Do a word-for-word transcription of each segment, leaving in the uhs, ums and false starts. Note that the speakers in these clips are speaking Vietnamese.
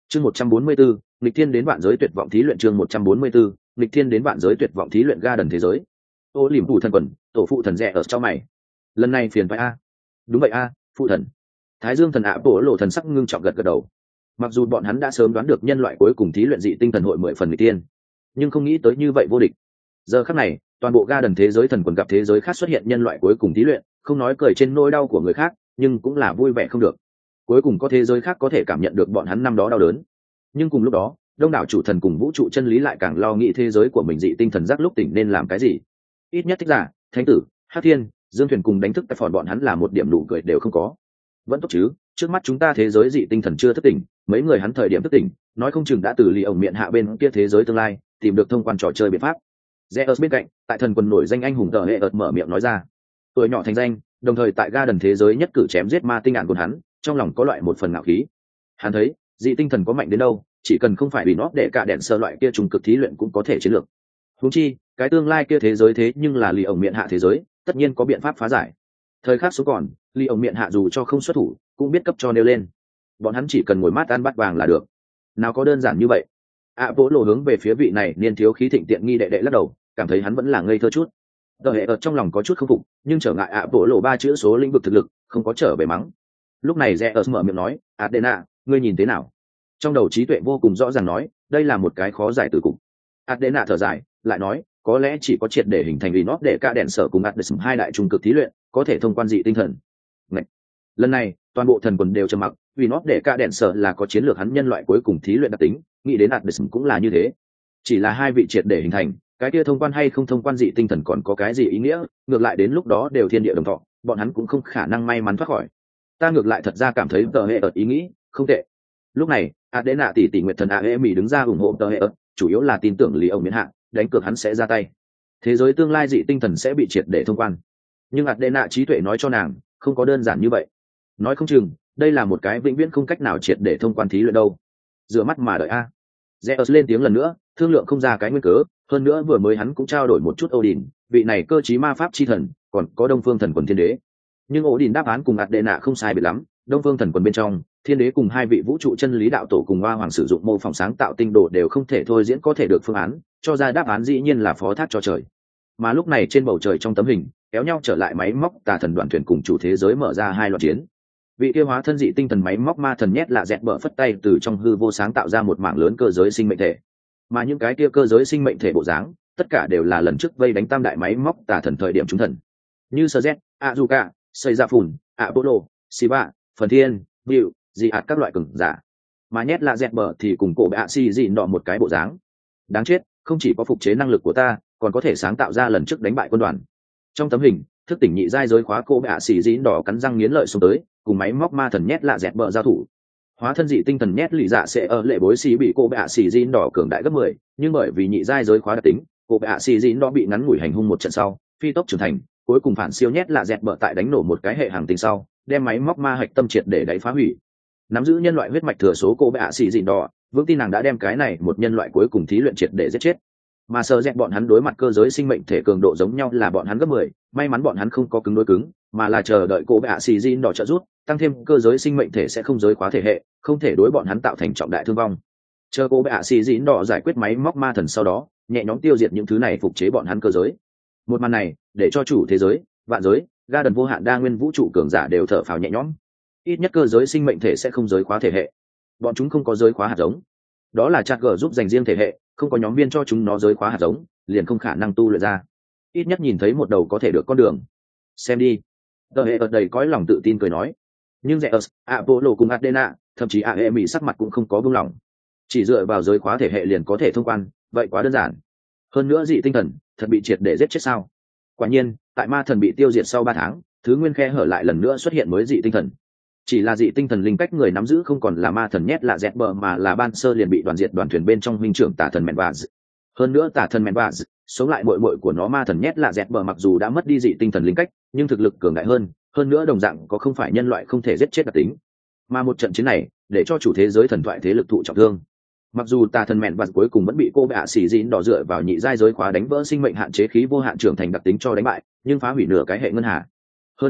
chương một trăm bốn mươi bốn, nghịch thiên đến vạn giới tuyệt vọng thí luyện. chương một trăm bốn mươi bốn, nghịch thiên đến vạn giới tuyệt vọng thí luyện ga đần thế giới. Ô liềm phụ thần quần, tổ phụ thần rẻ ở cho mày. Lần này phiền phải a. Đúng vậy a, phụ thần. Thái Dương thần ạ bộ lộ thần sắc ngưng trọng gật gật đầu. Mặc dù bọn hắn đã sớm đoán được nhân loại cuối cùng thí luyện dị tinh thần hội mười phần nghịch tiên, nhưng không nghĩ tới như vậy vô địch. Giờ khắc này, toàn bộ ga đần thế giới thần quần gặp thế giới khác xuất hiện nhân loại cuối cùng thí luyện, không nói cười trên nỗi đau của người khác, nhưng cũng là vui vẻ không được. Cuối cùng có thế giới khác có thể cảm nhận được bọn hắn năm đó đau đớn. Nhưng cùng lúc đó, đông đảo chủ thần cùng vũ trụ chân lý lại càng lo nghĩ thế giới của mình dị tinh thần giác lúc tỉnh nên làm cái gì. Ít nhất thích giả, thánh tử, hắc thiên, dương thuyền cùng đánh thức tại phòn bọn hắn là một điểm nụ cười đều không có. Vẫn tốt chứ, trước mắt chúng ta thế giới dị tinh thần chưa thức tỉnh, mấy người hắn thời điểm thức tỉnh, nói không chừng đã từ lì ổng miệng hạ bên kia thế giới tương lai tìm được thông quan trò chơi biện pháp. Zeus bên cạnh, tại thần quần nổi danh anh hùng tờ hệ ợt mở miệng nói ra. Tuổi nhỏ thành danh, đồng thời tại ga đần thế giới nhất cử chém giết ma tinh ạn của hắn, trong lòng có loại một phần ngạo khí. Hắn thấy, dị tinh thần có mạnh đến đâu, chỉ cần không phải bị nót để cả đèn sơ loại kia trùng cực thí luyện cũng có thể chiến lược. Huống chi, cái tương lai kia thế giới thế nhưng là lì ổng miệng hạ thế giới, tất nhiên có biện pháp phá giải. Thời khắc số còn, lì ổng miệng hạ dù cho không xuất thủ, cũng biết cấp cho nêu lên. Bọn hắn chỉ cần ngồi mát ăn bát vàng là được. Nào có đơn giản như vậy. ạ bố lộ hướng về phía vị này niên thiếu khí thịnh tiện nghi đệ đệ lắc đầu, cảm thấy hắn vẫn là ngây thơ chút. Tờ hệ ở trong lòng có chút không phục, nhưng trở ngại ạ bố lộ ba chữ số lĩnh vực thực lực, không có trở về mắng. Lúc này Zeus mở miệng nói, Adena, ngươi nhìn thế nào? Trong đầu trí tuệ vô cùng rõ ràng nói, đây là một cái khó giải từ cục. Adena thở dài, lại nói, có lẽ chỉ có triệt để hình thành vì nó để cả đèn sở cùng Addes hai đại trung cực thí luyện, có thể thông quan dị tinh thần. Ngậy. Lần này, toàn bộ thần quần đều trầm mặc, vì nó để cả đèn sở là có chiến lược hắn nhân loại cuối cùng thí luyện đặc tính, nghĩ đến Addes cũng là như thế. Chỉ là hai vị triệt để hình thành, cái kia thông quan hay không thông quan dị tinh thần còn có cái gì ý nghĩa, ngược lại đến lúc đó đều thiên địa đồng thọ, bọn hắn cũng không khả năng may mắn thoát khỏi. Ta ngược lại thật ra cảm thấy tờ hệ ợt ý nghĩ không tệ. Lúc này Adena tỷ tỷ nguyệt thần a e mỹ đứng ra ủng hộ tờ hệ ợt, chủ yếu là tin tưởng lý ông miễn hạ đánh cược hắn sẽ ra tay, thế giới tương lai dị tinh thần sẽ bị triệt để thông quan. Nhưng Adena trí tuệ nói cho nàng không có đơn giản như vậy, nói không chừng đây là một cái vĩnh viễn không cách nào triệt để thông quan thí luyện đâu. Rửa mắt mà đợi a. Zeus lên tiếng lần nữa, thương lượng không ra cái nguyên cớ, hơn nữa vừa mới hắn cũng trao đổi một chút Odin, vị này cơ trí ma pháp chi thần, còn có đông phương thần quần thiên đế. Nhưng Odin đáp án cùng Adena không sai biệt lắm, đông phương thần quần bên trong, thiên đế cùng hai vị vũ trụ chân lý đạo tổ cùng hoa hoàng sử dụng mô phỏng sáng tạo tinh đồ đều không thể thôi diễn có thể được phương án, cho ra đáp án dĩ nhiên là phó thác cho trời. Mà lúc này trên bầu trời trong tấm hình, kéo nhau trở lại máy móc tà thần đoàn thuyền cùng chủ thế giới mở ra hai loạt chiến. Vị kia hóa thân dị tinh thần máy móc ma thần nhét lạ dẹt bở phất tay từ trong hư vô sáng tạo ra một mảng lớn cơ giới sinh mệnh thể. Mà những cái kia cơ giới sinh mệnh thể bộ dáng, tất cả đều là lần trước vây đánh tam đại máy móc tà thần thời điểm chúng thần. Như Sơ-Z, Azuka, Xây Ra Phùn, Apollo, Siva, Phần Thiên, Bill, dị ạt các loại cường giả. Mà nhét lạ dẹt bở thì cùng cổ bệ ạ xì dị nọ một cái bộ dáng. Đáng chết, không chỉ có phục chế năng lực của ta, còn có thể sáng tạo ra lần trước đánh bại quân đoàn. Trong tấm hình, thức tỉnh nhị giai giới khóa cô bệ ạ xì dị đỏ cắn răng nghiến lợi xuống tới, cùng máy móc ma thần nhét lạ dẹt bờ giao thủ. Hóa thân dị tinh thần nhét lì dạ sẽ ở lệ bối xì bị cô bệ ạ xì dị đỏ cường đại gấp mười, nhưng bởi vì nhị giai giới khóa đặc tính, cô bệ ạ xì dị đỏ bị ngắn ngủi hành hung một trận sau, phi tốc trưởng thành, cuối cùng phản siêu nhét lạ dẹt bờ tại đánh nổ một cái hệ hàng tinh sau, đem máy móc ma hạch tâm triệt để đẩy phá hủy. Nắm giữ nhân loại huyết mạch thừa số cô bệ ạ xì dị đỏ, vững tin nàng đã đem cái này một nhân loại cuối cùng thí luyện triệt để giết chết. Mà sợ dẹt bọn hắn đối mặt cơ giới sinh mệnh thể cường độ giống nhau là bọn hắn gấp mười, may mắn bọn hắn không có cứng đối cứng, mà là chờ đợi cô bệ ạ xì dị đỏ trợ giúp, tăng thêm cơ giới sinh mệnh thể sẽ không giới khóa thể hệ, không thể đối bọn hắn tạo thành trọng đại thương vong. Chờ cô bệ ạ xì dị đỏ giải quyết máy móc ma thần sau đó, nhẹ nhõm tiêu diệt những thứ này phục chế bọn hắn cơ giới. Một màn này, để cho chủ thế giới, vạn giới, ga đần vô hạn đa nguyên vũ trụ cường giả đều thở phào nhẹ nhõm. Ít nhất cơ giới sinh mệnh thể sẽ không giới khóa thể hệ. Bọn chúng không có giới khóa hạt giống. Đó là chặt gở giúp dành riêng thể hệ, không có nhóm viên cho chúng nó giới khóa hạt giống, liền không khả năng tu luyện ra. Ít nhất nhìn thấy một đầu có thể được con đường. Xem đi. Tờ hệ ở đầy cõi lòng tự tin cười nói. Nhưng Zeus, Apollo cùng Athena, thậm chí Aemi sắc mặt cũng không có buông lỏng. Chỉ dựa vào giới khóa thể hệ liền có thể thông quan, vậy quá đơn giản. Hơn nữa dị tinh thần, thật bị triệt để giết chết sao? Quả nhiên, tại ma thần bị tiêu diệt sau ba tháng, thứ nguyên khe hở lại lần nữa xuất hiện mới dị tinh thần. Chỉ là dị tinh thần linh cách người nắm giữ không còn là ma thần nhét lạ dẹt bờ mà là ban sơ liền bị đoàn diệt đoàn thuyền bên trong huynh trưởng tả thần mẹn vaz. Hơn nữa tả thần mẹn vaz sống lại muội muội của nó ma thần nhét lạ dẹt bờ mặc dù đã mất đi dị tinh thần linh cách, nhưng thực lực cường đại hơn, hơn nữa đồng dạng có không phải nhân loại không thể giết chết đặc tính. Mà một trận chiến này, để cho chủ thế giới thần thoại thế lực thụ trọng thương. Mặc dù tà thần mẹn vaz cuối cùng vẫn bị cô bệ ạ xỉ dịn đỏ dựa vào nhị giai giới khóa đánh vỡ sinh mệnh hạn chế khí vô hạn trưởng thành đặc tính cho đánh bại, nhưng phá hủy nửa cái hệ ngân hà. Hơn nữa,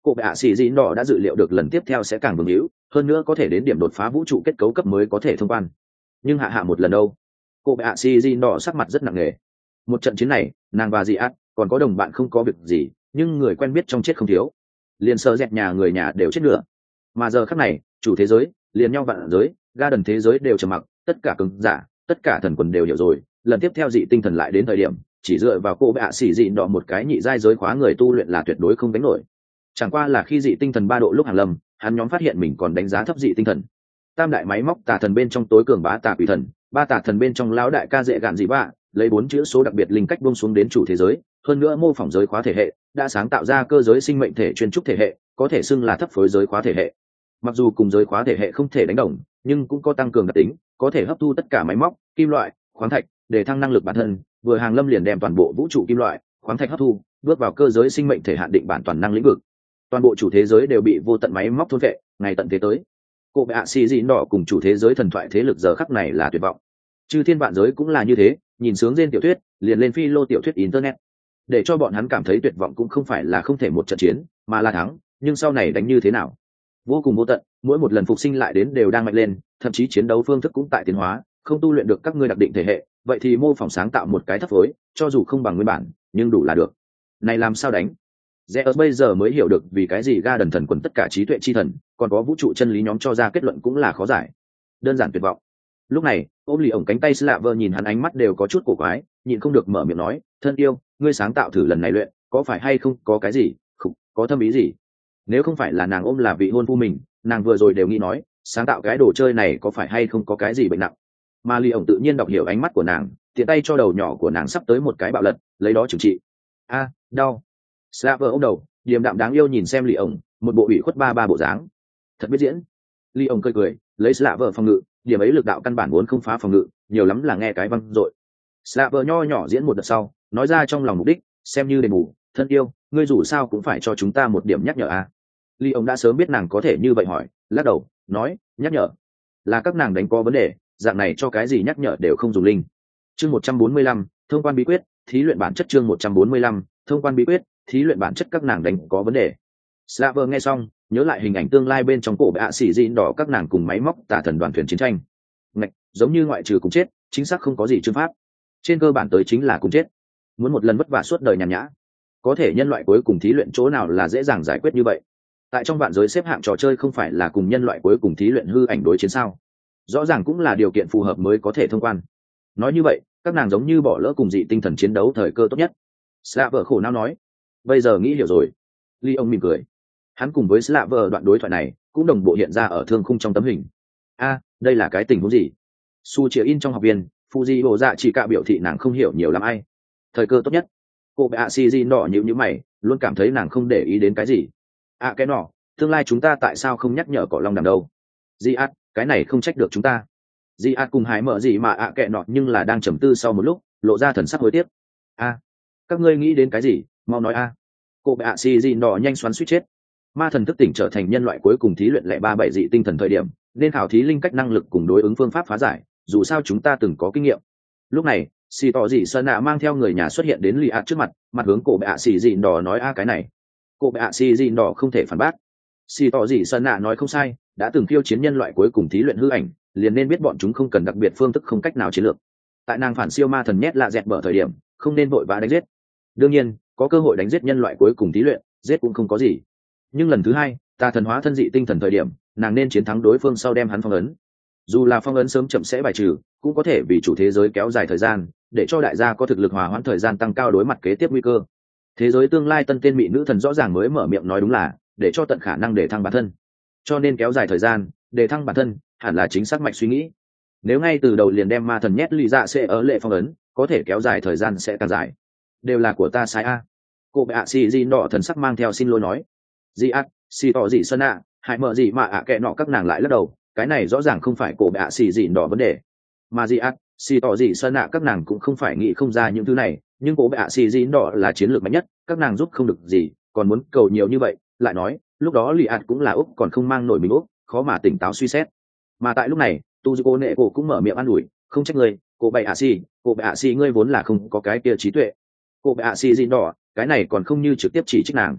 Cô bệ ạ xì gì đỏ đã dự liệu được lần tiếp theo sẽ càng vương hữu, hơn nữa có thể đến điểm đột phá vũ trụ kết cấu cấp mới có thể thông quan. Nhưng hạ hạ một lần đâu? Cô bệ ạ xì gì đỏ sắc mặt rất nặng nề. Một trận chiến này, nàng và dị ác còn có đồng bạn không có việc gì, nhưng người quen biết trong chết không thiếu. Liền sợ dẹp nhà người nhà đều chết nữa. Mà giờ khắc này, chủ thế giới, liền nhau vạn giới, ga đần thế giới đều trầm mặc, tất cả cứng giả, tất cả thần quần đều hiểu rồi. Lần tiếp theo dị tinh thần lại đến thời điểm, chỉ dựa vào cô bệ ạ xì gì đỏ một cái nhị giai giới khóa người tu luyện là tuyệt đối không đánh nổi. Chẳng qua là khi dị tinh thần ba độ lúc hàng lâm, hắn nhóm phát hiện mình còn đánh giá thấp dị tinh thần. Tam đại máy móc tà thần bên trong tối cường bá tà quỷ thần, ba tà thần bên trong lão đại ca dễ gạn dị bạ, lấy bốn chữ số đặc biệt linh cách buông xuống đến chủ thế giới, hơn nữa mô phỏng giới khóa thể hệ, đã sáng tạo ra cơ giới sinh mệnh thể chuyên trúc thể hệ, có thể xưng là thấp phối giới khóa thể hệ. Mặc dù cùng giới khóa thể hệ không thể đánh đồng, nhưng cũng có tăng cường đặc tính, có thể hấp thu tất cả máy móc, kim loại, khoáng thạch, để thăng năng lực bản thân, vừa hàng lâm liền đem toàn bộ vũ trụ kim loại, khoáng thạch hấp thu, bước vào cơ giới sinh mệnh thể hạn định bản toàn năng lĩnh vực. Toàn bộ chủ thế giới đều bị vô tận máy móc thôn vệ, ngày tận thế tới. Cô bệ ạ xì dị đỏ cùng chủ thế giới thần thoại thế lực giờ khắc này là tuyệt vọng. Chư thiên vạn giới cũng là như thế, nhìn sướng trên tiểu thuyết, liền lên phi lô tiểu thuyết internet. Để cho bọn hắn cảm thấy tuyệt vọng cũng không phải là không thể một trận chiến, mà là thắng, nhưng sau này đánh như thế nào? Vô cùng vô tận, mỗi một lần phục sinh lại đến đều đang mạnh lên, thậm chí chiến đấu phương thức cũng tại tiến hóa, không tu luyện được các ngươi đặc định thể hệ, vậy thì mô phỏng sáng tạo một cái thấp phối, cho dù không bằng nguyên bản, nhưng đủ là được. Này làm sao đánh? Zeus bây giờ mới hiểu được vì cái gì ga đần thần quần tất cả trí tuệ chi thần, còn có vũ trụ chân lý nhóm cho ra kết luận cũng là khó giải. Đơn giản tuyệt vọng. Lúc này, ôm lì ổng cánh tay Slaver nhìn hắn ánh mắt đều có chút cổ quái, nhịn không được mở miệng nói, thân yêu, ngươi sáng tạo thử lần này luyện, có phải hay không có cái gì, không, có thâm ý gì? Nếu không phải là nàng ôm là vị hôn phu mình, nàng vừa rồi đều nghĩ nói, sáng tạo cái đồ chơi này có phải hay không có cái gì bệnh nặng. Mà lì ổng tự nhiên đọc hiểu ánh mắt của nàng, tiện tay cho đầu nhỏ của nàng sắp tới một cái bạo lật, lấy đó trừng trị. A, đau. Slaver ôm đầu, điềm đạm đáng yêu nhìn xem lì ổng, một bộ ủy khuất ba ba bộ dáng. Thật biết diễn. Lì ổng cười cười, lấy Slaver phòng ngự, điểm ấy lực đạo căn bản vốn không phá phòng ngự, nhiều lắm là nghe cái văng dội. Slaver nho nhỏ diễn một đợt sau, nói ra trong lòng mục đích, xem như đền bù, thân yêu, ngươi dù sao cũng phải cho chúng ta một điểm nhắc nhở à. Ly ông đã sớm biết nàng có thể như vậy hỏi, lắc đầu, nói, nhắc nhở. Là các nàng đánh có vấn đề, dạng này cho cái gì nhắc nhở đều không dùng linh. Chương một trăm bốn mươi lăm, thông quan bí quyết, thí luyện bản chất chương một trăm bốn mươi lăm, thông quan bí quyết, thí luyện bản chất các nàng đánh có vấn đề. Slaver nghe xong, nhớ lại hình ảnh tương lai bên trong cổ bệ ạ xỉ dị đỏ các nàng cùng máy móc tà thần đoàn thuyền chiến tranh. Ngạch, giống như ngoại trừ cùng chết, chính xác không có gì chương pháp. Trên cơ bản tới chính là cùng chết. Muốn một lần vất vả suốt đời nhàn nhã. Có thể nhân loại cuối cùng thí luyện chỗ nào là dễ dàng giải quyết như vậy? Tại trong vạn giới xếp hạng trò chơi không phải là cùng nhân loại cuối cùng thí luyện hư ảnh đối chiến sao? Rõ ràng cũng là điều kiện phù hợp mới có thể thông quan. Nói như vậy, các nàng giống như bỏ lỡ cùng dị tinh thần chiến đấu thời cơ tốt nhất. Slaver khổ não nói, bây giờ nghĩ hiểu rồi. Ly ông mỉm cười. Hắn cùng với Slaver đoạn đối thoại này cũng đồng bộ hiện ra ở thương khung trong tấm hình. A, đây là cái tình huống gì? Su chia in trong học viên, Fuji bộ dạ chỉ cả biểu thị nàng không hiểu nhiều lắm ai. Thời cơ tốt nhất. Cô bệ ạ xì gì nọ nhíu nhíu mày, luôn cảm thấy nàng không để ý đến cái gì. À cái nọ, tương lai chúng ta tại sao không nhắc nhở cỏ long đàm đâu? Di át, cái này không trách được chúng ta. Di át cùng hái mở gì mà ạ à kệ nọ nhưng là đang trầm tư sau một lúc, lộ ra thần sắc hối tiếc. A, các ngươi nghĩ đến cái gì? Mau nói a. Cô bệ ạ xì gì nọ nhanh xoắn suýt chết. Ma thần thức tỉnh trở thành nhân loại cuối cùng thí luyện lẻ ba bảy dị tinh thần thời điểm, nên khảo thí linh cách năng lực cùng đối ứng phương pháp phá giải, dù sao chúng ta từng có kinh nghiệm. Lúc này, xì tỏ dị sơn nạ mang theo người nhà xuất hiện đến lì ạt trước mặt, mặt hướng cổ bệ ạ xì dị đỏ nói a cái này. Cổ bệ ạ xì dị đỏ không thể phản bác. Xì tỏ dị sơn nạ nói không sai, đã từng khiêu chiến nhân loại cuối cùng thí luyện hư ảnh, liền nên biết bọn chúng không cần đặc biệt phương thức không cách nào chiến lược. Tại nàng phản siêu ma thần nhét lạ dẹt bở thời điểm, không nên vội vã đánh giết. Đương nhiên, có cơ hội đánh giết nhân loại cuối cùng thí luyện, giết cũng không có gì. Nhưng lần thứ hai, ta thần hóa thân dị tinh thần thời điểm, nàng nên chiến thắng đối phương sau đem hắn phong ấn. Dù là phong ấn sớm chậm sẽ bài trừ, cũng có thể vì chủ thế giới kéo dài thời gian, để cho đại gia có thực lực hòa hoãn thời gian tăng cao đối mặt kế tiếp nguy cơ. Thế giới tương lai tân tên mỹ nữ thần rõ ràng mới mở miệng nói đúng là, để cho tận khả năng để thăng bản thân. Cho nên kéo dài thời gian, để thăng bản thân, hẳn là chính xác mạch suy nghĩ. Nếu ngay từ đầu liền đem ma thần nhét lì dạ sẽ ở lệ phong ấn, có thể kéo dài thời gian sẽ càng dài. Đều là của ta sai a. Cô bệ ạ xì gì nọ thần sắc mang theo xin lỗi nói. Di ác, xì tỏ gì sơn ạ, hại mở gì mà ạ kệ nọ các nàng lại lắc đầu, cái này rõ ràng không phải cổ bệ ạ xì gì nọ vấn đề. Mà di ác, xì tỏ gì sơn ạ các nàng cũng không phải nghĩ không ra những thứ này, nhưng cổ bệ ạ xì gì nọ là chiến lược mạnh nhất, các nàng giúp không được gì, còn muốn cầu nhiều như vậy, lại nói, lúc đó lì ạt cũng là úc còn không mang nổi mình úc, khó mà tỉnh táo suy xét. Mà tại lúc này, tu cô nệ cổ cũng mở miệng an ủi, không trách ngươi, cổ bệ ạ xì, cổ bệ ạ xì ngươi vốn là không có cái kia trí tuệ. Cổ bệ ạ xì gì nọ, cái này còn không như trực tiếp chỉ trích nàng.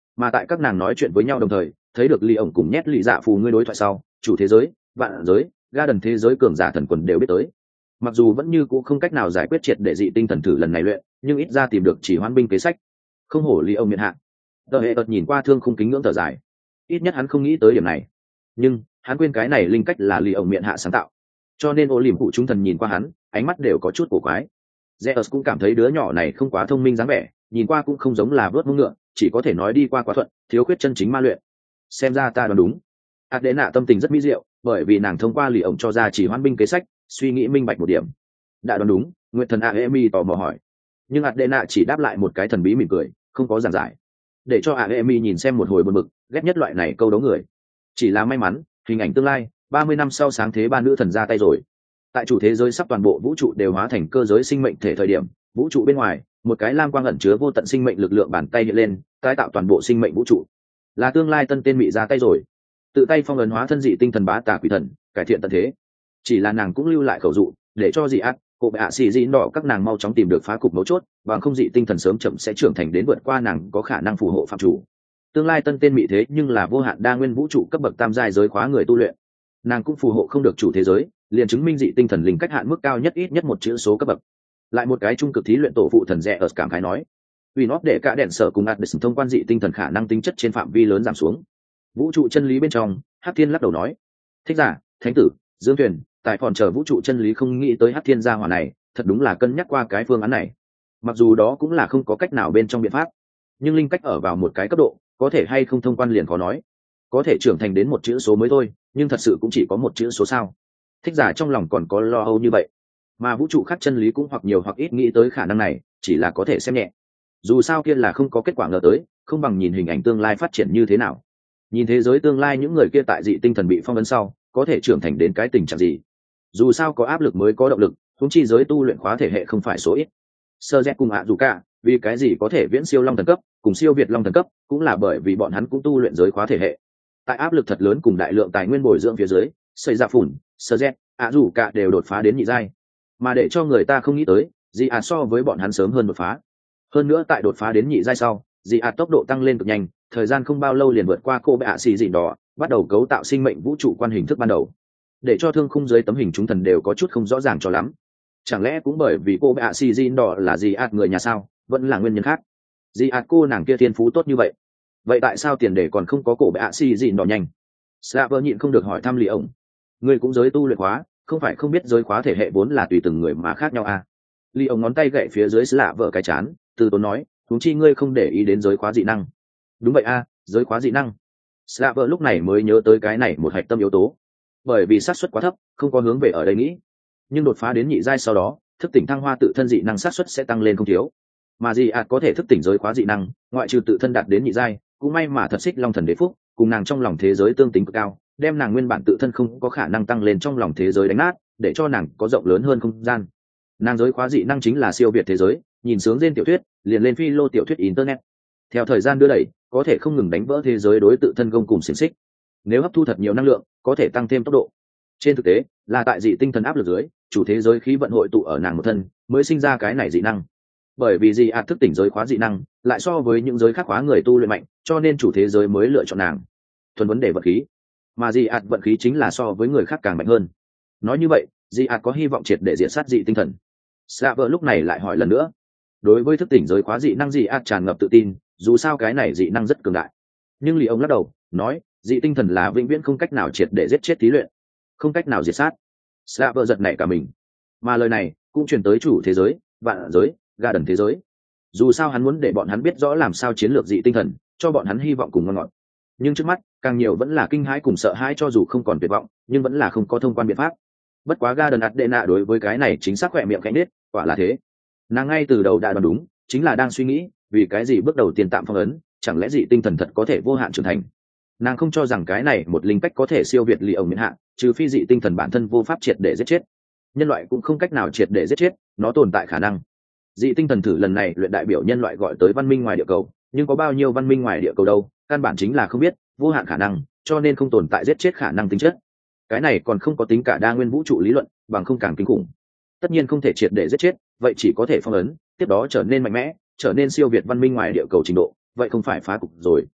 Mà tại các nàng nói chuyện với nhau đồng thời, thấy được Lý ổng cùng nhét Lý Dạ Phù ngươi đối thoại sau, chủ thế giới, vạn giới, ga đần thế giới cường giả thần quần đều biết tới. Mặc dù vẫn như cũ không cách nào giải quyết triệt để dị tinh thần thử lần này luyện, nhưng ít ra tìm được chỉ hoán binh kế sách. Không hổ Lý ổng miện hạ. Tờ hệ ợt nhìn qua thương khung kính ngưỡng thở dài. Ít nhất hắn không nghĩ tới điểm này. Nhưng hắn quên cái này linh cách là Lý ổng miện hạ sáng tạo. Cho nên ô liềm phụ chúng thần nhìn qua hắn, ánh mắt đều có chút cổ quái. Zeus cũng cảm thấy đứa nhỏ này không quá thông minh dáng vẻ, nhìn qua cũng không giống là vớt mông ngựa, chỉ có thể nói đi qua quá thuận, thiếu khuyết chân chính ma luyện. Xem ra ta đoán đúng. Adena tâm tình rất mỹ diệu, bởi vì nàng thông qua lì ổng cho ra chỉ hoán binh kế sách, suy nghĩ minh bạch một điểm. Đã đoán đúng, Nguyệt thần Aemi tò mò hỏi. Nhưng Adena chỉ đáp lại một cái thần bí mỉm cười, không có giảng giải. Để cho Aemi nhìn xem một hồi buồn bực, ghét nhất loại này câu đấu người. Chỉ là may mắn, hình ảnh tương lai, ba mươi năm sau sáng thế ba nữ thần ra tay rồi. Tại chủ thế giới sắp toàn bộ vũ trụ đều hóa thành cơ giới sinh mệnh thể thời điểm, vũ trụ bên ngoài, một cái lam quang ẩn chứa vô tận sinh mệnh lực lượng bàn tay hiện lên, tái tạo toàn bộ sinh mệnh vũ trụ. Là tương lai tân tên mị ra tay rồi. Tự tay phong ấn hóa thân dị tinh thần bá tà quỷ thần, cải thiện tận thế. Chỉ là nàng cũng lưu lại khẩu dụ, để cho dị ác, cô bệ hạ xì dị đỏ các nàng mau chóng tìm được phá cục mấu chốt, bằng không dị tinh thần sớm chậm sẽ trưởng thành đến vượt qua nàng có khả năng phù hộ phạm chủ. Tương lai tân tên mị thế nhưng là vô hạn đa nguyên vũ trụ cấp bậc tam giai giới khóa người tu luyện. Nàng cũng phù hộ không được chủ thế giới, liền chứng minh dị tinh thần linh cách hạn mức cao nhất ít nhất một chữ số cấp bậc. Lại một cái trung cực thí luyện tổ phụ thần rẻ ở cảm khái nói, vì nó để cả đèn sở cùng Addison thông quan dị tinh thần khả năng tính chất trên phạm vi lớn giảm xuống. Vũ trụ chân lý bên trong, Hắc Thiên lắc đầu nói, thích giả, thánh tử, dương thuyền, tại còn chờ vũ trụ chân lý không nghĩ tới Hắc Thiên gia hỏa này, thật đúng là cân nhắc qua cái phương án này. Mặc dù đó cũng là không có cách nào bên trong biện pháp, nhưng linh cách ở vào một cái cấp độ, có thể hay không thông quan liền khó nói. Có thể trưởng thành đến một chữ số mới thôi, nhưng thật sự cũng chỉ có một chữ số sao? Thích giả trong lòng còn có lo âu như vậy, mà vũ trụ khác chân lý cũng hoặc nhiều hoặc ít nghĩ tới khả năng này, chỉ là có thể xem nhẹ. Dù sao kia là không có kết quả ngờ tới, không bằng nhìn hình ảnh tương lai phát triển như thế nào. Nhìn thế giới tương lai những người kia tại dị tinh thần bị phong ấn sau, có thể trưởng thành đến cái tình trạng gì. Dù sao có áp lực mới có động lực, huống chi giới tu luyện khóa thể hệ không phải số ít. Sơ Z cùng ạ dù cả, vì cái gì có thể viễn siêu long thần cấp, cùng siêu việt long thần cấp, cũng là bởi vì bọn hắn cũng tu luyện giới khóa thể hệ. Tại áp lực thật lớn cùng đại lượng tài nguyên bồi dưỡng phía dưới, xây ra phủn, sơ Z, ạ dù cả đều đột phá đến nhị giai. Mà để cho người ta không nghĩ tới, dị ạt so với bọn hắn sớm hơn đột phá. Hơn nữa tại đột phá đến nhị giai sau, dị ạt tốc độ tăng lên cực nhanh, thời gian không bao lâu liền vượt qua cô bệ ạ xì dị đỏ, bắt đầu cấu tạo sinh mệnh vũ trụ quan hình thức ban đầu. Để cho thương khung dưới tấm hình chúng thần đều có chút không rõ ràng cho lắm. Chẳng lẽ cũng bởi vì cô bệ ạ xì dị đỏ là dị ạt người nhà sao, vẫn là nguyên nhân khác? Dị ạt cô nàng kia thiên phú tốt như vậy, vậy tại sao tiền đề còn không có cổ bệ ạ xì dị đỏ nhanh? Slaver nhịn không được hỏi thăm Lý ổng, người cũng giới tu luyện khóa, không phải không biết giới khóa thể hệ vốn là tùy từng người mà khác nhau à? Lý ổng ngón tay gậy phía dưới Slaver cái chán, từ tốn nói, huống chi ngươi không để ý đến giới khóa dị năng. Đúng vậy a, à, giới khóa dị năng. Slaver lúc này mới nhớ tới cái này một hạch tâm yếu tố, bởi vì xác suất quá thấp, không có hướng về ở đây nghĩ. Nhưng đột phá đến nhị giai sau đó, thức tỉnh thăng hoa tự thân dị năng xác suất sẽ tăng lên không thiếu. Mà dị ạt có thể thức tỉnh giới khóa dị năng, ngoại trừ tự thân đạt đến nhị giai, cũng may mà thật xích long thần đế phúc, cùng nàng trong lòng thế giới tương tính cực cao, đem nàng nguyên bản tự thân không có khả năng tăng lên trong lòng thế giới đánh nát, để cho nàng có rộng lớn hơn không gian. Nàng giới khóa dị năng chính là siêu việt thế giới, nhìn sướng trên tiểu thuyết, liền lên phi lô tiểu thuyết internet. Theo thời gian đưa đẩy, có thể không ngừng đánh vỡ thế giới đối tự thân công cùng xiềng xích. Nếu hấp thu thật nhiều năng lượng, có thể tăng thêm tốc độ. Trên thực tế, là tại dị tinh thần áp lực dưới, chủ thế giới khí vận hội tụ ở nàng một thân, mới sinh ra cái này dị năng. Bởi vì dị ạt thức tỉnh giới khóa dị năng, lại so với những giới khác khóa người tu luyện mạnh, cho nên chủ thế giới mới lựa chọn nàng. Thuần vấn đề vận khí, mà dị ạt vận khí chính là so với người khác càng mạnh hơn. Nói như vậy, dị ạt có hy vọng triệt để diệt sát dị tinh thần. Slaver lúc này lại hỏi lần nữa. Đối với thức tỉnh giới khóa dị năng dị ạt tràn ngập tự tin, dù sao cái này dị năng rất cường đại. Nhưng Lý ông lắc đầu, nói, dị tinh thần là vĩnh viễn không cách nào triệt để giết chết thí luyện, không cách nào diệt sát. Slaver giật nảy cả mình. Mà lời này cũng truyền tới chủ thế giới, vạn giới, ga đần thế giới. Dù sao hắn muốn để bọn hắn biết rõ làm sao chiến lược dị tinh thần, cho bọn hắn hy vọng cùng ngon ngọt. Nhưng trước mắt, càng nhiều vẫn là kinh hãi cùng sợ hãi, cho dù không còn tuyệt vọng, nhưng vẫn là không có thông quan biện pháp. Bất quá ga đần Adena đối với cái này chính xác khỏe miệng cánh nết, quả là thế. Nàng ngay từ đầu đã đoán đúng, chính là đang suy nghĩ, vì cái gì bước đầu tiên tạm phong ấn, chẳng lẽ dị tinh thần thật có thể vô hạn trưởng thành. Nàng không cho rằng cái này một linh cách có thể siêu việt Lý ổng miễn hạn, trừ phi dị tinh thần bản thân vô pháp triệt để giết chết. Nhân loại cũng không cách nào triệt để giết chết, nó tồn tại khả năng. Dị tinh thần thử lần này luyện đại biểu nhân loại gọi tới văn minh ngoài địa cầu, nhưng có bao nhiêu văn minh ngoài địa cầu đâu, căn bản chính là không biết, vô hạn khả năng, cho nên không tồn tại giết chết khả năng tính chất. Cái này còn không có tính cả đa nguyên vũ trụ lý luận, bằng không càng kinh khủng. Tất nhiên không thể triệt để giết chết, vậy chỉ có thể phong ấn, tiếp đó trở nên mạnh mẽ, trở nên siêu việt văn minh ngoài địa cầu trình độ, vậy không phải phá cục rồi.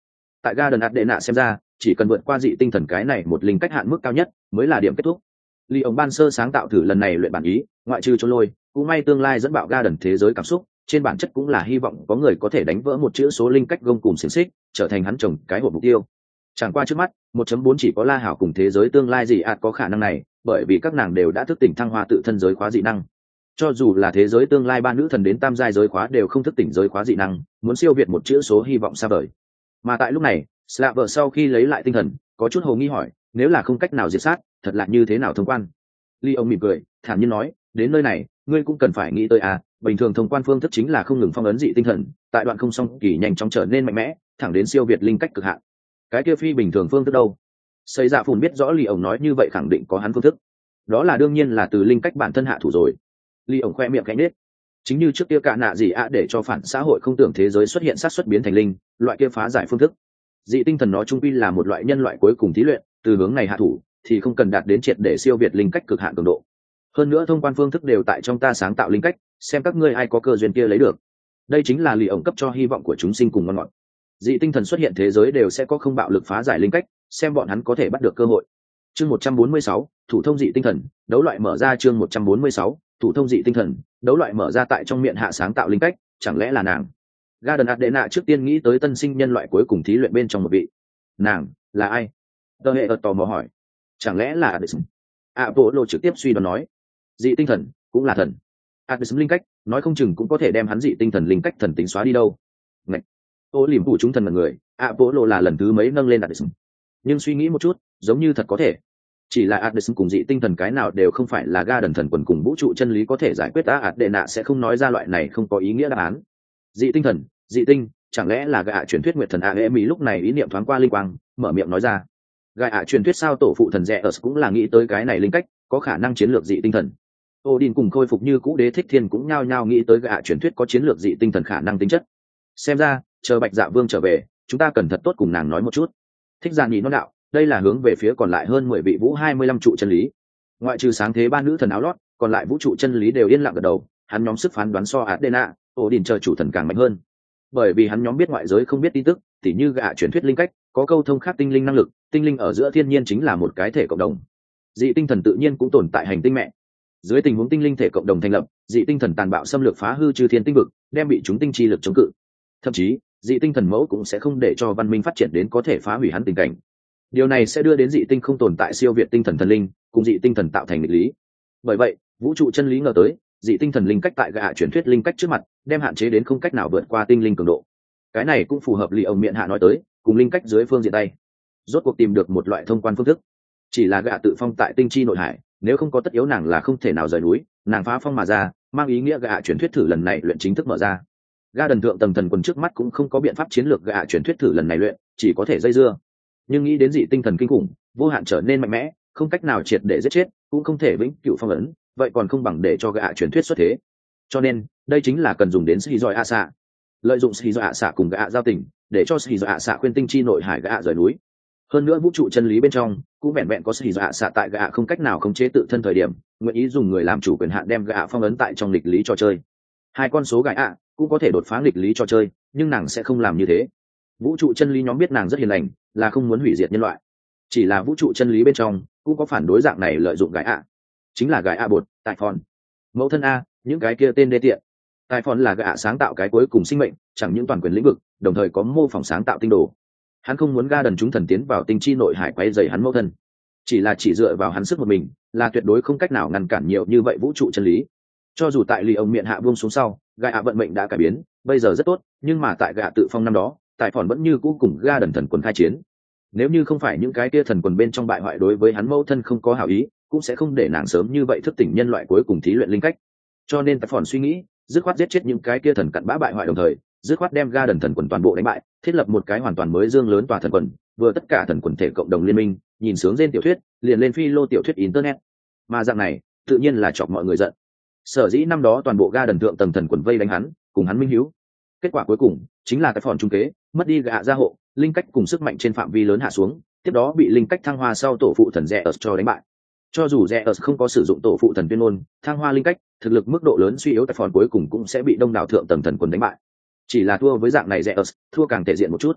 tại ga đần ạt đệ nạ xem ra chỉ cần vượt qua dị tinh thần cái này một linh cách hạn mức cao nhất mới là điểm kết thúc. Lý ổng ban sơ sáng tạo thử lần này luyện bản ý, ngoại trừ cho lôi cũng may tương lai dẫn bạo ga đần thế giới cảm xúc, trên bản chất cũng là hy vọng có người có thể đánh vỡ một chữ số linh cách gông cùng xiềng xích, trở thành hắn trồng cái hộp mục tiêu. Chẳng qua trước mắt một chấm bốn chỉ có La Hảo cùng thế giới tương lai dị ạt có khả năng này, bởi vì các nàng đều đã thức tỉnh thăng hoa tự thân giới khóa dị năng. Cho dù là thế giới tương lai ba nữ thần đến tam giai giới khóa đều không thức tỉnh giới khóa dị năng, muốn siêu việt một chữ số hy vọng xa vời. Mà tại lúc này, Slaver sau khi lấy lại tinh thần, có chút hồ nghi hỏi, nếu là không cách nào diệt sát, thật là như thế nào thông quan? Ly ông mỉm cười, thản nhiên nói, đến nơi này, ngươi cũng cần phải nghĩ tới à, bình thường thông quan phương thức chính là không ngừng phong ấn dị tinh thần, tại đoạn không song kỳ nhanh chóng trở nên mạnh mẽ, thẳng đến siêu việt linh cách cực hạn. Cái kia phi bình thường phương thức đâu? Xây Dạ Phùn biết rõ Ly ông nói như vậy khẳng định có hắn phương thức. Đó là đương nhiên là từ linh cách bản thân hạ thủ rồi. Ly ông khoe miệng cánh nết. Chính như trước kia cả nạ gì ạ để cho phản xã hội không tưởng thế giới xuất hiện sát xuất biến thành linh, loại kia phá giải phương thức. Dị tinh thần nó trung quy là một loại nhân loại cuối cùng thí luyện, từ hướng này hạ thủ thì không cần đạt đến triệt để siêu việt linh cách cực hạn cường độ. Hơn nữa thông quan phương thức đều tại trong ta sáng tạo linh cách, xem các ngươi ai có cơ duyên kia lấy được. Đây chính là lì ổng cấp cho hy vọng của chúng sinh cùng ngon ngọt. Dị tinh thần xuất hiện thế giới đều sẽ có không bạo lực phá giải linh cách, xem bọn hắn có thể bắt được cơ hội. Chương một trăm bốn mươi sáu, thủ thông dị tinh thần, đấu loại mở ra. Chương một trăm bốn mươi sáu, thủ thông dị tinh thần, đấu loại mở ra. Tại trong miệng hạ sáng tạo linh cách, chẳng lẽ là nàng? Garden Adena trước tiên nghĩ tới tân sinh nhân loại cuối cùng thí luyện bên trong một vị. Nàng là ai? Tờ hệ ợt tò mò hỏi. Chẳng lẽ là Addison? Apollo trực tiếp suy đoán nói. Dị tinh thần cũng là thần. Addison linh cách, nói không chừng cũng có thể đem hắn dị tinh thần linh cách thần tính xóa đi đâu. Ngạch. Ô liềm phủ chúng thần là người, Apollo là lần thứ mấy nâng lên Addison. Nhưng suy nghĩ một chút, giống như thật có thể. Chỉ là Addison cùng dị tinh thần cái nào đều không phải là Garden thần quần cùng vũ trụ chân lý có thể giải quyết. Adena sẽ không nói ra loại này không có ý nghĩa đáp án. Dị tinh thần, dị tinh, chẳng lẽ là gạ truyền thuyết nguyệt thần a mỹ? Lúc này ý niệm thoáng qua linh quang, mở miệng nói ra. Gạ truyền thuyết sao tổ phụ thần rẻ ở cũng là nghĩ tới cái này linh cách, có khả năng chiến lược dị tinh thần. Odin cùng khôi phục như cũ đế thích thiên cũng nhao nhao nghĩ tới gạ truyền thuyết có chiến lược dị tinh thần khả năng tính chất. Xem ra, chờ Bạch Dạ Vương trở về, chúng ta cần thật tốt cùng nàng nói một chút. Thích Giản nhị nó đạo, đây là hướng về phía còn lại hơn mười vị vũ hai mươi lăm trụ chân lý. Ngoại trừ sáng thế ba nữ thần áo lót, còn lại vũ trụ chân lý đều yên lặng gật đầu, hắn nhóm sức phán đoán so Adena, Odin chờ chủ thần càng mạnh hơn. Bởi vì hắn nhóm biết ngoại giới không biết tin tức, tỉ như gạ truyền thuyết linh cách, có câu thông khác tinh linh năng lực, tinh linh ở giữa thiên nhiên chính là một cái thể cộng đồng. Dị tinh thần tự nhiên cũng tồn tại hành tinh mẹ. Dưới tình huống tinh linh thể cộng đồng thành lập, dị tinh thần tàn bạo xâm lược phá hư chư thiên tinh vực, đem bị chúng tinh chi lực chống cự. Thậm chí, dị tinh thần mẫu cũng sẽ không để cho văn minh phát triển đến có thể phá hủy hắn tình cảnh. Điều này sẽ đưa đến dị tinh không tồn tại siêu việt tinh thần thần linh, cùng dị tinh thần tạo thành nghịch lý. Bởi vậy, vũ trụ chân lý ngờ tới, dị tinh thần linh cách tại gạ truyền thuyết linh cách trước mặt, đem hạn chế đến không cách nào vượt qua tinh linh cường độ. Cái này cũng phù hợp lý ông miệng hạ nói tới, cùng linh cách dưới phương diện tay. Rốt cuộc tìm được một loại thông quan phương thức. Chỉ là gạ tự phong tại tinh chi nội hải, nếu không có tất yếu nàng là không thể nào rời núi, nàng phá phong mà ra, mang ý nghĩa gạ truyền thuyết thử lần này luyện chính thức mở ra. Ga đần thượng tầng thần quần trước mắt cũng không có biện pháp chiến lược gạ truyền thuyết thử lần này luyện, chỉ có thể dây dưa. Nhưng nghĩ đến dị tinh thần kinh khủng, vô hạn trở nên mạnh mẽ, không cách nào triệt để giết chết, cũng không thể vĩnh cửu phong ấn, vậy còn không bằng để cho gạ truyền thuyết xuất thế. Cho nên, đây chính là cần dùng đến Shizuo Asa. Lợi dụng Shizuo Asa cùng gạ giao tình, để cho Shizuo Asa khuyên tinh chi nội hải gạ rời núi. Hơn nữa vũ trụ chân lý bên trong, cũng vẹn vẹn có Shizuo Asa tại gạ không cách nào khống chế tự thân thời điểm, nguyện ý dùng người làm chủ quyền hạn đem gạ phong ấn tại trong lịch lý trò chơi. Hai con số gạ cũng có thể đột phá lịch lý trò chơi, nhưng nàng sẽ không làm như thế. Vũ trụ chân lý nhóm biết nàng rất hiền lành, là không muốn hủy diệt nhân loại. Chỉ là vũ trụ chân lý bên trong cũng có phản đối dạng này lợi dụng gạ, chính là gạ bột, tại phòn. Mẫu thân a, những cái kia tên đê tiện. Tài phòn là gạ sáng tạo cái cuối cùng sinh mệnh, chẳng những toàn quyền lĩnh vực, đồng thời có mô phỏng sáng tạo tinh đồ. Hắn không muốn ga đần chúng thần tiến vào tinh chi nội hải quay dày hắn mẫu thân. Chỉ là chỉ dựa vào hắn sức một mình, là tuyệt đối không cách nào ngăn cản nhiều như vậy vũ trụ chân lý. Cho dù tại lì ông miệng hạ buông xuống sau, gạ vận mệnh đã cải biến, bây giờ rất tốt, nhưng mà tại gạ tự phong năm đó, tài phòn vẫn như cũ cùng ga đần thần quần khai chiến. Nếu như không phải những cái kia thần quần bên trong bại hoại đối với hắn mẫu thân không có hảo ý, cũng sẽ không để nàng sớm như vậy thức tỉnh nhân loại cuối cùng thí luyện linh cách. Cho nên tài phòn suy nghĩ, dứt khoát giết chết những cái kia thần cặn bã bại hoại đồng thời, dứt khoát đem ga đần thần quần toàn bộ đánh bại, thiết lập một cái hoàn toàn mới dương lớn tòa thần quần, vừa tất cả thần quần thể cộng đồng liên minh, nhìn sướng trên tiểu thuyết, liền lên phi lô tiểu thuyết internet. Mà dạng này, tự nhiên là chọc mọi người giận. Sở dĩ năm đó toàn bộ ga đần thượng tầng thần quần vây đánh hắn, cùng hắn minh hiếu. Kết quả cuối cùng chính là cái phòn trung kế, mất đi gạ gia hộ, linh cách cùng sức mạnh trên phạm vi lớn hạ xuống, tiếp đó bị linh cách thăng hoa sau tổ phụ thần Zeus cho đánh bại. Cho dù Zeus không có sử dụng tổ phụ thần tuyên ngôn, thăng hoa linh cách, thực lực mức độ lớn suy yếu, tại phòn cuối cùng cũng sẽ bị đông đảo thượng tầng thần quần đánh bại. Chỉ là thua với dạng này Zeus, thua càng tệ diện một chút.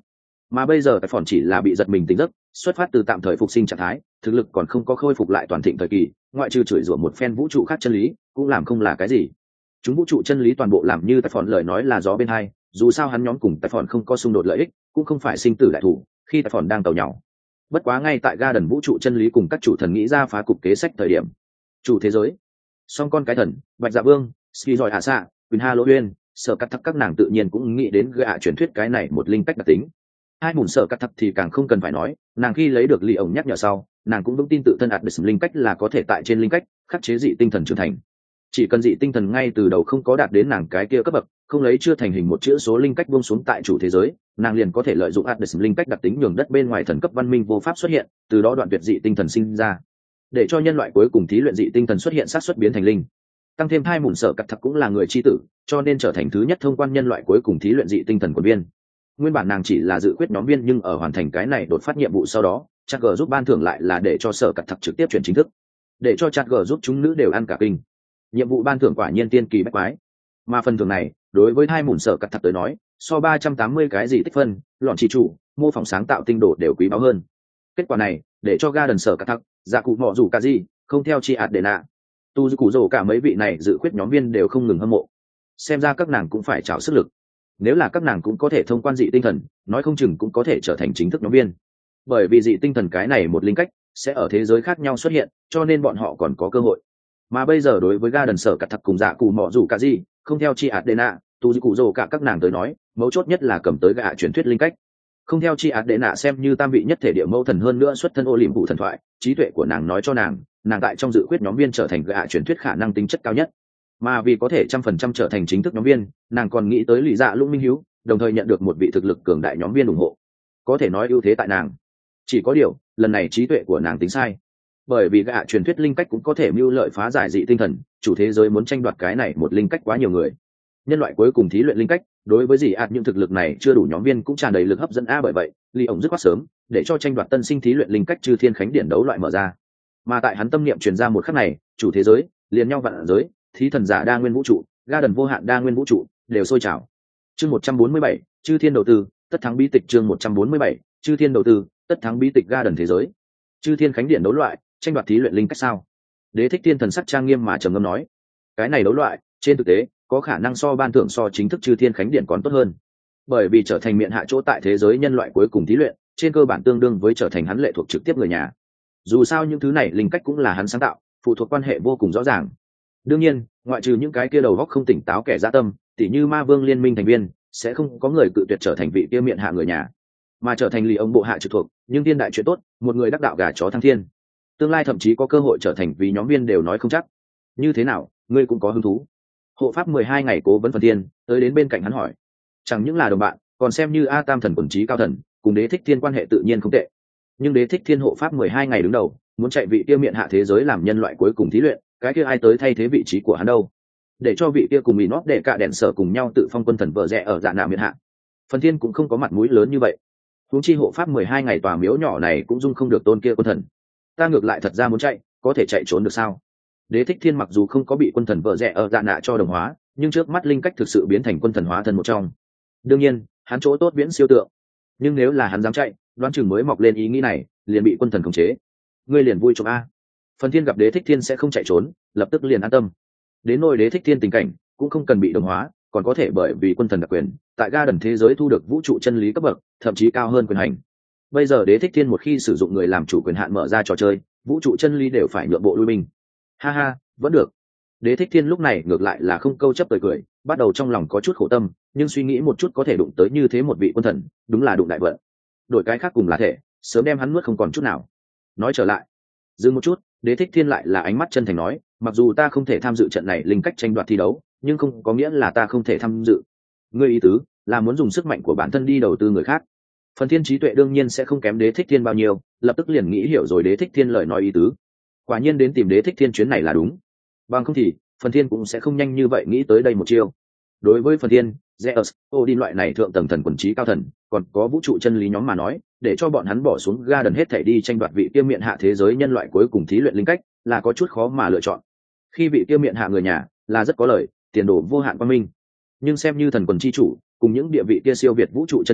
mà bây giờ cái phòn chỉ là bị giật mình tỉnh giấc, xuất phát từ tạm thời phục sinh trạng thái, thực lực còn không có khôi phục lại toàn thịnh thời kỳ, ngoại trừ chửi rủa một phen vũ trụ khác chân lý cũng làm không là cái gì. Chúng vũ trụ chân lý toàn bộ làm như tài phòn lời nói là gió bên hai, dù sao hắn nhóm cùng tài phòn không có xung đột lợi ích, cũng không phải sinh tử đại thủ khi tài phòn đang tàu nhau. Bất quá ngay tại ga đần vũ trụ chân lý cùng các chủ thần nghĩ ra phá cục kế sách thời điểm, chủ thế giới song con cái thần bạch dạ vương ski giỏi hạ xạ quyền ha lỗ uyên sở cắt thắc các nàng tự nhiên cũng nghĩ đến gạ truyền thuyết cái này một linh cách đặc tính. Hai mùn sở cắt thắc thì càng không cần phải nói, nàng khi lấy được ly ổng nhắc nhở sau, nàng cũng vững tin tự thân ạt được linh cách là có thể tại trên linh cách khắc chế dị tinh thần trưởng thành. Chỉ cần dị tinh thần ngay từ đầu không có đạt đến nàng cái kia cấp bậc, không lấy chưa thành hình một chữ số linh cách buông xuống tại chủ thế giới, nàng liền có thể lợi dụng ạt được linh cách đặc tính nhường đất bên ngoài thần cấp văn minh vô pháp xuất hiện, từ đó đoạn tuyệt dị tinh thần sinh ra, để cho nhân loại cuối cùng thí luyện dị tinh thần xuất hiện sát xuất biến thành linh. Tăng thêm hai mùn sở cắt thắc cũng là người chi tử, cho nên trở thành thứ nhất thông quan nhân loại cuối cùng thí luyện dị tinh thần của viên. Nguyên bản nàng chỉ là dự quyết nhóm viên, nhưng ở hoàn thành cái này đột phát nhiệm vụ sau đó, chắc gờ giúp ban thưởng lại là để cho sở cắt thắc trực tiếp chuyển chính thức, để cho chắc gờ giúp chúng nữ đều ăn cả kinh. Nhiệm vụ ban thưởng quả nhiên tiên kỳ bách quái, mà phần thưởng này đối với hai mùn sở cắt thắc tới nói, so ba trăm tám mươi cái gì tích phân, lọn chỉ chủ, mô phỏng sáng tạo tinh độ đều quý báu hơn. Kết quả này để cho ga đần sở cắt thắc, dạ cụ mọ dù cả gì, không theo chi ạt để nạ, tu cụ rồ cả mấy vị này dự quyết nhóm viên đều không ngừng hâm mộ. Xem ra các nàng cũng phải trào sức lực, nếu là các nàng cũng có thể thông quan dị tinh thần, nói không chừng cũng có thể trở thành chính thức nhóm viên, bởi vì dị tinh thần cái này một linh cách sẽ ở thế giới khác nhau xuất hiện, cho nên bọn họ còn có cơ hội. Mà bây giờ đối với ga đần sở cắt thặc cùng dạ cụ mọ dù cả gì, không theo chi ạt đệ nạ, tu cụ rồ cả các nàng tới nói, mấu chốt nhất là cầm tới gạ truyền thuyết linh cách. Không theo chi ạt đệ nạ xem như tam vị nhất thể địa mẫu thần, hơn nữa xuất thân ô liềm phụ thần thoại, trí tuệ của nàng nói cho nàng, nàng tại trong dự quyết nhóm viên trở thành gạ truyền thuyết khả năng tính chất cao nhất. Mà vì có thể trăm phần trăm trở thành chính thức nhóm viên, nàng còn nghĩ tới lì dạ lũng minh hiếu, đồng thời nhận được một vị thực lực cường đại nhóm viên ủng hộ, có thể nói ưu thế tại nàng. Chỉ có điều lần này trí tuệ của nàng tính sai, bởi vì gạ truyền thuyết linh cách cũng có thể mưu lợi phá giải dị tinh thần, chủ thế giới muốn tranh đoạt cái này một linh cách quá nhiều người, nhân loại cuối cùng thí luyện linh cách đối với dị ạt những thực lực này chưa đủ nhóm viên cũng tràn đầy lực hấp dẫn a. Bởi vậy ly ổng dứt khoát sớm để cho tranh đoạt tân sinh thí luyện linh cách chư thiên khánh điển đấu loại mở ra, mà tại hắn tâm niệm truyền ra một khắc này, chủ thế giới liền nhau vạn giới thí thần giả đa nguyên vũ trụ, ga đần vô hạn đa nguyên vũ trụ đều sôi trào. Chương một trăm bốn mươi bảy chư thiên đầu tư tất thắng bí tịch. Chương một trăm bốn mươi bảy chư thiên đầu tư tất thắng bí tịch. Ga đần thế giới chư thiên khánh điện đấu loại tranh đoạt thí luyện linh cách sao? Đế thích thiên thần sắc trang nghiêm mà trầm ngâm nói, cái này đấu loại trên thực tế có khả năng so ban thưởng so chính thức chư thiên khánh điện còn tốt hơn, bởi vì trở thành miệng hạ chỗ tại thế giới nhân loại cuối cùng thí luyện, trên cơ bản tương đương với trở thành hắn lệ thuộc trực tiếp người nhà. Dù sao những thứ này linh cách cũng là hắn sáng tạo, phụ thuộc quan hệ vô cùng rõ ràng. Đương nhiên ngoại trừ những cái kia đầu góc không tỉnh táo kẻ dã tâm, tỉ như ma vương liên minh thành viên, sẽ không có người cự tuyệt trở thành vị kia miệng hạ người nhà, mà trở thành lì ông bộ hạ trực thuộc. Nhưng thiên đại chuyện tốt, một người đắc đạo gà chó thăng thiên, tương lai thậm chí có cơ hội trở thành vì nhóm viên đều nói không chắc. Như thế nào, ngươi cũng có hứng thú? Hộ pháp mười hai ngày cố vấn phần thiên tới đến bên cạnh hắn hỏi. Chẳng những là đồng bạn, còn xem như a tam thần quần trí cao thần, cùng đế thích thiên quan hệ tự nhiên không tệ. Nhưng đế thích thiên hộ pháp mười hai ngày đứng đầu, muốn chạy vị kia miệng hạ thế giới làm nhân loại cuối cùng thí luyện, cái kia ai tới thay thế vị trí của hắn đâu? Để cho vị kia cùng bị nót để cả đèn sở cùng nhau tự phong quân thần vợ rẽ ở dạ nạ miệng hạ, phần thiên cũng không có mặt mũi lớn như vậy. Huống chi hộ pháp mười hai ngày tòa miếu nhỏ này cũng dung không được tôn kia quân thần. Ta ngược lại thật ra muốn chạy, có thể chạy trốn được sao? Đế thích thiên mặc dù không có bị quân thần vợ rẽ ở dạ nạ cho đồng hóa, nhưng trước mắt linh cách thực sự biến thành quân thần hóa thân một trong. Đương nhiên hắn chỗ tốt viễn siêu tượng, nhưng nếu là hắn dám chạy, đoán chừng mới mọc lên ý nghĩ này liền bị quân thần khống chế. Ngươi liền vui chụp a. Phần thiên gặp đế thích thiên sẽ không chạy trốn, lập tức liền an tâm. Đến nôi đế thích thiên tình cảnh cũng không cần bị đồng hóa, còn có thể bởi vì quân thần đặc quyền tại ga đần thế giới thu được vũ trụ chân lý cấp bậc, thậm chí cao hơn quyền hành. Bây giờ đế thích thiên một khi sử dụng người làm chủ quyền hạn mở ra trò chơi, vũ trụ chân lý đều phải nhượng bộ lui binh. Ha ha, vẫn được. Đế thích thiên lúc này ngược lại là không câu chấp cười cười, bắt đầu trong lòng có chút khổ tâm, nhưng suy nghĩ một chút có thể đụng tới như thế một vị quân thần, đúng là đụng đại vận. Đổi cái khác cùng là thể, sớm đem hắn nuốt không còn chút nào. Nói trở lại, dừng một chút, đế thích thiên lại là ánh mắt chân thành nói, mặc dù ta không thể tham dự trận này linh cách tranh đoạt thi đấu, nhưng không có nghĩa là ta không thể tham dự. Ngươi ý tứ là muốn dùng sức mạnh của bản thân đi đầu tư người khác? Phần thiên trí tuệ đương nhiên sẽ không kém đế thích thiên bao nhiêu, lập tức liền nghĩ hiểu rồi đế thích thiên lời nói ý tứ. Quả nhiên đến tìm đế thích thiên chuyến này là đúng, bằng không thì phần thiên cũng sẽ không nhanh như vậy nghĩ tới đây một chiêu. Đối với phần thiên, Zeus, Odin loại này thượng tầng thần quần trí cao thần, còn có vũ trụ chân lý nhóm mà nói, để cho bọn hắn bỏ xuống ga đần hết thảy đi tranh đoạt vị kia miệng hạ thế giới nhân loại cuối cùng thí luyện linh cách, là có chút khó mà lựa chọn. Khi vị kia miệng hạ người nhà là rất có lợi, tiền đồ vô hạn quang minh, nhưng xem như thần quần chi chủ cùng những địa vị kia siêu việt vũ trụ chân lý,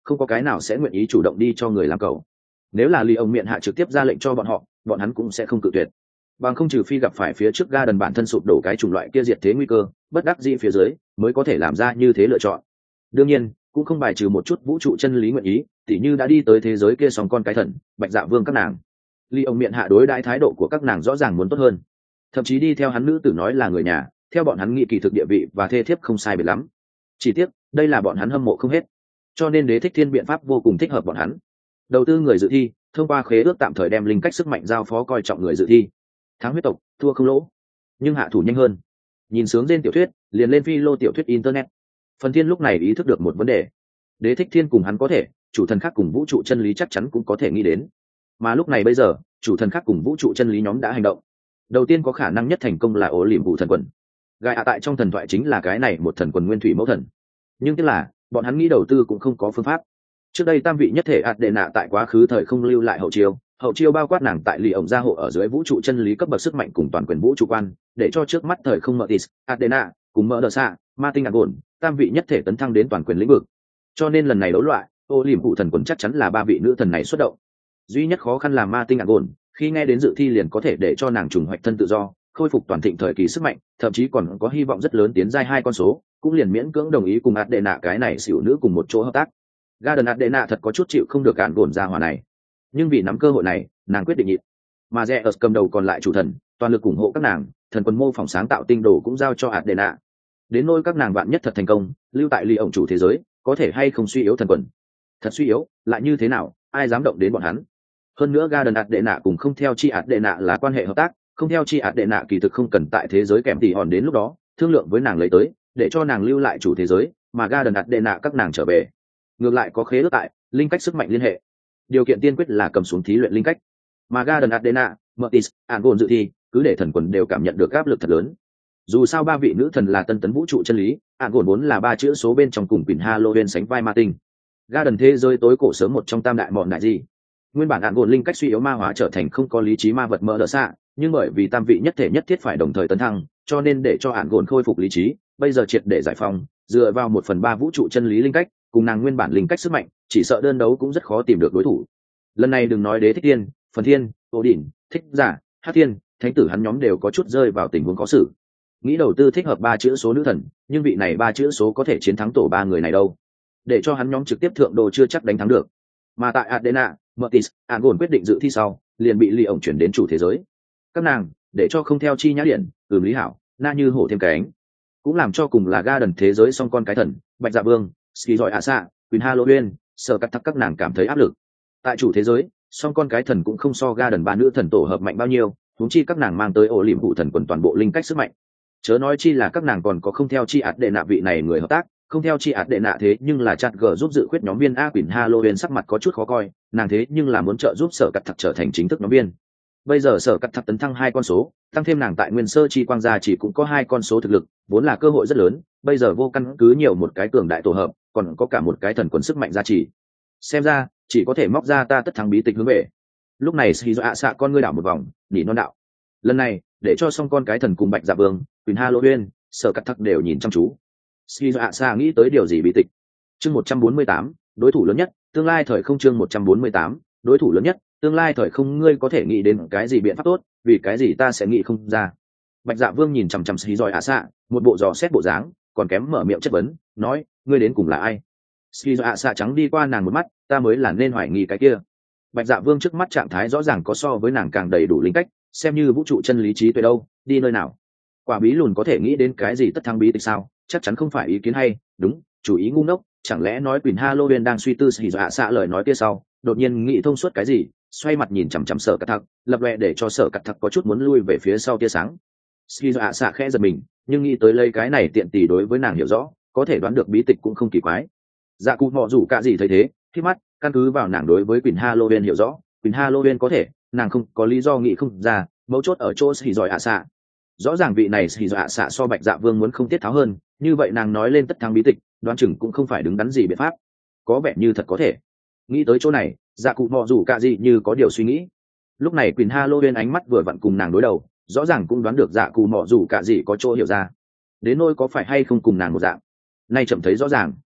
không có cái nào sẽ nguyện ý chủ động đi cho người làm cầu. Nếu là Lý ông miệng hạ trực tiếp ra lệnh cho bọn họ, bọn hắn cũng sẽ không cự tuyệt. Bằng không trừ phi gặp phải phía trước ga đần bản thân sụp đổ cái chủng loại kia diệt thế nguy cơ, bất đắc dĩ phía dưới mới có thể làm ra như thế lựa chọn. Đương nhiên, cũng không bài trừ một chút vũ trụ chân lý nguyện ý, tỉ như đã đi tới thế giới kia song con cái thần, Bạch Dạ Vương các nàng. Lý ông miệng hạ đối đãi thái độ của các nàng rõ ràng muốn tốt hơn, thậm chí đi theo hắn nữ tử nói là người nhà, theo bọn hắn nghĩ kỳ thực địa vị và thê thiếp không sai biệt lắm. Chỉ tiếc, đây là bọn hắn hâm mộ không hết, cho nên Đế Thích Thiên biện pháp vô cùng thích hợp bọn hắn. Đầu tư người dự thi, thông qua khế ước tạm thời đem linh cách sức mạnh giao phó coi trọng người dự thi. Thắng huyết tộc, thua không lỗ, nhưng hạ thủ nhanh hơn. Nhìn sướng trên tiểu thuyết, liền lên phi lô tiểu thuyết internet. Phần Thiên lúc này ý thức được một vấn đề. Đế Thích Thiên cùng hắn có thể, chủ thần khác cùng vũ trụ chân lý chắc chắn cũng có thể nghĩ đến. Mà lúc này bây giờ, chủ thần khác cùng vũ trụ chân lý nhóm đã hành động. Đầu tiên có khả năng nhất thành công là Ổ Liềm Vũ thần quần. Gai ạ tại trong thần thoại chính là cái này một thần quần nguyên thủy mẫu thần. Nhưng tức là, bọn hắn nghĩ đầu tư cũng không có phương pháp. Trước đây tam vị nhất thể ạt đệ nạ tại quá khứ thời không lưu lại hậu chiêu, hậu chiêu bao quát nàng tại lì ổng gia hộ ở dưới vũ trụ chân lý cấp bậc sức mạnh cùng toàn quyền vũ trụ quan, để cho trước mắt thời không mở tis adena cùng mở đờ xạ ma tinh ạt gồn tam vị nhất thể tấn thăng đến toàn quyền lĩnh vực. Cho nên lần này đấu loại ô liềm phụ thần quần chắc chắn là ba vị nữ thần này xuất động. Duy nhất khó khăn là ma tinh ạt gồn, khi nghe đến dự thi liền có thể để cho nàng trùng hoạch thân tự do, khôi phục toàn thịnh thời kỳ sức mạnh, thậm chí còn có hy vọng rất lớn tiến giai hai con số, cũng liền miễn cưỡng đồng ý cùng ạt đệ nạ cái này xỉu nữ cùng một chỗ hợp tác. Garden Adena thật có chút chịu không được cản gồn ra hỏa này, nhưng vì nắm cơ hội này, nàng quyết định nhịn. Mà Zeus cầm đầu còn lại chủ thần, toàn lực ủng hộ các nàng, thần quân mô phỏng sáng tạo tinh đồ cũng giao cho Adena. Đến nỗi các nàng bạn nhất thật thành công, lưu tại ly ổng chủ thế giới, có thể hay không suy yếu thần quân? Thật suy yếu, lại như thế nào, ai dám động đến bọn hắn? Hơn nữa Garden Adena cùng không theo chi Adena là quan hệ hợp tác, không theo chi Adena kỳ thực không cần tại thế giới kèm tỉ hòn đến lúc đó, thương lượng với nàng lấy tới, để cho nàng lưu lại chủ thế giới, mà Garden Adena các nàng trở về. Ngược lại có khế ước tại linh cách sức mạnh liên hệ, điều kiện tiên quyết là cầm xuống thí luyện linh cách. Mà Garden Adena, Mertis, Angol dự thi, cứ để thần quần đều cảm nhận được áp lực thật lớn. Dù sao ba vị nữ thần là tân tấn vũ trụ chân lý, Angol vốn là ba chữ số bên trong cùng Quỳnh Halloween sánh vai ma tinh. Garden thế giới tối cổ sớm một trong tam đại mọn đại gì. Nguyên bản Angol linh cách suy yếu ma hóa trở thành không có lý trí ma vật mơ đỡ xạ, nhưng bởi vì tam vị nhất thể nhất thiết phải đồng thời tấn thăng, cho nên để cho Angol khôi phục lý trí, bây giờ triệt để giải phóng, dựa vào một phần ba vũ trụ chân lý linh cách, cùng nàng nguyên bản linh cách sức mạnh, chỉ sợ đơn đấu cũng rất khó tìm được đối thủ. Lần này đừng nói Đế Thích Thiên, Phần Thiên, Ô Đỉnh, Thích Giả, Hắc Thiên, Thánh Tử hắn nhóm đều có chút rơi vào tình huống khó xử. Nghĩ đầu tư thích hợp ba chữ số nữ thần, nhưng vị này ba chữ số có thể chiến thắng tổ ba người này đâu? Để cho hắn nhóm trực tiếp thượng đồ chưa chắc đánh thắng được. Mà tại Adena, Mertis, Angol quyết định dự thi sau, liền bị Ly ổng chuyển đến chủ thế giới. Các nàng, để cho không theo chi nhã điện, Ừm Lý Hảo, Na Như hổ thêm cánh, cũng làm cho cùng là Garden thế giới song con cái thần, Bạch Dạ Vương, Ski giỏi ạ xạ, Quỳnh Halloween, sợ cắt thắc các nàng cảm thấy áp lực. Tại chủ thế giới, song con cái thần cũng không so Garden ba nữ thần tổ hợp mạnh bao nhiêu, huống chi các nàng mang tới ổ liềm phụ thần quần toàn bộ linh cách sức mạnh. Chớ nói chi là các nàng còn có không theo chi ạt đệ nạ vị này người hợp tác, không theo chi ạt đệ nạ thế nhưng là chặt gờ giúp dự khuyết nhóm viên a. Quỳnh Halloween sắc mặt có chút khó coi, nàng thế nhưng là muốn trợ giúp sở cắt thắc trở thành chính thức nhóm viên. Bây giờ sở cắt thắc tấn thăng hai con số, tăng thêm nàng tại nguyên sơ chi quang gia chỉ cũng có hai con số thực lực, vốn là cơ hội rất lớn, bây giờ vô căn cứ nhiều một cái cường đại tổ hợp, còn có cả một cái thần quần sức mạnh gia trì. Xem ra chỉ có thể móc ra ta tất thắng bí tịch hướng về. Lúc này xì do ạ xạ con ngươi đảo một vòng, nhỉ non đạo. Lần này để cho xong con cái thần cùng Bạch Dạ Vương, Quỳnh Halloween, sở cắt thắc đều nhìn chăm chú. Xì do ạ xạ nghĩ tới điều gì bí tịch? Chương một trăm bốn mươi tám, đối thủ lớn nhất, tương lai thời không. Chương một trăm bốn mươi tám, đối thủ lớn nhất, tương lai thời không. Ngươi có thể nghĩ đến cái gì biện pháp tốt, vì cái gì ta sẽ nghĩ không ra? Bạch Dạ Vương nhìn chằm chằm xì rồi ạ xạ, một bộ dò xét bộ dáng, còn kém mở miệng chất vấn, nói, ngươi đến cùng là ai? Xì rồi ạ xạ trắng đi qua nàng một mắt, ta mới là nên hoài nghi cái kia. Bạch Dạ Vương trước mắt trạng thái rõ ràng có so với nàng càng đầy đủ linh cách, xem như vũ trụ chân lý trí tuệ đâu, đi nơi nào? Quả bí lùn có thể nghĩ đến cái gì tất thắng bí tịch sao? Chắc chắn không phải ý kiến hay, đúng, chủ ý ngu ngốc, chẳng lẽ nói Quỳnh Halloween đang suy tư xì rồi ạ xạ lời nói kia sau, đột nhiên nghĩ thông suốt cái gì, xoay mặt nhìn chằm chằm sở cắt thắc, lập lòe để cho sở cắt thắc có chút muốn lui về phía sau tia sáng. Ski ạ xạ khẽ giật mình, nhưng nghĩ tới lấy cái này tiện tỷ đối với nàng hiểu rõ, có thể đoán được bí tịch cũng không kỳ quái. Dạ cụ mọ rủ cả gì thấy thế, khi mắt căn cứ vào nàng đối với Quỳnh Halloween hiểu rõ, Quỳnh Halloween có thể, nàng không có lý do nghĩ không ra, mấu chốt ở chỗ xì giỏi ạ xạ. Rõ ràng vị này xì giỏi ạ xạ so Bạch Dạ Vương muốn không tiết tháo hơn, như vậy nàng nói lên tất thắng bí tịch, đoán chừng cũng không phải đứng đắn gì biện pháp, có vẻ như thật có thể. Nghĩ tới chỗ này, dạ cụ mọ rủ cả gì như có điều suy nghĩ. Lúc này Quỳnh Halloween ánh mắt vừa vặn cùng nàng đối đầu, rõ ràng cũng đoán được dạ cụ mọ rủ cả gì có chỗ hiểu ra. Đến nỗi có phải hay không cùng nàng một dạng, nay chậm thấy rõ ràng.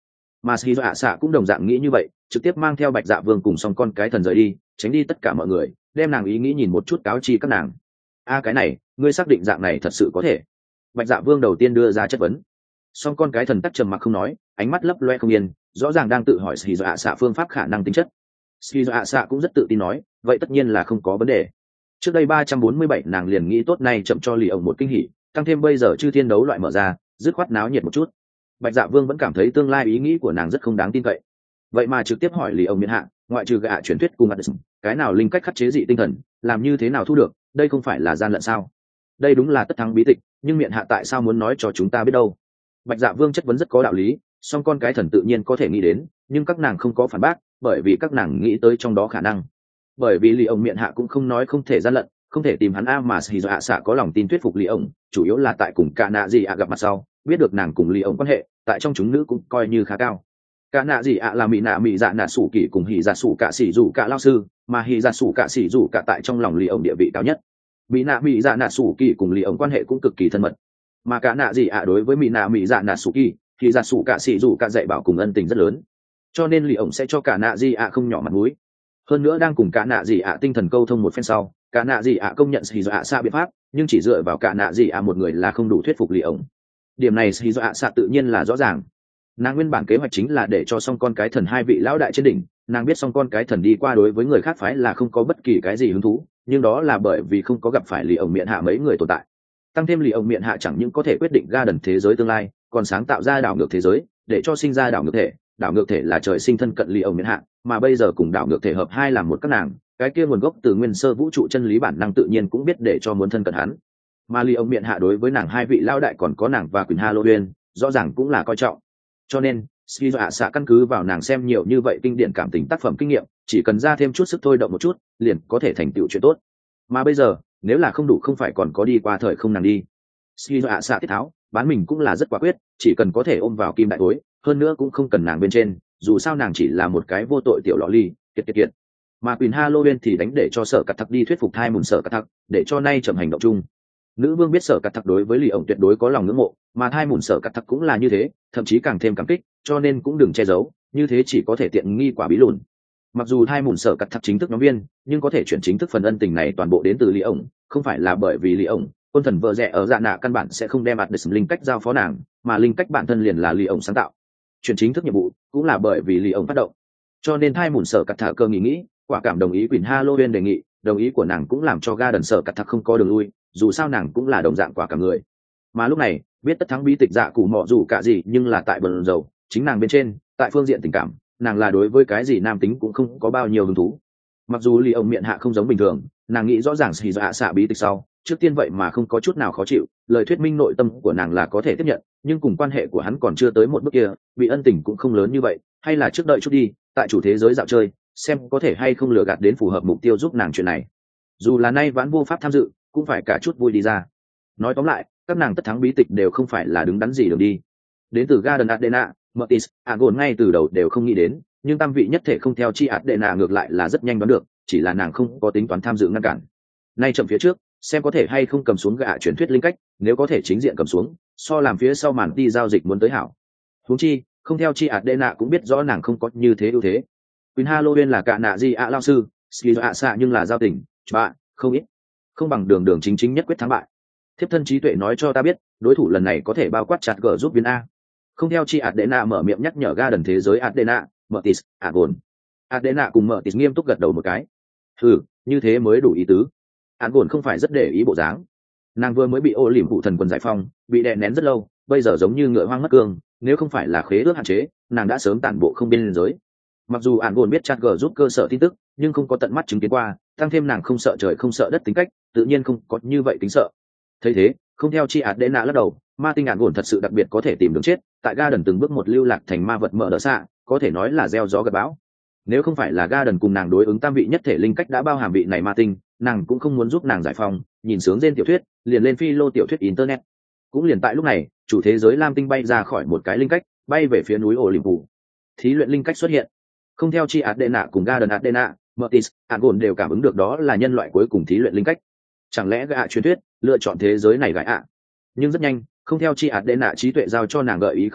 mà Shizuo ạ xạ cũng đồng dạng nghĩ như vậy, trực tiếp mang theo Bạch Dạ Vương cùng xong con cái thần rời đi, tránh đi tất cả mọi người, đem nàng ý nghĩ nhìn một chút cáo chi các nàng. A cái này, ngươi xác định dạng này thật sự có thể? Bạch Dạ Vương đầu tiên đưa ra chất vấn. Xong con cái thần tắc trầm mặc không nói, ánh mắt lấp loe không yên, rõ ràng đang tự hỏi Shizuo ạ xạ phương pháp khả năng tính chất. Shizuo ạ xạ cũng rất tự tin nói, vậy tất nhiên là không có vấn đề. Trước đây ba trăm bốn mươi bảy nàng liền nghĩ tốt này chậm cho Lý ổng một kinh hỉ, tăng thêm bây giờ chư thiên đấu loại mở ra, dứt khoát náo nhiệt một chút. Bạch Dạ Vương vẫn cảm thấy tương lai ý nghĩ của nàng rất không đáng tin cậy, vậy mà trực tiếp hỏi Lý ổng miễn hạ, ngoại trừ gạ truyền thuyết cùng Anderson, cái nào linh cách khắc chế dị tinh thần, làm như thế nào thu được, đây không phải là gian lận sao? Đây đúng là tất thắng bí tịch, nhưng miệng hạ tại sao muốn nói cho chúng ta biết đâu? Bạch Dạ Vương chất vấn rất có đạo lý, song con cái thần tự nhiên có thể nghĩ đến, nhưng các nàng không có phản bác, bởi vì các nàng nghĩ tới trong đó khả năng. Bởi vì Lý ổng miệng hạ cũng không nói không thể gian lận, không thể tìm hắn a mà Shizuo ạ xạ có lòng tin thuyết phục Lý ổng, chủ yếu là tại cùng cả nạ gì ạ gặp mặt sau, biết được nàng cùng Lý ổng quan hệ, tại trong chúng nữ cũng coi như khá cao. Cả nạ gì ạ là mỹ nạ mỹ dạ nạ sủ kỳ cùng hỉ dạ sủ cả xỉ rủ cả lao sư, mà hỉ dạ sủ cả xỉ rủ cả tại trong lòng Lý ổng địa vị cao nhất. Mỹ nạ mỹ dạ nạ sủ kỳ cùng Lý ổng quan hệ cũng cực kỳ thân mật, mà cả nạ gì ạ đối với mỹ nạ mỹ dạ nạ sủ kỳ thì dạ sủ cả xỉ rủ cả dạy bảo cùng ân tình rất lớn, cho nên Lý ổng sẽ cho cả nạ gì ạ không nhỏ mặt mũi. Hơn nữa đang cùng cả nạ gì ạ tinh thần câu thông một phen sau, cả nạ gì ạ công nhận Shizuo ạ xạ biện pháp, nhưng chỉ dựa vào cả nạ gì ạ một người là không đủ thuyết phục Lý ổng. Điểm này Shizuo ạ xạ tự nhiên là rõ ràng. Nàng nguyên bản kế hoạch chính là để cho xong con cái thần hai vị lão đại trên đỉnh, nàng biết xong con cái thần đi qua đối với người khác phái là không có bất kỳ cái gì hứng thú, nhưng đó là bởi vì không có gặp phải Lý ổng miệng hạ mấy người tồn tại. Tăng thêm Lý ổng miệng hạ chẳng những có thể quyết định Garden thế giới tương lai, còn sáng tạo ra đảo ngược thế giới, để cho sinh ra đảo ngược thể. Đảo ngược thể là trời sinh thân cận Lý ổng miệng hạ, mà bây giờ cùng đảo ngược thể hợp hai làm một các nàng, cái kia nguồn gốc từ nguyên sơ vũ trụ chân lý bản năng tự nhiên cũng biết để cho muốn thân cận hắn. Mà Lý ổng miệng hạ đối với nàng hai vị lão đại còn có nàng và Quỳnh Halloween, rõ ràng cũng là coi trọng. Cho nên Shizuo ạ xạ căn cứ vào nàng xem nhiều như vậy kinh điển cảm tình tác phẩm kinh nghiệm, chỉ cần ra thêm chút sức thôi động một chút, liền có thể thành tựu chuyện tốt. Mà bây giờ, nếu là không đủ không phải còn có đi qua thời không nàng đi. Shizuo ạ xạ tiết tháo, bán mình cũng là rất quả quyết, chỉ cần có thể ôm vào kim đại tối, hơn nữa cũng không cần nàng bên trên, dù sao nàng chỉ là một cái vô tội tiểu lọ ly, kiệt kiệt kiệt. Mà Quỳnh Halloween thì đánh để cho Sở Cát Thặc đi thuyết phục Thai Mùn Sở Cát Thặc, để cho nay chậm hành động chung. Nữ vương biết Sở Cát Thặc đối với Lý ổng tuyệt đối có lòng ngưỡng mộ, mà Thai Mùn Sở Cát Thặc cũng là như thế, thậm chí càng thêm cảm kích, cho nên cũng đừng che giấu, như thế chỉ có thể tiện nghi quả bí lùn. Mặc dù Thai Mùn Sở Cát Thặc chính thức nhóm viên, nhưng có thể chuyển chính thức phần ân tình này toàn bộ đến từ Lý ổng, không phải là bởi vì Lý ổng, quân thần vợ rẻ ở dạ nạ căn bản sẽ không đem ạt được linh cách giao phó nàng, mà linh cách bản thân liền là Lý ổng sáng tạo. Chuyển chính thức nhiệm vụ cũng là bởi vì Lý ổng phát động. Cho nên Thai Mùn Sở Cát Thặc cơ nghĩ nghĩ, quả cảm đồng ý Quỳnh Halloween đề nghị, đồng ý của nàng cũng làm cho Garden Sở Cát Thặc không có đường lui, dù sao nàng cũng là đồng dạng quả cảm người. Mà lúc này, biết tất thắng bí tịch dạ cụ mọ dù cả gì, nhưng là tại bần dầu, chính nàng bên trên, tại phương diện tình cảm, nàng là đối với cái gì nam tính cũng không có bao nhiêu hứng thú. Mặc dù Lý ổng miệng hạ không giống bình thường, nàng nghĩ rõ ràng Shizuo ạ xạ bí tịch sau, trước tiên vậy mà không có chút nào khó chịu, lời thuyết minh nội tâm của nàng là có thể tiếp nhận, nhưng cùng quan hệ của hắn còn chưa tới một bước kia, bị ân tình cũng không lớn như vậy, hay là trước đợi chút đi, tại chủ thế giới dạo chơi, xem có thể hay không lừa gạt đến phù hợp mục tiêu giúp nàng chuyện này. Dù là nay vãn vô pháp tham dự, cũng phải cả chút vui đi ra. Nói tóm lại, các nàng tất thắng bí tịch đều không phải là đứng đắn gì đường đi. Đến từ Garden Adena, Mertis, Agon ngay từ đầu đều không nghĩ đến, nhưng tam vị nhất thể không theo chi Adena ngược lại là rất nhanh đoán được, chỉ là nàng không có tính toán tham dự ngăn cản. Nay chậm phía trước, xem có thể hay không cầm xuống gạ truyền thuyết linh cách, nếu có thể chính diện cầm xuống, so làm phía sau màn đi giao dịch muốn tới hảo. Huống chi, không theo chi Adena cũng biết rõ nàng không có như thế ưu thế. Quỳnh Halloween là cả nạ gì ạ lao sư, Shizuo ạ xạ nhưng là giao tình, bạn không ít, không bằng đường đường chính chính nhất quyết thắng bại. Thiếp thân trí tuệ nói cho ta biết, đối thủ lần này có thể bao quát chặt gờ giúp viên a. Không theo chi Adena mở miệng nhắc nhở Garden thế giới Adena, Mertis, Agon. Adena cùng Mertis nghiêm túc gật đầu một cái. Ừ, như thế mới đủ ý tứ. Agon không phải rất để ý bộ dáng. Nàng vừa mới bị ô liềm phụ thần quân giải phong, bị đè nén rất lâu, bây giờ giống như ngựa hoang mất cương, nếu không phải là khế ước hạn chế, nàng đã sớm tản bộ không biên giới. Mặc dù Agon biết chặt gờ giúp cơ sở tin tức, nhưng không có tận mắt chứng kiến qua, tăng thêm nàng không sợ trời không sợ đất tính cách, tự nhiên không có như vậy tính sợ. Thấy thế, không theo chi Adena lắc đầu, ma tinh Agon thật sự đặc biệt có thể tìm đường chết, tại Garden từng bước một lưu lạc thành ma vật mở đỡ xạ, có thể nói là gieo gió gặt bão. Nếu không phải là Garden cùng nàng đối ứng tam vị nhất thể linh cách đã bao hàm vị này ma tinh, nàng cũng không muốn giúp nàng giải phóng, nhìn sướng trên tiểu thuyết, liền lên phi lô tiểu thuyết internet. Cũng liền tại lúc này, chủ thế giới lam tinh bay ra khỏi một cái linh cách, bay về phía núi Olympus. Thí luyện linh cách xuất hiện. Không theo chi Adena cùng Garden Adena, Mertis, Agon đều cảm ứng được đó là nhân loại cuối cùng thí luyện linh cách. Chẳng lẽ gã truyền thuyết lựa chọn thế giới này gãi ạ? Nhưng rất nhanh, không theo chi Adena trí tuệ giao cho nàng gợi ý không đúng,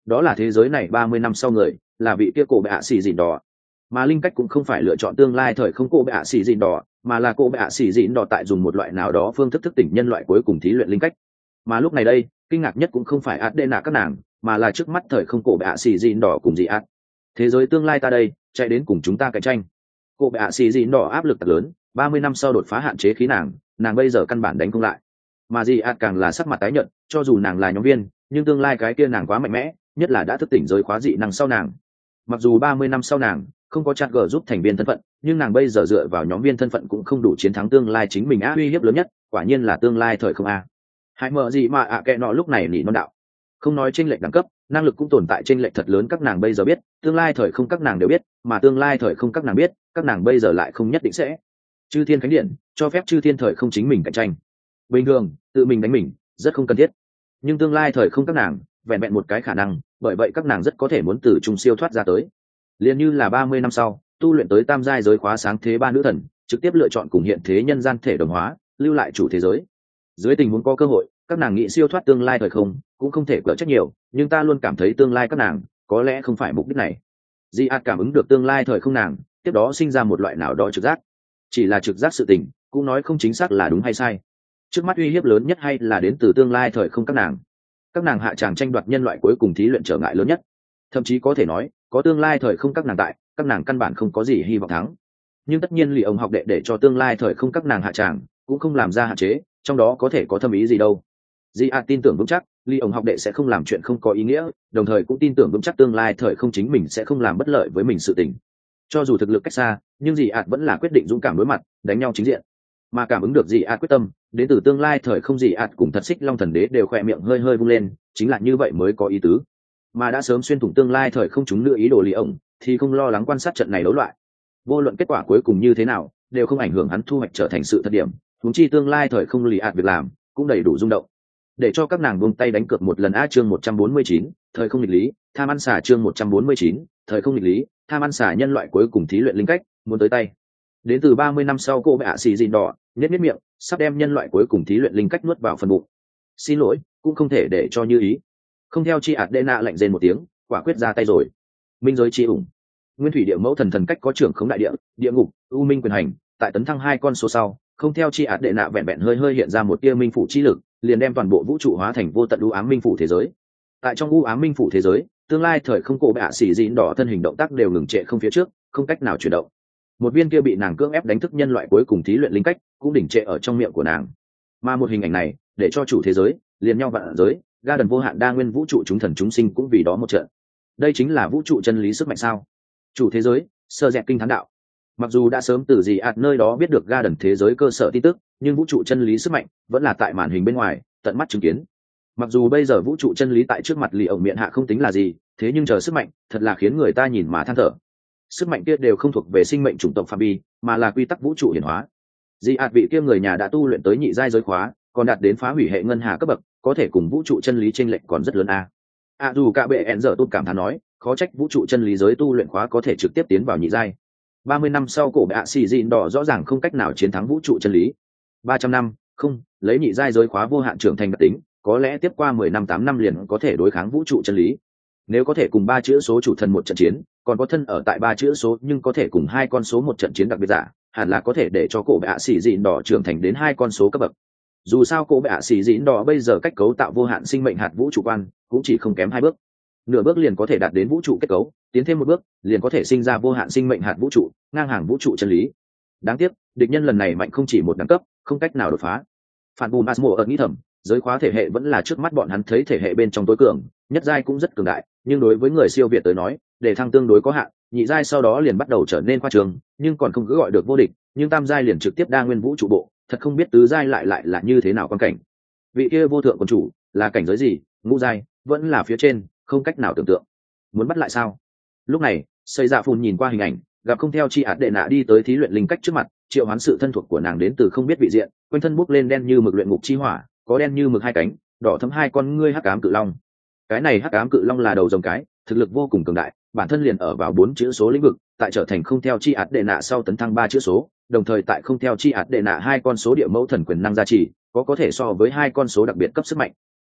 đó là thế giới này ba mươi năm sau người là vị kia cổ bệ ạ xì dịn đỏ. Mà linh cách cũng không phải lựa chọn tương lai thời không cổ bệ ạ xì dịn đỏ, mà là cổ bệ ạ xì dịn đỏ tại dùng một loại nào đó phương thức thức tỉnh nhân loại cuối cùng thí luyện linh cách. Mà lúc này đây kinh ngạc nhất cũng không phải ạt đê nạ các nàng, mà là trước mắt thời không cổ bệ ạ xì dịn đỏ cùng dị ạt. Thế giới tương lai ta đây chạy đến cùng chúng ta cạnh tranh. Cổ bệ ạ xì dịn đỏ áp lực thật lớn, ba mươi năm sau đột phá hạn chế khí nàng, nàng bây giờ căn bản đánh không lại. Mà dị ạt càng là sắc mặt tái nhợt, cho dù nàng là nhóm viên, nhưng tương lai cái kia nàng quá mạnh mẽ, nhất là đã thức tỉnh giới khóa dị năng sau nàng. Mặc dù ba mươi năm sau nàng không có chặt gờ giúp thành viên thân phận, nhưng nàng bây giờ dựa vào nhóm viên thân phận cũng không đủ chiến thắng tương lai chính mình. Á uy hiếp lớn nhất quả nhiên là tương lai thời không a. Hãy mở gì mà ạ à kệ nọ lúc này nỉ non đạo, không nói chênh lệch đẳng cấp, năng lực cũng tồn tại chênh lệch thật lớn. Các nàng bây giờ biết, tương lai thời không các nàng đều biết, mà tương lai thời không các nàng biết, các nàng bây giờ lại không nhất định sẽ. Chư thiên khánh điện cho phép chư thiên thời không chính mình cạnh tranh, bình thường tự mình đánh mình rất không cần thiết, nhưng tương lai thời không các nàng vẹn vẹn một cái khả năng, bởi vậy các nàng rất có thể muốn từ trung siêu thoát ra tới. Liên như là ba mươi năm sau tu luyện tới tam giai giới khóa sáng thế ba nữ thần trực tiếp lựa chọn cùng hiện thế nhân gian thể đồng hóa, lưu lại chủ thế giới. Dưới tình huống có cơ hội, các nàng nghĩ siêu thoát tương lai thời không cũng không thể cỡ trách nhiều, nhưng ta luôn cảm thấy tương lai các nàng có lẽ không phải mục đích này. Di ạt cảm ứng được tương lai thời không nàng tiếp đó sinh ra một loại nào đó trực giác, chỉ là trực giác sự tình cũng nói không chính xác là đúng hay sai. Trước mắt uy hiếp lớn nhất hay là đến từ tương lai thời không các nàng. Các nàng hạ tràng tranh đoạt nhân loại cuối cùng thí luyện trở ngại lớn nhất, thậm chí có thể nói có tương lai thời không các nàng tại, các nàng căn bản không có gì hy vọng thắng. Nhưng tất nhiên lì ông học đệ để cho tương lai thời không các nàng hạ tràng cũng không làm ra hạn chế, trong đó có thể có thâm ý gì đâu. Di a tin tưởng vững chắc lì ông học đệ sẽ không làm chuyện không có ý nghĩa, đồng thời cũng tin tưởng vững chắc tương lai thời không chính mình sẽ không làm bất lợi với mình sự tình. Cho dù thực lực cách xa, nhưng Di a vẫn là quyết định dũng cảm đối mặt, đánh nhau chính diện. Mà cảm ứng được Di a quyết tâm đến từ tương lai thời không, Di a cùng Thật Xích Long Thần Đế đều khỏe miệng hơi hơi vung lên, chính là như vậy mới có ý tứ. Mà đã sớm xuyên thủng tương lai thời không chúng nữ ý đồ lì ổng thì không lo lắng quan sát trận này đấu loại. Vô luận kết quả cuối cùng như thế nào đều không ảnh hưởng hắn thu hoạch trở thành sự thật điểm. Huống chi tương lai thời không lì ạt việc làm cũng đầy đủ rung động, để cho các nàng buông tay đánh cược một lần. A chương một trăm bốn mươi chín, thời không nghịch lý tham ăn xả. Chương một trăm bốn mươi chín, thời không nghịch lý tham ăn xả. Nhân loại cuối cùng thí luyện linh cách muốn tới tay. Đến từ ba mươi năm sau cô bệ ạ xì dịn đỏ nhếch nhếch miệng, sắp đem nhân loại cuối cùng thí luyện linh cách nuốt vào phần bụng. Xin lỗi, cũng không thể để cho như ý. Không theo chi ạt đê nạ lạnh rên một tiếng, quả quyết ra tay rồi. Minh giới chi ủng, nguyên thủy địa mẫu thần thần cách có trưởng khống đại địa, địa ngục, u minh quyền hành. Tại tấn thăng hai con số sau, không theo chi ạt đệ nạ vẹn vẹn hơi hơi hiện ra một tia minh phủ chi lực, liền đem toàn bộ vũ trụ hóa thành vô tận u ám minh phủ thế giới. Tại trong u ám minh phủ thế giới, tương lai thời không cổ bệ ạ xì dịn đỏ thân hình động tác đều ngừng trệ không phía trước, không cách nào chuyển động. Một viên kia bị nàng cưỡng ép đánh thức nhân loại cuối cùng thí luyện linh cách cũng đỉnh trệ ở trong miệng của nàng. Mà một hình ảnh này để cho chủ thế giới liền nhau vạn giới, ga đần vô hạn đa nguyên vũ trụ chúng thần chúng sinh cũng vì đó một trận. Đây chính là vũ trụ chân lý sức mạnh sao? Chủ thế giới sơ dẹt kinh thán đạo. Mặc dù đã sớm từ gì ạt nơi đó biết được ga đần thế giới cơ sở tin tức, nhưng vũ trụ chân lý sức mạnh vẫn là tại màn hình bên ngoài tận mắt chứng kiến. Mặc dù bây giờ vũ trụ chân lý tại trước mặt lì ổng miệng hạ không tính là gì, thế nhưng chờ sức mạnh thật là khiến người ta nhìn mà than thở. Sức mạnh kia đều không thuộc về sinh mệnh chủng tộc phạm vi, mà là quy tắc vũ trụ hiển hóa. Dị ạt vị kia người nhà đã tu luyện tới nhị giai giới khóa, còn đạt đến phá hủy hệ ngân hà cấp bậc, có thể cùng vũ trụ chân lý chênh lệch còn rất lớn a. À dù cả bệ ẹn giờ tốt cảm thán nói, khó trách vũ trụ chân lý giới tu luyện khóa có thể trực tiếp tiến vào nhị giai. Ba mươi năm sau cổ bệ ạ xì dịn đỏ rõ ràng không cách nào chiến thắng vũ trụ chân lý. Ba trăm năm, không, lấy nhị giai giới khóa vô hạn trưởng thành đặc tính, có lẽ tiếp qua mười năm tám năm liền có thể đối kháng vũ trụ chân lý. Nếu có thể cùng ba chữ số chủ thần một trận chiến, còn có thân ở tại ba chữ số nhưng có thể cùng hai con số một trận chiến đặc biệt giả, hẳn là có thể để cho cổ bệ ạ xì dịn đỏ trưởng thành đến hai con số cấp bậc. Dù sao cổ bệ ạ xì dịn đỏ bây giờ cách cấu tạo vô hạn sinh mệnh hạt vũ trụ quan cũng chỉ không kém hai bước, nửa bước liền có thể đạt đến vũ trụ kết cấu, tiến thêm một bước liền có thể sinh ra vô hạn sinh mệnh hạt vũ trụ, ngang hàng vũ trụ chân lý. Đáng tiếc địch nhân lần này mạnh không chỉ một đẳng cấp, không cách nào đột phá. Phản bùn asmo ở nghĩ thầm, giới khóa thể hệ vẫn là trước mắt bọn hắn thấy thể hệ bên trong tối cường, nhất giai cũng rất cường đại, nhưng đối với người siêu việt tới nói, để thăng tương đối có hạn, nhị giai sau đó liền bắt đầu trở nên khoa trương, nhưng còn không cứ gọi được vô địch, nhưng tam giai liền trực tiếp đa nguyên vũ trụ bộ, thật không biết tứ giai lại lại là như thế nào quan cảnh. Vị kia vô thượng quân chủ là cảnh giới gì, ngũ giai vẫn là phía trên, không cách nào tưởng tượng. Muốn bắt lại sao? Lúc này xây dạ phun nhìn qua hình ảnh, gặp không theo chi ạt đệ nạ đi tới thí luyện linh cách trước mặt, triệu hoán sự thân thuộc của nàng đến từ không biết vị diện, quanh thân bốc lên đen như mực luyện ngục chi hỏa, có đen như mực hai cánh, đỏ thấm hai con ngươi hắc ám cự long. Cái này hắc ám cự long là đầu rồng cái, thực lực vô cùng cường đại, bản thân liền ở vào bốn chữ số lĩnh vực, tại trở thành không theo chi ạt đệ nạ sau tấn thăng ba chữ số, đồng thời tại không theo chi ạt đệ nạ hai con số địa mẫu thần quyền năng gia trì, có có thể so với hai con số đặc biệt cấp sức mạnh.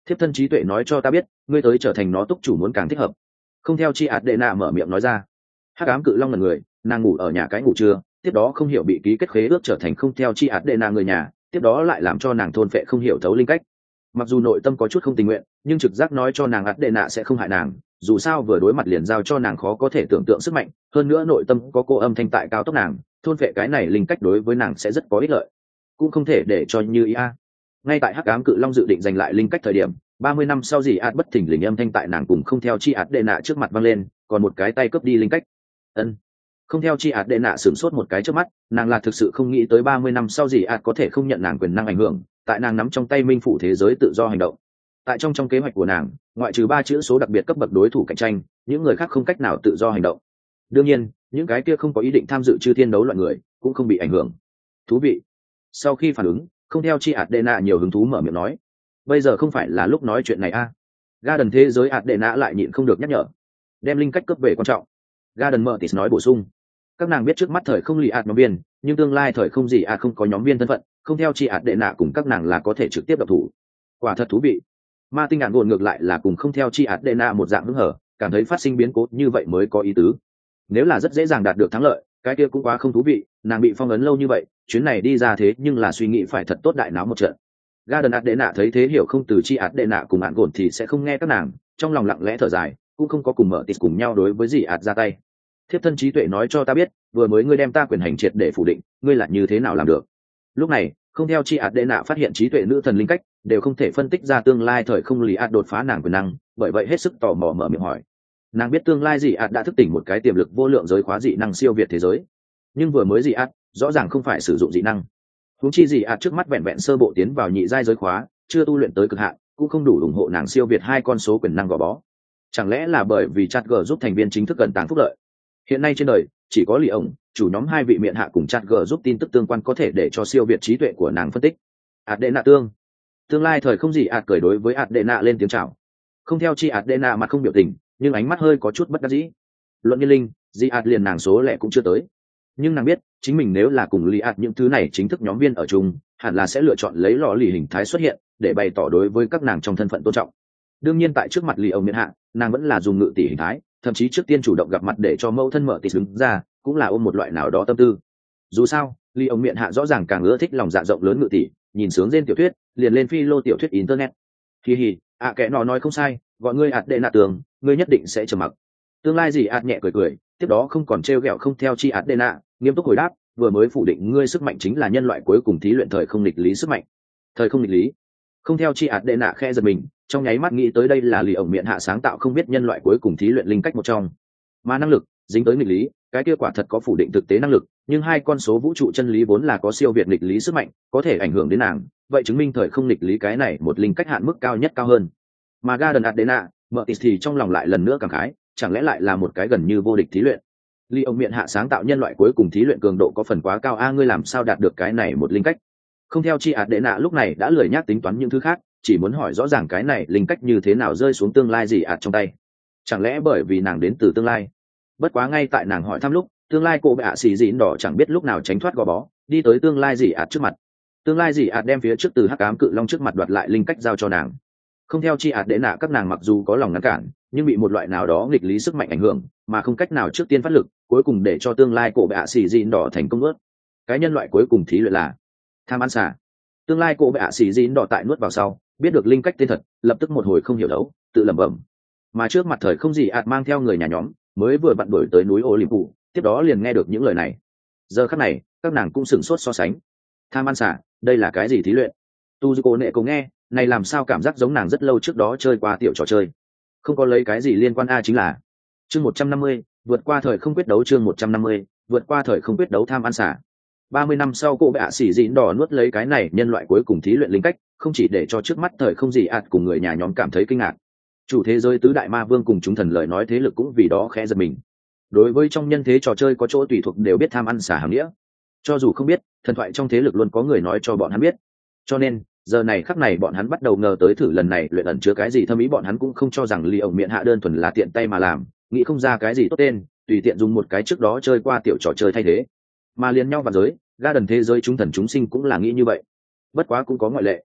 Thiếp thân trí tuệ nói cho ta biết ngươi tới trở thành nó túc chủ muốn càng thích hợp. Không theo chi ạt đệ nạ mở miệng nói ra. Hắc ám cự long là người, nàng ngủ ở nhà cái ngủ trưa, tiếp đó không hiểu bị ký kết khế ước trở thành không theo chi ạt đệ nạ người nhà, tiếp đó lại làm cho nàng thôn phệ không hiểu thấu linh cách. Mặc dù nội tâm có chút không tình nguyện, nhưng trực giác nói cho nàng ạt đệ nạ sẽ không hại nàng, dù sao vừa đối mặt liền giao cho nàng khó có thể tưởng tượng sức mạnh, hơn nữa nội tâm có cô âm thanh tại cao tốc nàng, thôn phệ cái này linh cách đối với nàng sẽ rất có ích lợi, cũng không thể để cho như ý a. Ngay tại hắc ám cự long dự định giành lại linh cách thời điểm, ba mươi năm sau gì ạt bất thình lình âm thanh tại nàng cùng không theo chi ạt đệ nạ trước mặt vang lên, còn một cái tay cướp đi linh cách. Ân. Không theo chi ạt đệ nạ sửng sốt một cái trước mắt, nàng là thực sự không nghĩ tới ba mươi năm sau gì ạt có thể không nhận nàng quyền năng ảnh hưởng, tại nàng nắm trong tay minh phủ thế giới tự do hành động. Tại trong trong kế hoạch của nàng, ngoại trừ ba chữ số đặc biệt cấp bậc đối thủ cạnh tranh, những người khác không cách nào tự do hành động. Đương nhiên, những cái kia không có ý định tham dự chư thiên đấu loại người cũng không bị ảnh hưởng. Thú vị. Sau khi phản ứng, không theo chi ạt đệ nạ nhiều hứng thú mở miệng nói, bây giờ không phải là lúc nói chuyện này a. À. Garden thế giới ạt đệ nạ lại nhịn không được nhắc nhở, đem linh cách cấp về quan trọng. Garden Mertis nói bổ sung, các nàng biết trước mắt thời không lì ạt nhóm viên, nhưng tương lai thời không gì ạt không có nhóm viên thân phận, không theo chi ạt đệ nạ cùng các nàng là có thể trực tiếp độc thủ. Quả thật thú vị. Ma tinh ngạn gồn ngược lại là cùng không theo chi ạt đệ nạ một dạng hứng hở, cảm thấy phát sinh biến cố như vậy mới có ý tứ. Nếu là rất dễ dàng đạt được thắng lợi, cái kia cũng quá không thú vị, nàng bị phong ấn lâu như vậy, chuyến này đi ra thế nhưng là suy nghĩ phải thật tốt đại náo một trận. Garden ạt đệ nạ thấy thế hiểu không từ chi ạt đệ nạ cùng ạn gồn thì sẽ không nghe các nàng, trong lòng lặng lẽ thở dài, cũng không có cùng mở tịt cùng nhau đối với gì ạt ra tay. Thiếp thân trí tuệ nói cho ta biết, vừa mới ngươi đem ta quyền hành triệt để phủ định, ngươi là như thế nào làm được? Lúc này, không theo chi ạt đệ nạ phát hiện trí tuệ nữ thần linh cách đều không thể phân tích ra tương lai thời không lì ạt đột phá nàng quyền năng, bởi vậy hết sức tò mò mở miệng hỏi. Nàng biết tương lai dị ạt đã thức tỉnh một cái tiềm lực vô lượng giới khóa dị năng siêu việt thế giới, nhưng vừa mới dị ạt rõ ràng không phải sử dụng dị năng. Huống chi dị ạt trước mắt vẹn vẹn sơ bộ tiến vào nhị giai giới khóa, chưa tu luyện tới cực hạn, cũng không đủ ủng hộ nàng siêu việt hai con số quyền năng gò bó. Chẳng lẽ là bởi vì chat g giúp thành viên chính thức gần tàng phúc lợi? Hiện nay trên đời chỉ có lì ổng chủ nhóm hai vị miệng hạ cùng chat g giúp tin tức tương quan có thể để cho siêu việt trí tuệ của nàng phân tích. ạt đệ nạ tương tương lai thời không gì ạt cười đối với ạt đệ nạ lên tiếng chào. Không theo chi ạt đệ nạ mặt không biểu tình, nhưng ánh mắt hơi có chút bất đắc dĩ. Luận nhiên linh dị ạt liền nàng số lẻ cũng chưa tới, nhưng nàng biết chính mình nếu là cùng lì ạt những thứ này chính thức nhóm viên ở chung, hẳn là sẽ lựa chọn lấy lò lì hình thái xuất hiện để bày tỏ đối với các nàng trong thân phận tôn trọng. Đương nhiên tại trước mặt lì ông miễn hạ, nàng vẫn là dùng ngự tỷ hình thái, thậm chí trước tiên chủ động gặp mặt để cho mẫu thân mở tỷ đứng ra, cũng là ôm một loại nào đó tâm tư. Dù sao lì ông miễn hạ rõ ràng càng ưa thích lòng dạ rộng lớn ngự tỷ, nhìn sướng trên tiểu thuyết liền lên phi lô tiểu thuyết internet. Hi hi, ạ à, kẻ nó nói không sai, gọi ngươi ạt đệ nạ tường, ngươi nhất định sẽ trầm mặc. Tương lai gì ạt nhẹ cười cười, tiếp đó không còn trêu ghẹo không theo chi ạt đệ nạ, nghiêm túc hồi đáp, vừa mới phủ định ngươi sức mạnh chính là nhân loại cuối cùng thí luyện thời không nghịch lý sức mạnh. Thời không nghịch lý? Không theo chi ạt đệ nạ khe giật mình, trong nháy mắt nghĩ tới đây là lì ổng miệng hạ sáng tạo không biết nhân loại cuối cùng thí luyện linh cách một trong. Mà năng lực dính tới nghịch lý, cái kia quả thật có phủ định thực tế năng lực, nhưng hai con số vũ trụ chân lý vốn là có siêu việt nghịch lý sức mạnh, có thể ảnh hưởng đến nàng, vậy chứng minh thời không nghịch lý cái này một linh cách hạn mức cao nhất cao hơn. Mà Garden Adena, mở tịt thì trong lòng lại lần nữa cảm khái, chẳng lẽ lại là một cái gần như vô địch thí luyện. Ly ông miệng hạ sáng tạo nhân loại cuối cùng thí luyện cường độ có phần quá cao a, ngươi làm sao đạt được cái này một linh cách? Không theo chi ạt đệ nạ lúc này đã lười nhác tính toán những thứ khác, chỉ muốn hỏi rõ ràng cái này linh cách như thế nào rơi xuống tương lai gì ạt trong tay. Chẳng lẽ bởi vì nàng đến từ tương lai? Bất quá ngay tại nàng hỏi thăm lúc, tương lai cô bệ ạ xì dịn đỏ chẳng biết lúc nào tránh thoát gò bó, đi tới tương lai gì ạt trước mặt. Tương lai gì ạt đem phía trước từ hắc ám cự long trước mặt đoạt lại linh cách giao cho nàng. Không theo chi ạt đệ nạ các nàng mặc dù có lòng ngăn cản, nhưng bị một loại nào đó nghịch lý sức mạnh ảnh hưởng, mà không cách nào trước tiên phát lực, cuối cùng để cho tương lai cổ bệ ạ xì dịn đỏ thành công ướt. Cái nhân loại cuối cùng thí luyện là tham ăn xả. Tương lai cổ bệ ạ xì dịn đỏ tại nuốt vào sau, biết được linh cách tên thật, lập tức một hồi không hiểu đấu, tự lẩm bẩm. Mà trước mặt thời không gì ạt mang theo người nhà nhóm, mới vừa vặn đuổi tới núi Olympus, tiếp đó liền nghe được những lời này. Giờ khắc này, các nàng cũng sửng sốt so sánh. Tham ăn xả, đây là cái gì thí luyện? Tuzuko nệ cô nghe, này làm sao cảm giác giống nàng rất lâu trước đó chơi qua tiểu trò chơi. Không có lấy cái gì liên quan a, chính là chương một trăm năm mươi, vượt qua thời không quyết đấu, chương một trăm năm mươi, vượt qua thời không quyết đấu tham ăn xả. ba mươi năm sau cô bệ ạ xỉ dịn đỏ nuốt lấy cái này nhân loại cuối cùng thí luyện linh cách, không chỉ để cho trước mắt thời không gì ạt cùng người nhà nhóm cảm thấy kinh ngạc. Chủ thế giới tứ đại ma vương cùng chúng thần lời nói thế lực cũng vì đó khẽ giật mình. Đối với trong nhân thế trò chơi có chỗ tùy thuộc đều biết tham ăn xả hàm nghĩa. Cho dù không biết, thần thoại trong thế lực luôn có người nói cho bọn hắn biết. Cho nên, giờ này khắc này bọn hắn bắt đầu ngờ tới thử lần này luyện ẩn chứa cái gì thâm ý, bọn hắn cũng không cho rằng ly ổng miệng hạ đơn thuần là tiện tay mà làm, nghĩ không ra cái gì tốt tên, tùy tiện dùng một cái trước đó chơi qua tiểu trò chơi thay thế. Mà liền nhau vào giới, ga đần thế giới chúng thần chúng sinh cũng là nghĩ như vậy. Bất quá cũng có ngoại lệ.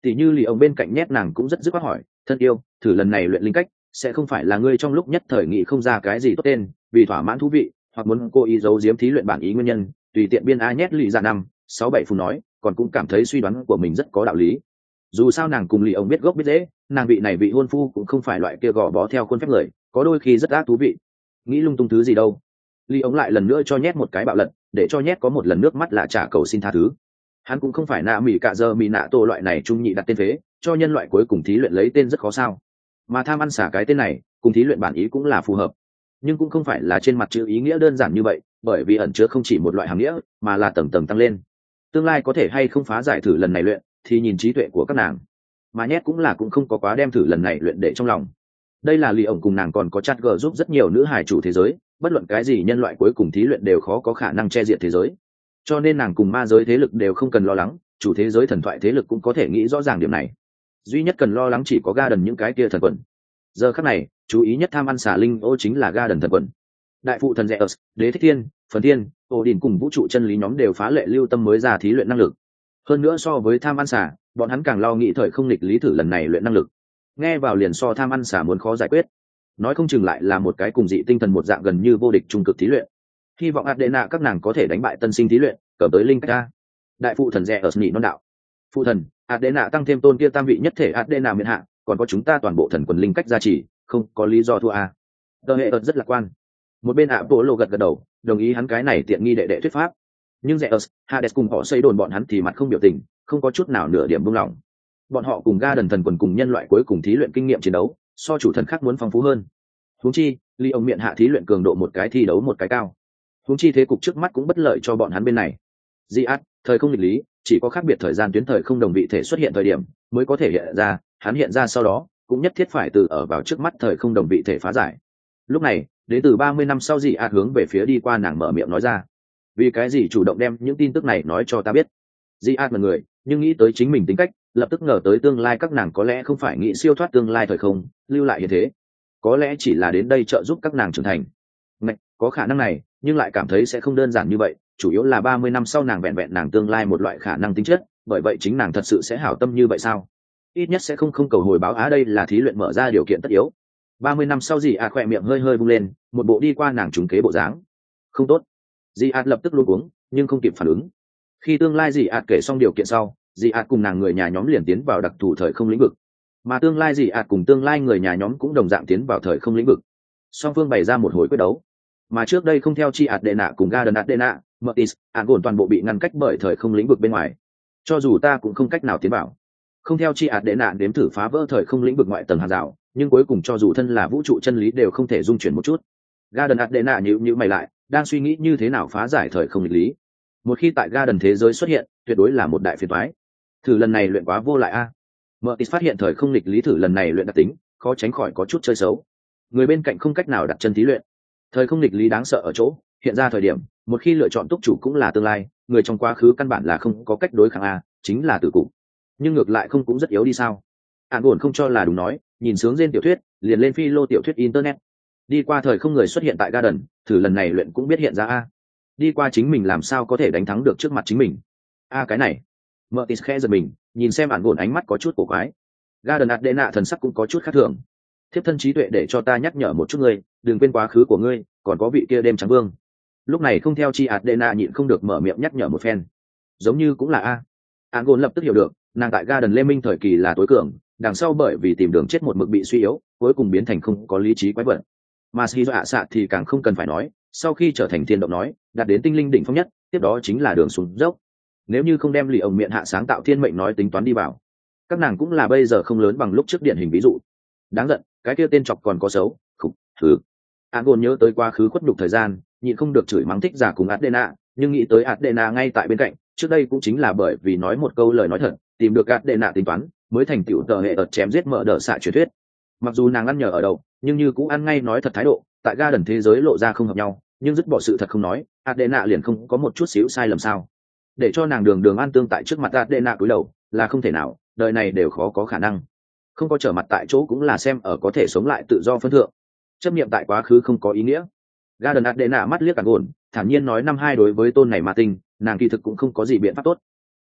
thì như lì ông bên cạnh nhét nàng cũng rất dứt khoát hỏi, thân yêu, thử lần này luyện linh cách sẽ không phải là ngươi trong lúc nhất thời nghị không ra cái gì tốt tên vì thỏa mãn thú vị, hoặc muốn cố ý giấu giếm thí luyện bản ý nguyên nhân, tùy tiện biên a nhét lì ra năm sáu bảy phút nói, còn cũng cảm thấy suy đoán của mình rất có đạo lý. Dù sao nàng cùng lì ông biết gốc biết dễ, nàng vị này vị hôn phu cũng không phải loại kia gò bó theo khuôn phép người, có đôi khi rất ác thú vị. Nghĩ lung tung thứ gì đâu. Lì ông lại lần nữa cho nhét một cái bạo lật, để cho nhét có một lần nước mắt là trả cầu xin tha thứ. Hắn cũng không phải nạ mỹ cạ giờ mỹ nạ tô loại này trung nhị đặt tên phế, cho nhân loại cuối cùng thí luyện lấy tên rất khó sao. Mà tham ăn xả cái tên này cùng thí luyện bản ý cũng là phù hợp, nhưng cũng không phải là trên mặt chữ ý nghĩa đơn giản như vậy, bởi vì ẩn chứa không chỉ một loại hàm nghĩa mà là tầng tầng tăng lên. Tương lai có thể hay không phá giải thử lần này luyện thì nhìn trí tuệ của các nàng, mà nhét cũng là cũng không có quá đem thử lần này luyện để trong lòng. Đây là lì ổng cùng nàng còn có chat gờ giúp rất nhiều nữ hài chủ thế giới, bất luận cái gì nhân loại cuối cùng thí luyện đều khó có khả năng che diệt thế giới, cho nên nàng cùng ma giới thế lực đều không cần lo lắng, chủ thế giới thần thoại thế lực cũng có thể nghĩ rõ ràng điểm này. Duy nhất cần lo lắng chỉ có ga đần những cái kia thần quần. Giờ khắc này chú ý nhất tham ăn xả linh ô chính là ga đần thần quần. Đại phụ thần Zeus, đế thích thiên, phần thiên, ổ đỉnh cùng vũ trụ chân lý nhóm đều phá lệ lưu tâm mới ra thí luyện năng lực. Hơn nữa so với tham ăn xả, bọn hắn càng lo nghĩ thời không nghịch lý thử lần này luyện năng lực. Nghe vào liền so tham ăn xả muốn khó giải quyết, nói không chừng lại là một cái cùng dị tinh thần một dạng gần như vô địch trung cực thí luyện. Hy vọng Adena các nàng có thể đánh bại tân sinh thí luyện, cầm tới linh ca. Đại phụ thần Zeus nhị non đạo. Phụ thần, Adena tăng thêm tôn kia tam vị nhất thể Adena miễn hạ, còn có chúng ta toàn bộ thần quần linh cách gia trì, không có lý do thua a. Tờ hệ ớt rất lạc quan. Một bên ạ bộ lộ gật gật đầu, đồng ý hắn cái này tiện nghi đệ đệ thuyết pháp. Nhưng Zeus, Hades cùng họ xây đồn bọn hắn thì mặt không biểu tình, không có chút nào nửa điểm buông lỏng. Bọn họ cùng ga đần thần quần cùng nhân loại cuối cùng thí luyện kinh nghiệm chiến đấu, so chủ thần khác muốn phong phú hơn. Huống chi, ly ông miệng hạ thí luyện cường độ một cái thi đấu một cái cao. Huống chi thế cục trước mắt cũng bất lợi cho bọn hắn bên này. Di át, thời không nghịch lý, chỉ có khác biệt thời gian tuyến thời không đồng vị thể xuất hiện thời điểm mới có thể hiện ra, hắn hiện ra sau đó cũng nhất thiết phải từ ở vào trước mắt thời không đồng vị thể phá giải. Lúc này đến từ ba mươi năm sau Dị ạt hướng về phía đi qua nàng mở miệng nói ra, vì cái gì chủ động đem những tin tức này nói cho ta biết. Dị ạt là người nhưng nghĩ tới chính mình tính cách, lập tức ngờ tới tương lai các nàng có lẽ không phải nghĩ siêu thoát tương lai thời không lưu lại như thế, có lẽ chỉ là đến đây trợ giúp các nàng trưởng thành. Ngạch, có khả năng này nhưng lại cảm thấy sẽ không đơn giản như vậy, chủ yếu là ba mươi năm sau nàng vẹn vẹn nàng tương lai một loại khả năng tính chất, bởi vậy chính nàng thật sự sẽ hảo tâm như vậy sao? Ít nhất sẽ không không cầu hồi báo á, đây là thí luyện mở ra điều kiện tất yếu. ba mươi năm sau Dị ạt khỏe miệng hơi hơi vung lên, một bộ đi qua nàng trúng kế bộ dáng. Không tốt. Dị ạt lập tức luống cuống, nhưng không kịp phản ứng. Khi tương lai Dị ạt kể xong điều kiện sau, Dị ạt cùng nàng người nhà nhóm liền tiến vào đặc thù thời không lĩnh vực, mà tương lai Dị ạt cùng tương lai người nhà nhóm cũng đồng dạng tiến vào thời không lĩnh vực. Song phương bày ra một hồi quyết đấu, mà trước đây không theo chi Adena cùng Garden Adena, Mertis, Argon toàn bộ bị ngăn cách bởi thời không lĩnh vực bên ngoài. Cho dù ta cũng không cách nào tiến vào. Không theo chi Adena đếm thử phá vỡ thời không lĩnh vực ngoại tầng hàng rào, nhưng cuối cùng cho dù thân là vũ trụ chân lý đều không thể dung chuyển một chút. Garden Adena nhíu nhíu mày lại, đang suy nghĩ như thế nào phá giải thời không nghịch lý. Một khi tại Garden thế giới xuất hiện, tuyệt đối là một đại phiền toái. Thử lần này luyện quá vô lại a. À. Mertis phát hiện thời không nghịch lý thử lần này luyện đặc tính, khó tránh khỏi có chút chơi xấu. Người bên cạnh không cách nào đặt chân thí luyện. Thời không nghịch lý đáng sợ ở chỗ, hiện ra thời điểm, một khi lựa chọn túc chủ cũng là tương lai, người trong quá khứ căn bản là không có cách đối kháng a, chính là tử cục. Nhưng ngược lại không cũng rất yếu đi sao? Án buồn không cho là đúng nói, nhìn sướng trên tiểu thuyết, liền lên phi lô tiểu thuyết internet. Đi qua thời không người xuất hiện tại Garden, thử lần này luyện cũng biết hiện ra a. Đi qua chính mình làm sao có thể đánh thắng được trước mặt chính mình? A cái này. Mertis khẽ giật mình, nhìn xem án buồn ánh mắt có chút cổ quái. Garden Adena thần sắc cũng có chút khác thường. Thiếp thân trí tuệ để cho ta nhắc nhở một chút ngươi, đừng quên quá khứ của ngươi, còn có vị kia đêm trắng vương. Lúc này không theo chi Adena nhịn không được mở miệng nhắc nhở một phen. Giống như cũng là a. Argon lập tức hiểu được, nàng tại Garden Lê Minh thời kỳ là tối cường, đằng sau bởi vì tìm đường chết một mực bị suy yếu, cuối cùng biến thành không có lý trí quái vật. Mà Shizuo ạ xạ thì càng không cần phải nói, sau khi trở thành thiên động nói, đạt đến tinh linh đỉnh phong nhất, tiếp đó chính là đường xuống dốc. Nếu như không đem lì ổng miệng hạ sáng tạo thiên mệnh nói tính toán đi vào, các nàng cũng là bây giờ không lớn bằng lúc trước điển hình ví dụ. Đáng giận, cái kia tên chọc còn có xấu, khục, thử. Argon nhớ tới quá khứ khuất nhục thời gian, nhịn không được chửi mắng thích giả cùng Adena, nhưng nghĩ tới Adena ngay tại bên cạnh, trước đây cũng chính là bởi vì nói một câu lời nói thật, tìm được Adena tính toán, mới thành tựu tờ hệ ợt chém giết mở đỡ xạ truyền thuyết. Mặc dù nàng ăn nhờ ở đầu, nhưng như cũng ăn ngay nói thật thái độ, tại Garden thế giới lộ ra không hợp nhau, nhưng dứt bỏ sự thật không nói, Adena liền không có một chút xíu sai lầm sao? Để cho nàng đường đường an tương tại trước mặt Adena cúi đầu, là không thể nào, đời này đều khó có khả năng. Không có trở mặt tại chỗ cũng là xem ở có thể sống lại tự do phân thượng. Chấp niệm tại quá khứ không có ý nghĩa. Garden Adena mắt liếc cả ổn, thản nhiên nói năm hai đối với tôn này mà tình, nàng kỳ thực cũng không có gì biện pháp tốt.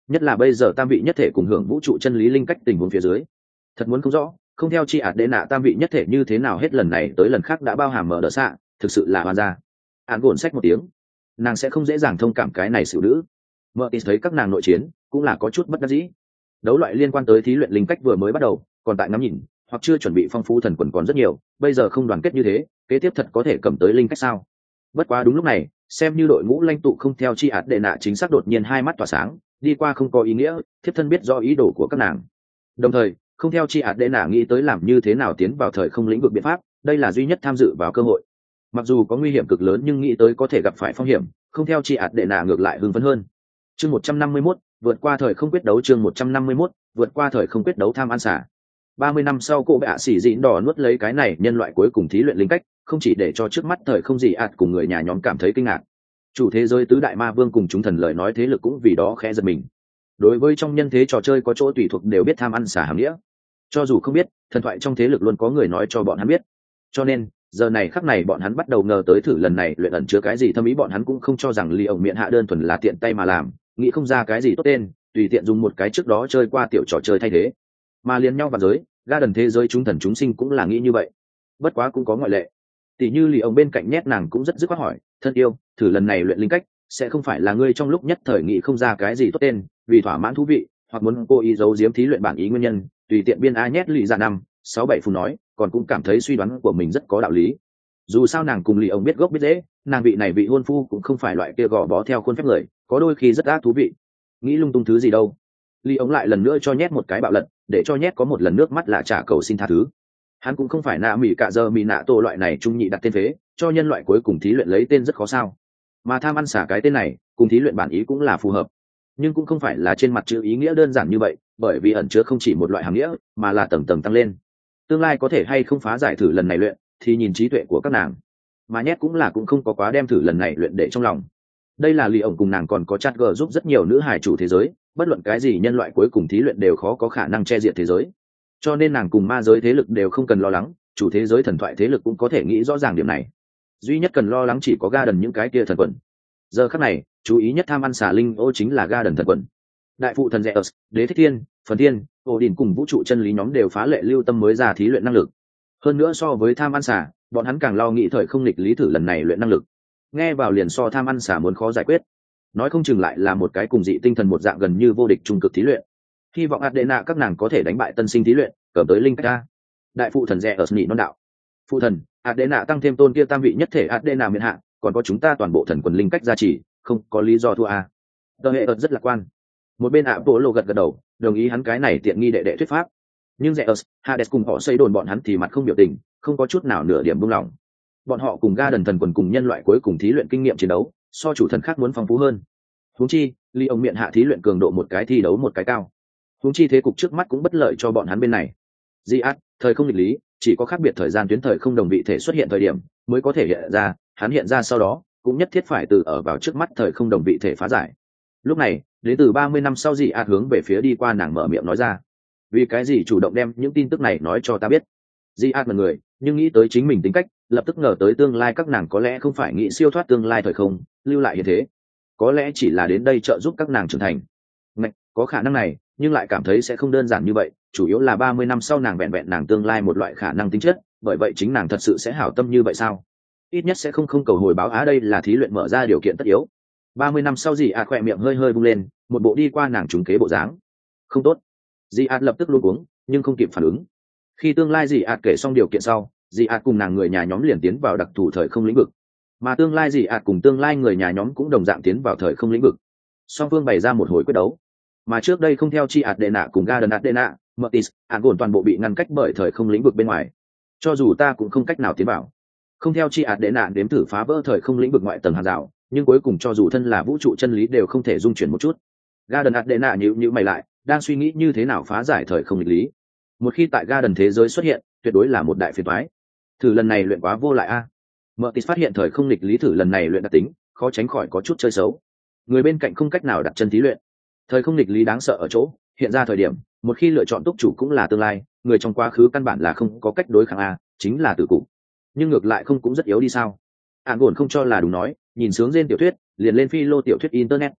nhất là bây giờ tam vị nhất thể cùng hưởng vũ trụ chân lý linh cách tình huống phía dưới. Thật muốn không rõ, không theo chi ạt đệ nạ tam vị nhất thể như thế nào hết lần này tới lần khác đã bao hàm mở đỡ xạ, thực sự là hoàn ra. Án gồn sách một tiếng, nàng sẽ không dễ dàng thông cảm cái này xử nữ. Mợ tí thấy các nàng nội chiến cũng là có chút bất đắc dĩ. Đấu loại liên quan tới thí luyện linh cách vừa mới bắt đầu, còn tại ngắm nhìn hoặc chưa chuẩn bị phong phú thần quần còn rất nhiều, bây giờ không đoàn kết như thế, kế tiếp thật có thể cầm tới linh cách sao? Bất quá đúng lúc này, xem như đội ngũ lãnh tụ không theo chi ạt đệ nạ chính xác đột nhiên hai mắt tỏa sáng, đi qua không có ý nghĩa, thiếp thân biết rõ ý đồ của các nàng. Đồng thời, không theo chi ạt đệ nạ nghĩ tới làm như thế nào tiến vào thời không lĩnh vực biện pháp, đây là duy nhất tham dự vào cơ hội. Mặc dù có nguy hiểm cực lớn nhưng nghĩ tới có thể gặp phải phong hiểm, không theo chi ạt đệ nạ ngược lại hưng phấn hơn. Chương một trăm năm mươi mốt, vượt qua thời không quyết đấu. Chương một trăm năm mươi mốt, vượt qua thời không quyết đấu. Tham ăn xả. Ba mươi năm sau, cô bệ sĩ dịn đỏ nuốt lấy cái này nhân loại cuối cùng thí luyện linh cách, không chỉ để cho trước mắt thời không gì ạt cùng người nhà nhóm cảm thấy kinh ngạc. Chủ thế giới tứ đại ma vương cùng chúng thần lời nói thế lực cũng vì đó khẽ giật mình. Đối với trong nhân thế trò chơi có chỗ tùy thuộc đều biết tham ăn xả hàm nghĩa. Cho dù không biết, thần thoại trong thế lực luôn có người nói cho bọn hắn biết. Cho nên, giờ này khắc này bọn hắn bắt đầu ngờ tới thử lần này luyện ẩn chứa cái gì thâm ý, bọn hắn cũng không cho rằng Lý ổng miệng hạ đơn thuần là tiện tay mà làm, nghĩ không ra cái gì tốt tên, tùy tiện dùng một cái trước đó chơi qua tiểu trò chơi thay thế. Mà liền nhau vào giới, ga đần thế giới chúng thần chúng sinh cũng là nghĩ như vậy. Bất quá cũng có ngoại lệ. Tỷ như Lý ổng bên cạnh nhét nàng cũng rất dứt khoát hỏi, thân yêu, thử lần này luyện linh cách, sẽ không phải là ngươi trong lúc nhất thời nghĩ không ra cái gì tốt tên, vì thỏa mãn thú vị, hoặc muốn cô ý giấu giếm thí luyện bản ý nguyên nhân, tùy tiện biên a nhét lì ra năm sáu bảy phút nói, còn cũng cảm thấy suy đoán của mình rất có đạo lý. Dù sao nàng cùng Lý ông biết gốc biết dễ, nàng vị này vị hôn phu cũng không phải loại kia gò bó theo khuôn phép người, có đôi khi rất ác thú vị. Nghĩ lung tung thứ gì đâu. Lý ông lại lần nữa cho nhét một cái bạo lật, để cho nhét có một lần nước mắt là trả cầu xin tha thứ. Hắn cũng không phải nạ mỉ cả giờ mỉ nạ tổ loại này trung nhị đặt tên phế, cho nhân loại cuối cùng thí luyện lấy tên rất khó sao. Mà tham ăn xả cái tên này, cùng thí luyện bản ý cũng là phù hợp. Nhưng cũng không phải là trên mặt chữ ý nghĩa đơn giản như vậy, bởi vì ẩn chứa không chỉ một loại hàm nghĩa, mà là tầng tầng tăng lên. Tương lai có thể hay không phá giải thử lần này luyện, thì nhìn trí tuệ của các nàng. Mà nhét cũng là cũng không có quá đem thử lần này luyện để trong lòng. Đây là Lý ổng cùng nàng còn có chat g giúp rất nhiều nữ hài chủ thế giới, bất luận cái gì nhân loại cuối cùng thí luyện đều khó có khả năng che diệt thế giới. Cho nên nàng cùng ma giới thế lực đều không cần lo lắng, chủ thế giới thần thoại thế lực cũng có thể nghĩ rõ ràng điểm này. Duy nhất cần lo lắng chỉ có ga đần những cái kia thần quần. Giờ khắc này, chú ý nhất tham ăn xả linh ô chính là ga đần thần quần. Đại phụ thần Zeus, đế thích thiên, phần thiên, ổ đỉnh cùng vũ trụ chân lý nhóm đều phá lệ lưu tâm mới ra thí luyện năng lực. Hơn nữa so với tham ăn xả, bọn hắn càng lo nghĩ thời không nghịch lý thử lần này luyện năng lực. Nghe vào liền so tham ăn xả muốn khó giải quyết. Nói không chừng lại là một cái cùng dị tinh thần một dạng gần như vô địch trung cực thí luyện. Hy vọng Adena các nàng có thể đánh bại tân sinh thí luyện, cầm tới linh cách. Đại phụ thần Zeus nhị non đạo. Phụ thần, Adena tăng thêm tôn kia tam vị nhất thể Adena miền hạ, còn có chúng ta toàn bộ thần quần linh cách gia trì, không có lý do thua a. Tờ hệ ợt rất lạc quan. Một bên ạ bộ lộ gật gật đầu, đồng ý hắn cái này tiện nghi đệ đệ thuyết pháp. Nhưng Zeus, Hades cùng họ xây đồn bọn hắn thì mặt không biểu tình, không có chút nào nửa điểm buông lỏng. Bọn họ cùng ga đần thần quần cùng nhân loại cuối cùng thí luyện kinh nghiệm chiến đấu, so chủ thần khác muốn phong phú hơn. Huống chi, Ly ông miệng hạ thí luyện cường độ một cái thi đấu một cái cao. Huống chi thế cục trước mắt cũng bất lợi cho bọn hắn bên này. Diát, thời không nghịch lý, chỉ có khác biệt thời gian tuyến thời không đồng vị thể xuất hiện thời điểm mới có thể hiện ra, hắn hiện ra sau đó, cũng nhất thiết phải từ ở vào trước mắt thời không đồng vị thể phá giải. Lúc này, đến từ ba mươi năm sau dị ạt hướng về phía đi qua nàng mở miệng nói ra, vì cái gì chủ động đem những tin tức này nói cho ta biết. Dị ạt là người, nhưng nghĩ tới chính mình tính cách, lập tức ngờ tới tương lai các nàng có lẽ không phải nghĩ siêu thoát tương lai thời không, lưu lại như thế, có lẽ chỉ là đến đây trợ giúp các nàng trưởng thành. Ngạch, có khả năng này, nhưng lại cảm thấy sẽ không đơn giản như vậy, chủ yếu là ba mươi năm sau nàng vẹn vẹn nàng tương lai một loại khả năng tính chất, bởi vậy chính nàng thật sự sẽ hảo tâm như vậy sao? Ít nhất sẽ không không cầu hồi báo á, đây là thí luyện mở ra điều kiện tất yếu. ba mươi năm sau dì ạt khỏe miệng hơi hơi bung lên, một bộ đi qua nàng trúng kế bộ dáng. Không tốt. Dì ạt lập tức luống cuống, nhưng không kịp phản ứng. Khi tương lai dì ạt kể xong điều kiện sau, dì ạt cùng nàng người nhà nhóm liền tiến vào đặc thù thời không lĩnh vực. Mà tương lai dì ạt cùng tương lai người nhà nhóm cũng đồng dạng tiến vào thời không lĩnh vực. Song phương bày ra một hồi quyết đấu. Mà trước đây không theo chi ạt đệ nạ cùng Garden Adena, Mertis, ạt gồn toàn bộ bị ngăn cách bởi thời không lĩnh vực bên ngoài. Cho dù ta cũng không cách nào tiến vào. Không theo chi ạt đệ nạ đếm thử phá vỡ thời không lĩnh vực ngoại tầng hàng rào, nhưng cuối cùng cho dù thân là vũ trụ chân lý đều không thể dung chuyển một chút. Garden Adena nhíu nhíu mày lại, đang suy nghĩ như thế nào phá giải thời không nghịch lý. Một khi tại Garden thế giới xuất hiện, tuyệt đối là một đại phiền toái. Thử lần này luyện quá vô lại a. À. Mertis phát hiện thời không nghịch lý thử lần này luyện đặc tính, khó tránh khỏi có chút chơi xấu. Người bên cạnh không cách nào đặt chân thí luyện. Thời không nghịch lý đáng sợ ở chỗ, hiện ra thời điểm, một khi lựa chọn túc chủ cũng là tương lai, người trong quá khứ căn bản là không có cách đối kháng a, chính là tử cụ. Nhưng ngược lại không cũng rất yếu đi sao? Ản gồn không cho là đúng nói, nhìn sướng trên tiểu thuyết, liền lên phi lô tiểu thuyết internet.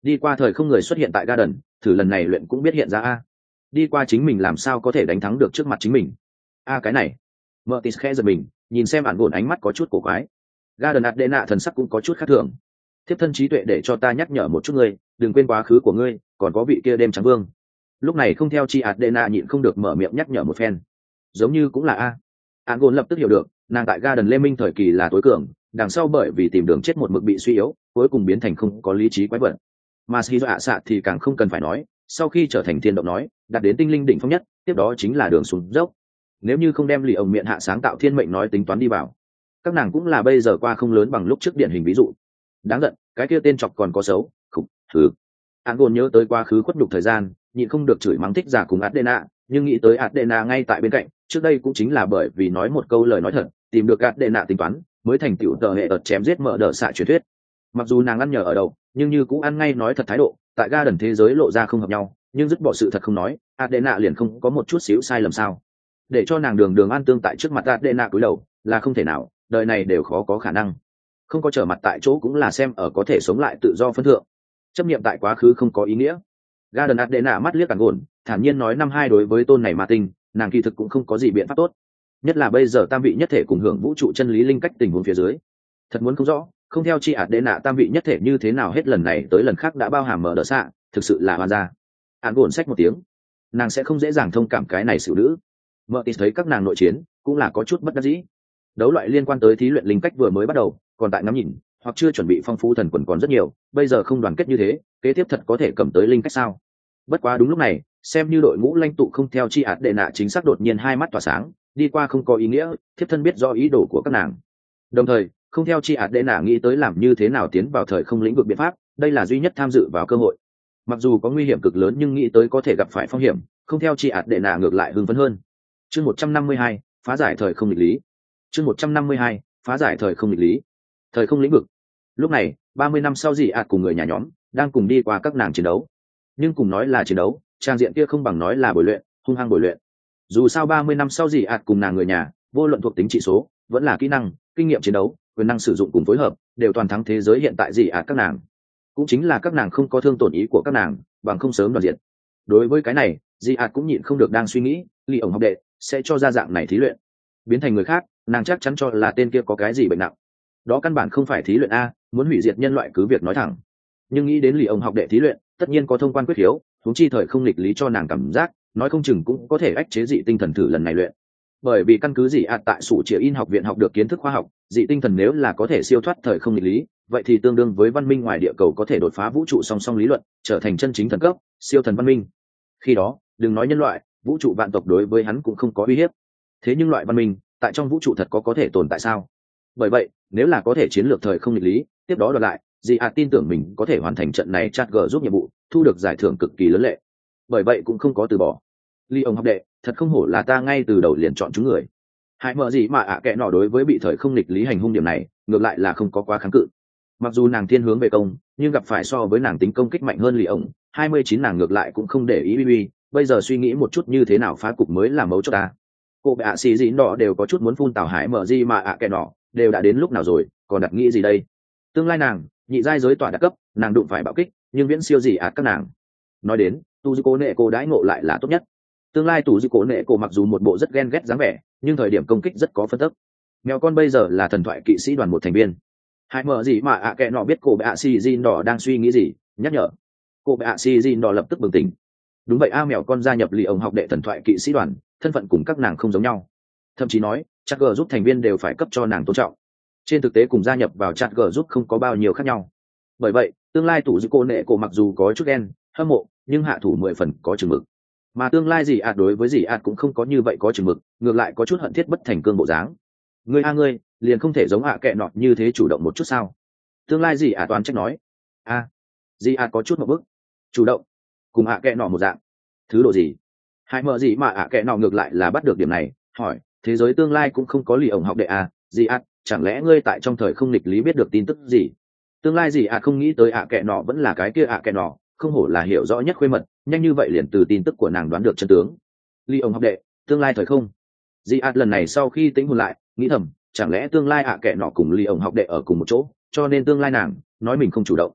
đi qua thời không người xuất hiện tại Garden, thử lần này luyện cũng biết hiện ra a. Đi qua chính mình làm sao có thể đánh thắng được trước mặt chính mình. A cái này. Mertis khẽ giật mình, nhìn xem ản buồn ánh mắt có chút cổ quái. Garden Adena thần sắc cũng có chút khác thường. Thiếp thân trí tuệ để cho ta nhắc nhở một chút ngươi, đừng quên quá khứ của ngươi, còn có vị kia đêm trắng vương. Lúc này không theo chi Adena nhịn không được mở miệng nhắc nhở một phen. Giống như cũng là a. Ản buồn lập tức hiểu được, nàng tại Garden Lê Minh thời kỳ là tối cường, đằng sau bởi vì tìm đường chết một mực bị suy yếu, cuối cùng biến thành không có lý trí quái vật. Mà Shizuo ạ xạ thì càng không cần phải nói, sau khi trở thành thiên động nói, đạt đến tinh linh đỉnh phong nhất, tiếp đó chính là đường xuống dốc. Nếu như không đem lì ổng miệng hạ sáng tạo thiên mệnh nói tính toán đi vào, các nàng cũng là bây giờ qua không lớn bằng lúc trước điển hình ví dụ. Đáng giận, cái kia tên chọc còn có xấu, khục, thử. Án gồn nhớ tới quá khứ khuất nhục thời gian, nhịn không được chửi mắng thích giả cùng Adena, nhưng nghĩ tới Adena ngay tại bên cạnh, trước đây cũng chính là bởi vì nói một câu lời nói thật, tìm được Adena tính toán, mới thành tựu tờ hệ ợt chém giết mở đỡ xạ truyền thuyết. Mặc dù nàng ăn nhờ ở đâu, nhưng như cũng ăn ngay nói thật thái độ, tại ga đần thế giới lộ ra không hợp nhau, nhưng dứt bỏ sự thật không nói, Adena liền không có một chút xíu sai lầm sao? Để cho nàng đường đường an tương tại trước mặt Adena cúi đầu, là không thể nào, đời này đều khó có khả năng. Không có trở mặt tại chỗ cũng là xem ở có thể sống lại tự do phân thượng. Chấp niệm tại quá khứ không có ý nghĩa. Ga đần Adena mắt liếc cản gồn, thản nhiên nói năm hai đối với tôn này ma tinh, nàng kỳ thực cũng không có gì biện pháp tốt. Nhất là bây giờ tam vị nhất thể cùng hưởng vũ trụ chân lý linh cách tình huống phía dưới. Thật muốn không rõ, không theo chi ạt đệ nạ tam vị nhất thể như thế nào hết lần này tới lần khác đã bao hàm mở đỡ xạ, thực sự là hoàn ra. Án buồn sách một tiếng, nàng sẽ không dễ dàng thông cảm cái này xử nữ. Mợ tít thấy các nàng nội chiến cũng là có chút bất đắc dĩ. Đấu loại liên quan tới thí luyện linh cách vừa mới bắt đầu, còn tại ngắm nhìn hoặc chưa chuẩn bị phong phú thần quần còn rất nhiều, bây giờ không đoàn kết như thế, kế tiếp thật có thể cầm tới linh cách sao? Bất quá đúng lúc này, xem như đội ngũ lãnh tụ không theo chi ạt đệ nạ chính xác đột nhiên hai mắt tỏa sáng, đi qua không có ý nghĩa, thiếp thân biết do ý đồ của các nàng. Đồng thời, không theo chi ạt đệ nạ nghĩ tới làm như thế nào tiến vào thời không lĩnh vực biện pháp, đây là duy nhất tham dự vào cơ hội. Mặc dù có nguy hiểm cực lớn nhưng nghĩ tới có thể gặp phải phong hiểm, không theo chi ạt đệ nạ ngược lại hưng phấn hơn. Chương một trăm năm mươi hai, phá giải thời không nghịch lý. Chương một trăm năm mươi hai, phá giải thời không nghịch lý. Thời không lĩnh vực. Lúc này, ba mươi năm sau dị ạt cùng người nhà nhóm đang cùng đi qua các nàng chiến đấu. Nhưng cùng nói là chiến đấu, trang diện kia không bằng nói là bồi luyện, hung hăng bồi luyện. Dù sao ba mươi năm sau dị ạt cùng nàng người nhà, vô luận thuộc tính trị số, vẫn là kỹ năng, kinh nghiệm chiến đấu, quyền năng sử dụng cùng phối hợp, đều toàn thắng thế giới hiện tại dị ạt các nàng. Cũng chính là các nàng không có thương tổn ý của các nàng, bằng không sớm đoàn diện. Đối với cái này, dị ạt cũng nhịn không được đang suy nghĩ, Ly ổng học đệ sẽ cho ra dạng này thí luyện. Biến thành người khác, nàng chắc chắn cho là tên kia có cái gì bệnh nặng. Đó căn bản không phải thí luyện a, muốn hủy diệt nhân loại cứ việc nói thẳng. Nhưng nghĩ đến Ly ổng học đệ thí luyện, tất nhiên có thông quan quyết khiếu, huống chi thời không nghịch lý cho nàng cảm giác, nói không chừng cũng có thể ách chế dị tinh thần thử lần này luyện. Bởi vì căn cứ dị ạt tại sủ trịa in học viện học được kiến thức khoa học, dị tinh thần nếu là có thể siêu thoát thời không nghịch lý, vậy thì tương đương với văn minh ngoài địa cầu có thể đột phá vũ trụ song song lý luận, trở thành chân chính thần cấp siêu thần văn minh. Khi đó, đừng nói nhân loại, vũ trụ vạn tộc đối với hắn cũng không có uy hiếp. Thế nhưng loại văn minh tại trong vũ trụ thật có có thể tồn tại sao? Bởi vậy, nếu là có thể chiến lược thời không nghịch lý, tiếp đó đoạt lại, dị ạt tin tưởng mình có thể hoàn thành trận này chat g giúp nhiệm vụ, thu được giải thưởng cực kỳ lớn lệ. Bởi vậy cũng không có từ bỏ. Ly ông học đệ, thật không hổ là ta ngay từ đầu liền chọn chúng người. Hãy mở gì mà ạ à kệ nọ đối với bị thời không nghịch lý hành hung điểm này, ngược lại là không có quá kháng cự. Mặc dù nàng thiên hướng về công, nhưng gặp phải so với nàng tính công kích mạnh hơn Ly ông, hai mươi chín nàng ngược lại cũng không để ý Bibi, bây giờ suy nghĩ một chút như thế nào phá cục mới là mấu chốt ta. Cô bệ ạ xì gì nọ đều có chút muốn phun tào Hải mở gì mà ạ à kệ nọ, đều đã đến lúc nào rồi, còn đặt nghĩ gì đây? Tương lai nàng, nhị giai giới tỏa đặc cấp, nàng đụng phải bạo kích, nhưng viễn siêu gì ạt các nàng. Nói đến, tu cô nệ cô đãi ngộ lại là tốt nhất. Tương lai tủ dư cổ nệ cổ mặc dù một bộ rất ghen ghét dáng vẻ, nhưng thời điểm công kích rất có phân tức. Mèo con bây giờ là thần thoại kỵ sĩ đoàn một thành viên. Hãy mở gì mà ạ à kệ nọ biết cô bệ ạ xì gì đỏ đang suy nghĩ gì, nhắc nhở. Cô bệ ạ xì gì đỏ lập tức bừng tỉnh. Đúng vậy a, mèo con gia nhập Lì ổng học đệ thần thoại kỵ sĩ đoàn, thân phận cùng các nàng không giống nhau. Thậm chí nói, chat g giúp thành viên đều phải cấp cho nàng tôn trọng. Trên thực tế cùng gia nhập vào chat g giúp không có bao nhiêu khác nhau. Bởi vậy, tương lai tủ dư cô nệ cổ mặc dù có chút ghen, hâm mộ, nhưng hạ thủ mười phần có chừng mực. Mà tương lai gì ạt đối với gì ạt cũng không có như vậy có chừng mực, ngược lại có chút hận thiết bất thành cương bộ dáng. Ngươi a ngươi, liền không thể giống ạ kệ nọt như thế chủ động một chút sao? Tương lai gì ạt toán trách nói. A, à, gì ạt có chút một bước, chủ động, cùng ạ kệ nọ một dạng. Thứ độ gì? Hãy mở gì mà ạ kệ nọ ngược lại là bắt được điểm này, hỏi, thế giới tương lai cũng không có Lì ổng học đệ à? Gì ạt, chẳng lẽ ngươi tại trong thời không nghịch lý biết được tin tức gì? Tương lai gì ạt không nghĩ tới ạ kệ nọ vẫn là cái kia ạ kệ nọ, không hổ là hiểu rõ nhất khuê mật, nhanh như vậy liền từ tin tức của nàng đoán được chân tướng. Ly ông học đệ, tương lai thời không. Di ạt lần này sau khi tính hồn lại, nghĩ thầm, chẳng lẽ tương lai ạ à kệ nọ cùng Ly ông học đệ ở cùng một chỗ, cho nên tương lai nàng nói mình không chủ động.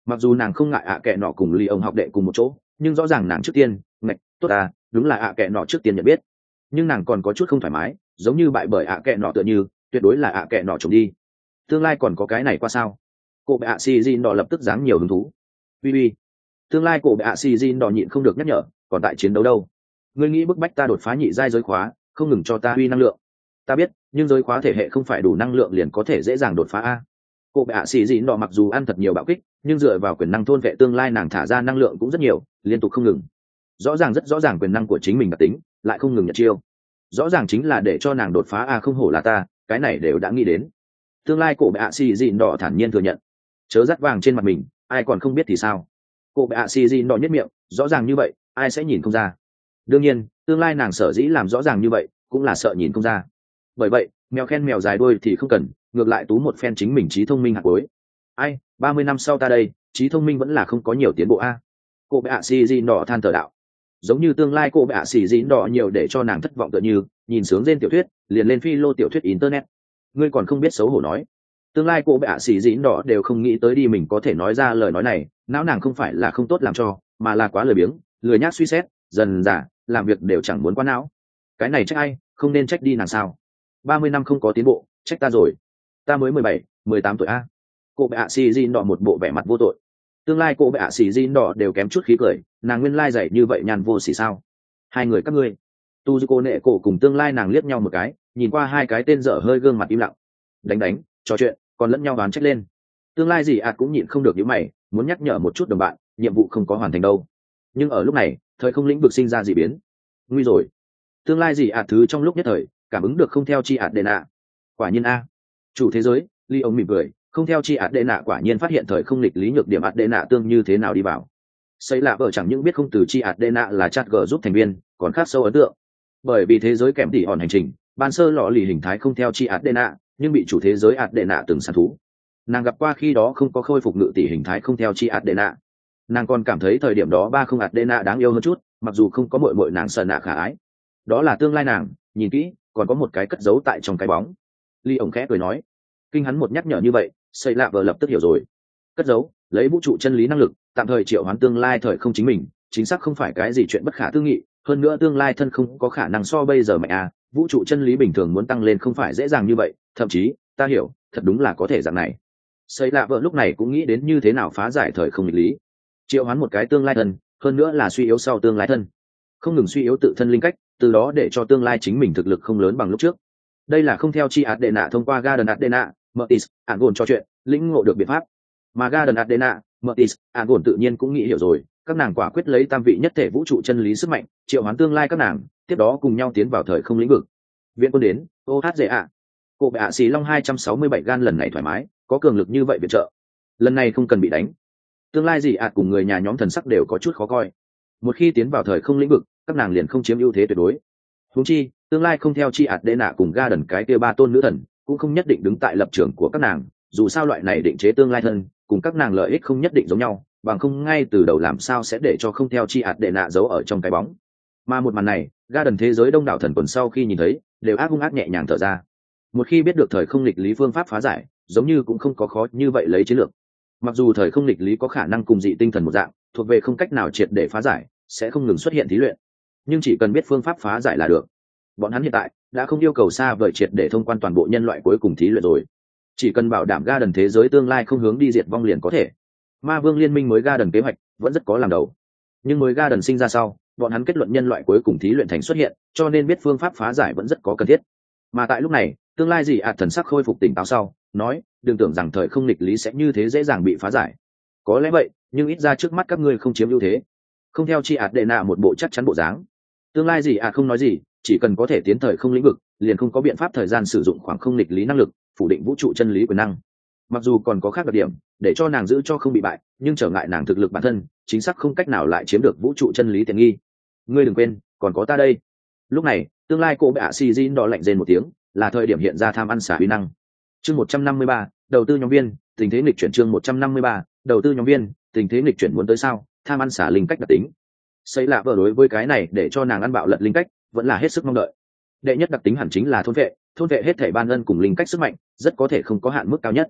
mặc dù nàng không ngại ạ kệ nọ cùng ly ông học đệ cùng một chỗ, nhưng rõ ràng nàng trước tiên ngạch tốt à, đúng là ạ kệ nọ trước tiên nhận biết, nhưng nàng còn có chút không thoải mái, giống như bại bởi ạ kệ nọ tựa như tuyệt đối là ạ kệ nọ trộm đi. Tương lai còn có cái này qua sao? Cô bệ ạ xì Jin đỏ lập tức dáng nhiều hứng thú. Bi bi, tương lai cô bệ ạ xì Jin đỏ nhịn không được nhắc nhở, còn tại chiến đấu đâu? Ngươi nghĩ bức bách ta đột phá nhị giai giới khóa, không ngừng cho ta uy năng lượng. Ta biết, nhưng giới khóa thể hệ không phải đủ năng lượng liền có thể dễ dàng đột phá a. Cô bệ ạ xì Jin đỏ mặc dù ăn thật nhiều bạo kích, nhưng dựa vào quyền năng thôn vệ tương lai nàng thả ra năng lượng cũng rất nhiều, liên tục không ngừng. Rõ ràng rất rõ ràng quyền năng của chính mình đặc tính, lại không ngừng nhận chiêu. Rõ ràng chính là để cho nàng đột phá a, không hổ là ta, cái này đều đã nghĩ đến. Tương lai cổ bệ ạ xì Jin đỏ thản nhiên thừa nhận. Chớ dắt vàng trên mặt mình, ai còn không biết thì sao? Cô bệ ạ xì Jin đỏ nhất miệng, rõ ràng như vậy, ai sẽ nhìn không ra? Đương nhiên, tương lai nàng sở dĩ làm rõ ràng như vậy, cũng là sợ nhìn không ra. Bởi vậy, mèo khen mèo dài đuôi thì không cần, ngược lại tú một phen chính mình trí thông minh hạt cuối. Ai, ba mươi năm sau ta đây, trí thông minh vẫn là không có nhiều tiến bộ a. Cô bệ ạ xì Jin đỏ than thở đạo. Giống như tương lai cô bệ ạ xì Jin đỏ nhiều để cho nàng thất vọng tựa như, nhìn sướng trên tiểu thuyết, liền lên phi lô tiểu thuyết internet. Ngươi còn không biết xấu hổ nói. Tương lai cô bệ ạ xì Jin đỏ đều không nghĩ tới đi mình có thể nói ra lời nói này, não nàng không phải là không tốt làm cho, mà là quá lười biếng, lười nhác suy xét, dần dà làm việc đều chẳng muốn quá não. Cái này trách ai, không nên trách đi nàng sao? Ba mươi năm không có tiến bộ, trách ta rồi. Ta mới mười bảy, mười tám tuổi a. Cô bệ ạ xì Jin đỏ một bộ vẻ mặt vô tội. Tương lai cô bệ ạ xì Jin đỏ đều kém chút khí cười, nàng nguyên lai dạy như vậy nhàn vô xỉ sao? Hai người các ngươi. Tu cô nệ cổ cùng tương lai nàng liếc nhau một cái, nhìn qua hai cái tên dở hơi gương mặt im lặng. Đánh đánh, trò chuyện, còn lẫn nhau đoán trách lên. Tương lai gì ạt cũng nhịn không được những mày, muốn nhắc nhở một chút đồng bạn, nhiệm vụ không có hoàn thành đâu. Nhưng ở lúc này, thời không lĩnh vực sinh ra dị biến. Nguy rồi. Tương lai gì ạt thứ trong lúc nhất thời, cảm ứng được không theo chi ạt đệ nạ. Quả nhiên a. Chủ thế giới, Ly ông mỉm cười, không theo chi ạt đệ nạ quả nhiên phát hiện thời không nghịch lý nhược điểm ạt đệ nạ tương như thế nào đi vào. Xây lạ vợ chẳng những biết không từ chi ạt đệ nạ là chat gờ giúp thành viên, còn khác sâu ấn tượng. Bởi vì thế giới kèm tỉ hòn hành trình, ban sơ lọ lì hình thái không theo chi ạt đệ nạ, nhưng bị chủ thế giới ạt đệ nạ từng săn thú. Nàng gặp qua khi đó không có khôi phục ngự tỷ hình thái không theo chi ạt đệ nạ. Nàng còn cảm thấy thời điểm đó ba không ạt đệ nạ đáng yêu hơn chút, mặc dù không có mội mội nàng sợ nạ khả ái. Đó là tương lai nàng, nhìn kỹ, còn có một cái cất giấu tại trong cái bóng. Ly ổng khẽ cười nói, kinh hắn một nhắc nhở như vậy, xây lạ vợ lập tức hiểu rồi. Cất giấu, lấy vũ trụ chân lý năng lực, tạm thời triệu hoán tương lai thời không chính mình, chính xác không phải cái gì chuyện bất khả tư nghị. Hơn nữa tương lai thân không có khả năng so bây giờ mạnh à, vũ trụ chân lý bình thường muốn tăng lên không phải dễ dàng như vậy, thậm chí ta hiểu, thật đúng là có thể dạng này. Xây lạ vợ lúc này cũng nghĩ đến như thế nào phá giải thời không nghịch lý, triệu hoán một cái tương lai thân, hơn nữa là suy yếu sau tương lai thân, không ngừng suy yếu tự thân linh cách, từ đó để cho tương lai chính mình thực lực không lớn bằng lúc trước. Đây là không theo chi ạt đệ nạ thông qua Garden Adena, Mertis, ản gồn cho chuyện, lĩnh ngộ được biện pháp. Mà Garden Adena, Mertis, ản gồn tự nhiên cũng nghĩ hiểu rồi, các nàng quả quyết lấy tam vị nhất thể vũ trụ chân lý sức mạnh, triệu hoán tương lai các nàng, tiếp đó cùng nhau tiến vào thời không lĩnh vực. Viện quân đến, ô hát dễ ạ. Cô bệ ạ xì long hai trăm sáu mươi bảy gan lần này thoải mái, có cường lực như vậy viện trợ. Lần này không cần bị đánh. Tương lai gì ạ cùng người nhà nhóm thần sắc đều có chút khó coi. Một khi tiến vào thời không lĩnh vực, các nàng liền không chiếm ưu thế tuyệt đối. Huống chi, tương lai không theo chi ạt đệ nạ cùng Garden cái kia ba tôn nữ thần, cũng không nhất định đứng tại lập trường của các nàng, dù sao loại này định chế tương lai thân, cùng các nàng lợi ích không nhất định giống nhau, bằng không ngay từ đầu làm sao sẽ để cho không theo chi ạt đệ nạ giấu ở trong cái bóng. Mà một màn này, Garden thế giới đông đảo thần quần sau khi nhìn thấy, đều ác hung ác nhẹ nhàng thở ra. Một khi biết được thời không lịch lý phương pháp phá giải, giống như cũng không có khó như vậy lấy chiến lược. Mặc dù thời không lịch lý có khả năng cùng dị tinh thần một dạng, thuộc về không cách nào triệt để phá giải, sẽ không ngừng xuất hiện thí luyện, nhưng chỉ cần biết phương pháp phá giải là được. Bọn hắn hiện tại đã không yêu cầu xa vời triệt để thông quan toàn bộ nhân loại cuối cùng thí luyện rồi, chỉ cần bảo đảm Garden thế giới tương lai không hướng đi diệt vong liền có thể. Ma vương liên minh mới Garden kế hoạch vẫn rất có làm đầu, nhưng mới Garden sinh ra sau, bọn hắn kết luận nhân loại cuối cùng thí luyện thành xuất hiện, cho nên biết phương pháp phá giải vẫn rất có cần thiết. Mà tại lúc này, tương lai gì ạt thần sắc khôi phục tỉnh táo sau, nói, đừng tưởng rằng thời không nghịch lý sẽ như thế dễ dàng bị phá giải. Có lẽ vậy, nhưng ít ra trước mắt các ngươi không chiếm ưu thế. Không theo chi ạt đệ nạ một bộ chắc chắn bộ dáng. Tương lai gì ạt không nói gì, chỉ cần có thể tiến thời không lĩnh vực, liền không có biện pháp thời gian sử dụng khoảng không nghịch lý năng lực, phủ định vũ trụ chân lý quyền năng. Mặc dù còn có khác đặc điểm, để cho nàng giữ cho không bị bại, nhưng trở ngại nàng thực lực bản thân, chính xác không cách nào lại chiếm được vũ trụ chân lý tiện nghi. Ngươi đừng quên, còn có ta đây. Lúc này, tương lai cô bệ ạ xì Jin đỏ lạnh rên một tiếng, là thời điểm hiện ra tham ăn xả uy năng. Chương một trăm năm mươi ba, đầu tư nhóm viên, tình thế nghịch chuyển chương một trăm năm mươi ba, đầu tư nhóm viên, tình thế nghịch chuyển muốn tới sao, tham ăn xả linh cách đặc tính. Xây lạ vợ đối với cái này để cho nàng ăn bạo lật linh cách, vẫn là hết sức mong đợi. Đệ nhất đặc tính hẳn chính là thôn vệ, thôn vệ hết thể ban ân cùng linh cách sức mạnh, rất có thể không có hạn mức cao nhất.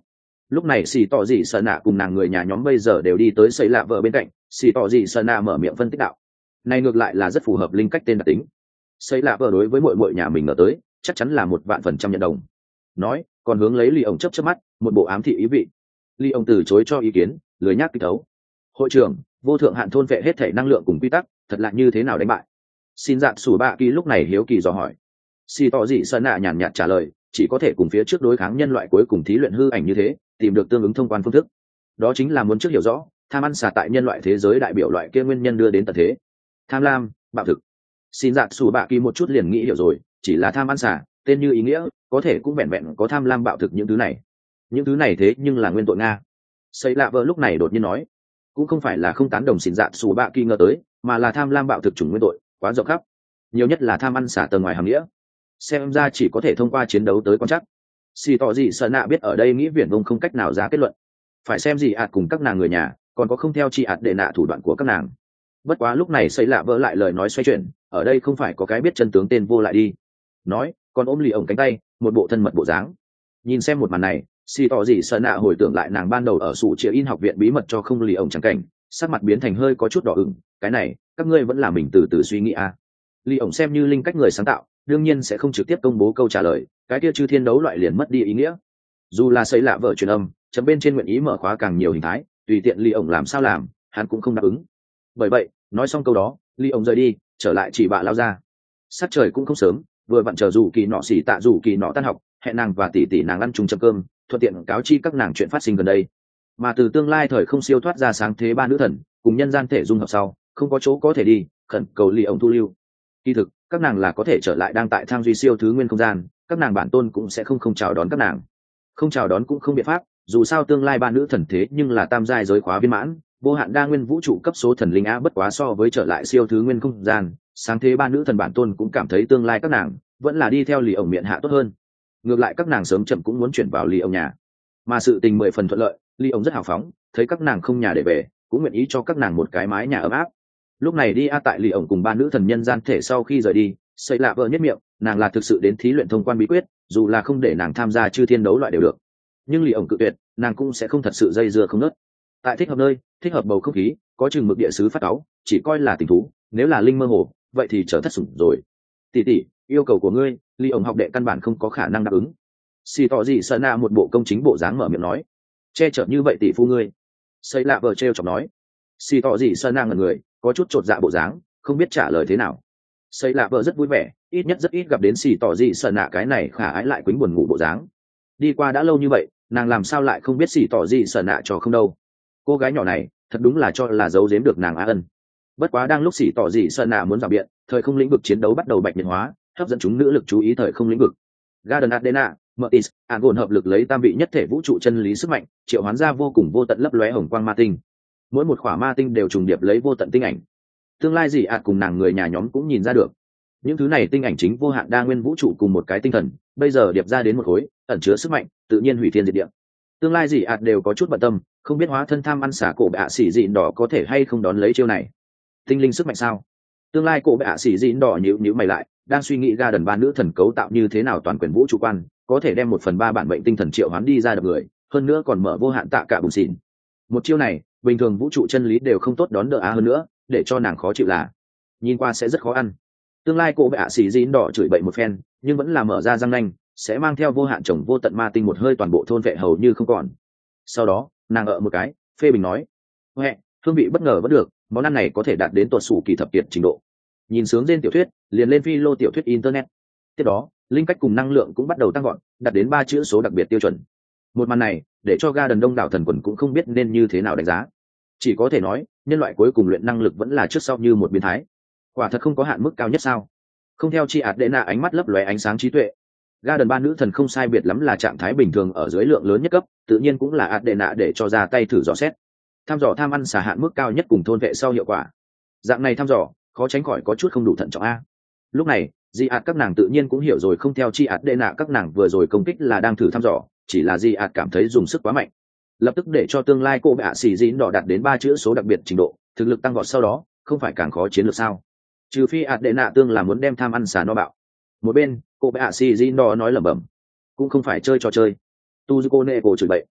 lúc này xì tỏ dị sợ nạ cùng nàng người nhà nhóm bây giờ đều đi tới xây lạ vợ bên cạnh. Xì tỏ dị sợ nạ mở miệng phân tích đạo, này ngược lại là rất phù hợp linh cách tên đặc tính. Xây lạ vợ đối với muội muội nhà mình ngờ tới chắc chắn là một vạn phần trăm nhận đồng. Nói còn hướng lấy Lý ổng chớp chớp mắt, một bộ ám thị ý vị. Lý ổng từ chối cho ý kiến, lười nhác kích thấu. Hội trưởng, vô thượng hạn thôn vệ hết thể năng lượng cùng quy tắc, thật là như thế nào đánh bại? Xin dạng sủ bạ kỳ lúc này hiếu kỳ dò hỏi. Xì tỏ dị sợ nạ nhàn nhạt trả lời, chỉ có thể cùng phía trước đối kháng nhân loại cuối cùng thí luyện hư ảnh như thế, tìm được tương ứng thông quan phương thức. Đó chính là muốn trước hiểu rõ tham ăn xà tại nhân loại thế giới đại biểu loại kia nguyên nhân đưa đến tận thế. Tham lam, bạo thực. Xin dạng sủ bạ kỳ một chút liền nghĩ hiểu rồi, chỉ là tham ăn xà, tên như ý nghĩa, có thể cũng vẹn vẹn có tham lam bạo thực những thứ này. Những thứ này thế nhưng là nguyên tội nga. Xây lạ vợ lúc này đột nhiên nói, cũng không phải là không tán đồng xin dạng sủ bạ kỳ ngờ tới, mà là tham lam bạo thực chủng nguyên tội quá rộng khắp, nhiều nhất là tham ăn xả tầng ngoài hàm nghĩa, xem ra chỉ có thể thông qua chiến đấu tới quan chắc. Xì tỏ gì sợ nạ biết ở đây nghĩ viển vông không cách nào ra kết luận, phải xem gì ạt cùng các nàng người nhà còn có không theo chi ạt để nạ thủ đoạn của các nàng. Bất quá lúc này xây lạ vỡ lại lời nói xoay chuyển, ở đây không phải có cái biết chân tướng tên vô lại đi. Nói còn ôm lì ổng cánh tay, một bộ thân mật bộ dáng. Nhìn xem một màn này, xì tỏ gì sợ nạ hồi tưởng lại nàng ban đầu ở sủ chia in học viện bí mật cho không lì ổng chẳng cảnh, sắc mặt biến thành hơi có chút đỏ ửng. Cái này các ngươi vẫn là mình từ từ suy nghĩ à? Lì ổng xem như linh cách người sáng tạo, đương nhiên sẽ không trực tiếp công bố câu trả lời, cái kia chư thiên đấu loại liền mất đi ý nghĩa. Dù là xây lạ vợ truyền âm chấm bên trên nguyện ý mở khóa càng nhiều hình thái, tùy tiện Lì ổng làm sao làm, hắn cũng không đáp ứng. Bởi vậy nói xong câu đó, Lì ổng rời đi, trở lại chỉ bạ lao ra. Sát trời cũng không sớm, vừa vặn chờ rủ kỳ nọ xỉ tạ rủ kỳ nọ tan học, hẹn nàng và tỷ tỷ nàng ăn chung châm cơm, thuận tiện cáo chi các nàng chuyện phát sinh gần đây. Mà từ tương lai thời không siêu thoát ra sáng thế ba nữ thần cùng nhân gian thể dung hợp sau, không có chỗ có thể đi, khẩn cầu Lì ổng thu lưu. Kỳ thực các nàng là có thể trở lại đang tại thang duy siêu thứ nguyên không gian, các nàng bản tôn cũng sẽ không không chào đón các nàng. Không chào đón cũng không biện pháp, dù sao tương lai ba nữ thần thế nhưng là tam giai giới khóa viên mãn, vô hạn đa nguyên vũ trụ cấp số thần linh á, bất quá so với trở lại siêu thứ nguyên không gian, sáng thế ba nữ thần bản tôn cũng cảm thấy tương lai các nàng vẫn là đi theo Lì ổng miệng hạ tốt hơn. Ngược lại các nàng sớm chậm cũng muốn chuyển vào Lì ổng nhà, mà sự tình mười phần thuận lợi, Lì ổng rất hào phóng, thấy các nàng không nhà để về, cũng nguyện ý cho các nàng một cái mái nhà ấm áp. Lúc này đi a tại Lì ổng cùng ba nữ thần nhân gian thể sau khi rời đi, xây lạ vợ nhất miệng, nàng là thực sự đến thí luyện thông quan bí quyết, dù là không để nàng tham gia chư thiên đấu loại đều được. Nhưng Lì ổng cự tuyệt, nàng cũng sẽ không thật sự dây dưa không nớt. Tại thích hợp nơi, thích hợp bầu không khí, có chừng mực địa sứ phát cáu, chỉ coi là tình thú, nếu là linh mơ hồ, vậy thì trở thất sủng rồi. Tỷ tỷ, yêu cầu của ngươi, Lì ổng học đệ căn bản không có khả năng đáp ứng. Xì tỏ gì sợ nạ một bộ công chính bộ dáng mở miệng nói, che chở như vậy tỷ phu ngươi. Xây lạ vợ trêu chọc nói. Xì tỏ gì sợ nạ ngẩn người, có chút chột dạ bộ dáng, không biết trả lời thế nào. Xây lạ vợ rất vui vẻ, ít nhất rất ít gặp đến xì tỏ gì sợ nạ cái này khả ái lại quýnh buồn ngủ bộ dáng. Đi qua đã lâu như vậy, nàng làm sao lại không biết xì tỏ gì sợ nạ cho không đâu. Cô gái nhỏ này thật đúng là cho là giấu giếm được nàng á ân. Bất quá đang lúc xì tỏ gì sợ nạ muốn rào biện, thời không lĩnh vực chiến đấu bắt đầu bạch nhiệt hóa, hấp dẫn chúng nữ lực chú ý thời không lĩnh vực. Garden Adena, Mertis, Agon hợp lực lấy tam vị nhất thể vũ trụ chân lý sức mạnh, triệu hoán ra vô cùng vô tận lấp lóe hồng quang ma tinh. Mỗi một khỏa ma tinh đều trùng điệp lấy vô tận tinh ảnh. Tương lai gì ạt cùng nàng người nhà nhóm cũng nhìn ra được, những thứ này tinh ảnh chính vô hạn đa nguyên vũ trụ cùng một cái tinh thần, bây giờ điệp ra đến một khối, ẩn chứa sức mạnh, tự nhiên hủy thiên diệt địa. Tương lai gì ạt đều có chút bận tâm, không biết hóa thân tham ăn xả cổ bạ xỉ dịn đỏ có thể hay không đón lấy chiêu này. Tinh linh sức mạnh sao? Tương lai cổ bạ xỉ dịn đỏ nhíu nhíu mày lại, đang suy nghĩ ga đần ba nữ thần cấu tạo như thế nào toàn quyền vũ trụ quan, có thể đem một phần ba bản mệnh tinh thần triệu hoán đi ra đập người, hơn nữa còn mở vô hạn tạ cả bùng xỉn. Một chiêu này, bình thường vũ trụ chân lý đều không tốt đón đỡ á, hơn nữa, để cho nàng khó chịu là, nhìn qua sẽ rất khó ăn. Tương lai cô bạ xỉ dín đỏ chửi bậy một phen, nhưng vẫn là mở ra răng nanh, sẽ mang theo vô hạn chồng vô tận ma tinh một hơi toàn bộ thôn vệ hầu như không còn. Sau đó, nàng ở một cái, phê bình nói, huệ, hương vị bất ngờ vẫn được, món ăn này có thể đạt đến tuột sủ kỳ thập kiệt trình độ. Nhìn sướng trên tiểu thuyết, liền lên phi lô tiểu thuyết internet. Tiếp đó, linh cách cùng năng lượng cũng bắt đầu tăng gọn, đạt đến ba chữ số đặc biệt tiêu chuẩn. Một màn này, để cho ga đần đông đảo thần quần cũng không biết nên như thế nào đánh giá. Chỉ có thể nói, nhân loại cuối cùng luyện năng lực vẫn là trước sau như một biến thái. Quả thật không có hạn mức cao nhất sao? Không theo chi ạt đệ nạ ánh mắt lấp lóe ánh sáng trí tuệ. Ga đần ba nữ thần không sai biệt lắm là trạng thái bình thường ở dưới lượng lớn nhất cấp, tự nhiên cũng là ạt đệ nạ để cho ra tay thử dò xét. Tham dò tham ăn xả hạn mức cao nhất cùng thôn vệ sau hiệu quả. Dạng này tham dò, khó tránh khỏi có chút không đủ thận trọng a. Lúc này, di ạt các nàng tự nhiên cũng hiểu rồi, không theo chi ạt đệ nạ các nàng vừa rồi công kích là đang thử thăm dò, chỉ là di ạt cảm thấy dùng sức quá mạnh, lập tức để cho tương lai cô bạ xỉ dín đỏ đạt đến ba chữ số đặc biệt trình độ, thực lực tăng vọt sau đó không phải càng khó chiến lược sao? Trừ phi ạt đệ nạ tương là muốn đem tham ăn xà no bạo. Một bên cô bạ xỉ dín đỏ nói lẩm bẩm, cũng không phải chơi trò chơi. Tu cô nệ cổ chửi bậy,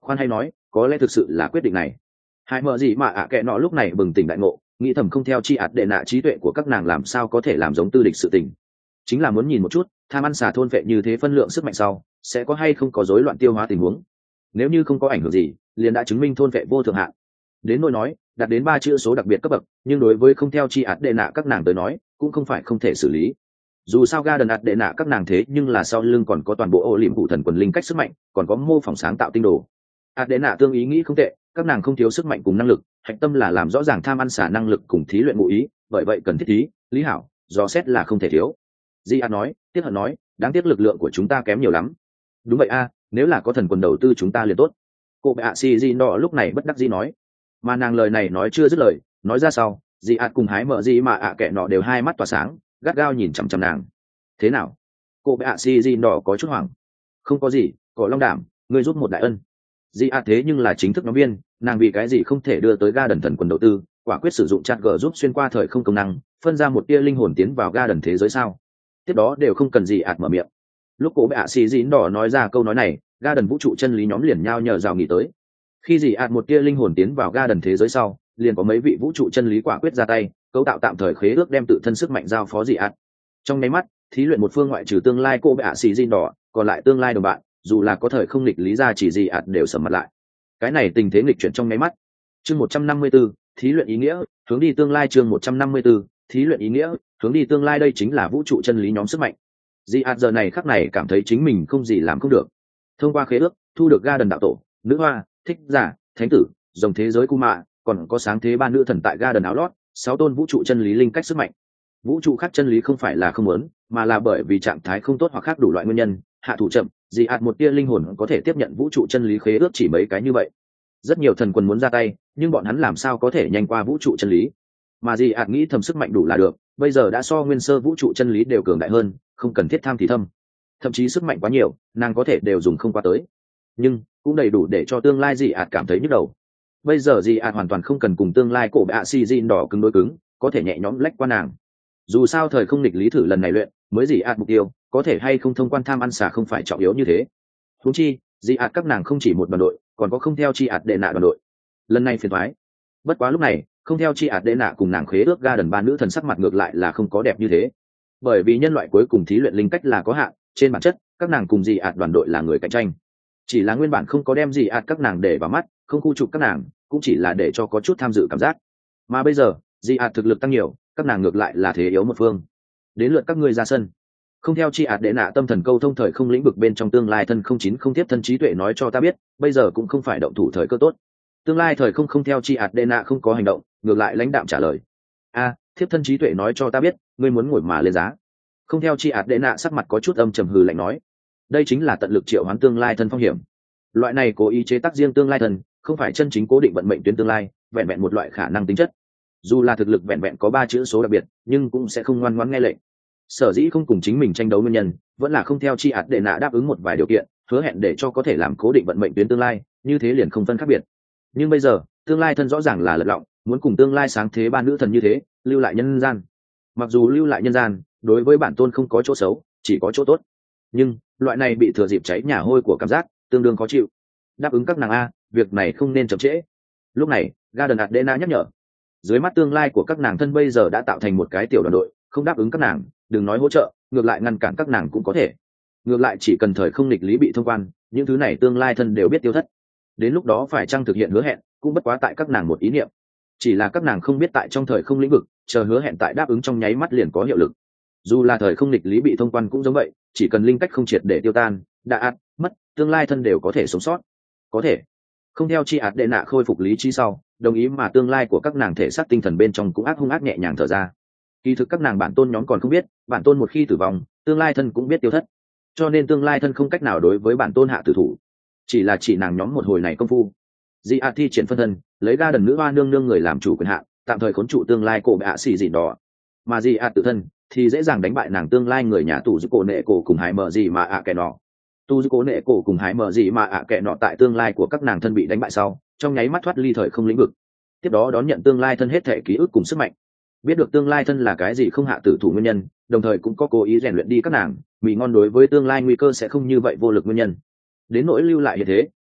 khoan hay nói có lẽ thực sự là quyết định này. Hai mợ gì mà ạ kệ nọ lúc này bừng tỉnh đại ngộ, nghĩ thầm không theo chi ạt đệ nạ trí tuệ của các nàng làm sao có thể làm giống tư địch sự tình, chính là muốn nhìn một chút tham ăn xà thôn vệ như thế phân lượng sức mạnh sau sẽ có hay không có rối loạn tiêu hóa tình huống. Nếu như không có ảnh hưởng gì liền đã chứng minh thôn vệ vô thượng hạn. Đến nỗi nói đạt đến ba chữ số đặc biệt cấp bậc, nhưng đối với không theo chi ạt đệ nạ các nàng tới nói cũng không phải không thể xử lý. Dù sao ga đần ạt đệ nạ các nàng thế nhưng là sau lưng còn có toàn bộ ô liềm phụ thần quần linh cách sức mạnh, còn có mô phỏng sáng tạo tinh đồ. ạt đệ nạ tương ý nghĩ không tệ, các nàng không thiếu sức mạnh cùng năng lực, hạch tâm là làm rõ ràng tham ăn xả năng lực cùng thí luyện ngụ ý, bởi vậy cần thiết thí lý hảo do xét là không thể thiếu. Di a nói, tiếc hận nói, đáng tiếc lực lượng của chúng ta kém nhiều lắm. Đúng vậy a, nếu là có thần quần đầu tư chúng ta liền tốt. Cô bệ ạ si di nọ lúc này bất đắc dĩ nói, mà nàng lời này nói chưa dứt lời, nói ra sau Di a cùng hái mở gì mà ạ kệ nọ đều hai mắt tỏa sáng, gắt gao nhìn chằm chằm nàng. Thế nào? Cô bệ ạ si di nọ có chút hoảng. Không có gì, có long đảm, ngươi giúp một đại ân. Di a thế nhưng là chính thức nhóm viên, nàng vì cái gì không thể đưa tới ga đần thần quần đầu tư, quả quyết sử dụng chat g giúp xuyên qua thời không công năng, phân ra một tia linh hồn tiến vào ga đần thế giới sao? Tiếp đó đều không cần gì ạt mở miệng. Lúc cô bệ ạ xì dín đỏ nói ra câu nói này, ga đần vũ trụ chân lý nhóm liền nhao nhờ rào nghỉ tới. Khi gì ạt một tia linh hồn tiến vào ga đần thế giới sau, liền có mấy vị vũ trụ chân lý quả quyết ra tay, cấu tạo tạm thời khế ước đem tự thân sức mạnh giao phó dị ạt. Trong nháy mắt, thí luyện một phương ngoại trừ tương lai cô bệ ạ xì dín đỏ, còn lại tương lai đồng bạn, dù là có thời không nghịch lý ra chỉ gì ạt đều sầm mặt lại. Cái này tình thế nghịch chuyển trong nháy mắt. Chương một trăm năm mươi tư, thí luyện ý nghĩa, hướng đi tương lai. Chương một trăm năm mươi tư, thí luyện ý nghĩa, hướng đi tương lai. Đây chính là vũ trụ chân lý nhóm sức mạnh. Dị ạt giờ này khắc này cảm thấy chính mình không gì làm không được. Thông qua khế ước, thu được ga đần đạo tổ, nữ hoa, thích giả, thánh tử, dòng thế giới cu mạ, còn có sáng thế ba nữ thần tại ga đần áo lót, sáu tôn vũ trụ chân lý linh cách sức mạnh. Vũ trụ khác chân lý không phải là không muốn, mà là bởi vì trạng thái không tốt hoặc khác đủ loại nguyên nhân, hạ thủ chậm. Dị ạt một tia linh hồn có thể tiếp nhận vũ trụ chân lý khế ước chỉ mấy cái như vậy. Rất nhiều thần quân muốn ra tay, nhưng bọn hắn làm sao có thể nhanh qua vũ trụ chân lý? Mà Dị ạt nghĩ thầm sức mạnh đủ là được, bây giờ đã so nguyên sơ vũ trụ chân lý đều cường đại hơn, không cần thiết tham thì thâm. Thậm chí sức mạnh quá nhiều, nàng có thể đều dùng không qua tới. Nhưng cũng đầy đủ để cho tương lai Dị ạt cảm thấy nhức đầu. Bây giờ Dị ạt hoàn toàn không cần cùng tương lai cổ bạ si Jin đỏ cứng đối cứng, có thể nhẹ nhõm lách qua nàng. Dù sao thời không nghịch lý thử lần này luyện, mới Dị ạt mục tiêu, có thể hay không thông quan tham ăn xả không phải trọng yếu như thế. Huống chi, Dị ạt các nàng không chỉ một đoàn đội, còn có không theo chi ạt đệ nạ đoàn đội. Lần này phiền toái. Bất quá lúc này, không theo chi ạt đệ nạ cùng nàng khế ước ga đần ba nữ thần sắc mặt ngược lại là không có đẹp như thế. Bởi vì nhân loại cuối cùng thí luyện linh cách là có hạn, trên bản chất, các nàng cùng Dị ạt đoàn đội là người cạnh tranh. Chỉ là nguyên bản không có đem Dị ạt các nàng để vào mắt, không khu trục các nàng, cũng chỉ là để cho có chút tham dự cảm giác. Mà bây giờ, Dị ạt thực lực tăng nhiều, các nàng ngược lại là thế yếu một phương. Đến lượt các ngươi ra sân. Không theo chi ạt đệ nạ tâm thần câu thông thời không lĩnh vực bên trong tương lai thân không chín không tiếp thân trí tuệ nói cho ta biết, bây giờ cũng không phải động thủ thời cơ tốt. Tương lai thời không không theo chi ạt đệ nạ không có hành động, ngược lại lãnh đạm trả lời. A, thiếp thân trí tuệ nói cho ta biết, ngươi muốn ngồi mà lên giá. Không theo chi ạt đệ nạ sắc mặt có chút âm trầm hừ lạnh nói, đây chính là tận lực triệu hoán tương lai thân phong hiểm. Loại này cố ý chế tác riêng tương lai thân, không phải chân chính cố định vận mệnh tuyến tương lai, vẹn vẹn một loại khả năng tính chất. Dù là thực lực vẹn vẹn có ba chữ số đặc biệt, nhưng cũng sẽ không ngoan ngoãn nghe lệnh. Sở dĩ không cùng chính mình tranh đấu nguyên nhân, vẫn là không theo chi ạt đệ nạ đáp ứng một vài điều kiện, hứa hẹn để cho có thể làm cố định vận mệnh tuyến tương lai, như thế liền không phân khác biệt. Nhưng bây giờ, tương lai thân rõ ràng là lật lọng, muốn cùng tương lai sáng thế ba nữ thần như thế, lưu lại nhân gian. Mặc dù lưu lại nhân gian, đối với bản tôn không có chỗ xấu, chỉ có chỗ tốt. Nhưng, loại này bị thừa dịp cháy nhà hôi của cảm giác, tương đương khó chịu. Đáp ứng các nàng a, việc này không nên chậm trễ. Lúc này, Garden Adena nhắc nhở. Dưới mắt tương lai của các nàng thân bây giờ đã tạo thành một cái tiểu đoàn đội, không đáp ứng các nàng, đừng nói hỗ trợ, ngược lại ngăn cản các nàng cũng có thể. Ngược lại chỉ cần thời không nghịch lý bị thông quan, những thứ này tương lai thân đều biết tiêu thất. Đến lúc đó phải chăng thực hiện hứa hẹn, cũng bất quá tại các nàng một ý niệm. Chỉ là các nàng không biết tại trong thời không lĩnh vực, chờ hứa hẹn tại đáp ứng trong nháy mắt liền có hiệu lực. Dù là thời không nghịch lý bị thông quan cũng giống vậy, chỉ cần linh cách không triệt để tiêu tan, đã ạt, mất, tương lai thân đều có thể sống sót. Có thể. Không theo chi ạt đệ nạ khôi phục lý trí sau, đồng ý mà tương lai của các nàng thể xác tinh thần bên trong cũng ác hung ác nhẹ nhàng thở ra. Kỳ thực các nàng bản tôn nhóm còn không biết, bản tôn một khi tử vong, tương lai thân cũng biết tiêu thất. Cho nên tương lai thân không cách nào đối với bản tôn hạ tử thủ. Chỉ là chỉ nàng nhóm một hồi này công phu. Di A thi triển phân thân, lấy ga đần nữ hoa nương nương người làm chủ quyền hạn, tạm thời khốn trụ tương lai cổ bệ hạ xì gì đó. Mà Di A tự thân thì dễ dàng đánh bại nàng tương lai người nhà tù giữ cổ nệ cổ cùng hải mở gì mà ạ kẻ nọ. Tu giữ cổ nệ cổ cùng hải mở gì mà ạ kẻ nọ tại tương lai của các nàng thân bị đánh bại sau, trong nháy mắt thoát ly thời không lĩnh vực. Tiếp đó đón nhận tương lai thân hết thể ký ức cùng sức mạnh. Biết được tương lai thân là cái gì không hạ tử thủ nguyên nhân, đồng thời cũng có cố ý rèn luyện đi các nàng, mì ngon đối với tương lai nguy cơ sẽ không như vậy vô lực nguyên nhân. Đến nỗi lưu lại như thế,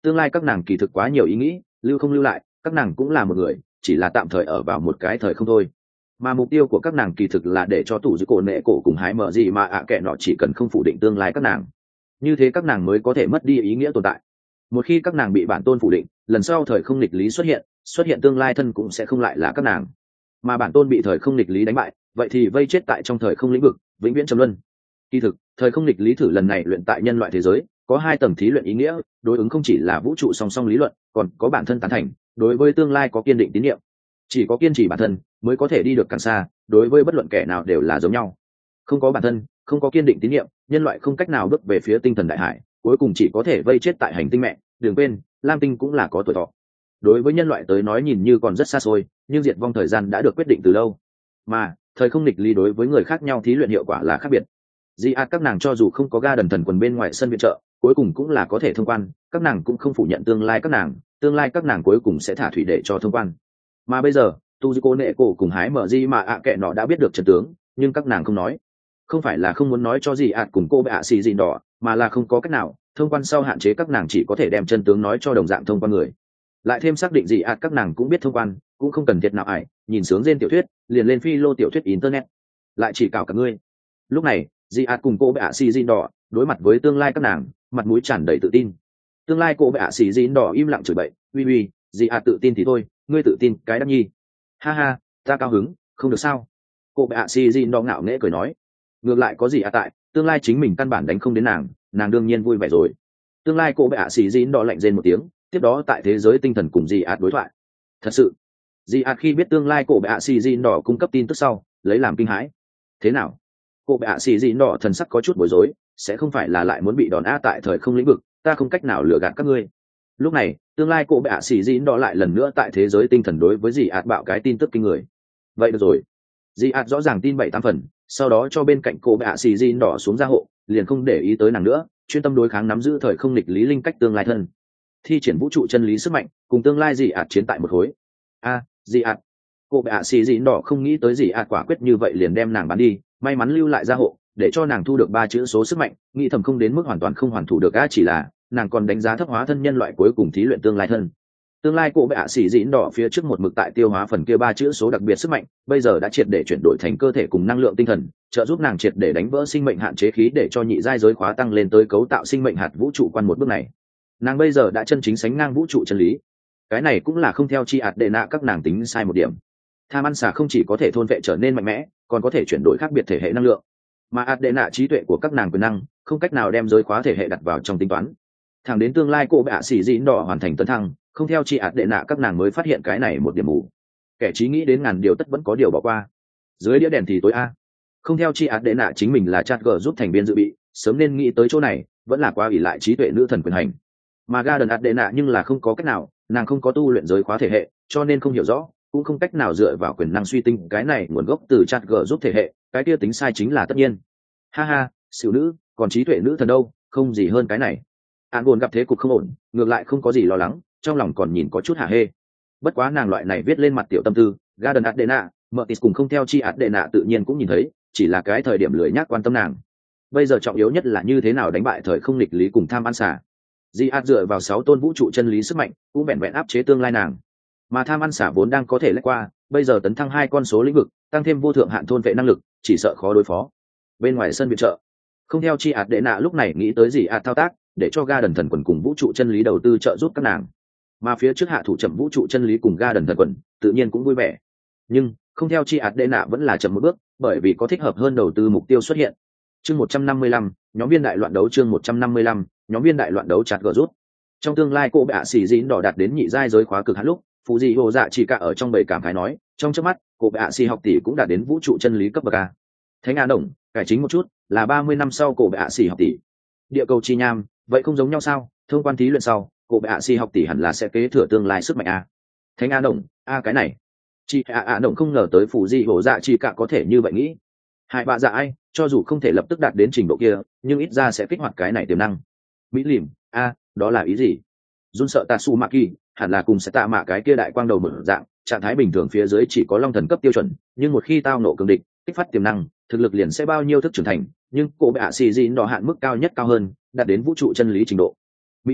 tương lai các nàng kỳ thực quá nhiều ý nghĩ, lưu không lưu lại các nàng cũng là một người, chỉ là tạm thời ở vào một cái thời không thôi. Mà mục tiêu của các nàng kỳ thực là để cho tủ giữ cổ nệ cổ cùng hái mở gì mà ạ à kệ nọ chỉ cần không phủ định tương lai các nàng, như thế các nàng mới có thể mất đi ý nghĩa tồn tại. Một khi các nàng bị bản tôn phủ định, lần sau thời không nghịch lý xuất hiện xuất hiện tương lai thân cũng sẽ không lại là các nàng, mà bản tôn bị thời không nghịch lý đánh bại, vậy thì vây chết tại trong thời không lĩnh vực vĩnh viễn trầm luân. Kỳ thực thời không nghịch lý thử lần này luyện tại nhân loại thế giới có hai tầng thí luyện ý nghĩa, đối ứng không chỉ là vũ trụ song song lý luận, còn có bản thân tán thành, đối với tương lai có kiên định tín nhiệm. Chỉ có kiên trì bản thân mới có thể đi được càng xa, đối với bất luận kẻ nào đều là giống nhau. Không có bản thân, không có kiên định tín nhiệm, nhân loại không cách nào bước về phía tinh thần đại hải, cuối cùng chỉ có thể vây chết tại hành tinh mẹ. Đừng quên lam tinh cũng là có tuổi thọ, đối với nhân loại tới nói nhìn như còn rất xa xôi, nhưng diệt vong thời gian đã được quyết định từ lâu. Mà thời không nghịch lý đối với người khác nhau thí luyện hiệu quả là khác biệt. Di ạt các nàng cho dù không có ga đần thần quần bên ngoài sân viện trợ, cuối cùng cũng là có thể thông quan, các nàng cũng không phủ nhận tương lai các nàng, tương lai các nàng cuối cùng sẽ thả thủy để cho thông quan. Mà bây giờ tu cô nệ cổ cùng hái mở gì mà ạ à kệ nó đã biết được trận tướng, nhưng các nàng không nói, không phải là không muốn nói cho gì ạt cùng cô bệ ạ xì gì đỏ, mà là không có cách nào. Thông quan sau hạn chế các nàng chỉ có thể đem chân tướng nói cho đồng dạng thông quan người, lại thêm xác định gì ạt các nàng cũng biết thông quan, cũng không cần thiệt nào ải nhìn sướng trên tiểu thuyết liền lên phi lô tiểu thuyết internet, lại chỉ cào cả ngươi. Lúc này dị ạt cùng cô bệ ạ xì gì đỏ đối mặt với tương lai các nàng, mặt mũi tràn đầy tự tin. Tương lai cô bệ ạ xì gì đỏ im lặng chửi bậy, uy uy, dị ạt tự tin thì thôi, ngươi tự tin cái đắc nhi. Ha ha, ta cao hứng không được sao? Cô bệ ạ xì gì đỏ ngạo nghễ cười nói, ngược lại có gì à tại tương lai chính mình căn bản đánh không đến nàng, nàng đương nhiên vui vẻ rồi. Tương lai cô bệ ạ xì gì đỏ lạnh rên một tiếng, tiếp đó tại thế giới tinh thần cùng dị ạt đối thoại. Thật sự dị ạt khi biết tương lai cô bệ ạ xì gì đỏ cung cấp tin tức sau lấy làm kinh hãi. Thế nào? Cô bệ ạ xì gì đỏ thần sắc có chút bối rối, sẽ không phải là lại muốn bị đòn a tại thời không lĩnh vực, ta không cách nào lừa gạt các ngươi. Lúc này tương lai cô bệ ạ xì gì đỏ lại lần nữa tại thế giới tinh thần đối với dị ạt bạo cái tin tức kinh người. Vậy được rồi. Dị ạt rõ ràng tin bảy tám phần, sau đó cho bên cạnh cô bệ ạ xì gì đỏ xuống ra hộ, liền không để ý tới nàng nữa, chuyên tâm đối kháng nắm giữ thời không nghịch lý linh cách tương lai thân, thi triển vũ trụ chân lý sức mạnh cùng tương lai dị ạt chiến tại một khối. A dị ạt, cô bệ ạ xì gì đỏ không nghĩ tới dị ạt quả quyết như vậy liền đem nàng bán đi, may mắn lưu lại gia hộ để cho nàng thu được ba chữ số sức mạnh, nghĩ thầm không đến mức hoàn toàn không hoàn thủ được. A chỉ là nàng còn đánh giá thấp hóa thân nhân loại cuối cùng thí luyện tương lai thân. Tương lai cô bệ ạ xì gì đỏ phía trước một mực tại tiêu hóa phần kia ba chữ số đặc biệt sức mạnh, bây giờ đã triệt để chuyển đổi thành cơ thể cùng năng lượng tinh thần, trợ giúp nàng triệt để đánh vỡ sinh mệnh hạn chế khí, để cho nhị giai giới khóa tăng lên tới cấu tạo sinh mệnh hạt vũ trụ quan một bước này. Nàng bây giờ đã chân chính sánh ngang vũ trụ chân lý. Cái này cũng là không theo chi ạt đệ nạ các nàng tính sai một điểm. Tham ăn xà không chỉ có thể thôn vệ trở nên mạnh mẽ, còn có thể chuyển đổi khác biệt thể hệ năng lượng, mà ạt đệ nạ trí tuệ của các nàng quyền năng không cách nào đem giới khóa thể hệ đặt vào trong tính toán. Thẳng đến tương lai cô bệ ạ xì gì đỏ hoàn thành tấn thăng, không theo chi ạt đệ nạ các nàng mới phát hiện cái này một điểm mù. Kẻ trí nghĩ đến ngàn điều tất vẫn có điều bỏ qua. Dưới đĩa đèn thì tối a. Không theo chi ạt đệ nạ chính mình là chat gờ giúp thành viên dự bị, sớm nên nghĩ tới chỗ này, vẫn là qua ủy lại trí tuệ nữ thần quyền hành. Mà Garden ạt đệ nạ nhưng là không có cách nào, nàng không có tu luyện giới khóa thể hệ, cho nên không hiểu rõ, cũng không cách nào dựa vào quyền năng suy tinh cái này nguồn gốc từ chat gờ giúp thể hệ, cái kia tính sai chính là tất nhiên. Ha ha, xỉu nữ, còn trí tuệ nữ thần đâu, không gì hơn cái này. An buồn gặp thế cục không ổn, ngược lại không có gì lo lắng, trong lòng còn nhìn có chút hả hê. Bất quá nàng loại này viết lên mặt tiểu tâm tư, Garden Adena, Mertis cùng không theo chi Adena tự nhiên cũng nhìn thấy, chỉ là cái thời điểm lười nhác quan tâm nàng. Bây giờ trọng yếu nhất là như thế nào đánh bại thời không nghịch lý cùng tham ăn xả. Di Ad dựa vào sáu tôn vũ trụ chân lý sức mạnh, cũng vẹn vẹn áp chế tương lai nàng. Mà tham ăn xả vốn đang có thể lách qua, bây giờ tấn thăng hai con số lĩnh vực, tăng thêm vô thượng hạn thôn vệ năng lực, chỉ sợ khó đối phó. Bên ngoài sân viện trợ, không theo chi Adena lúc này nghĩ tới gì Ad thao tác, để cho Garden thần quần cùng vũ trụ chân lý đầu tư trợ giúp các nàng. Mà phía trước hạ thủ chậm vũ trụ chân lý cùng Garden thần quần tự nhiên cũng vui vẻ, nhưng không theo chi ạt đệ nạ vẫn là chậm một bước, bởi vì có thích hợp hơn đầu tư mục tiêu xuất hiện. Chương một trăm năm mươi lăm, nhóm viên đại loạn đấu. Chương một trăm năm mươi lăm, nhóm viên đại loạn đấu chặt gỡ rút. Trong tương lai cô bệ ạ xì dín đỏ đạt đến nhị giai giới khóa cực hạn lúc, phụ dị hồ dạ chỉ cả ở trong bầy cảm khái nói, trong chớp mắt cô bệ ạ xì học tỷ cũng đạt đến vũ trụ chân lý cấp bậc a. Thánh a đồng cải chính một chút, là ba mươi năm sau cô bệ ạ xì học tỷ. Địa cầu chi nham vậy không giống nhau sao? Thông quan thí luyện sau cô bệ ạ xì học tỷ hẳn là sẽ kế thừa tương lai sức mạnh a. Thánh a đồng a cái này chị ạ ạ đồng không ngờ tới phụ dị hồ dạ chỉ cả có thể như vậy nghĩ. Hai bà dạ ai, cho dù không thể lập tức đạt đến trình độ kia, nhưng ít ra sẽ kích hoạt cái này tiềm năng. Mỹ lìm a, đó là ý gì? Jun sợ Tatsumaki hẳn là cùng sẽ tạ mạ cái kia đại quang đầu mở dạng, trạng thái bình thường phía dưới chỉ có long thần cấp tiêu chuẩn, nhưng một khi tao nộ cường địch, kích phát tiềm năng, thực lực liền sẽ bao nhiêu thức trưởng thành, nhưng cô bệ ạ xì gì đỏ hạn mức cao nhất cao hơn, đạt đến vũ trụ chân lý trình độ. Mỹ lìm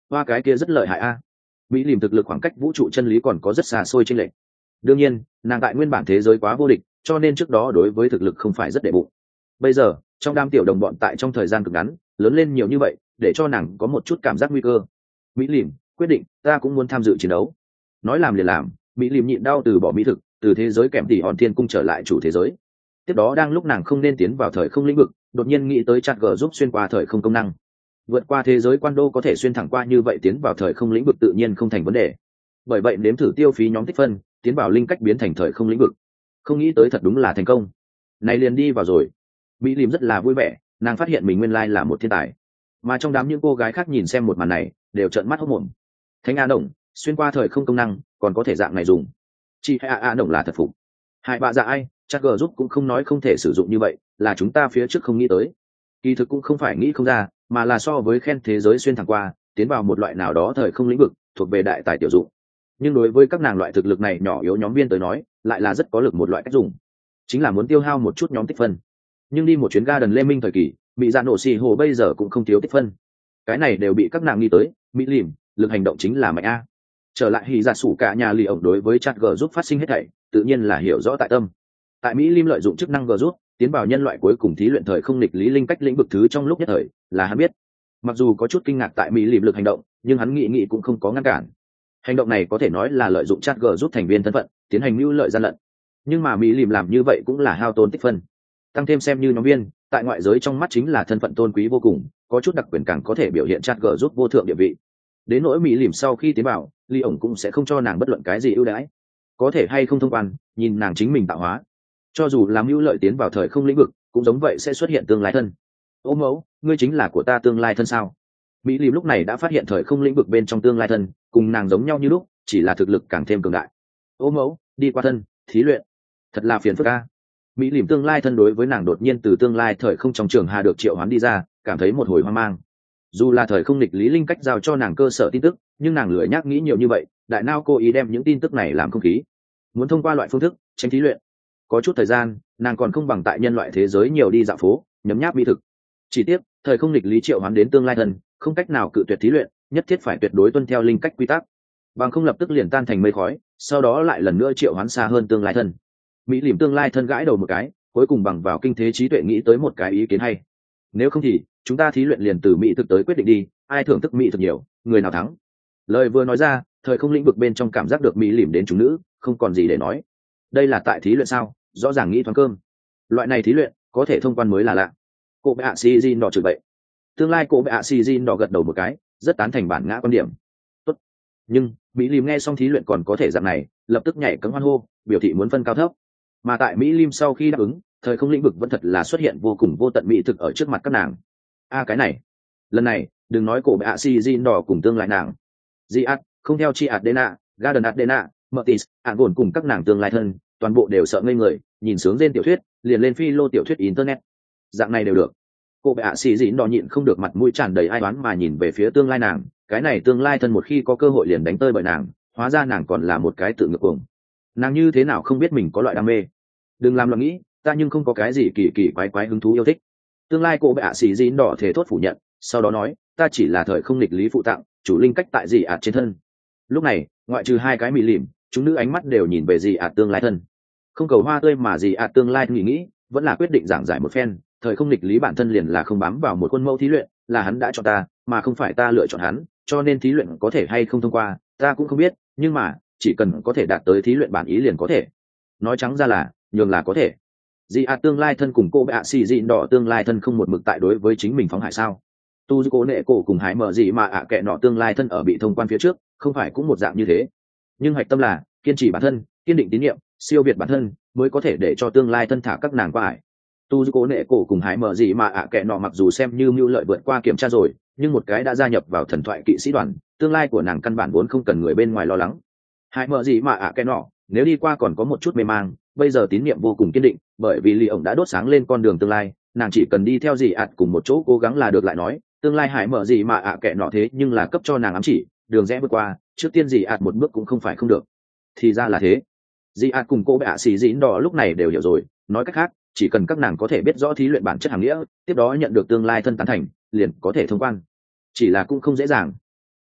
hoa cái kia rất lợi hại a. Mỹ lìm thực lực khoảng cách vũ trụ chân lý còn có rất xa xôi chênh lệch. Đương nhiên nàng tại nguyên bản thế giới quá vô địch, cho nên trước đó đối với thực lực không phải rất đệ bụng. Bây giờ trong đám tiểu đồng bọn tại trong thời gian cực ngắn lớn lên nhiều như vậy, để cho nàng có một chút cảm giác nguy cơ. Mỹ lìm quyết định ta cũng muốn tham dự chiến đấu. Nói làm liền làm, Mỹ lìm nhịn đau từ bỏ mỹ thực, từ thế giới kèm tỉ hòn thiên cung trở lại chủ thế giới. Tiếp đó đang lúc nàng không nên tiến vào thời không lĩnh vực, đột nhiên nghĩ tới chặt gờ giúp xuyên qua thời không công năng. Vượt qua thế giới quan đô có thể xuyên thẳng qua như vậy, tiến vào thời không lĩnh vực tự nhiên không thành vấn đề. Bởi vậy nếm thử tiêu phí nhóm tích phân, tiến vào linh cách biến thành thời không lĩnh vực. Không nghĩ tới thật đúng là thành công. Này liền đi vào rồi. Mỹ lìm rất là vui vẻ, nàng phát hiện mình nguyên lai là một thiên tài. Mà trong đám những cô gái khác nhìn xem một màn này đều trợn mắt hốc mồm. Thánh A Đồng xuyên qua thời không công năng còn có thể dạng này dùng, chị A A Đồng là thật phục. Hai bà dạ ai chắc gờ giúp cũng không nói không thể sử dụng như vậy, là chúng ta phía trước không nghĩ tới. Kỳ thực cũng không phải nghĩ không ra, mà là so với khen thế giới xuyên thẳng qua tiến vào một loại nào đó thời không lĩnh vực thuộc về đại tài tiểu dụng. Nhưng đối với các nàng loại thực lực này nhỏ yếu nhóm viên tới nói lại là rất có lực một loại cách dùng, chính là muốn tiêu hao một chút nhóm tích phân. Nhưng đi một chuyến ga đần lê minh thời kỳ, bị dạ nổ xì hồ bây giờ cũng không thiếu tích phân. Cái này đều bị các nàng nghĩ tới. Mỹ lìm lực hành động chính là mạnh a. Trở lại hì dạ sủ cả nhà lì ổng đối với chat g giúp phát sinh hết thảy tự nhiên là hiểu rõ tại tâm. Tại Mỹ lim lợi dụng chức năng g giúp tiến vào nhân loại cuối cùng thí luyện thời không nghịch lý linh cách lĩnh vực thứ trong lúc nhất thời, là hắn biết. Mặc dù có chút kinh ngạc tại Mỹ lim lực hành động, nhưng hắn nghĩ nghĩ cũng không có ngăn cản. Hành động này có thể nói là lợi dụng chat g giúp thành viên thân phận tiến hành mưu lợi gian lận, nhưng mà Mỹ lim làm như vậy cũng là hao tốn tích phân. Tăng thêm xem như nhóm viên tại ngoại giới trong mắt chính là thân phận tôn quý vô cùng, có chút đặc quyền càng có thể biểu hiện chat g giúp vô thượng địa vị. Đến nỗi Mỹ lìm sau khi tiến vào, ly ổng cũng sẽ không cho nàng bất luận cái gì ưu đãi, có thể hay không thông quan nhìn nàng chính mình tạo hóa. Cho dù làm ưu lợi tiến vào thời không lĩnh vực cũng giống vậy sẽ xuất hiện tương lai thân. Ô mẫu, ngươi chính là của ta tương lai thân sao? Mỹ lìm lúc này đã phát hiện thời không lĩnh vực bên trong tương lai thân cùng nàng giống nhau như lúc, chỉ là thực lực càng thêm cường đại. Ô mẫu, đi qua thân thí luyện thật là phiền phức a. Mỹ lìm tương lai thân đối với nàng đột nhiên từ tương lai thời không trong trường hà được triệu hoán đi ra cảm thấy một hồi hoang mang. Dù là thời không nghịch lý linh cách giao cho nàng cơ sở tin tức, nhưng nàng lười nhác nghĩ nhiều như vậy, đại não cố ý đem những tin tức này làm không khí. Muốn thông qua loại phương thức tránh thí luyện, có chút thời gian nàng còn không bằng tại nhân loại thế giới nhiều đi dạo phố nhấm nháp mỹ thực. Chỉ tiếc thời không nghịch lý triệu hoán đến tương lai thân không cách nào cự tuyệt thí luyện, nhất thiết phải tuyệt đối tuân theo linh cách quy tắc, bằng không lập tức liền tan thành mây khói, sau đó lại lần nữa triệu hoán xa hơn tương lai thân. Mỹ lìm tương lai thân gãi đầu một cái, cuối cùng bằng vào kinh thế trí tuệ nghĩ tới một cái ý kiến hay. Nếu không thì chúng ta thí luyện liền từ mỹ thực tới quyết định đi, ai thưởng thức mỹ thực nhiều người nào thắng. Lời vừa nói ra, thời không lĩnh vực bên trong cảm giác được mỹ lìm đến chúng nữ không còn gì để nói. Đây là tại thí luyện sao? Rõ ràng nghĩ thoáng cơm. Loại này thí luyện có thể thông quan mới là lạ. Cô bệ ạ si jin đỏ chửi bậy. Tương lai cô bệ ạ si jin đỏ gật đầu một cái, rất tán thành bản ngã quan điểm. Tốt. Nhưng mỹ lìm nghe xong thí luyện còn có thể dạng này, lập tức nhảy cấm hoan hô, biểu thị muốn phân cao thấp. Mà tại mỹ lim sau khi đáp ứng, thời không lĩnh vực vẫn thật là xuất hiện vô cùng vô tận mỹ thực ở trước mặt các nàng. A à, cái này lần này đừng nói cổ bệ ạ si jin đỏ cùng tương lai nàng di ạt không theo chi adena garden adena mertis ạn gồn cùng các nàng tương lai thân toàn bộ đều sợ ngây người, nhìn sướng trên tiểu thuyết liền lên phi lô tiểu thuyết internet. Dạng này đều được. Cô bệ ạ si jin đỏ nhịn không được mặt mũi tràn đầy ai đoán mà nhìn về phía tương lai nàng, cái này tương lai thân một khi có cơ hội liền đánh tơi bởi nàng, hóa ra nàng còn là một cái tự ngược cuồng. Nàng như thế nào không biết mình có loại đam mê. Đừng làm loạn nghĩ, ta nhưng không có cái gì kỳ kỳ quái quái hứng thú yêu thích. Tương lai cô bệ ạ xì dín đỏ thể thốt phủ nhận, sau đó nói ta chỉ là thời không nghịch lý phụ tặng, chủ linh cách tại dị ạt trên thân. Lúc này ngoại trừ hai cái mị lìm, chúng nữ ánh mắt đều nhìn về dị ạt tương lai thân. Không cầu hoa tươi mà dị ạt tương lai nghĩ nghĩ vẫn là quyết định giảng giải một phen, thời không nghịch lý bản thân liền là không bám vào một khuôn mẫu thí luyện, là hắn đã chọn ta mà không phải ta lựa chọn hắn, cho nên thí luyện có thể hay không thông qua ta cũng không biết, nhưng mà chỉ cần có thể đạt tới thí luyện bản ý liền có thể. Nói trắng ra là nhường là có thể. Dị ạt tương lai thân cùng cô bệ ạ xì dịn đỏ tương lai thân không một mực tại đối với chính mình phóng hại sao? Tu cố nệ cổ cùng hải mở gì mà ạ kệ nọ tương lai thân ở bị thông quan phía trước không phải cũng một dạng như thế. Nhưng hạch tâm là kiên trì bản thân, kiên định tín nhiệm, siêu việt bản thân mới có thể để cho tương lai thân thả các nàng qua ải. Tu cố nệ cổ cùng hải mở gì mà ạ kệ nọ mặc dù xem như mưu lợi vượt qua kiểm tra rồi, nhưng một cái đã gia nhập vào thần thoại kỵ sĩ đoàn, tương lai của nàng căn bản vốn không cần người bên ngoài lo lắng. Hải mở gì mà ạ kệ nọ nếu đi qua còn có một chút mê mang, bây giờ tín nhiệm vô cùng kiên định, bởi vì Lý ổng đã đốt sáng lên con đường tương lai, nàng chỉ cần đi theo dì ạt cùng một chỗ cố gắng là được. Lại nói tương lai hải mở gì mà ạ à kệ nọ thế nhưng là cấp cho nàng ám chỉ đường rẽ vượt qua, trước tiên dì ạt một bước cũng không phải không được. Thì ra là thế. Dì ạt cùng cô bệ ạ xì dĩn đỏ lúc này đều hiểu rồi, nói cách khác chỉ cần các nàng có thể biết rõ thí luyện bản chất hàng nghĩa, tiếp đó nhận được tương lai thân tán thành liền có thể thông quan. Chỉ là cũng không dễ dàng.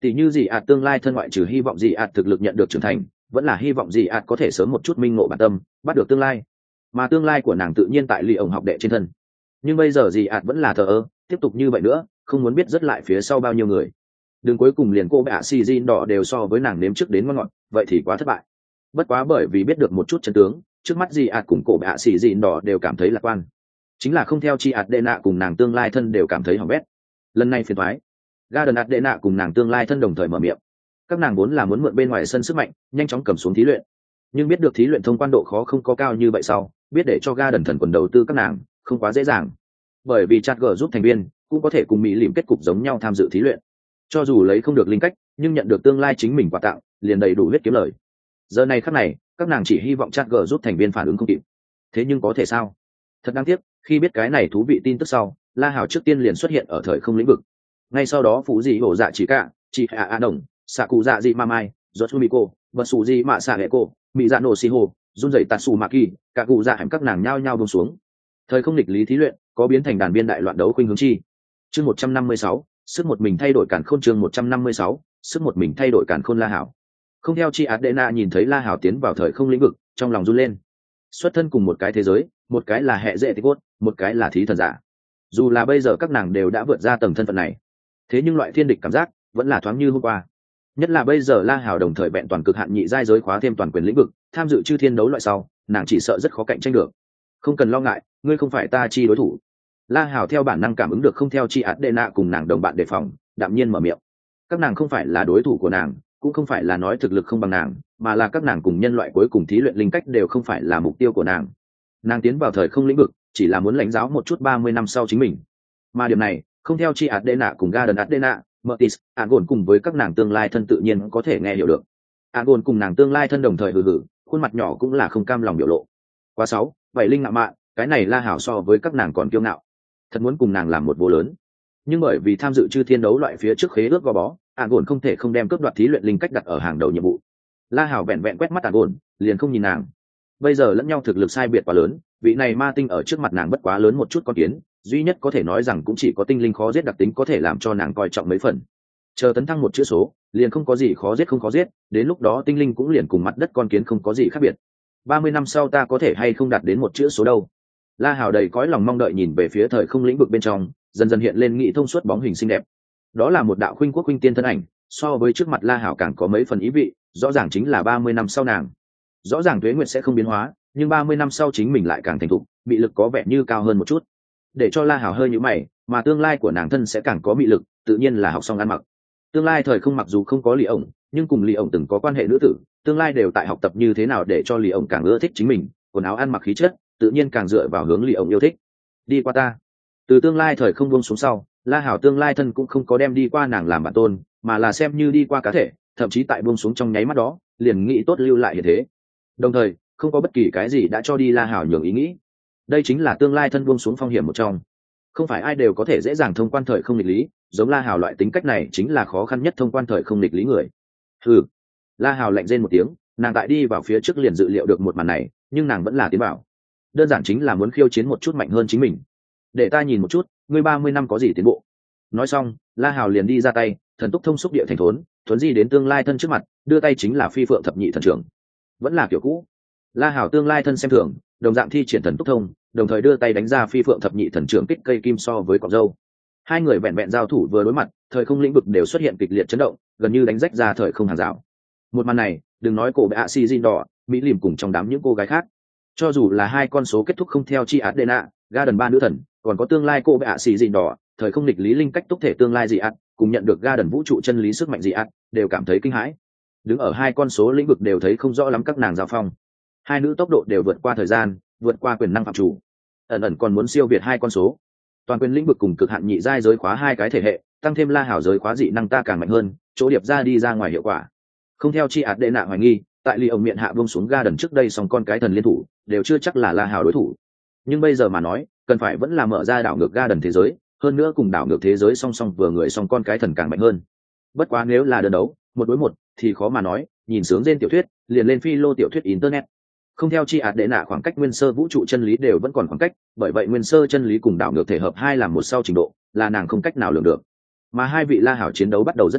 Tỷ như dị ạt tương lai thân ngoại trừ hy vọng dị ạt thực lực nhận được trưởng thành, vẫn là hy vọng dị ạt có thể sớm một chút minh ngộ bản tâm, bắt được tương lai. Mà tương lai của nàng tự nhiên tại Lý ổng học đệ trên thân. Nhưng bây giờ dị ạt vẫn là thờ ơ, tiếp tục như vậy nữa, không muốn biết rất lại phía sau bao nhiêu người. Đường cuối cùng liền cô bạ xì Jin đỏ đều so với nàng nếm trước đến ngon ngọt, vậy thì quá thất bại. Bất quá bởi vì biết được một chút chân tướng, trước mắt dị ạt cùng cổ bạ xì Jin đỏ đều cảm thấy lạc quan. Chính là không theo chi ạt đệ nạ cùng nàng tương lai thân đều cảm thấy hỏng bét. Lần này phiền toái. Garden ạt đệ nạ cùng nàng tương lai thân đồng thời mở miệng. Các nàng vốn là muốn mượn bên ngoài sân sức mạnh, nhanh chóng cầm xuống thí luyện. Nhưng biết được thí luyện thông quan độ khó không có cao như vậy sau, biết để cho Garden thần quần đầu tư các nàng, không quá dễ dàng. Bởi vì chat gờ giúp thành viên cũng có thể cùng mỹ lìm kết cục giống nhau tham dự thí luyện. Cho dù lấy không được linh cách, nhưng nhận được tương lai chính mình quà tặng, liền đầy đủ huyết kiếm lời. Giờ này khắc này, các nàng chỉ hy vọng chat gờ giúp thành viên phản ứng không kịp. Thế nhưng có thể sao? Thật đáng tiếc, khi biết cái này thú vị tin tức sau, La Hào trước tiên liền xuất hiện ở thời không lĩnh vực. Ngay sau đó phụ dị hổ dạ chỉ cả, chị hạ a đồng, xạ cụ dạ dị ma mai, Yoshimiko, vật sủ dị mạ xạ hệ cô, mỹ dạ nổ xì hồ, run rẩy tatsu maki, cả cụ dạ hẻm các nàng nhao nhao buông xuống. Thời không nghịch lý thí luyện, có biến thành đàn biên đại loạn đấu khuynh hướng chi. Chương một trăm năm mươi sáu, sức một mình thay đổi cản khôn chương một trăm năm mươi sáu, sức một mình thay đổi cản khôn La Hảo. Không theo chi Adena nhìn thấy La Hảo tiến vào thời không lĩnh vực, trong lòng run lên. Xuất thân cùng một cái thế giới, một cái là hệ dễ tịch cốt, một cái là thí thần giả. Dù là bây giờ các nàng đều đã vượt ra tầng thân phận này, thế nhưng loại thiên địch cảm giác vẫn là thoáng như hôm qua. Nhất là bây giờ La Hảo đồng thời vẹn toàn cực hạn nhị giai giới khóa thêm toàn quyền lĩnh vực, tham dự chư thiên đấu loại sau, nàng chỉ sợ rất khó cạnh tranh được. Không cần lo ngại, ngươi không phải ta chi đối thủ. La Hảo theo bản năng cảm ứng được không theo chi Adena cùng nàng đồng bạn đề phòng, đạm nhiên mở miệng. Các nàng không phải là đối thủ của nàng, cũng không phải là nói thực lực không bằng nàng, mà là các nàng cùng nhân loại cuối cùng thí luyện linh cách đều không phải là mục tiêu của nàng. Nàng tiến vào thời không lĩnh vực, chỉ là muốn lãnh giáo một chút ba mươi năm sau chính mình. Mà điểm này, không theo chi Adena cùng Garden Adena, Mertis, Agon cùng với các nàng tương lai thân tự nhiên có thể nghe hiểu được. Agon cùng nàng tương lai thân đồng thời hừ hừ, khuôn mặt nhỏ cũng là không cam lòng biểu lộ. Quá sáu, vậy linh ngạo mạn, cái này La Hảo so với các nàng còn kiêu ngạo. Thật muốn cùng nàng làm một vô lớn. Nhưng bởi vì tham dự chư thiên đấu loại phía trước khế ước gò bó, Agon không thể không đem cướp đoạt thí luyện linh cách đặt ở hàng đầu nhiệm vụ. La Hảo vẹn vẹn quét mắt Agon, liền không nhìn nàng. Bây giờ lẫn nhau thực lực sai biệt quá lớn, vị này ma tinh ở trước mặt nàng bất quá lớn một chút con kiến, duy nhất có thể nói rằng cũng chỉ có tinh linh khó giết đặc tính có thể làm cho nàng coi trọng mấy phần. Chờ tấn thăng một chữ số, liền không có gì khó giết không khó giết, đến lúc đó tinh linh cũng liền cùng mặt đất con kiến không có gì khác biệt. Ba mươi năm sau ta có thể hay không đạt đến một chữ số đâu. La Hảo đầy cõi lòng mong đợi nhìn về phía thời không lĩnh vực bên trong, dần dần hiện lên nghĩ thông suốt bóng hình xinh đẹp. Đó là một đạo khuynh quốc khuynh tiên thân ảnh, so với trước mặt La Hảo càng có mấy phần ý vị, rõ ràng chính là ba mươi năm sau nàng. Rõ ràng tuế nguyệt sẽ không biến hóa, nhưng ba mươi năm sau chính mình lại càng thành thục, mị lực có vẻ như cao hơn một chút. Để cho La Hảo hơi nhíu mày, mà tương lai của nàng thân sẽ càng có mị lực, tự nhiên là học xong ăn mặc. Tương lai thời không mặc dù không có Lý ổng, nhưng cùng Lý ổng từng có quan hệ nữ tử, tương lai đều tại học tập như thế nào để cho Lý ổng càng ưa thích chính mình, quần áo ăn mặc khí chất, tự nhiên càng dựa vào hướng Lý ổng yêu thích. Đi qua ta. Từ tương lai thời không buông xuống sau, La Hảo tương lai thân cũng không có đem đi qua nàng làm bản tôn, mà là xem như đi qua cá thể, thậm chí tại buông xuống trong nháy mắt đó, liền nghĩ tốt lưu lại như thế. Đồng thời, không có bất kỳ cái gì đã cho đi La Hảo nhường ý nghĩ. Đây chính là tương lai thân buông xuống phong hiểm một trong. Không phải ai đều có thể dễ dàng thông quan thời không nghịch lý, giống La Hảo loại tính cách này chính là khó khăn nhất thông quan thời không nghịch lý người. Hừ. La Hảo lạnh rên một tiếng, nàng tại đi vào phía trước liền dự liệu được một màn này, nhưng nàng vẫn là tiến vào. Đơn giản chính là muốn khiêu chiến một chút mạnh hơn chính mình. Để ta nhìn một chút, ngươi ba mươi năm có gì tiến bộ. Nói xong, La Hảo liền đi ra tay, thần túc thông xúc địa thành thốn, thuấn di đến tương lai thân trước mặt, đưa tay chính là phi phượng thập nhị thần trưởng. Vẫn là kiểu cũ. La Hảo tương lai thân xem thường, đồng dạng thi triển thần túc thông, đồng thời đưa tay đánh ra phi phượng thập nhị thần trưởng kích cây kim so với cọc dâu. Hai người vẹn vẹn giao thủ vừa đối mặt, thời không lĩnh vực đều xuất hiện kịch liệt chấn động, gần như đánh rách ra thời không hàng rào. Một màn này, đừng nói cổ bệ xì Jin đỏ, mỹ lìm cùng trong đám những cô gái khác, cho dù là hai con số kết thúc không theo chi Adena, Garden ba nữ thần, còn có tương lai cổ bệ xì Jin đỏ, thời không nghịch lý linh cách túc thể tương lai dị ạt, cùng nhận được Garden vũ trụ chân lý sức mạnh dị ạt, đều cảm thấy kinh hãi. Đứng ở hai con số lĩnh vực đều thấy không rõ lắm các nàng giao phong. Hai nữ tốc độ đều vượt qua thời gian, vượt qua quyền năng phạm chủ, ẩn ẩn còn muốn siêu việt hai con số. Toàn quyền lĩnh vực cùng cực hạn nhị giai giới khóa hai cái thể hệ, tăng thêm La Hảo giới khóa dị năng ta càng mạnh hơn, chỗ điệp ra đi ra ngoài hiệu quả. Không theo chi ạt đệ nạ hoài nghi, tại Lý ông miệng hạ buông xuống Garden trước đây song con cái thần liên thủ, đều chưa chắc là La Hảo đối thủ. Nhưng bây giờ mà nói, cần phải vẫn là mở ra đảo ngược Garden thế giới, hơn nữa cùng đảo ngược thế giới song song vừa người song con cái thần càng mạnh hơn. Bất quá nếu là đơn đấu, một đối một, thì khó mà nói, nhìn sướng trên tiểu thuyết, liền lên phi lô tiểu thuyết internet. Không theo chi ạt đệ nạ khoảng cách nguyên sơ vũ trụ chân lý đều vẫn còn khoảng cách, bởi vậy nguyên sơ chân lý cùng đảo ngược thể hợp hai làm một sau trình độ, là nàng không cách nào lường được. Mà hai vị La Hảo chiến đấu bắt đầu rất nhanh,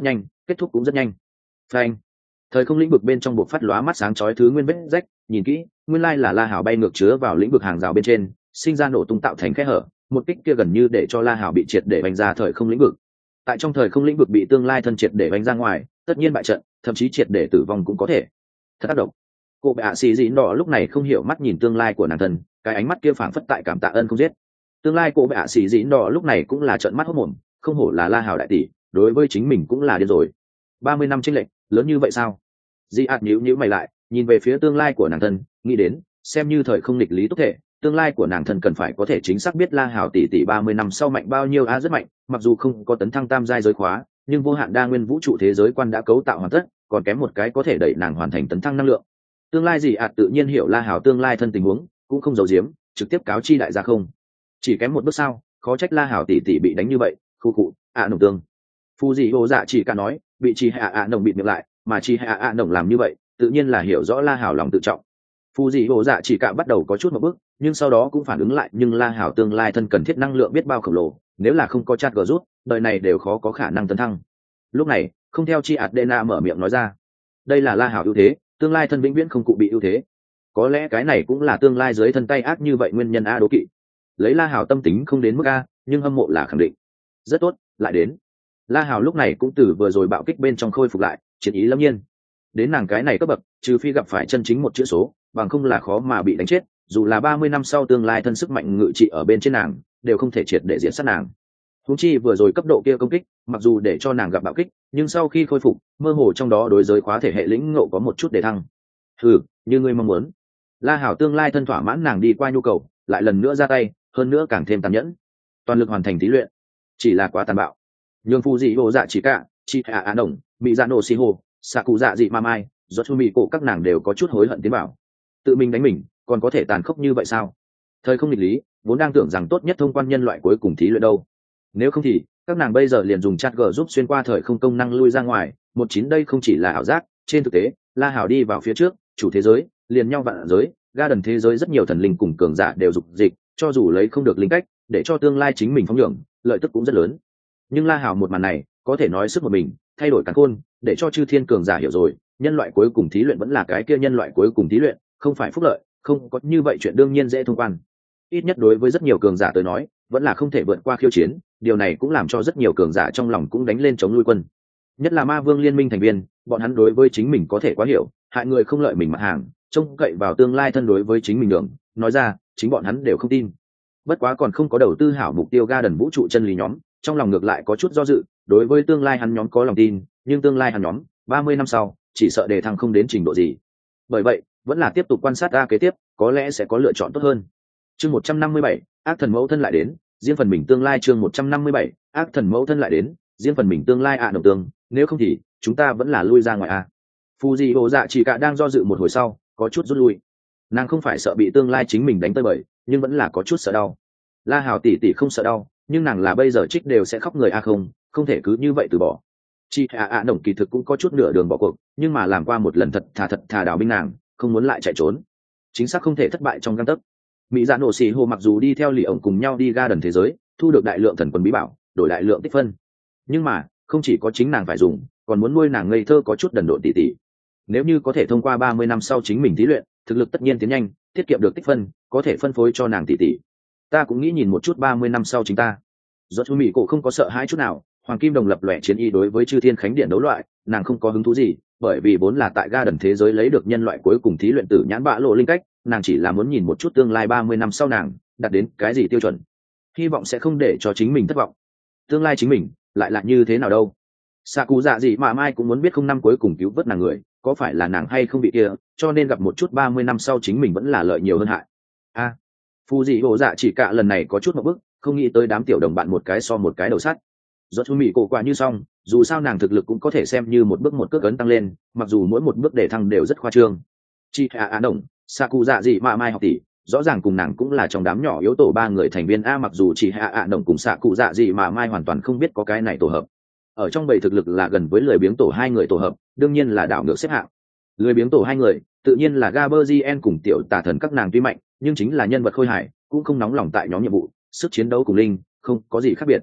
kết thúc cũng rất nhanh. Phanh. Thời không lĩnh vực bên trong buộc phát lóa mắt sáng chói thứ nguyên vết rách, nhìn kỹ, nguyên lai là La Hảo bay ngược chứa vào lĩnh vực hàng rào bên trên, sinh ra nổ tung tạo thành kẽ hở, một kích kia gần như để cho La Hảo bị triệt để vành ra thời không lĩnh vực. Tại trong thời không lĩnh vực bị tương lai thân triệt để vành ra ngoài, tất nhiên bại trận, thậm chí triệt để tử vong cũng có thể. Thật tác động. Cô bệ ạ xì dị đỏ lúc này không hiểu mắt nhìn tương lai của nàng thân, cái ánh mắt kia phảng phất tại cảm tạ ơn không giết. Tương lai cô bệ ạ xì dị đỏ lúc này cũng là trợn mắt hốt mồm, không hổ là La Hảo đại tỷ, đối với chính mình cũng là điên rồi. Ba mươi năm chênh lệch, lớn như vậy sao? Di ạt nhíu nhíu mày lại, nhìn về phía tương lai của nàng thân, nghĩ đến, xem như thời không nghịch lý túc thể, tương lai của nàng thân cần phải có thể chính xác biết La Hảo tỷ tỷ ba mươi năm sau mạnh bao nhiêu a rất mạnh, mặc dù không có tấn thăng tam giai giới khóa, nhưng vô hạn đa nguyên vũ trụ thế giới quan đã cấu tạo hoàn tất, còn kém một cái có thể đẩy nàng hoàn thành tấn thăng năng lượng. Tương lai gì ạt tự nhiên hiểu La Hảo tương lai thân tình huống, cũng không giấu giếm, trực tiếp cáo chi đại gia không. Chỉ kém một bước sao, khó trách La Hảo tỷ tỷ bị đánh như vậy, khu cụ, ạ nồng tương. Phu gì hồ dạ chỉ cả nói, bị chi hạ ạ nồng bị miệng lại, mà chi hạ ạ nồng làm như vậy, tự nhiên là hiểu rõ La Hảo lòng tự trọng. Phu gì hồ dạ chỉ cả bắt đầu có chút một bước, nhưng sau đó cũng phản ứng lại, nhưng La Hảo tương lai thân cần thiết năng lượng biết bao khổng lồ, nếu là không có chat gờ rút, đời này đều khó có khả năng tấn thăng. Lúc này, không theo chi Adena mở miệng nói ra, đây là La Hảo ưu thế, tương lai thân vĩnh viễn không cụ bị ưu thế. Có lẽ cái này cũng là tương lai dưới thân tay ác như vậy nguyên nhân a đố kỵ. Lấy La Hảo tâm tính không đến mức a, nhưng hâm mộ là khẳng định. Rất tốt, lại đến. La Hảo lúc này cũng từ vừa rồi bạo kích bên trong khôi phục lại, chiến ý lâm nhiên. Đến nàng cái này cấp bậc, trừ phi gặp phải chân chính một chữ số, bằng không là khó mà bị đánh chết, dù là ba mươi năm sau tương lai thân sức mạnh ngự trị ở bên trên nàng, đều không thể triệt để diễn sát nàng. Huống chi vừa rồi cấp độ kia công kích, mặc dù để cho nàng gặp bạo kích, nhưng sau khi khôi phục, mơ hồ trong đó đối giới khóa thể hệ lĩnh ngộ có một chút để thăng. Ừ, như ngươi mong muốn. La Hảo tương lai thân thỏa mãn nàng đi qua nhu cầu, lại lần nữa ra tay, hơn nữa càng thêm tàn nhẫn, toàn lực hoàn thành thí luyện. Chỉ là quá tàn bạo. Nhường phu dị hồ dạ chỉ cả, chi hạ á đồng, bị dạ nổ xì hồ, xạ cụ dạ dị ma mai, do chu mỹ cổ các nàng đều có chút hối hận tiến bảo. Tự mình đánh mình, còn có thể tàn khốc như vậy sao? Thời không nghịch lý, vốn đang tưởng rằng tốt nhất thông quan nhân loại cuối cùng thí luyện đâu. Nếu không thì, các nàng bây giờ liền dùng chat g giúp xuyên qua thời không công năng lui ra ngoài. Một chín đây không chỉ là ảo giác, trên thực tế, La Hảo đi vào phía trước, chủ thế giới, liền nhau vạn giới, ga đần thế giới rất nhiều thần linh cùng cường giả đều dục dịch, cho dù lấy không được linh cách, để cho tương lai chính mình phóng nhượng, lợi tức cũng rất lớn. Nhưng La Hảo một màn này, có thể nói sức một mình, thay đổi càn khôn, để cho chư thiên cường giả hiểu rồi, nhân loại cuối cùng thí luyện vẫn là cái kia nhân loại cuối cùng thí luyện, không phải phúc lợi, không có như vậy chuyện đương nhiên dễ thông quan. Ít nhất đối với rất nhiều cường giả tới nói, vẫn là không thể vượt qua khiêu chiến, điều này cũng làm cho rất nhiều cường giả trong lòng cũng đánh lên chống nuôi quân. Nhất là Ma Vương liên minh thành viên, bọn hắn đối với chính mình có thể quá hiểu, hại người không lợi mình mặt hàng, trông cậy vào tương lai thân đối với chính mình đường, nói ra, chính bọn hắn đều không tin. Bất quá còn không có đầu tư hảo mục tiêu ga đần vũ trụ chân lý nhóm, trong lòng ngược lại có chút do dự, đối với tương lai hắn nhóm có lòng tin, nhưng tương lai hắn nhóm ba mươi năm sau, chỉ sợ đề thăng không đến trình độ gì. Bởi vậy, vẫn là tiếp tục quan sát ra kế tiếp, có lẽ sẽ có lựa chọn tốt hơn. Chương một trăm năm mươi bảy, ác thần mẫu thân lại đến, riêng phần mình tương lai chương một trăm năm mươi bảy, ác thần mẫu thân lại đến, riêng phần mình tương lai ạ à đồng tương, nếu không thì chúng ta vẫn là lui ra ngoài a. À. Phù Dị Hồ Dạ chỉ cả đang do dự một hồi sau, có chút rút lui. Nàng không phải sợ bị tương lai chính mình đánh tơi bời, nhưng vẫn là có chút sợ đau. La Hảo tỷ tỷ không sợ đau, nhưng nàng là bây giờ trích đều sẽ khóc người a à không, không thể cứ như vậy từ bỏ. Chị ạ ạ đồng kỳ thực cũng có chút nửa đường bỏ cuộc, nhưng mà làm qua một lần thật thà thật thà đào binh nàng, không muốn lại chạy trốn. Chính xác không thể thất bại trong gang tấc. Mỹ dạ nổ xì hồ mặc dù đi theo lì ổng cùng nhau đi ga đần thế giới, thu được đại lượng thần quân bí bảo, đổi đại lượng tích phân, nhưng mà không chỉ có chính nàng phải dùng, còn muốn nuôi nàng ngây thơ có chút đần độn tỉ tỉ. Nếu như có thể thông qua ba mươi năm sau chính mình thí luyện, thực lực tất nhiên tiến nhanh, tiết kiệm được tích phân, có thể phân phối cho nàng tỉ tỉ. Ta cũng nghĩ nhìn một chút ba mươi năm sau chính ta. Do chú Mỹ cổ không có sợ hãi chút nào, hoàng kim đồng lập lòe chiến y đối với chư thiên khánh điện đấu loại, nàng không có hứng thú gì, bởi vì vốn là tại ga đần thế giới lấy được nhân loại cuối cùng thí luyện tử nhãn bạ lộ linh cách, nàng chỉ là muốn nhìn một chút tương lai ba mươi năm sau nàng đạt đến cái gì tiêu chuẩn, hy vọng sẽ không để cho chính mình thất vọng. Tương lai chính mình lại là như thế nào đâu? Xạ cụ dạ gì mà mai cũng muốn biết không năm cuối cùng cứu vớt nàng người, có phải là nàng hay không bị kia, cho nên gặp một chút ba mươi năm sau chính mình vẫn là lợi nhiều hơn hại. A, à, Phù Dị Hồ Dạ chỉ cả lần này có chút một bức, không nghĩ tới đám tiểu đồng bạn một cái so một cái đầu sắt. Do chú Mỹ cổ quả như xong, dù sao nàng thực lực cũng có thể xem như một bước một cước ấn tăng lên, mặc dù mỗi một bước để thăng đều rất khoa trương. Chị hạ á đồng, Saku dạ gì mà mai học tỷ, rõ ràng cùng nàng cũng là trong đám nhỏ yếu tổ ba người thành viên a, mặc dù chị hạ á đồng cùng Saku dạ gì mà mai hoàn toàn không biết có cái này tổ hợp. Ở trong bầy thực lực là gần với lười biếng tổ hai người tổ hợp, đương nhiên là đảo ngược xếp hạng. Lười biếng tổ hai người, tự nhiên là Gaberzien cùng tiểu tà thần các nàng tuy mạnh, nhưng chính là nhân vật khôi hài, cũng không nóng lòng tại nhóm nhiệm vụ, sức chiến đấu cùng linh, không có gì khác biệt.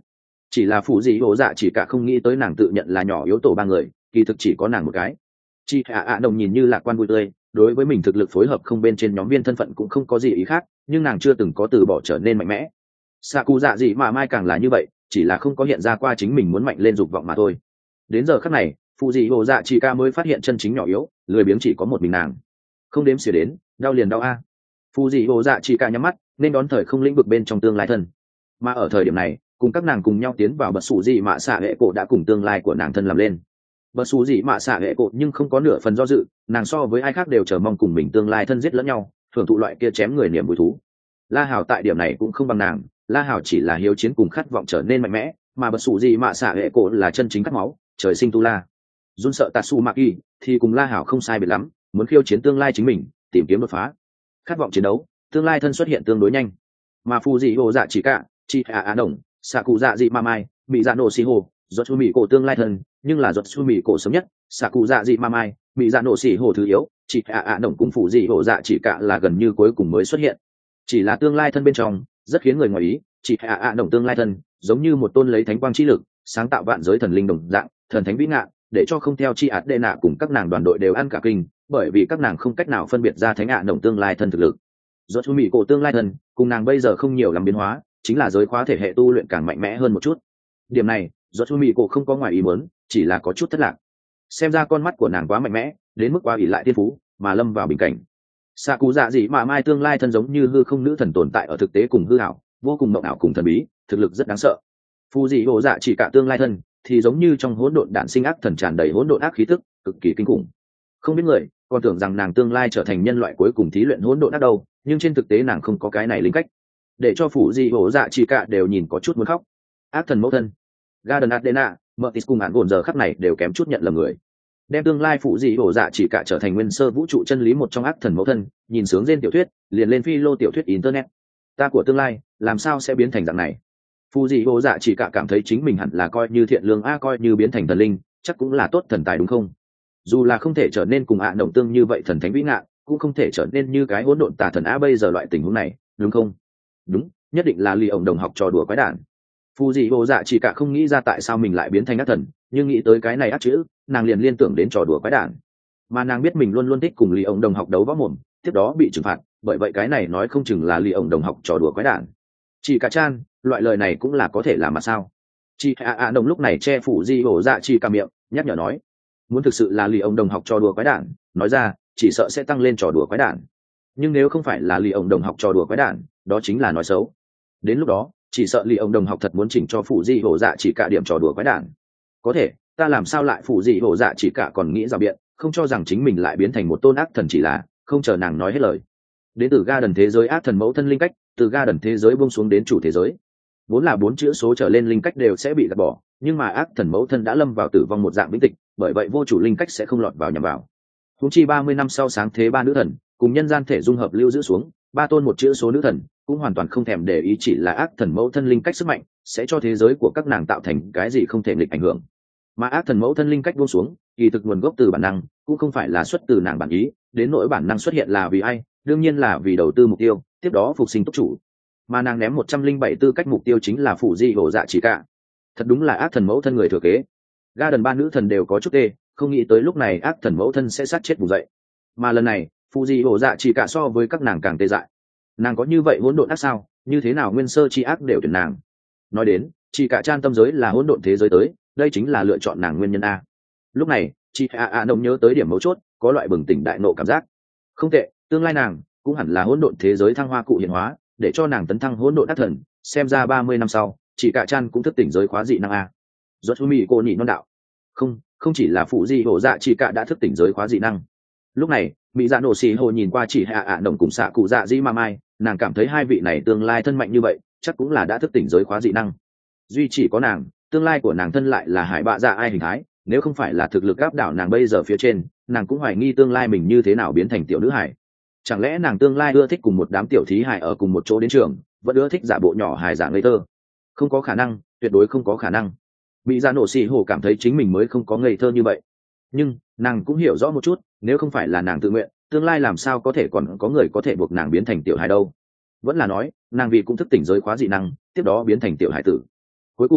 chỉ là phụ dị hộ dạ chỉ cả không nghĩ tới nàng tự nhận là nhỏ yếu tổ ba người, kỳ thực chỉ có nàng một cái. Chị ạ ạ đồng nhìn như lạc quan vui tươi, đối với mình thực lực phối hợp không bên trên nhóm viên thân phận cũng không có gì ý khác, nhưng nàng chưa từng có từ bỏ trở nên mạnh mẽ. Xạ cụ dạ gì mà mai càng là như vậy, chỉ là không có hiện ra qua chính mình muốn mạnh lên dục vọng mà thôi. Đến giờ khắc này, phụ dị hộ dạ chỉ ca mới phát hiện chân chính nhỏ yếu, lười biếng chỉ có một mình nàng. Không đếm xỉa đến, đau liền đau a. Phụ dị hộ dạ chỉ ca nhắm mắt, nên đón thời không lĩnh vực bên trong tương lai thân. Mà ở thời điểm này, cùng các nàng cùng nhau tiến vào bật sủ dị mạ xạ hệ cổ đã cùng tương lai của nàng thân làm lên. Bật sủ dị mạ xạ hệ cổ nhưng không có nửa phần do dự, nàng so với ai khác đều chờ mong cùng mình tương lai thân giết lẫn nhau, thưởng thụ loại kia chém người niềm vui thú. La Hảo tại điểm này cũng không bằng nàng, La Hảo chỉ là hiếu chiến cùng khát vọng trở nên mạnh mẽ, mà bật sủ dị mạ xạ hệ cổ là chân chính cắt máu, trời sinh tu la. Jun sợ Tatsumaki thì cùng La Hảo không sai biệt lắm, muốn khiêu chiến tương lai chính mình, tìm kiếm đột phá. Khát vọng chiến đấu, tương lai thân xuất hiện tương đối nhanh. Mà Phu dị hồ dạ chỉ cả, chị hạ á đồng, xạ cụ dạ dị ma mai, bị dạ nổ xì hồ, giọt chu mỹ cổ tương lai thân, nhưng là giọt chu mỹ cổ sớm nhất, xạ cụ dạ dị ma mai, bị dạ nổ xì hồ thứ yếu, chị hạ á đồng cùng Phu dị hồ dạ chỉ cả là gần như cuối cùng mới xuất hiện. Chỉ là tương lai thân bên trong, rất khiến người ngoài ý, chị hạ á đồng tương lai thân, giống như một tôn lấy thánh quang chi lực, sáng tạo vạn giới thần linh đồng dạng, thần thánh vĩ ngạn, để cho không theo chi ạt đệ nạ cùng các nàng đoàn đội đều ăn cả kinh, bởi vì các nàng không cách nào phân biệt ra thánh ạ đồng tương lai thân thực lực. Do chú mỹ cổ tương lai thân cùng nàng bây giờ không nhiều làm biến hóa, chính là giới khóa thể hệ tu luyện càng mạnh mẽ hơn một chút. Điểm này do chú mỹ cổ không có ngoài ý muốn, chỉ là có chút thất lạc. Xem ra con mắt của nàng quá mạnh mẽ, đến mức quá ỷ lại tiên phú mà lâm vào bình cảnh. Xạ cụ dạ gì mà mai tương lai thân giống như hư không nữ thần tồn tại ở thực tế cùng hư ảo, vô cùng mộng ảo cùng thần bí, thực lực rất đáng sợ. Phu dị hồ dạ chỉ cả tương lai thân thì giống như trong hỗn độn đản sinh ác thần tràn đầy hỗn độn ác khí tức, cực kỳ kinh khủng. Không biết người còn tưởng rằng nàng tương lai trở thành nhân loại cuối cùng thí luyện hỗn độn ác đâu, nhưng trên thực tế nàng không có cái này linh cách, để cho phủ dị hổ dạ chỉ cả đều nhìn có chút muốn khóc. Ác thần mẫu thân Garden Adena, Mertis cùng án gồn giờ khắc này đều kém chút nhận lầm người, đem tương lai phủ dị hổ dạ chỉ cả trở thành nguyên sơ vũ trụ chân lý một trong ác thần mẫu thân, nhìn sướng trên tiểu thuyết liền lên phi lô tiểu thuyết internet. Ta của tương lai làm sao sẽ biến thành dạng này? Phù dị hồ dạ chỉ cả cảm thấy chính mình hẳn là coi như thiện lương a, coi như biến thành thần linh chắc cũng là tốt thần tài đúng không? Dù là không thể trở nên cùng ạ à động tương như vậy thần thánh vĩ ngạn, cũng không thể trở nên như cái hỗn độn tà thần a bây giờ loại tình huống này, đúng không? Đúng, nhất định là lì ổng đồng học trò đùa quái đản. Phù dị hồ dạ chỉ cả không nghĩ ra tại sao mình lại biến thành ác thần, nhưng nghĩ tới cái này ác chữ, nàng liền liên tưởng đến trò đùa quái đản. Mà nàng biết mình luôn luôn thích cùng lì ổng đồng học đấu võ mồm, tiếp đó bị trừng phạt, bởi vậy cái này nói không chừng là lì ổng đồng học trò đùa quái đản. Chỉ cả chan, loại lời này cũng là có thể làm mà sao? Chị ạ ạ đồng lúc này che phủ di hổ dạ chỉ cả miệng, nhắc nhở nói, muốn thực sự là lì ông đồng học trò đùa quái đản, nói ra chỉ sợ sẽ tăng lên trò đùa quái đản, nhưng nếu không phải là lì ông đồng học trò đùa quái đản, đó chính là nói xấu. Đến lúc đó chỉ sợ lì ông đồng học thật muốn chỉnh cho phủ di hổ dạ chỉ cả điểm trò đùa quái đản. Có thể ta làm sao lại phủ di hổ dạ chỉ cả còn nghĩ rào biện, không cho rằng chính mình lại biến thành một tôn ác thần, chỉ là không chờ nàng nói hết lời. Đến từ ga đần thế giới ác thần mẫu thân linh cách, từ ga đần thế giới buông xuống đến chủ thế giới, vốn là bốn chữ số trở lên linh cách đều sẽ bị gạt bỏ, nhưng mà ác thần mẫu thân đã lâm vào tử vong một dạng vĩnh tịch, bởi vậy vô chủ linh cách sẽ không lọt vào nhằm vào. Huống chi ba mươi năm sau sáng thế ba nữ thần cùng nhân gian thể dung hợp lưu giữ xuống, ba tôn một chữ số nữ thần cũng hoàn toàn không thèm để ý, chỉ là ác thần mẫu thân linh cách sức mạnh sẽ cho thế giới của các nàng tạo thành cái gì không thể nghịch ảnh hưởng. Mà ác thần mẫu thân linh cách buông xuống, kỳ thực nguồn gốc từ bản năng, cũng không phải là xuất từ nàng bản ý, đến nỗi bản năng xuất hiện là vì ai, đương nhiên là vì đầu tư mục tiêu, tiếp đó phục sinh túc chủ. Mà nàng ném một trăm linh bảy tư cách mục tiêu chính là phụ di hổ dạ chỉ cả. Thật đúng là ác thần mẫu thân người thừa kế. Ga đần ba nữ thần đều có chút tê, không nghĩ tới lúc này ác thần mẫu thân sẽ sát chết vùng dậy. Mà lần này phụ di hổ dạ chỉ cả so với các nàng càng tê dại. Nàng có như vậy hỗn độn ác sao? Như thế nào nguyên sơ chi ác đều tuyển nàng? Nói đến chỉ cả trang tâm giới là hỗn độn thế giới tới, đây chính là lựa chọn nàng nguyên nhân a. Lúc này chị a a nông nhớ tới điểm mấu chốt, có loại bừng tỉnh đại nộ cảm giác. Không tệ, tương lai nàng cũng hẳn là hỗn độn thế giới thăng hoa cụ hiện hóa, để cho nàng tấn thăng hỗn độn ác thần. Xem ra ba mươi năm sau chị cả chan cũng thức tỉnh giới khóa dị năng a. Rốt chú mỹ cô nhị non đạo, không không chỉ là phụ di hổ dạ chị cả đã thức tỉnh giới khóa dị năng. Lúc này mỹ dạ nổ xì hồ nhìn qua chị hạ ạ đồng cùng xạ cụ dạ di ma mai, nàng cảm thấy hai vị này tương lai thân mạnh như vậy chắc cũng là đã thức tỉnh giới khóa dị năng. Duy chỉ có nàng, tương lai của nàng thân lại là hải bạ dạ ai hình thái, nếu không phải là thực lực áp đảo nàng bây giờ phía trên, nàng cũng hoài nghi tương lai mình như thế nào biến thành tiểu nữ hải. Chẳng lẽ nàng tương lai ưa thích cùng một đám tiểu thí hải ở cùng một chỗ đến trường, vẫn ưa thích giả bộ nhỏ hài giả ngây thơ? Không có khả năng, tuyệt đối không có khả năng. Mỹ dạ nổ xì hồ cảm thấy chính mình mới không có ngây thơ như vậy, nhưng nàng cũng hiểu rõ một chút, nếu không phải là nàng tự nguyện, tương lai làm sao có thể còn có người có thể buộc nàng biến thành tiểu hài đâu. Vẫn là nói nàng vì cũng thức tỉnh giới khóa dị năng, tiếp đó biến thành tiểu hải tử. Cuối cùng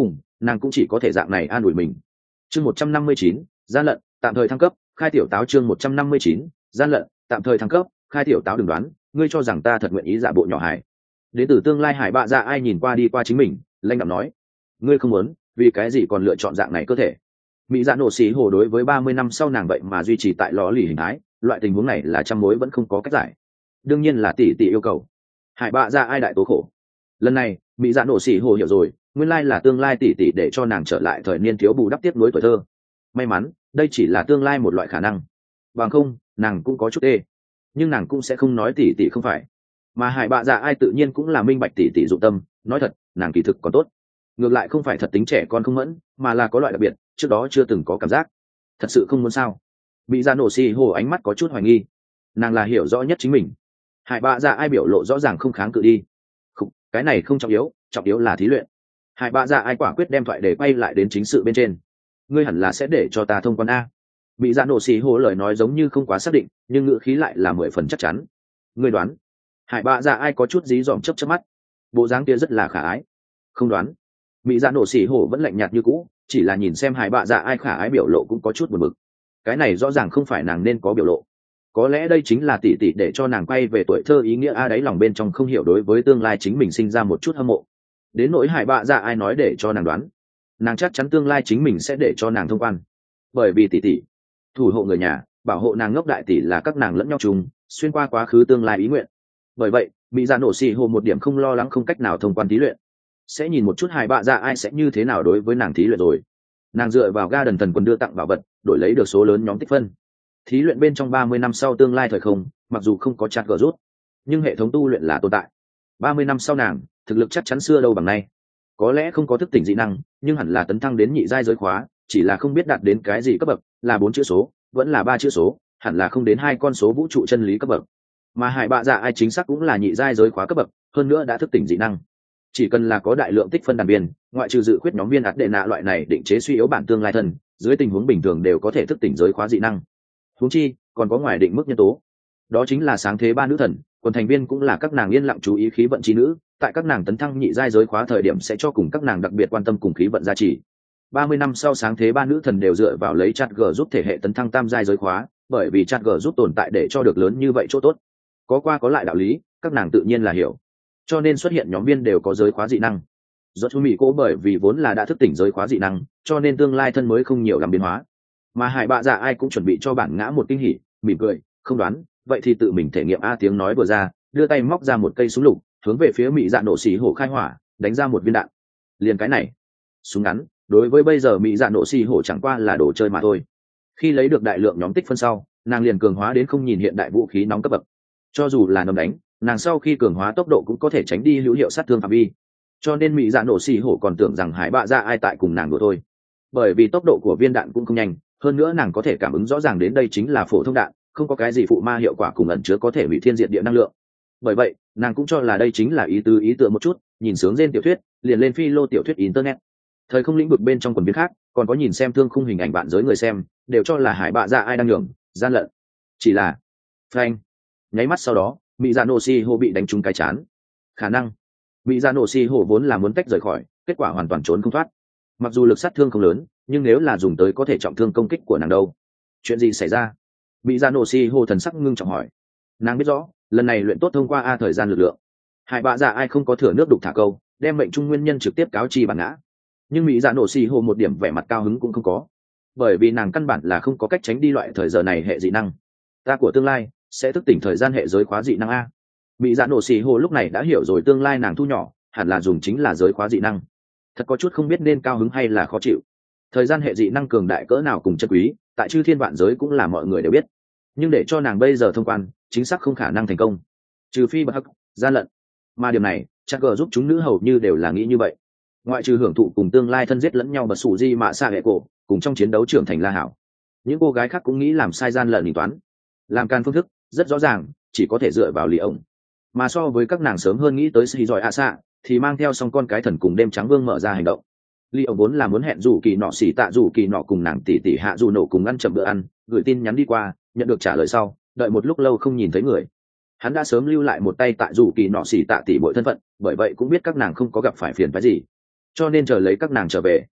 nàng cũng chỉ có thể dạng này an ủi mình. Chương một trăm năm mươi chín, gian lận tạm thời thăng cấp khai tiểu táo. Chương một trăm năm mươi chín, gian lận tạm thời thăng cấp khai tiểu táo. Đừng đoán, ngươi cho rằng ta thật nguyện ý giả bộ nhỏ hài. Đến từ tương lai hải bạ dạ ai nhìn qua đi qua chính mình, lanh đạm nói, ngươi không muốn, vì cái gì còn lựa chọn dạng này cơ thể? Mỹ dạ nổ xì hồ đối với ba mươi năm sau nàng vậy mà duy trì tại lò lì hình thái, loại tình huống này là trăm mối vẫn không có cách giải. Đương nhiên là tỷ tỷ yêu cầu. Hải bạ dạ ai đại tố khổ. Lần này Mỹ dạ nổ xì hồ hiểu rồi, nguyên lai là tương lai tỷ tỷ để cho nàng trở lại thời niên thiếu bù đắp tiếp nối tuổi thơ. May mắn đây chỉ là tương lai một loại khả năng, bằng không nàng cũng có chút ê, nhưng nàng cũng sẽ không nói tỷ tỷ không phải. Mà hải bạ dạ ai tự nhiên cũng là minh bạch tỷ tỷ dụng tâm, nói thật nàng kỳ thực còn tốt, ngược lại không phải thật tính trẻ con không mẫn, mà là có loại đặc biệt trước đó chưa từng có cảm giác. Thật sự không muốn sao? Bị ra nổ xì hồ ánh mắt có chút hoài nghi, nàng là hiểu rõ nhất chính mình. Hải bạ dạ ai biểu lộ rõ ràng không kháng cự đi. Không, cái này không trọng yếu, trọng yếu là thí luyện. Hải bạ dạ ai quả quyết đem thoại để quay lại đến chính sự bên trên. Ngươi hẳn là sẽ để cho ta thông quan a. Bị dạ nổ xì hồ lời nói giống như không quá xác định, nhưng ngữ khí lại là mười phần chắc chắn. Ngươi đoán? Hải bạ dạ ai có chút dí dỏm chớp chớp mắt, bộ dáng kia rất là khả ái. Không đoán. Mỹ dạ nổ xì hồ vẫn lạnh nhạt như cũ, chỉ là nhìn xem hải bạ dạ ai khả ái biểu lộ cũng có chút buồn bực. Cái này rõ ràng không phải nàng nên có biểu lộ. Có lẽ đây chính là tỷ tỷ để cho nàng quay về tuổi thơ ý nghĩa a. Đáy lòng bên trong không hiểu đối với tương lai chính mình sinh ra một chút hâm mộ. Đến nỗi hải bạ dạ ai nói để cho nàng đoán, nàng chắc chắn tương lai chính mình sẽ để cho nàng thông quan, bởi vì tỷ tỷ thủ hộ người nhà, bảo hộ nàng ngốc đại tỷ là các nàng lẫn nhau chung xuyên qua quá khứ tương lai ý nguyện. Bởi vậy mỹ dạ nổ xì hồ một điểm không lo lắng không cách nào thông quan thí luyện, sẽ nhìn một chút hải bạ dạ ai sẽ như thế nào đối với nàng thí luyện rồi. Nàng dựa vào ga đần thần quân đưa tặng bảo vật đổi lấy được số lớn nhóm tích phân. Thí luyện bên trong ba mươi năm sau tương lai thời không, mặc dù không có chat gờ rút, nhưng hệ thống tu luyện là tồn tại. Ba mươi năm sau nàng thực lực chắc chắn xưa đâu bằng nay, có lẽ không có thức tỉnh dị năng, nhưng hẳn là tấn thăng đến nhị giai giới khóa, chỉ là không biết đạt đến cái gì cấp bậc, là bốn chữ số vẫn là ba chữ số, hẳn là không đến hai con số vũ trụ chân lý cấp bậc. Mà hải bạ dạ ai chính xác cũng là nhị giai giới khóa cấp bậc, hơn nữa đã thức tỉnh dị năng. Chỉ cần là có đại lượng tích phân đàn viên, ngoại trừ dự khuyết nhóm viên ạt đệ nạ loại này định chế suy yếu bản tương lai thân, dưới tình huống bình thường đều có thể thức tỉnh giới khóa dị năng. Huống chi còn có ngoài định mức nhân tố, đó chính là sáng thế ba nữ thần, quần thành viên cũng là các nàng yên lặng chú ý khí vận chi nữ, tại các nàng tấn thăng nhị giai giới khóa thời điểm sẽ cho cùng các nàng đặc biệt quan tâm cùng khí vận gia trì. Ba mươi năm sau sáng thế ba nữ thần đều dựa vào lấy chat g giúp thể hệ tấn thăng tam giai giới khóa, bởi vì chat g giúp tồn tại để cho được lớn như vậy chỗ tốt. Có qua có lại đạo lý, các nàng tự nhiên là hiểu. Cho nên xuất hiện nhóm viên đều có giới khóa dị năng. Do chú mỹ cô bởi vì vốn là đã thức tỉnh giới khóa dị năng, cho nên tương lai thân mới không nhiều làm biến hóa. Mà hải bạ dạ ai cũng chuẩn bị cho bản ngã một kinh hỉ, mỉm cười, không đoán, vậy thì tự mình thể nghiệm a. Tiếng nói vừa ra, đưa tay móc ra một cây súng lục, hướng về phía mỹ dạ nổ xì hổ khai hỏa, đánh ra một viên đạn. Liền cái này, súng ngắn, đối với bây giờ mỹ dạ nổ xì hổ chẳng qua là đồ chơi mà thôi. Khi lấy được đại lượng nhóm tích phân sau, nàng liền cường hóa đến không nhìn hiện đại vũ khí nóng cấp bậc. Cho dù là nằm đánh, nàng sau khi cường hóa tốc độ cũng có thể tránh đi hữu hiệu sát thương phạm vi. Cho nên mỹ dạ nổ xì hổ còn tưởng rằng hải bạ dạ ai tại cùng nàng đùa thôi. Bởi vì tốc độ của viên đạn cũng không nhanh, hơn nữa nàng có thể cảm ứng rõ ràng đến đây chính là phổ thông đạn, không có cái gì phụ ma hiệu quả cùng ẩn chứa có thể hủy thiên diệt địa năng lượng. Bởi vậy nàng cũng cho là đây chính là ý tứ ý tượng một chút, nhìn sướng trên tiểu thuyết liền lên phi lô tiểu thuyết internet. Thời không lĩnh vực bên trong quần biến khác còn có nhìn xem thương khung hình ảnh bạn giới người xem đều cho là hải bạ dạ ai đang nhường gian lận. Chỉ là frank nháy mắt sau đó mỹ dạ nổ xì hổ bị đánh trúng cái chán. Khả năng mỹ dạ nổ xì hổ vốn là muốn tách rời khỏi, kết quả hoàn toàn trốn không thoát. Mặc dù lực sát thương không lớn, nhưng nếu là dùng tới có thể trọng thương công kích của nàng đâu. Chuyện gì xảy ra? Mỹ dạ nổ xì hổ thần sắc ngưng trọng hỏi. Nàng biết rõ lần này luyện tốt thông qua a thời gian lực lượng, hải bạ dạ ai không có thừa nước đục thả câu, đem mệnh trung nguyên nhân trực tiếp cáo chi bản ngã. Nhưng mỹ dạ nổ xì hổ một điểm vẻ mặt cao hứng cũng không có, bởi vì nàng căn bản là không có cách tránh đi loại thời giờ này hệ dị năng. Ta của tương lai sẽ thức tỉnh thời gian hệ giới khóa dị năng a. Mỹ dạ nổ xì hổ lúc này đã hiểu rồi tương lai nàng thu nhỏ hẳn là dùng chính là giới khóa dị năng. Thật có chút không biết nên cao hứng hay là khó chịu. Thời gian hệ dị năng cường đại cỡ nào cùng chân quý, tại chư thiên vạn giới cũng là mọi người đều biết. Nhưng để cho nàng bây giờ thông quan, chính xác không khả năng thành công, trừ phi bất hắc gian lận. Mà điều này chắc gờ giúp chúng nữ hầu như đều là nghĩ như vậy. Ngoại trừ hưởng thụ cùng tương lai thân giết lẫn nhau bật sủ di mạ xa hệ cổ cùng trong chiến đấu trưởng thành la hảo, những cô gái khác cũng nghĩ làm sai gian lận tính toán, làm can phương thức rất rõ ràng, chỉ có thể dựa vào lì ổng. Mà so với các nàng sớm hơn nghĩ tới sĩ giỏi a xạ thì mang theo xong con cái thần cùng đêm trắng vương mở ra hành động. Lì ổng vốn là muốn hẹn rủ kỳ nọ xỉ tạ rủ kỳ nọ cùng nàng tỷ tỷ hạ dù nổ cùng ăn chậm bữa ăn, gửi tin nhắn đi qua, nhận được trả lời sau đợi một lúc lâu không nhìn thấy người, hắn đã sớm lưu lại một tay tại rủ kỳ nọ xỉ tạ tỷ bội thân phận, bởi vậy cũng biết các nàng không có gặp phải phiền phức gì, cho nên chờ lấy các nàng trở về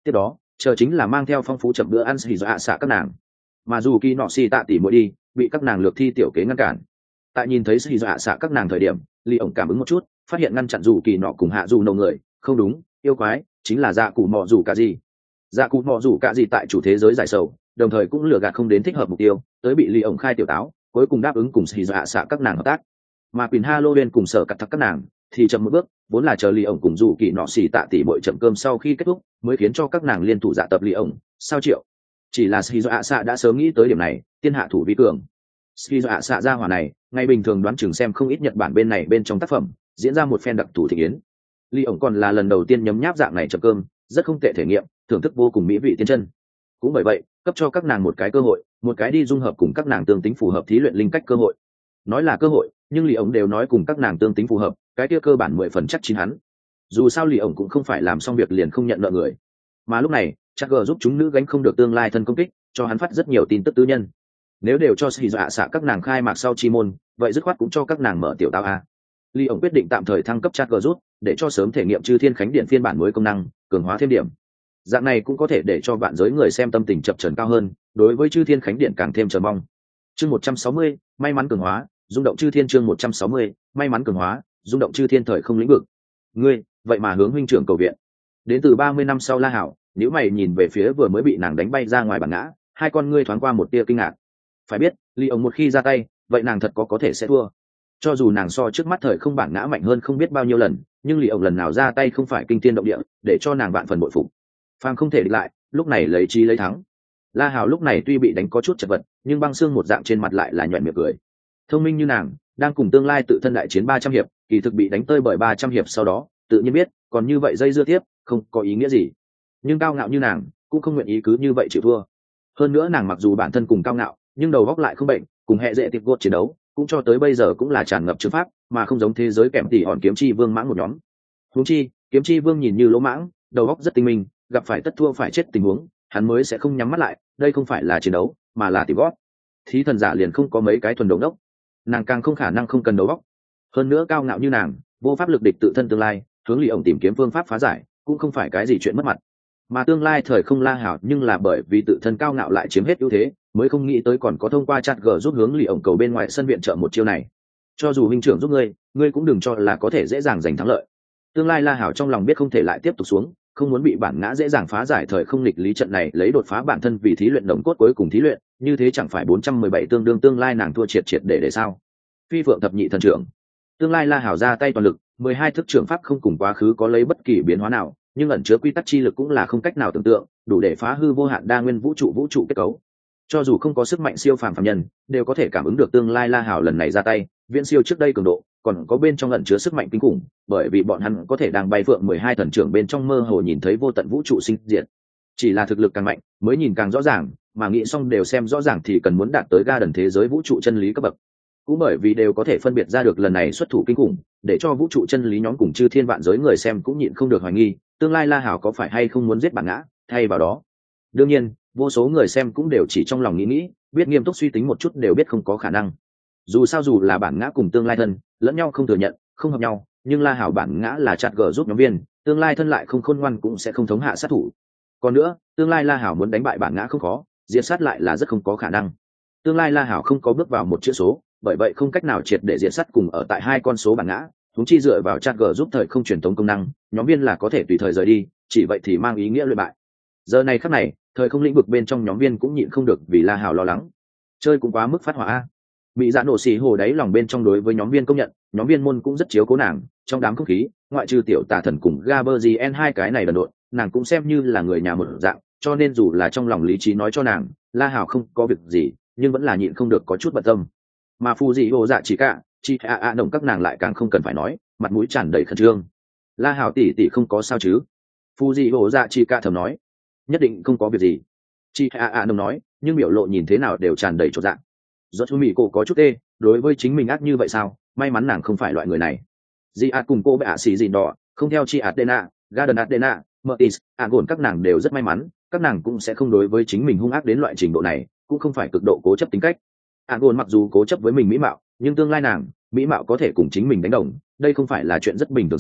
tiếp đó chờ chính là mang theo phong phú chậm bữa ăn xì dọa xạ các nàng, mà dù kỳ nọ xì tạ tỉ mỗi đi bị các nàng lược thi tiểu kế ngăn cản. Tại nhìn thấy xì dọa xạ các nàng thời điểm, Lý ổng cảm ứng một chút, phát hiện ngăn chặn dù kỳ nọ cùng hạ dù nổ người không đúng, yêu quái chính là dạ cụ mọ dù cả gì. Dạ cụ mọ dù cả gì tại chủ thế giới giải sầu, đồng thời cũng lừa gạt không đến thích hợp mục tiêu, tới bị Lý ổng khai tiểu táo, cuối cùng đáp ứng cùng xì dọa xạ các nàng hợp tác. Mà Quỳnh Halloween cùng sở cắt thắc các nàng thì chậm một bước, vốn là chờ Lý ổng cùng dù kỳ nọ xì tạ tỉ bội chậm cơm sau khi kết thúc mới khiến cho các nàng liên thủ dạ tập Lý ổng sao triệu. Chỉ là xì dọa xạ đã sớm nghĩ tới điểm này, tiên hạ thủ vi cường. Xì dọa xạ ra hỏa này ngày bình thường đoán chừng xem không ít Nhật Bản bên này bên trong tác phẩm diễn ra một phen đặc thủ thị kiến. Lý ổng còn là lần đầu tiên nhấm nháp dạng này chậm cơm, rất không tệ thể nghiệm, thưởng thức vô cùng mỹ vị tiên chân. Cũng bởi vậy cấp cho các nàng một cái cơ hội, một cái đi dung hợp cùng các nàng tương tính phù hợp thí luyện linh cách cơ hội. Nói là cơ hội, nhưng Lý ổng đều nói cùng các nàng tương tính phù hợp, cái kia cơ bản mười phần chắc chín hắn. Dù sao Lý ổng cũng không phải làm xong việc liền không nhận nợ người, mà lúc này chắc gờ giúp chúng nữ gánh không được tương lai thân công kích, cho hắn phát rất nhiều tin tức tư nhân. Nếu đều cho xì dọa xạ các nàng khai mạc sau chi môn, vậy dứt khoát cũng cho các nàng mở tiểu tao a. Lý ổng quyết định tạm thời thăng cấp chat gờ rút, để cho sớm thể nghiệm chư thiên khánh điện phiên bản mới công năng, cường hóa thêm điểm. Dạng này cũng có thể để cho bạn giới người xem tâm tình chập chờn cao hơn, đối với chư thiên khánh điện càng thêm chờ mong. Chương một trăm sáu mươi, may mắn cường hóa, rung động chư thiên. Chương một trăm sáu mươi, may mắn cường hóa, rung động chư thiên thời không lĩnh vực. Ngươi, vậy mà hướng huynh trưởng cầu viện. Đến từ ba mươi năm sau La Hảo, nếu mày nhìn về phía vừa mới bị nàng đánh bay ra ngoài bản ngã, hai con ngươi thoáng qua một tia kinh ngạc. Phải biết, Lý ổng một khi ra tay, vậy nàng thật có có thể sẽ thua. Cho dù nàng so trước mắt thời không bản ngã mạnh hơn không biết bao nhiêu lần, nhưng Lý ổng lần nào ra tay không phải kinh thiên động địa, để cho nàng vạn phần bội phục. Phàm không thể địch lại, lúc này lấy trí lấy thắng. La Hảo lúc này tuy bị đánh có chút chật vật, nhưng băng xương một dạng trên mặt lại là nhọn miệng cười. Thông minh như nàng, đang cùng tương lai tự thân đại chiến ba trăm hiệp, kỳ thực bị đánh tơi bởi ba trăm hiệp sau đó, tự nhiên biết, còn như vậy dây dưa tiếp, không có ý nghĩa gì. Nhưng cao ngạo như nàng, cũng không nguyện ý cứ như vậy chịu thua. Hơn nữa nàng mặc dù bản thân cùng cao ngạo, nhưng đầu óc lại không bệnh, cùng hệ dễ tiệp gột chiến đấu, cũng cho tới bây giờ cũng là tràn ngập chữ pháp, mà không giống thế giới kèm tỉ hòn kiếm chi vương mãng một nhóm. Huống chi, kiếm chi vương nhìn như lỗ mãng, đầu óc rất tinh minh, gặp phải tất thua phải chết tình huống, hắn mới sẽ không nhắm mắt lại, đây không phải là chiến đấu, mà là tỉ gót. Thí thần giả liền không có mấy cái thuần đầu đốc, nàng càng không khả năng không cần đầu óc. Hơn nữa cao ngạo như nàng, vô pháp lực địch tự thân tương lai, hướng Lý ổng tìm kiếm phương pháp phá giải, cũng không phải cái gì chuyện mất mặt. Mà tương lai thời không La Hảo nhưng là bởi vì tự thân cao ngạo lại chiếm hết ưu thế, mới không nghĩ tới còn có thông qua chat gờ giúp hướng Lý ổng cầu bên ngoài sân viện trợ một chiêu này. Cho dù huynh trưởng giúp ngươi, ngươi cũng đừng cho là có thể dễ dàng giành thắng lợi. Tương lai La Hảo trong lòng biết không thể lại tiếp tục xuống, không muốn bị bản ngã dễ dàng phá giải thời không nghịch lý trận này, lấy đột phá bản thân vì thí luyện đồng cốt cuối cùng thí luyện, như thế chẳng phải bốn trăm mười bảy tương đương tương lai nàng thua triệt triệt để để sao? Phi Phượng thập nhị thần trưởng, tương lai La Hảo ra tay toàn lực, mười hai thức trưởng pháp không cùng quá khứ có lấy bất kỳ biến hóa nào, nhưng ẩn chứa quy tắc chi lực cũng là không cách nào tưởng tượng, đủ để phá hư vô hạn đa nguyên vũ trụ vũ trụ kết cấu. Cho dù không có sức mạnh siêu phàm phàm nhân, đều có thể cảm ứng được tương lai La Hảo lần này ra tay, viễn siêu trước đây cường độ, còn có bên trong ẩn chứa sức mạnh kinh khủng, bởi vì bọn hắn có thể đang bay phượng mười hai thần trưởng bên trong mơ hồ nhìn thấy vô tận vũ trụ sinh diệt. Chỉ là thực lực càng mạnh, mới nhìn càng rõ ràng, mà nghĩ xong đều xem rõ ràng thì cần muốn đạt tới ga đần thế giới vũ trụ chân lý cấp bậc. Cũng bởi vì đều có thể phân biệt ra được lần này xuất thủ kinh khủng, để cho vũ trụ chân lý nhóm cùng chư thiên vạn giới người xem cũng nhịn không được hoài nghi, tương lai La Hảo có phải hay không muốn giết bản ngã, thay vào đó. Đương nhiên, vô số người xem cũng đều chỉ trong lòng nghĩ nghĩ, biết nghiêm túc suy tính một chút đều biết không có khả năng. Dù sao dù là bản ngã cùng tương lai thân, lẫn nhau không thừa nhận, không hợp nhau, nhưng La Hảo bản ngã là chặt gờ giúp nhóm viên, tương lai thân lại không khôn ngoan cũng sẽ không thống hạ sát thủ. Còn nữa, tương lai La Hảo muốn đánh bại bản ngã không khó, diệt sát lại là rất không có khả năng. Tương lai La Hảo không có bước vào một chữ số, bởi vậy không cách nào triệt để diệt sát cùng ở tại hai con số bản ngã, chúng chi dựa vào chat g giúp thời không truyền thống công năng, nhóm viên là có thể tùy thời rời đi, chỉ vậy thì mang ý nghĩa luyện bại. Giờ này khắc này, thời không lĩnh vực bên trong nhóm viên cũng nhịn không được vì La Hảo lo lắng. Chơi cũng quá mức phát hỏa a. Mỹ Dạ nổ xì hồ đáy lòng bên trong đối với nhóm viên công nhận, nhóm viên môn cũng rất chiếu cố nàng, trong đám không khí, ngoại trừ tiểu tà thần cùng Gaberzien hai cái này đần độn, nàng cũng xem như là người nhà một dạng, cho nên dù là trong lòng lý trí nói cho nàng, La Hảo không có việc gì, nhưng vẫn là nhịn không được có chút bận tâm. Mà phù dị hồ dạ chỉ cả, chị a a đồng các nàng lại càng không cần phải nói, mặt mũi tràn đầy khẩn trương. La Hảo tỷ tỷ không có sao chứ? Phù dị hồ dạ chỉ cả thầm nói, nhất định không có việc gì. Chị a a đồng nói, nhưng biểu lộ nhìn thế nào đều tràn đầy chột dạ. Do chú mỹ cô có chút tê, đối với chính mình ác như vậy sao? May mắn nàng không phải loại người này. Di ạt cùng cô bệ xì gì đỏ, không theo chị Adena, Garden Adena, Mertis, Agon các nàng đều rất may mắn, các nàng cũng sẽ không đối với chính mình hung ác đến loại trình độ này, cũng không phải cực độ cố chấp tính cách. Agon mặc dù cố chấp với mình mỹ mạo, nhưng tương lai nàng, mỹ mạo có thể cùng chính mình đánh đồng, đây không phải là chuyện rất bình thường sao?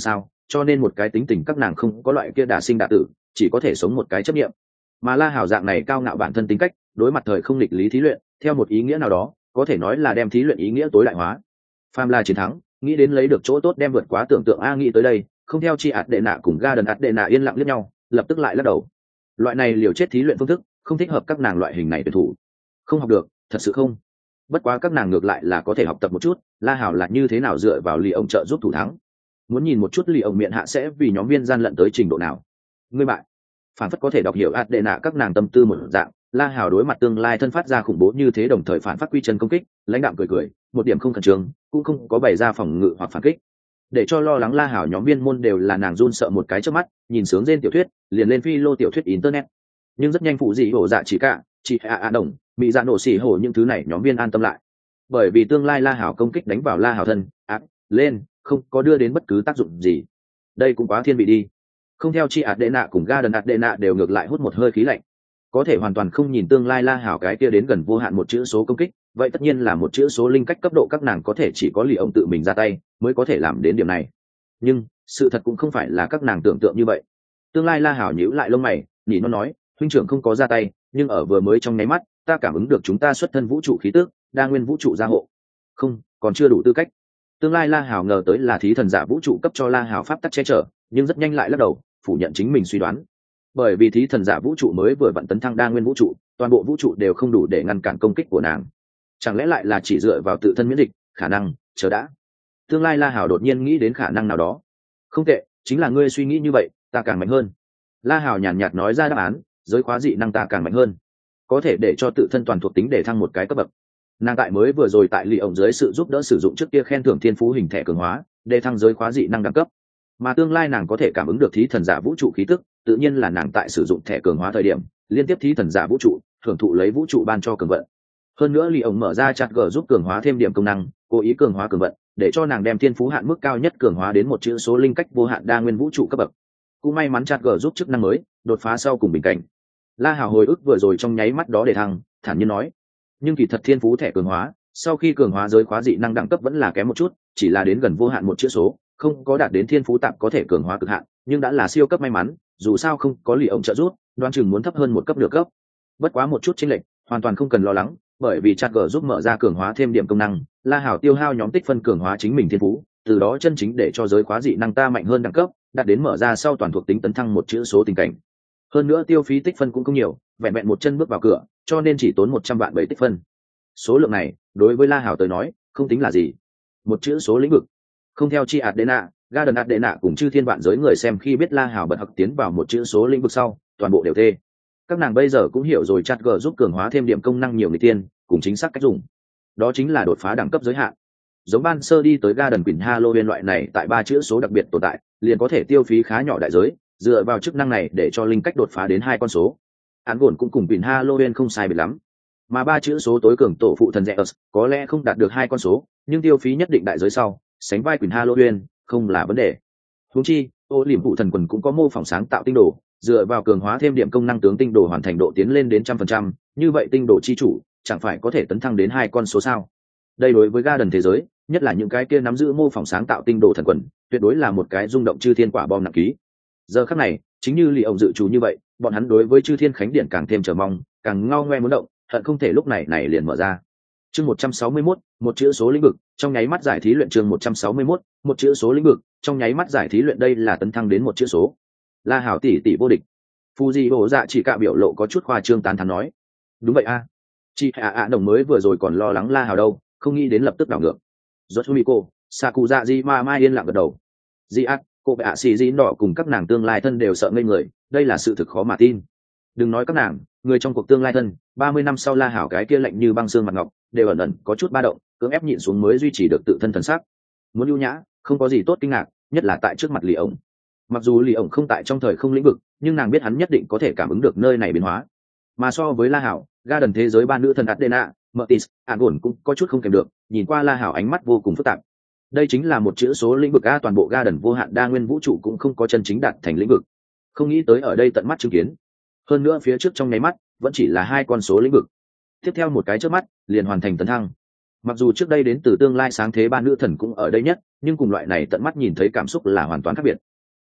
cho nên một cái tính tình các nàng không có loại kia đả sinh đả tử, chỉ có thể sống một cái chấp niệm. Mà La Hảo dạng này cao ngạo bản thân tính cách, đối mặt thời không nghịch lý thí luyện, theo một ý nghĩa nào đó, có thể nói là đem thí luyện ý nghĩa tối đại hóa. Phàm là chiến thắng, nghĩ đến lấy được chỗ tốt đem vượt quá tưởng tượng a nghĩ tới đây, không theo chi ạt đệ nạ cùng ga đần ạt đệ nạ yên lặng liếc nhau, lập tức lại lắc đầu. Loại này liều chết thí luyện phương thức, không thích hợp các nàng loại hình này tuyển thủ. Không học được, thật sự không. Bất quá các nàng ngược lại là có thể học tập một chút, La Hảo là như thế nào dựa vào lì ông trợ giúp thủ thắng. Muốn nhìn một chút lì ông miệng hạ sẽ vì nhóm viên gian lận tới trình độ nào. Ngươi bại. Phản phất có thể đọc hiểu ạt đệ nạ các nàng tâm tư một dạng, La Hảo đối mặt tương lai thân phát ra khủng bố như thế đồng thời phản phát quy chân công kích, lãnh đạm cười cười, một điểm không khẩn trương, cũng không có bày ra phòng ngự hoặc phản kích. Để cho lo lắng La Hảo nhóm viên môn đều là nàng run sợ một cái trước mắt, nhìn sướng trên tiểu thuyết, liền lên phi lô tiểu thuyết internet. Nhưng rất nhanh phụ dị hổ dạ chỉ cả, chỉ ạ ạ đồng, mỹ dạ nổ xỉ hổ những thứ này nhóm viên an tâm lại. Bởi vì tương lai La Hảo công kích đánh vào La Hảo thân, ác, lên, không có đưa đến bất cứ tác dụng gì. Đây cũng quá thiên vị đi. Không theo chi ạt đệ nạ cùng ga đần ạt đệ nạ đều ngược lại hút một hơi khí lạnh, có thể hoàn toàn không nhìn tương lai La Hảo cái kia đến gần vô hạn một chữ số công kích, vậy tất nhiên là một chữ số linh cách cấp độ các nàng có thể chỉ có lì ông tự mình ra tay mới có thể làm đến điểm này. Nhưng sự thật cũng không phải là các nàng tưởng tượng như vậy. Tương lai La Hảo nhíu lại lông mày, nhỉ nó nói, huynh trưởng không có ra tay, nhưng ở vừa mới trong nháy mắt, ta cảm ứng được chúng ta xuất thân vũ trụ khí tức, đa nguyên vũ trụ gia hộ. Không, còn chưa đủ tư cách. Tương lai La Hảo ngờ tới là thí thần giả vũ trụ cấp cho La Hảo pháp tắc che chở, nhưng rất nhanh lại lắc đầu, phủ nhận chính mình suy đoán. Bởi vì thí thần giả vũ trụ mới vừa vận tấn thăng đa nguyên vũ trụ, toàn bộ vũ trụ đều không đủ để ngăn cản công kích của nàng. Chẳng lẽ lại là chỉ dựa vào tự thân miễn dịch, khả năng, chờ đã. Tương lai La Hảo đột nhiên nghĩ đến khả năng nào đó. Không tệ, chính là ngươi suy nghĩ như vậy, ta càng mạnh hơn. La Hảo nhàn nhạt nói ra đáp án, giới khóa dị năng ta càng mạnh hơn, có thể để cho tự thân toàn thuộc tính để thăng một cái cấp bậc. Nàng tại mới vừa rồi tại lì ổng dưới sự giúp đỡ sử dụng trước kia khen thưởng thiên phú hình thẻ cường hóa, để thăng giới khóa dị năng đẳng cấp. Mà tương lai nàng có thể cảm ứng được thí thần giả vũ trụ khí tức, tự nhiên là nàng tại sử dụng thẻ cường hóa thời điểm liên tiếp thí thần giả vũ trụ hưởng thụ lấy vũ trụ ban cho cường vận. Hơn nữa lì ổng mở ra chặt gờ giúp cường hóa thêm điểm công năng, cố ý cường hóa cường vận, để cho nàng đem thiên phú hạn mức cao nhất cường hóa đến một chữ số linh cách vô hạn đa nguyên vũ trụ cấp bậc. Cũng may mắn chặt gờ giúp chức năng mới đột phá sau cùng bình cảnh. La Hảo hồi ức vừa rồi trong nháy mắt đó để thăng, thản nhiên nói, nhưng kỳ thật thiên phú thẻ cường hóa sau khi cường hóa giới khóa dị năng đẳng cấp vẫn là kém một chút, chỉ là đến gần vô hạn một chữ số, không có đạt đến thiên phú tạm có thể cường hóa cực hạn, nhưng đã là siêu cấp may mắn, dù sao không có lì ổng trợ giúp, đoán chừng muốn thấp hơn một cấp nửa cấp. Bất quá một chút chênh lệch, hoàn toàn không cần lo lắng, bởi vì chat gờ giúp mở ra cường hóa thêm điểm công năng, La Hảo tiêu hao nhóm tích phân cường hóa chính mình thiên phú, từ đó chân chính để cho giới khóa dị năng ta mạnh hơn đẳng cấp, đạt đến mở ra sau toàn thuộc tính tấn thăng một chữ số tình cảnh. Hơn nữa tiêu phí tích phân cũng không nhiều, vẹn vẹn một chân bước vào cửa, cho nên chỉ tốn một trăm vạn bảy tích phân. Số lượng này, đối với La Hảo tới nói, không tính là gì. Một chữ số lĩnh vực. Không theo chi Adena, Garden Adena cùng chư thiên vạn giới người xem khi biết La Hảo bật học tiến vào một chữ số lĩnh vực sau, toàn bộ đều tê. Các nàng bây giờ cũng hiểu rồi chat g giúp cường hóa thêm điểm công năng nhiều người tiên, cùng chính xác cách dùng. Đó chính là đột phá đẳng cấp giới hạn. Giống ban sơ đi tới Garden Quỳnh Halloween loại này tại ba chữ số đặc biệt tồn tại, liền có thể tiêu phí khá nhỏ đại giới, dựa vào chức năng này để cho linh cách đột phá đến hai con số. Án gồn cũng cùng Quỳnh Halloween không sai biệt lắm. Mà ba chữ số tối cường tổ phụ thần Zeus có lẽ không đạt được hai con số, nhưng tiêu phí nhất định đại giới sau, sánh vai Quỳnh Halloween không là vấn đề. Huống chi, ô liềm phụ thần quần cũng có mô phỏng sáng tạo tinh đồ, dựa vào cường hóa thêm điểm công năng tướng tinh đồ hoàn thành độ tiến lên đến trăm phần trăm, như vậy tinh đồ chi chủ chẳng phải có thể tấn thăng đến hai con số sao? Đây đối với Garden thế giới, nhất là những cái kia nắm giữ mô phỏng sáng tạo tinh đồ thần quần, tuyệt đối là một cái rung động chư thiên quả bom nặng ký. Giờ khắc này, chính như Lý ông dự trù như vậy, bọn hắn đối với chư thiên khánh điện càng thêm chờ mong, càng ngao ngoe muốn động, hận không thể lúc này này liền mở ra. Chương một trăm sáu mươi mốt, một chữ số lĩnh vực, trong nháy mắt giải thí luyện chương một trăm sáu mươi mốt, một chữ số lĩnh vực, trong nháy mắt giải thí luyện đây là tấn thăng đến một chữ số. La Hảo tỷ tỷ vô địch. Fuji dạ chỉ cả biểu lộ có chút khoa trương tán thán nói. Đúng vậy a. Chị ạ ạ đồng mới vừa rồi còn lo lắng La Hảo đâu, không nghĩ đến lập tức đảo ngược. Yoshimiko, Sakuza ma mai yên lặng gật đầu. Di ác, cô bệ ạ xì dĩ đỏ cùng các nàng tương lai thân đều sợ ngây người, đây là sự thực khó mà tin. Đừng nói các nàng, người trong cuộc tương lai thân, ba mươi năm sau La Hảo cái kia lạnh như băng xương mặt ngọc, đều ẩn ẩn có chút ba động, cưỡng ép nhịn xuống mới duy trì được tự thân thần sắc. Muốn ưu nhã, không có gì tốt kinh ngạc, nhất là tại trước mặt Lý ổng. Mặc dù Lý ổng không tại trong thời không lĩnh vực, nhưng nàng biết hắn nhất định có thể cảm ứng được nơi này biến hóa. Mà so với La Hảo, Garden thế giới ba nữ thần Adena, Mertis, Angon cũng có chút không kèm được, nhìn qua La Hảo ánh mắt vô cùng phức tạp. Đây chính là một chữ số lĩnh vực a, toàn bộ Garden vô hạn đa nguyên vũ trụ cũng không có chân chính đạt thành lĩnh vực. Không nghĩ tới ở đây tận mắt chứng kiến. Hơn nữa phía trước trong nháy mắt, vẫn chỉ là hai con số lĩnh vực. Tiếp theo một cái chớp mắt, liền hoàn thành tấn thăng. Mặc dù trước đây đến từ tương lai sáng thế ba nữ thần cũng ở đây nhất, nhưng cùng loại này tận mắt nhìn thấy cảm xúc là hoàn toàn khác biệt.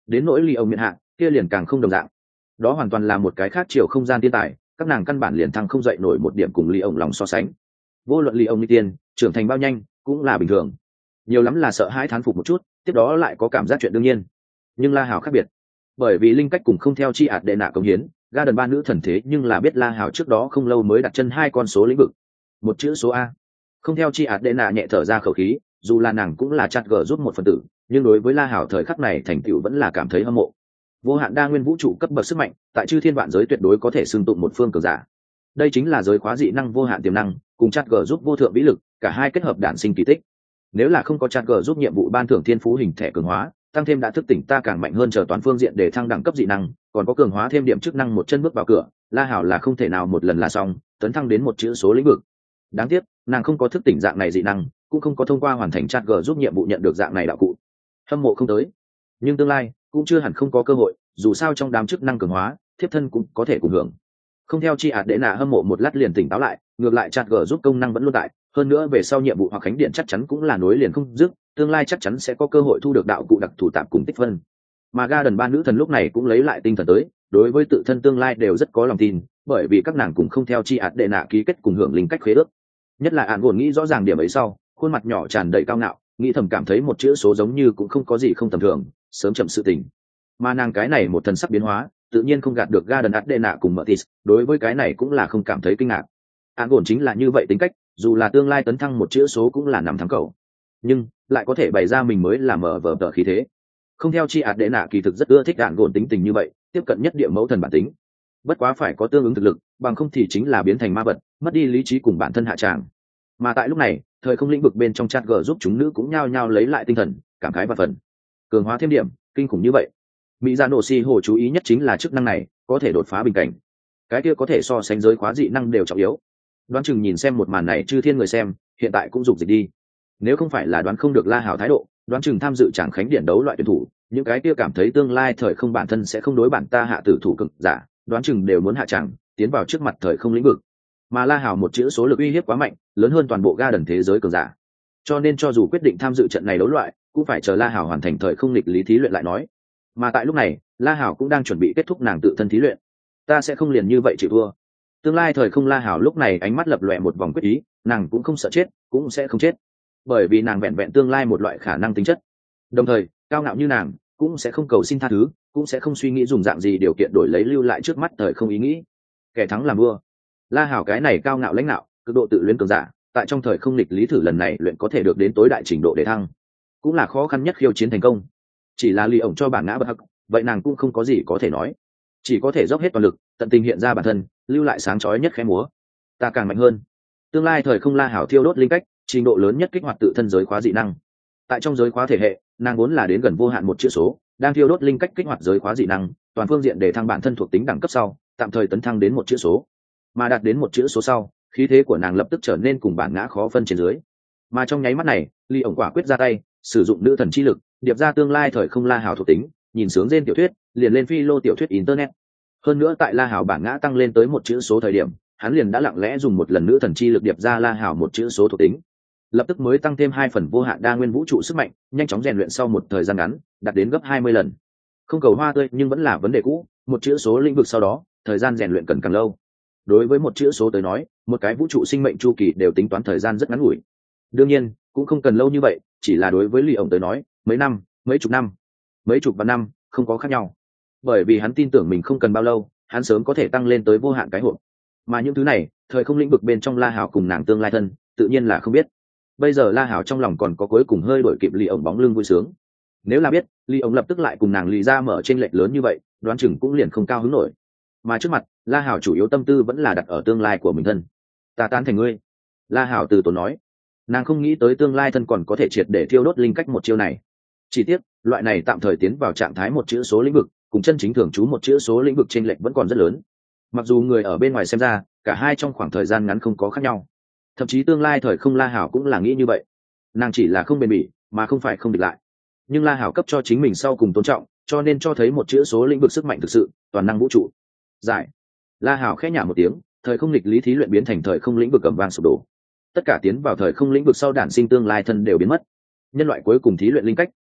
đến nỗi ly ông miệng hạ kia liền càng không đồng dạng, đó hoàn toàn là một cái khác chiều không gian thiên tài, các nàng căn bản liền thăng không dậy nổi một điểm cùng ly ông lòng so sánh. Vô luận ly ông như tiên trưởng thành bao nhanh cũng là bình thường, nhiều lắm là sợ hãi thán phục một chút, tiếp đó lại có cảm giác chuyện đương nhiên. Nhưng La Hảo khác biệt, bởi vì linh cách cùng không theo chi ạt đệ nạ công hiến, ga đần ba nữ thần thế nhưng là biết La Hảo trước đó không lâu mới đặt chân hai con số lĩnh vực, một chữ số A. Không theo chi ạt đệ nạ nhẹ thở ra khẩu khí, dù là nàng cũng là chặt gờ giúp một phần tử, nhưng đối với La Hảo thời khắc này thành tựu vẫn là cảm thấy hâm mộ. Vô hạn đa nguyên vũ trụ cấp bậc sức mạnh, tại chư thiên vạn giới tuyệt đối có thể xưng tụng một phương cường giả. Đây chính là giới khóa dị năng vô hạn tiềm năng, cùng chặt gờ giúp vô thượng vĩ lực, cả hai kết hợp đản sinh kỳ tích. Nếu là không có chặt gờ giúp nhiệm vụ ban thưởng thiên phú hình thể cường hóa, tăng thêm đã thức tỉnh ta càng mạnh hơn chờ toàn phương diện để thăng đẳng cấp dị năng, còn có cường hóa thêm điểm chức năng một chân bước vào cửa, La Hảo là không thể nào một lần là xong, tấn thăng đến một chữ số lĩnh vực. Đáng tiếc, nàng không có thức tỉnh dạng này dị năng, cũng không có thông qua hoàn thành chặt gờ giúp nhiệm vụ nhận được dạng này đạo cụ. Hâm mộ không tới, nhưng tương lai cũng chưa hẳn không có cơ hội, dù sao trong đám chức năng cường hóa, thiếp thân cũng có thể cùng hưởng. Không theo chi ạt để nạ hâm mộ một lát liền tỉnh táo lại, ngược lại chặt gờ giúp công năng vẫn luôn tại, hơn nữa về sau nhiệm vụ hoặc khánh điện chắc chắn cũng là nối liền không dứt, tương lai chắc chắn sẽ có cơ hội thu được đạo cụ đặc thù tạm cùng tích phân. Mà ga đần ba nữ thần lúc này cũng lấy lại tinh thần tới, đối với tự thân tương lai đều rất có lòng tin, bởi vì các nàng cũng không theo chi ạt đệ nạ ký kết cùng hưởng linh cách khế ước. Nhất là Án Gồn nghĩ rõ ràng điểm ấy sau, khuôn mặt nhỏ tràn đầy cao ngạo, nghĩ thầm cảm thấy một chữ số giống như cũng không có gì không tầm thường, sớm chậm sự tình. Mà nàng cái này một thần sắc biến hóa, tự nhiên không gạt được ga đần ạt đệ nạ cùng Mertis, đối với cái này cũng là không cảm thấy kinh ngạc. Án Gồn chính là như vậy tính cách, dù là tương lai tấn thăng một chữ số cũng là nằm thắng cầu, nhưng lại có thể bày ra mình mới là mở vở tờ khí thế. Không theo chi ạt đệ nạ kỳ thực rất ưa thích Án Gồn tính tình như vậy, tiếp cận nhất địa mẫu thần bản tính, bất quá phải có tương ứng thực lực, bằng không thì chính là biến thành ma vật, mất đi lý trí cùng bản thân hạ tràng. Mà tại lúc này, thời không lĩnh vực bên trong chat g giúp chúng nữ cũng nhao nhao lấy lại tinh thần, cảm khái và phần cường hóa thêm điểm kinh khủng như vậy. Mỹ Gia Nổ Si hồ chú ý nhất chính là chức năng này có thể đột phá bình cảnh, cái kia có thể so sánh giới khóa dị năng đều trọng yếu. Đoán chừng nhìn xem một màn này chư thiên người xem hiện tại cũng dục dịch đi, nếu không phải là đoán không được La Hảo thái độ, đoán chừng tham dự tràng khánh điện đấu loại tuyển thủ, những cái kia cảm thấy tương lai thời không bản thân sẽ không đối bản ta hạ tử thủ cực giả, đoán chừng đều muốn hạ tràng tiến vào trước mặt thời không lĩnh vực. Mà La Hảo một chữ số lực uy hiếp quá mạnh, lớn hơn toàn bộ ga đần thế giới cường giả, cho nên cho dù quyết định tham dự trận này đấu loại, cũng phải chờ La Hảo hoàn thành thời không nghịch lý thí luyện lại nói. Mà tại lúc này, La Hảo cũng đang chuẩn bị kết thúc nàng tự thân thí luyện. Ta sẽ không liền như vậy chịu thua. Tương lai thời không La Hảo lúc này ánh mắt lập lòe một vòng quyết ý, nàng cũng không sợ chết, cũng sẽ không chết, bởi vì nàng vẹn vẹn tương lai một loại khả năng tính chất. Đồng thời, cao ngạo như nàng, cũng sẽ không cầu xin tha thứ, cũng sẽ không suy nghĩ dùng dạng gì điều kiện đổi lấy lưu lại trước mắt thời không ý nghĩ. Kẻ thắng làm vua. La Hảo cái này cao ngạo lãnh đạo, cực độ tự luyến cường giả, tại trong thời không nghịch lý thử lần này luyện có thể được đến tối đại trình độ để thăng, cũng là khó khăn nhất khiêu chiến thành công. Chỉ là lì ổng cho bản ngã bất hắc, vậy nàng cũng không có gì có thể nói, chỉ có thể dốc hết toàn lực, tận tình hiện ra bản thân, lưu lại sáng chói nhất khẽ múa. Ta càng mạnh hơn. Tương lai thời không La Hảo thiêu đốt linh cách, trình độ lớn nhất kích hoạt tự thân giới khóa dị năng. Tại trong giới khóa thể hệ, nàng vốn là đến gần vô hạn một chữ số, đang thiêu đốt linh cách kích hoạt giới khóa dị năng, toàn phương diện để thăng bản thân thuộc tính đẳng cấp sau, tạm thời tấn thăng đến một chữ số. Mà đạt đến một chữ số sau, khí thế của nàng lập tức trở nên cùng bản ngã khó phân trên dưới. Mà trong nháy mắt này, Ly ổng quả quyết ra tay, sử dụng nữ thần chi lực, điệp ra tương lai thời không La Hảo thuộc tính, nhìn sướng trên tiểu thuyết, liền lên phi lô tiểu thuyết internet. Hơn nữa tại La Hảo bản ngã tăng lên tới một chữ số thời điểm, hắn liền đã lặng lẽ dùng một lần nữ thần chi lực điệp ra La Hảo một chữ số thuộc tính, lập tức mới tăng thêm hai phần vô hạn đa nguyên vũ trụ sức mạnh, nhanh chóng rèn luyện sau một thời gian ngắn, đạt đến gấp hai mươi lần. Không cầu hoa tươi nhưng vẫn là vấn đề cũ, một chữ số lĩnh vực sau đó, thời gian rèn luyện cần càng lâu. Đối với một chữ số tới nói, một cái vũ trụ sinh mệnh chu kỳ đều tính toán thời gian rất ngắn ngủi. Đương nhiên, cũng không cần lâu như vậy, chỉ là đối với Lý ổng tới nói, mấy năm, mấy chục năm, mấy chục vạn năm, không có khác nhau. Bởi vì hắn tin tưởng mình không cần bao lâu, hắn sớm có thể tăng lên tới vô hạn cái hộp. Mà những thứ này, thời không lĩnh vực bên trong La Hảo cùng nàng tương lai thân, tự nhiên là không biết. Bây giờ La Hảo trong lòng còn có cuối cùng hơi đổi kịp Lý ổng bóng lưng vui sướng. Nếu là biết, Lý ổng lập tức lại cùng nàng Lý ra mở trên lệch lớn như vậy, đoán chừng cũng liền không cao hứng nổi. Mà trước mặt, La Hảo chủ yếu tâm tư vẫn là đặt ở tương lai của mình thân. Ta tán thành ngươi. La Hảo từ tốn nói, nàng không nghĩ tới tương lai thân còn có thể triệt để thiêu đốt linh cách một chiêu này. Chỉ tiếc, loại này tạm thời tiến vào trạng thái một chữ số lĩnh vực, cùng chân chính thường trú một chữ số lĩnh vực trên lệch vẫn còn rất lớn. Mặc dù người ở bên ngoài xem ra, cả hai trong khoảng thời gian ngắn không có khác nhau. Thậm chí tương lai thời không La Hảo cũng là nghĩ như vậy. Nàng chỉ là không bền bỉ, mà không phải không địch lại. Nhưng La Hảo cấp cho chính mình sau cùng tôn trọng, cho nên cho thấy một chữ số lĩnh vực sức mạnh thực sự, toàn năng vũ trụ. Giải. La Hảo khẽ nhả một tiếng, thời không nghịch lý thí luyện biến thành thời không lĩnh vực cầm vang sụp đổ. Tất cả tiến vào thời không lĩnh vực sau đản sinh tương lai thân đều biến mất. Nhân loại cuối cùng thí luyện linh cách,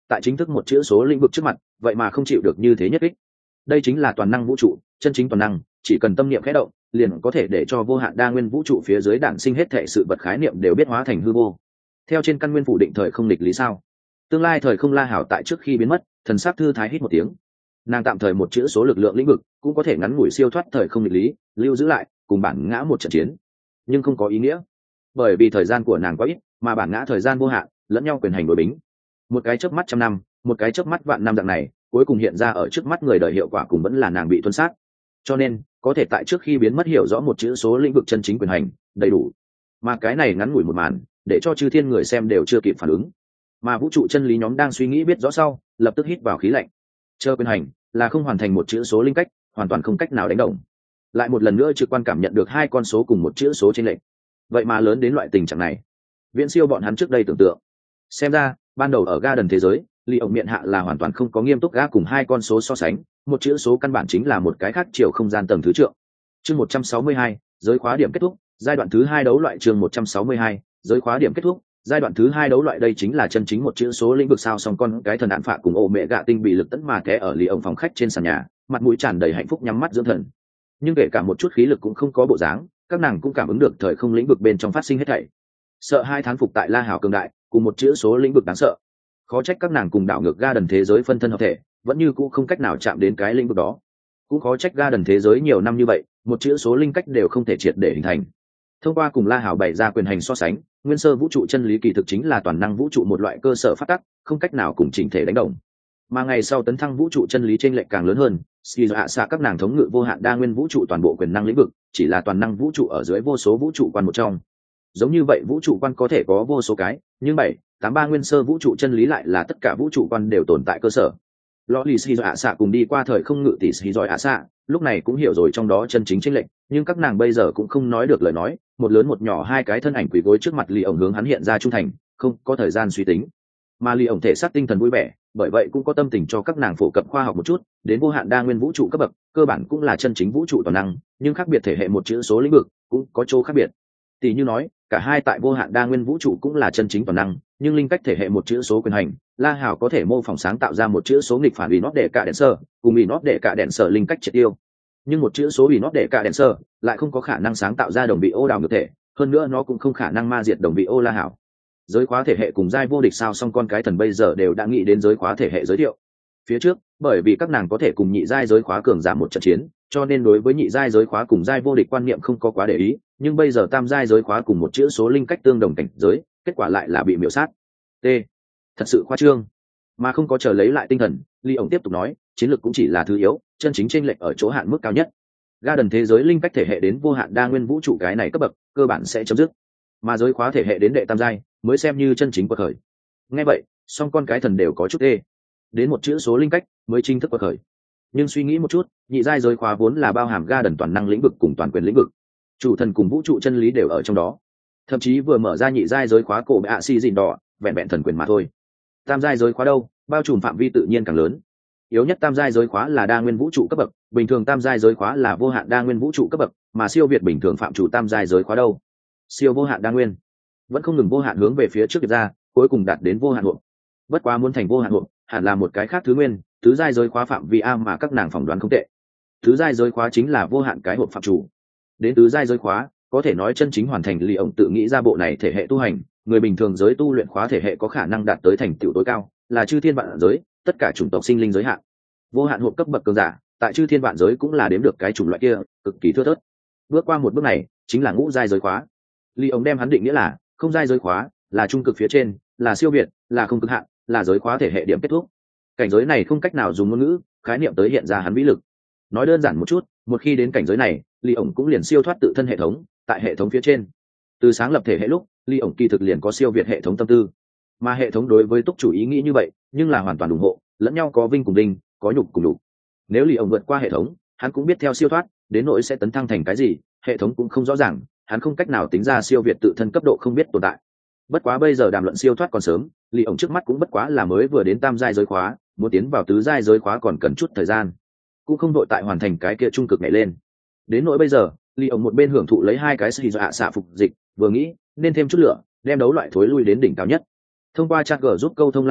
tại chính thức một chữ số lĩnh vực trước mặt vậy mà không chịu được như thế nhất kích. Đây chính là toàn năng vũ trụ, chân chính toàn năng, chỉ cần tâm niệm khẽ động liền có thể để cho vô hạn đa nguyên vũ trụ phía dưới đản sinh hết thể sự vật khái niệm đều biết hóa thành hư vô. Theo trên căn nguyên phủ định thời không nghịch lý sao? Tương lai thời không La Hảo tại trước khi biến mất, thần sắc thư thái hít một tiếng. Nàng tạm thời một chữ số lực lượng lĩnh vực cũng có thể ngắn ngủi siêu thoát thời không nghịch lý, lưu giữ lại cùng bản ngã một trận chiến, nhưng không có ý nghĩa, bởi vì thời gian của nàng quá ít, mà bản ngã thời gian vô hạn, lẫn nhau quyền hành đối bính. Một cái chớp mắt trăm năm, một cái chớp mắt vạn năm dạng này, cuối cùng hiện ra ở trước mắt người đời hiệu quả cùng vẫn là nàng bị tuân sát. Cho nên, có thể tại trước khi biến mất hiểu rõ một chữ số lĩnh vực chân chính quyền hành, đầy đủ. Mà cái này ngắn ngủi một màn, để cho chư thiên người xem đều chưa kịp phản ứng. Mà vũ trụ chân lý nhóm đang suy nghĩ biết rõ sau, lập tức hít vào khí lạnh. Chờ quyền hành là không hoàn thành một chữ số linh cách, hoàn toàn không cách nào đánh đồng. Lại một lần nữa trực quan cảm nhận được hai con số cùng một chữ số chênh lệch. Vậy mà lớn đến loại tình trạng này, viễn siêu bọn hắn trước đây tưởng tượng. Xem ra, ban đầu ở Garden thế giới, Lý ổng miệng hạ là hoàn toàn không có nghiêm túc gã cùng hai con số so sánh, một chữ số căn bản chính là một cái khác chiều không gian tầng thứ trượng. Chương một trăm sáu mươi hai, giới khóa điểm kết thúc, giai đoạn thứ hai đấu loại chương một trăm sáu mươi hai, giới khóa điểm kết thúc, giai đoạn thứ hai đấu loại đây chính là chân chính một chữ số lĩnh vực sao song con cái thần đạn phạ cùng ổ mẹ gạ tinh bị lực tấn mà té ở Lý ổng phòng khách trên sàn nhà, mặt mũi tràn đầy hạnh phúc nhắm mắt dưỡng thần. Nhưng kể cả một chút khí lực cũng không có bộ dáng, các nàng cũng cảm ứng được thời không lĩnh vực bên trong phát sinh hết thảy. Sợ hai thán phục tại La Hảo cường đại, cùng một chữ số lĩnh vực đáng sợ. Khó trách các nàng cùng đảo ngược Garden thế giới phân thân hợp thể, vẫn như cũ không cách nào chạm đến cái lĩnh vực đó. Cũng khó trách Garden thế giới nhiều năm như vậy, một chữ số linh cách đều không thể triệt để hình thành. Thông qua cùng La Hảo bày ra quyền hành so sánh, nguyên sơ vũ trụ chân lý kỳ thực chính là toàn năng vũ trụ một loại cơ sở phát tắc, không cách nào cùng chỉnh thể đánh đồng. Mà ngày sau tấn thăng vũ trụ chân lý chênh lệch càng lớn hơn, ski hạ xạ các nàng thống ngự vô hạn đa nguyên vũ trụ toàn bộ quyền năng lĩnh vực, chỉ là toàn năng vũ trụ ở dưới vô số vũ trụ quan một trong. Giống như vậy vũ trụ quan có thể có vô số cái, nhưng bảy tám ba nguyên sơ vũ trụ chân lý lại là tất cả vũ trụ quan đều tồn tại cơ sở. Lọ lì ski hạ xạ cùng đi qua thời không ngự tỷ ski hạ xạ, lúc này cũng hiểu rồi trong đó chân chính chênh lệch, nhưng các nàng bây giờ cũng không nói được lời nói, một lớn một nhỏ hai cái thân ảnh quỳ gối trước mặt Lý ổng hướng hắn hiện ra trung thành, không có thời gian suy tính. Mà Lý ổng thể xác tinh thần vui vẻ, bởi vậy cũng có tâm tình cho các nàng phổ cập khoa học một chút, đến vô hạn đa nguyên vũ trụ cấp bậc, cơ bản cũng là chân chính vũ trụ toàn năng, nhưng khác biệt thể hệ một chữ số lĩnh vực, cũng có chỗ khác biệt. Tỷ như nói, cả hai tại vô hạn đa nguyên vũ trụ cũng là chân chính toàn năng, nhưng linh cách thể hệ một chữ số quyền hành, La Hảo có thể mô phỏng sáng tạo ra một chữ số nghịch phản ủy nót để cả đèn sơ, cùng ủy nót để cả đèn sơ linh cách triệt tiêu. Nhưng một chữ số ủy nót để cả đèn sơ lại không có khả năng sáng tạo ra đồng vị ô đảo ngược thể, hơn nữa nó cũng không khả năng ma diệt đồng vị ô La Hảo. Giới khóa thể hệ cùng giai vô địch sao song con cái thần bây giờ đều đã nghĩ đến giới khóa thể hệ giới thiệu. Phía trước, bởi vì các nàng có thể cùng nhị giai giới khóa cường giảm một trận chiến, cho nên đối với nhị giai giới khóa cùng giai vô địch quan niệm không có quá để ý, nhưng bây giờ tam giai giới khóa cùng một chữ số linh cách tương đồng cảnh giới, kết quả lại là bị miểu sát. T. Thật sự khoa trương. Mà không có chờ lấy lại tinh thần, Lý ổng tiếp tục nói, chiến lược cũng chỉ là thứ yếu, chân chính chênh lệch ở chỗ hạn mức cao nhất. Garden thế giới linh cách thể hệ đến vô hạn đa nguyên vũ trụ cái này cấp bậc, cơ bản sẽ chấm dứt. Mà giới khóa thể hệ đến đệ tam giai, mới xem như chân chính quật khởi. Nghe vậy, song con cái thần đều có chút tê. Đến một chữ số linh cách, mới chính thức quật khởi. Nhưng suy nghĩ một chút, nhị giai giới khóa vốn là bao hàm Garden toàn năng lĩnh vực cùng toàn quyền lĩnh vực. Chủ thần cùng vũ trụ chân lý đều ở trong đó. Thậm chí vừa mở ra nhị giai giới khóa cổ bệ ạ xi dìn đỏ, vẹn vẹn thần quyền mà thôi. Tam giai giới khóa đâu, bao trùm phạm vi tự nhiên càng lớn. Yếu nhất tam giai giới khóa là đa nguyên vũ trụ cấp bậc, bình thường tam giai giới khóa là vô hạn đa nguyên vũ trụ cấp bậc, mà siêu việt bình thường phạm chủ tam giai giới khóa đâu, siêu vô hạn đa nguyên, vẫn không ngừng vô hạn hướng về phía trước điệp ra, cuối cùng đạt đến vô hạn hộp. Bất quá muốn thành vô hạn hộp, hẳn là một cái khác thứ nguyên, tứ giai giới khóa phạm vi a mà các nàng phỏng đoán không tệ. Tứ giai giới khóa chính là vô hạn cái hộp phạm chủ. Đến tứ giai giới khóa, có thể nói chân chính hoàn thành Lý ổng tự nghĩ ra bộ này thể hệ tu hành, người bình thường giới tu luyện khóa thể hệ có khả năng đạt tới thành tựu tối cao, là chư thiên vạn giới, tất cả chủng tộc sinh linh giới hạn. Vô hạn hộp cấp bậc cường giả, tại chư thiên vạn giới cũng là đếm được cái chủng loại kia, cực kỳ thưa thớt. Bước qua một bước này, chính là ngũ giai giới khóa. Lý ổng đem hắn định nghĩa là không giai giới khóa, là trung cực phía trên, là siêu việt, là không cực hạn, là giới khóa thể hệ điểm kết thúc. Cảnh giới này không cách nào dùng ngôn ngữ khái niệm tới hiện ra hắn vĩ lực. Nói đơn giản một chút, một khi đến cảnh giới này, Lý ổng cũng liền siêu thoát tự thân hệ thống, tại hệ thống phía trên. Từ sáng lập thể hệ lúc, Lý ổng kỳ thực liền có siêu việt hệ thống tâm tư, mà hệ thống đối với túc chủ ý nghĩ như vậy, nhưng là hoàn toàn ủng hộ, lẫn nhau có vinh cùng vinh, có nhục cùng nhục. Nếu Lý ổng vượt qua hệ thống, hắn cũng biết theo siêu thoát, đến nỗi sẽ tấn thăng thành cái gì, hệ thống cũng không rõ ràng, hắn không cách nào tính ra siêu việt tự thân cấp độ không biết tồn tại. Bất quá bây giờ đàm luận siêu thoát còn sớm, Lý ổng trước mắt cũng bất quá là mới vừa đến tam giai giới khóa, muốn tiến vào tứ giai giới khóa còn cần chút thời gian, cũng không đội tại hoàn thành cái kia trung cực nhảy lên. Đến nỗi bây giờ, Lý ổng một bên hưởng thụ lấy hai cái xì dọa xạ phục dịch, vừa nghĩ nên thêm chút lửa, đem đấu loại thối lui đến đỉnh cao nhất. Thông qua chat g giúp câu thông La Hảo,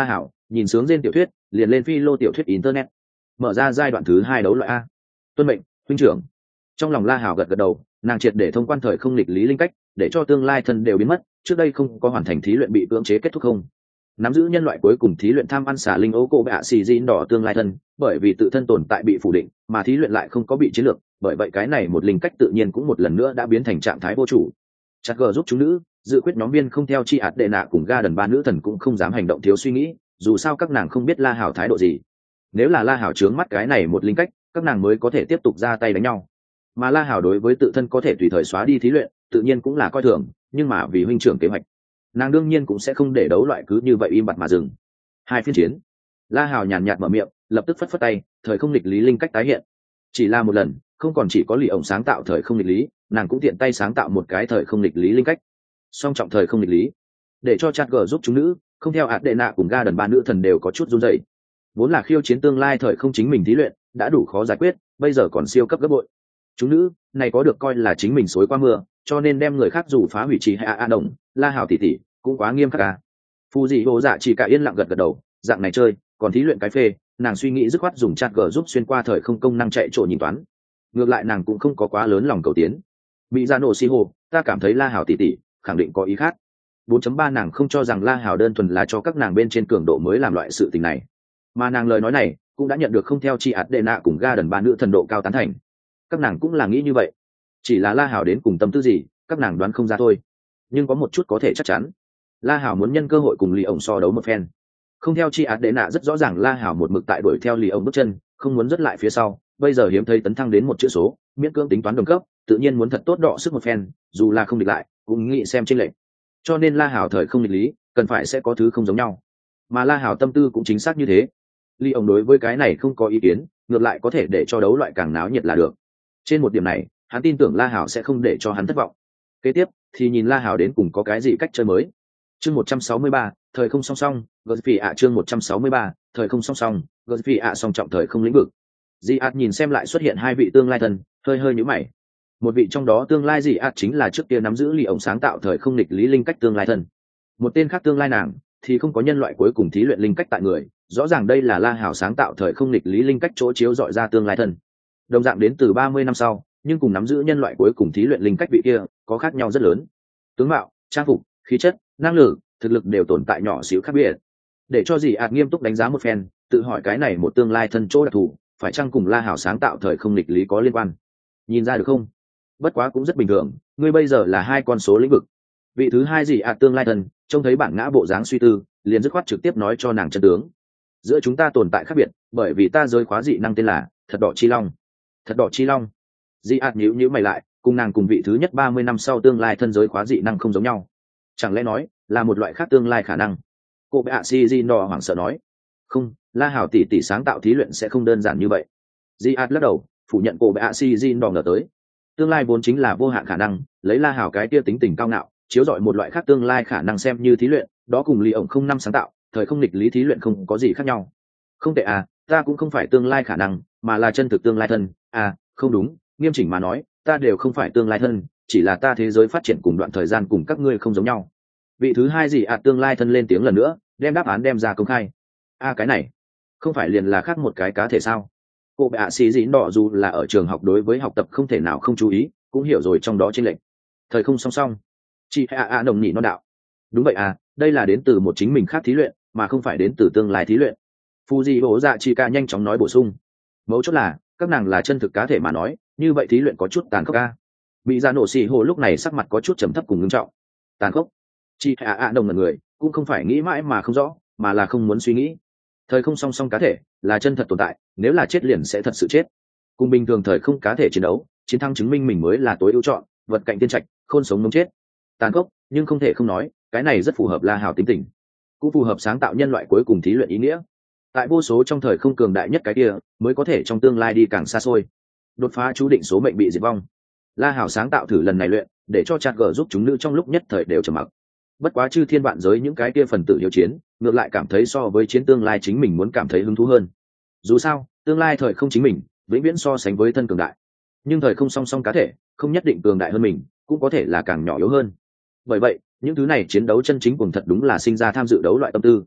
nhìn sướng trên tiểu thuyết liền lên phi lô tiểu thuyết internet, mở ra giai đoạn thứ hai đấu loại a. Tuân mệnh huynh trưởng. Trong lòng La Hảo gật gật đầu, nàng triệt để thông quan thời không lịch lý linh cách, để cho tương lai thân đều biến mất, trước đây không có hoàn thành thí luyện bị cưỡng chế kết thúc không. Nắm giữ nhân loại cuối cùng thí luyện tham ăn xả linh ấu cổ bạ xì gin đỏ tương lai thân, bởi vì tự thân tồn tại bị phủ định, mà thí luyện lại không có bị chiến lược, bởi vậy cái này một linh cách tự nhiên cũng một lần nữa đã biến thành trạng thái vô chủ. Chặt gờ giúp chúng nữ, dự quyết nhóm viên không theo chi ạt đệ nạ cùng ga đần ba nữ thần cũng không dám hành động thiếu suy nghĩ, dù sao các nàng không biết La Hảo thái độ gì. Nếu là La Hảo trướng mắt cái này một linh cách, các nàng mới có thể tiếp tục ra tay đánh nhau. Mà La Hảo đối với tự thân có thể tùy thời xóa đi thí luyện, tự nhiên cũng là coi thường, nhưng mà vì huynh trưởng kế hoạch, nàng đương nhiên cũng sẽ không để đấu loại cứ như vậy im bặt mà dừng. Hai phiên chiến, La Hảo nhàn nhạt mở miệng, lập tức phất phất tay, thời không lịch lý linh cách tái hiện. Chỉ là một lần, không còn chỉ có lì ổng sáng tạo thời không lịch lý, nàng cũng tiện tay sáng tạo một cái thời không lịch lý linh cách. Song trọng thời không lịch lý, để cho chat gờ giúp chúng nữ, không theo ạt đệ nạ cùng ga đần ba nữ thần đều có chút run rẩy. Vốn là khiêu chiến tương lai thời không chính mình thí luyện, đã đủ khó giải quyết, bây giờ còn siêu cấp gấp bội. Chúng nữ này có được coi là chính mình xối qua mưa, cho nên đem người khác dù phá hủy trì hay a a đồng, La Hảo tỷ tỷ cũng quá nghiêm khắc à. Phu dị hồ dạ chỉ cả yên lặng gật gật đầu, dạng này chơi còn thí luyện cái phê, nàng suy nghĩ dứt khoát dùng chat gờ giúp xuyên qua thời không công năng chạy trộn nhìn toán. Ngược lại nàng cũng không có quá lớn lòng cầu tiến. Mỹ ra nổ xi hồ, ta cảm thấy La Hảo tỷ tỷ khẳng định có ý khác. bốn chấm ba nàng không cho rằng La Hảo đơn thuần là cho các nàng bên trên cường độ mới làm loại sự tình này, mà nàng lời nói này cũng đã nhận được không theo chi ạt đệ nạ cùng ga đần ba nữ thần độ cao tán thành. Các nàng cũng là nghĩ như vậy, chỉ là La Hảo đến cùng tâm tư gì các nàng đoán không ra thôi. Nhưng có một chút có thể chắc chắn, La Hảo muốn nhân cơ hội cùng Lý ổng so đấu một phen. Không theo chi ạt đệ nạ rất rõ ràng La Hảo một mực tại đuổi theo Lý ổng bước chân, không muốn dứt lại phía sau, bây giờ hiếm thấy tấn thăng đến một chữ số, miễn cưỡng tính toán đồng cấp, tự nhiên muốn thật tốt đọ sức một phen, dù là không địch lại cũng nghĩ xem chênh lệch. Cho nên La Hảo thời không nghịch lý cần phải sẽ có thứ không giống nhau, mà La Hảo tâm tư cũng chính xác như thế. Lý ổng đối với cái này không có ý kiến, ngược lại có thể để cho đấu loại càng náo nhiệt là được. Trên một điểm này hắn tin tưởng La Hảo sẽ không để cho hắn thất vọng. Kế tiếp thì nhìn La Hảo đến cùng có cái gì cách chơi mới. Chương một trăm sáu mươi ba, thời không song song, gợt phỉ ạ chương một trăm sáu mươi ba, thời không song song, gợt phỉ ạ song trọng thời không lĩnh vực. Dị ạt nhìn xem lại xuất hiện hai vị tương lai thần, hơi hơi nhíu mày. Một vị trong đó tương lai Dị ạt chính là trước kia nắm giữ Lý ổng sáng tạo thời không nghịch lý linh cách tương lai thần. Một tên khác tương lai nàng thì không có nhân loại cuối cùng thí luyện linh cách tại người, rõ ràng đây là La Hảo sáng tạo thời không nghịch lý linh cách chỗ chiếu dọi ra tương lai thần. Đồng dạng đến từ ba mươi năm sau, nhưng cùng nắm giữ nhân loại cuối cùng thí luyện linh cách vị kia có khác nhau rất lớn. Tướng mạo, trang phục, khí chất, năng lực, thực lực đều tồn tại nhỏ xíu khác biệt. Để cho Dị ạt nghiêm túc đánh giá một phen, tự hỏi cái này một tương lai thân chỗ đặc thù phải chăng cùng La Hảo sáng tạo thời không nghịch lý có liên quan. Nhìn ra được không? Bất quá cũng rất bình thường, ngươi bây giờ là hai con số lĩnh vực. Vị thứ hai Dị ạt tương lai thân trông thấy bản ngã bộ dáng suy tư, liền dứt khoát trực tiếp nói cho nàng chân tướng. Giữa chúng ta tồn tại khác biệt, bởi vì ta giới khóa dị năng tên là thật đỏ chi long. Thật đỏ chi long. Dị ạt nhíu nhíu mày lại, cùng nàng cùng vị thứ nhất ba mươi năm sau tương lai thân giới khóa dị năng không giống nhau. Chẳng lẽ nói là một loại khác tương lai khả năng? Cô bệ ạ si di nọ hoảng sợ nói. Không, La Hảo tỷ tỷ sáng tạo thí luyện sẽ không đơn giản như vậy. Dị ạt lắc đầu, phủ nhận cô bệ ạ si di nọ ngờ tới. Tương lai vốn chính là vô hạn khả năng, lấy La Hảo cái tia tính tình cao ngạo, chiếu dọi một loại khác tương lai khả năng xem như thí luyện, đó cùng Lý ổng không năm sáng tạo thời không nghịch lý thí luyện không có gì khác nhau. Không tệ à, ta cũng không phải tương lai khả năng, mà là chân thực tương lai thân. À, không đúng, nghiêm chỉnh mà nói, ta đều không phải tương lai thân, chỉ là ta thế giới phát triển cùng đoạn thời gian cùng các ngươi không giống nhau. Vị thứ hai Dị ạt tương lai thân lên tiếng lần nữa, đem đáp án đem ra công khai. A à, cái này không phải liền là khác một cái cá thể sao? Cô bệ ạ xì dĩ đỏ dù là ở trường học đối với học tập không thể nào không chú ý, cũng hiểu rồi trong đó chênh lệch. Thời không song song. Chị a a đồng nhị non đạo. Đúng vậy à, đây là đến từ một chính mình khác thí luyện, mà không phải đến từ tương lai thí luyện. Fuji bố dạ chị ca nhanh chóng nói bổ sung. Mấu chốt là các nàng là chân thực cá thể mà nói, như vậy thí luyện có chút tàn khốc ca. Bị ra nổ xì hồ lúc này sắc mặt có chút trầm thấp cùng ngưng trọng. Tàn khốc. Chị a a đồng là người cũng không phải nghĩ mãi mà không rõ, mà là không muốn suy nghĩ. Thời không song song cá thể là chân thật tồn tại, nếu là chết liền sẽ thật sự chết. Cùng bình thường thời không cá thể chiến đấu, chiến thắng chứng minh mình mới là tối ưu chọn, vật cạnh tiên trạch, khôn sống mống chết. Tàn khốc, nhưng không thể không nói, cái này rất phù hợp La Hảo tính tình, cũng phù hợp sáng tạo nhân loại cuối cùng thí luyện ý nghĩa. Tại vô số trong thời không cường đại nhất cái kia, mới có thể trong tương lai đi càng xa xôi, đột phá chú định số mệnh bị diệt vong. La Hảo sáng tạo thử lần này luyện, để cho chặt gờ giúp chúng nữ trong lúc nhất thời đều trầm mặc. Bất quá chư thiên vạn giới những cái kia phần tử hiếu chiến, ngược lại cảm thấy so với chiến tương lai chính mình muốn cảm thấy hứng thú hơn. Dù sao, tương lai thời không chính mình, vĩnh viễn so sánh với thân cường đại. Nhưng thời không song song cá thể, không nhất định cường đại hơn mình, cũng có thể là càng nhỏ yếu hơn. Bởi vậy, những thứ này chiến đấu chân chính cùng thật đúng là sinh ra tham dự đấu loại tâm tư.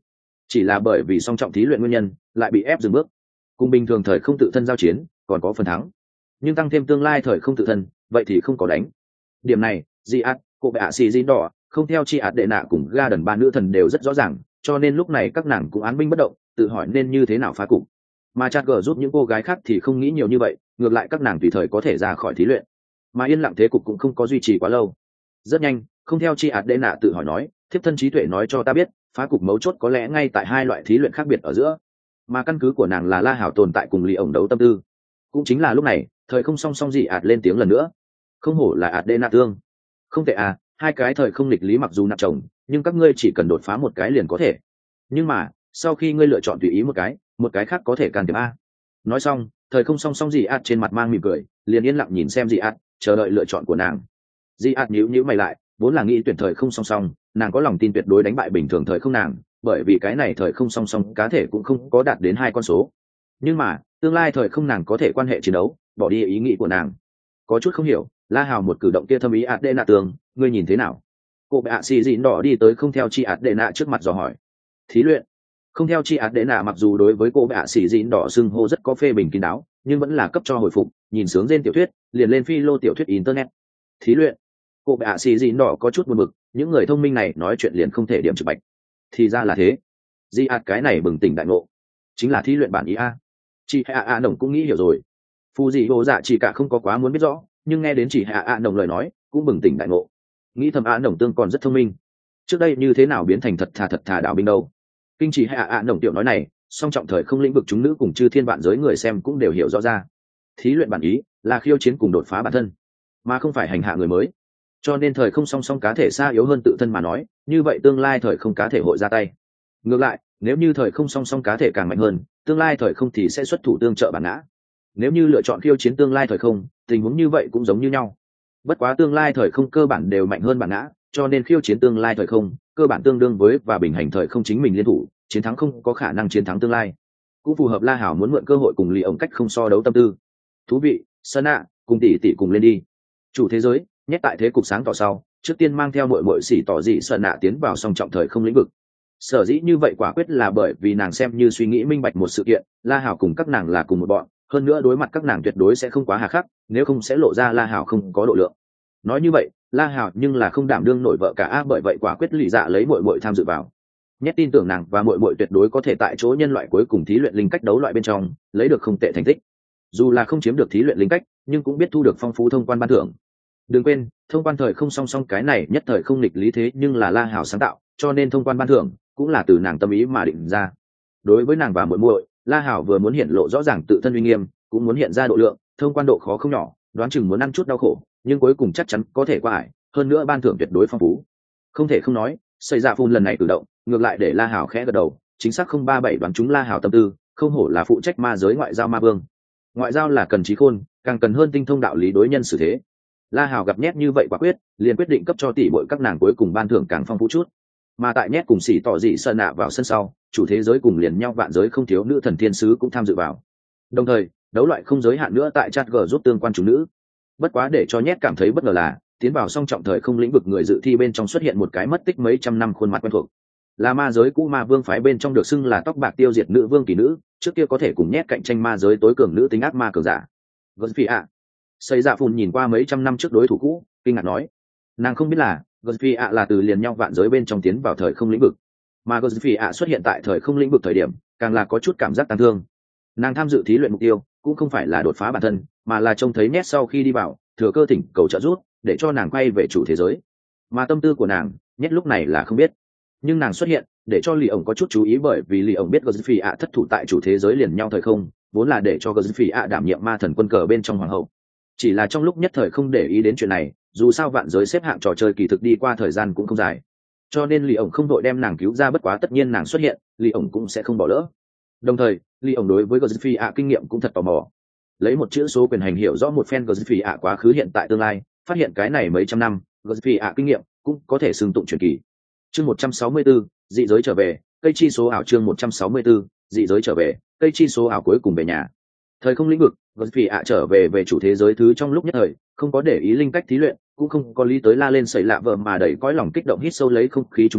chỉ là bởi vì song trọng thí luyện nguyên nhân lại bị ép dừng bước. Cùng bình thường thời không tự thân giao chiến còn có phần thắng, nhưng tăng thêm tương lai thời không tự thân vậy thì không có đánh. Điểm này di ạt cô bệ ạ xì dĩ đỏ không theo chi ạt đệ nạ cùng ga đần ba nữ thần đều rất rõ ràng, cho nên lúc này các nàng cũng án binh bất động, tự hỏi nên như thế nào phá cục. Mà chặt gờ giúp những cô gái khác thì không nghĩ nhiều như vậy, ngược lại các nàng tùy thời có thể ra khỏi thí luyện. Mà yên lặng thế cục cũng không có duy trì quá lâu. Rất nhanh, không theo chi ạt đệ nạ tự hỏi nói, thiếp thân trí tuệ nói cho ta biết, phá cục mấu chốt có lẽ ngay tại hai loại thí luyện khác biệt ở giữa. Mà căn cứ của nàng là La Hảo tồn tại cùng Lý ổng đấu tâm tư. Cũng chính là lúc này, thời không song song dị ạt lên tiếng lần nữa. Không hổ là ạt đệ nạ tương. Không tệ à, hai cái thời không lịch lý mặc dù nặng chồng, nhưng các ngươi chỉ cần đột phá một cái liền có thể. Nhưng mà sau khi ngươi lựa chọn tùy ý một cái, một cái khác có thể can thiệp a. Nói xong, thời không song song dị ạt trên mặt mang mỉm cười, liền yên lặng nhìn xem dị ạt, chờ đợi lựa chọn của nàng. Dị ạt nhíu nhíu mày lại, vốn là nghĩ tuyển thời không song song, nàng có lòng tin tuyệt đối đánh bại bình thường thời không nàng, bởi vì cái này thời không song song cá thể cũng không có đạt đến hai con số. Nhưng mà tương lai thời không nàng có thể quan hệ chiến đấu, bỏ đi ý nghĩ của nàng. Có chút không hiểu, La Hào một cử động kia thâm ý ạt đệ nạ tường, ngươi nhìn thế nào? Cô bệ ạ xì dịn đỏ đi tới không theo chi ạt đệ nạ trước mặt dò hỏi. Thí luyện. Không theo chi ạt đệ nạ mặc dù đối với cô bệ ạ xì dịn đỏ xưng hô rất có phê bình kín đáo, nhưng vẫn là cấp cho hồi phục, nhìn sướng trên tiểu thuyết, liền lên phi lô tiểu thuyết internet. Thí luyện. Cô bệ ạ xì dịn đỏ có chút buồn bực, những người thông minh này nói chuyện liền không thể điểm trực bạch. Thì ra là thế. Di ạt cái này bừng tỉnh đại ngộ, chính là thí luyện bản ý a. Chị hạ a nồng cũng nghĩ hiểu rồi. Phù dị hồ dạ chỉ cả không có quá muốn biết rõ, nhưng nghe đến chị hạ a nồng lời nói cũng bừng tỉnh đại ngộ, nghĩ thầm a nồng tương còn rất thông minh, trước đây như thế nào biến thành thật thà thật thà đạo binh đâu. Kinh chị hạ a nồng tiểu nói này, song trọng thời không lĩnh vực chúng nữ cùng chư thiên vạn giới người xem cũng đều hiểu rõ ra. Thí luyện bản ý là khiêu chiến cùng đột phá bản thân, mà không phải hành hạ người mới. Cho nên thời không song song cá thể xa yếu hơn tự thân mà nói, như vậy tương lai thời không cá thể hội ra tay. Ngược lại, nếu như thời không song song cá thể càng mạnh hơn, tương lai thời không thì sẽ xuất thủ tương trợ bản ngã. Nếu như lựa chọn khiêu chiến tương lai thời không, tình huống như vậy cũng giống như nhau. Bất quá tương lai thời không cơ bản đều mạnh hơn bản ngã, cho nên khiêu chiến tương lai thời không cơ bản tương đương với và bình hành thời không chính mình liên thủ, chiến thắng không có khả năng chiến thắng tương lai. Cũng phù hợp La Hảo muốn mượn cơ hội cùng Lý ổng cách không so đấu tâm tư. Thú vị, Sơn ạ, cùng tỷ tỷ cùng lên đi. Chủ thế giới, nhét tại thế cục sáng tỏ sau, trước tiên mang theo muội muội xỉ tỏ dị Sơn ạ tiến vào song trọng thời không lĩnh vực. Sở dĩ như vậy quả quyết là bởi vì nàng xem như suy nghĩ minh bạch một sự kiện, La Hảo cùng các nàng là cùng một bọn, hơn nữa đối mặt các nàng tuyệt đối sẽ không quá hà khắc, nếu không sẽ lộ ra La Hảo không có độ lượng. Nói như vậy, La Hảo nhưng là không đảm đương nổi vợ cả a, bởi vậy quả quyết lì dạ lấy muội muội tham dự vào. Nhét tin tưởng nàng và muội muội tuyệt đối có thể tại chỗ nhân loại cuối cùng thí luyện linh cách đấu loại bên trong lấy được không tệ thành tích. Dù là không chiếm được thí luyện linh cách, nhưng cũng biết thu được phong phú thông quan ban thưởng. Đừng quên, thông quan thời không song song cái này nhất thời không nghịch lý thế nhưng là La Hảo sáng tạo, cho nên thông quan ban thưởng cũng là từ nàng tâm ý mà định ra. Đối với nàng và muội muội, La Hảo vừa muốn hiện lộ rõ ràng tự thân uy nghiêm, cũng muốn hiện ra độ lượng, thông quan độ khó không nhỏ, đoán chừng muốn ăn chút đau khổ, nhưng cuối cùng chắc chắn có thể qua ải, hơn nữa ban thưởng tuyệt đối phong phú. Không thể không nói, xảy ra phun lần này cử động, ngược lại để La Hảo khẽ gật đầu, chính xác không ba bảy đoán chúng La Hảo tâm tư, không hổ là phụ trách ma giới ngoại giao ma vương. Ngoại giao là cần trí khôn, càng cần hơn tinh thông đạo lý đối nhân xử thế. La Hảo gặp nhét như vậy quả quyết, liền quyết định cấp cho tỷ muội các nàng cuối cùng ban thưởng càng phong phú chút. Mà tại nhét cùng xỉ tỏ dị sơn nạ vào sân sau, chủ thế giới cùng liền nhau vạn giới không thiếu nữ thần thiên sứ cũng tham dự vào. Đồng thời, đấu loại không giới hạn nữa tại chat g giúp tương quan chủ nữ. Bất quá để cho nhét cảm thấy bất ngờ là, tiến vào song trọng thời không lĩnh vực người dự thi bên trong xuất hiện một cái mất tích mấy trăm năm khuôn mặt quen thuộc. Là ma giới cũ ma vương phái bên trong được xưng là tóc bạc tiêu diệt nữ vương kỳ nữ, trước kia có thể cùng nhét cạnh tranh ma giới tối cường nữ tính ác ma cường giả. Gosfia. Xây dạ phun nhìn qua mấy trăm năm trước đối thủ cũ, kinh ngạc nói, nàng không biết là Gosfia là từ liền nhau vạn giới bên trong tiến vào thời không lĩnh vực, mà Gosfia xuất hiện tại thời không lĩnh vực thời điểm, càng là có chút cảm giác tàn thương. Nàng tham dự thí luyện mục tiêu cũng không phải là đột phá bản thân, mà là trông thấy nét sau khi đi vào, thừa cơ thỉnh cầu trợ giúp, để cho nàng quay về chủ thế giới. Mà tâm tư của nàng, nét lúc này là không biết, nhưng nàng xuất hiện, để cho Lý ổng có chút chú ý, bởi vì Lý ổng biết Gosfia thất thủ tại chủ thế giới liền nhau thời không, vốn là để cho Gosfia đảm nhiệm ma thần quân cờ bên trong hoàng hậu. Chỉ là trong lúc nhất thời không để ý đến chuyện này, dù sao vạn giới xếp hạng trò chơi kỳ thực đi qua thời gian cũng không dài, cho nên Lý ổng không đội đem nàng cứu ra, bất quá tất nhiên nàng xuất hiện, Lý ổng cũng sẽ không bỏ lỡ. Đồng thời, Lý ổng đối với Gosfia kinh nghiệm cũng thật tò mò, lấy một chữ số quyền hành hiểu rõ một phen Gosfia quá khứ hiện tại tương lai, phát hiện cái này mấy trăm năm Gosfia kinh nghiệm cũng có thể xưng tụng truyền kỳ. Chương một trăm sáu mươi tư, dị giới trở về, cây chi số ảo. Chương một trăm sáu mươi tư, dị giới trở về, cây chi số ảo cuối cùng về nhà. Thời không lĩnh vực, Gosfia trở về về chủ thế giới thứ trong lúc nhất thời, không có để ý linh cách thí luyện, cũng không có lý tới la lên sẩy lạ vợ mà đẩy cõi lòng kích động hít sâu lấy không khí chung quanh,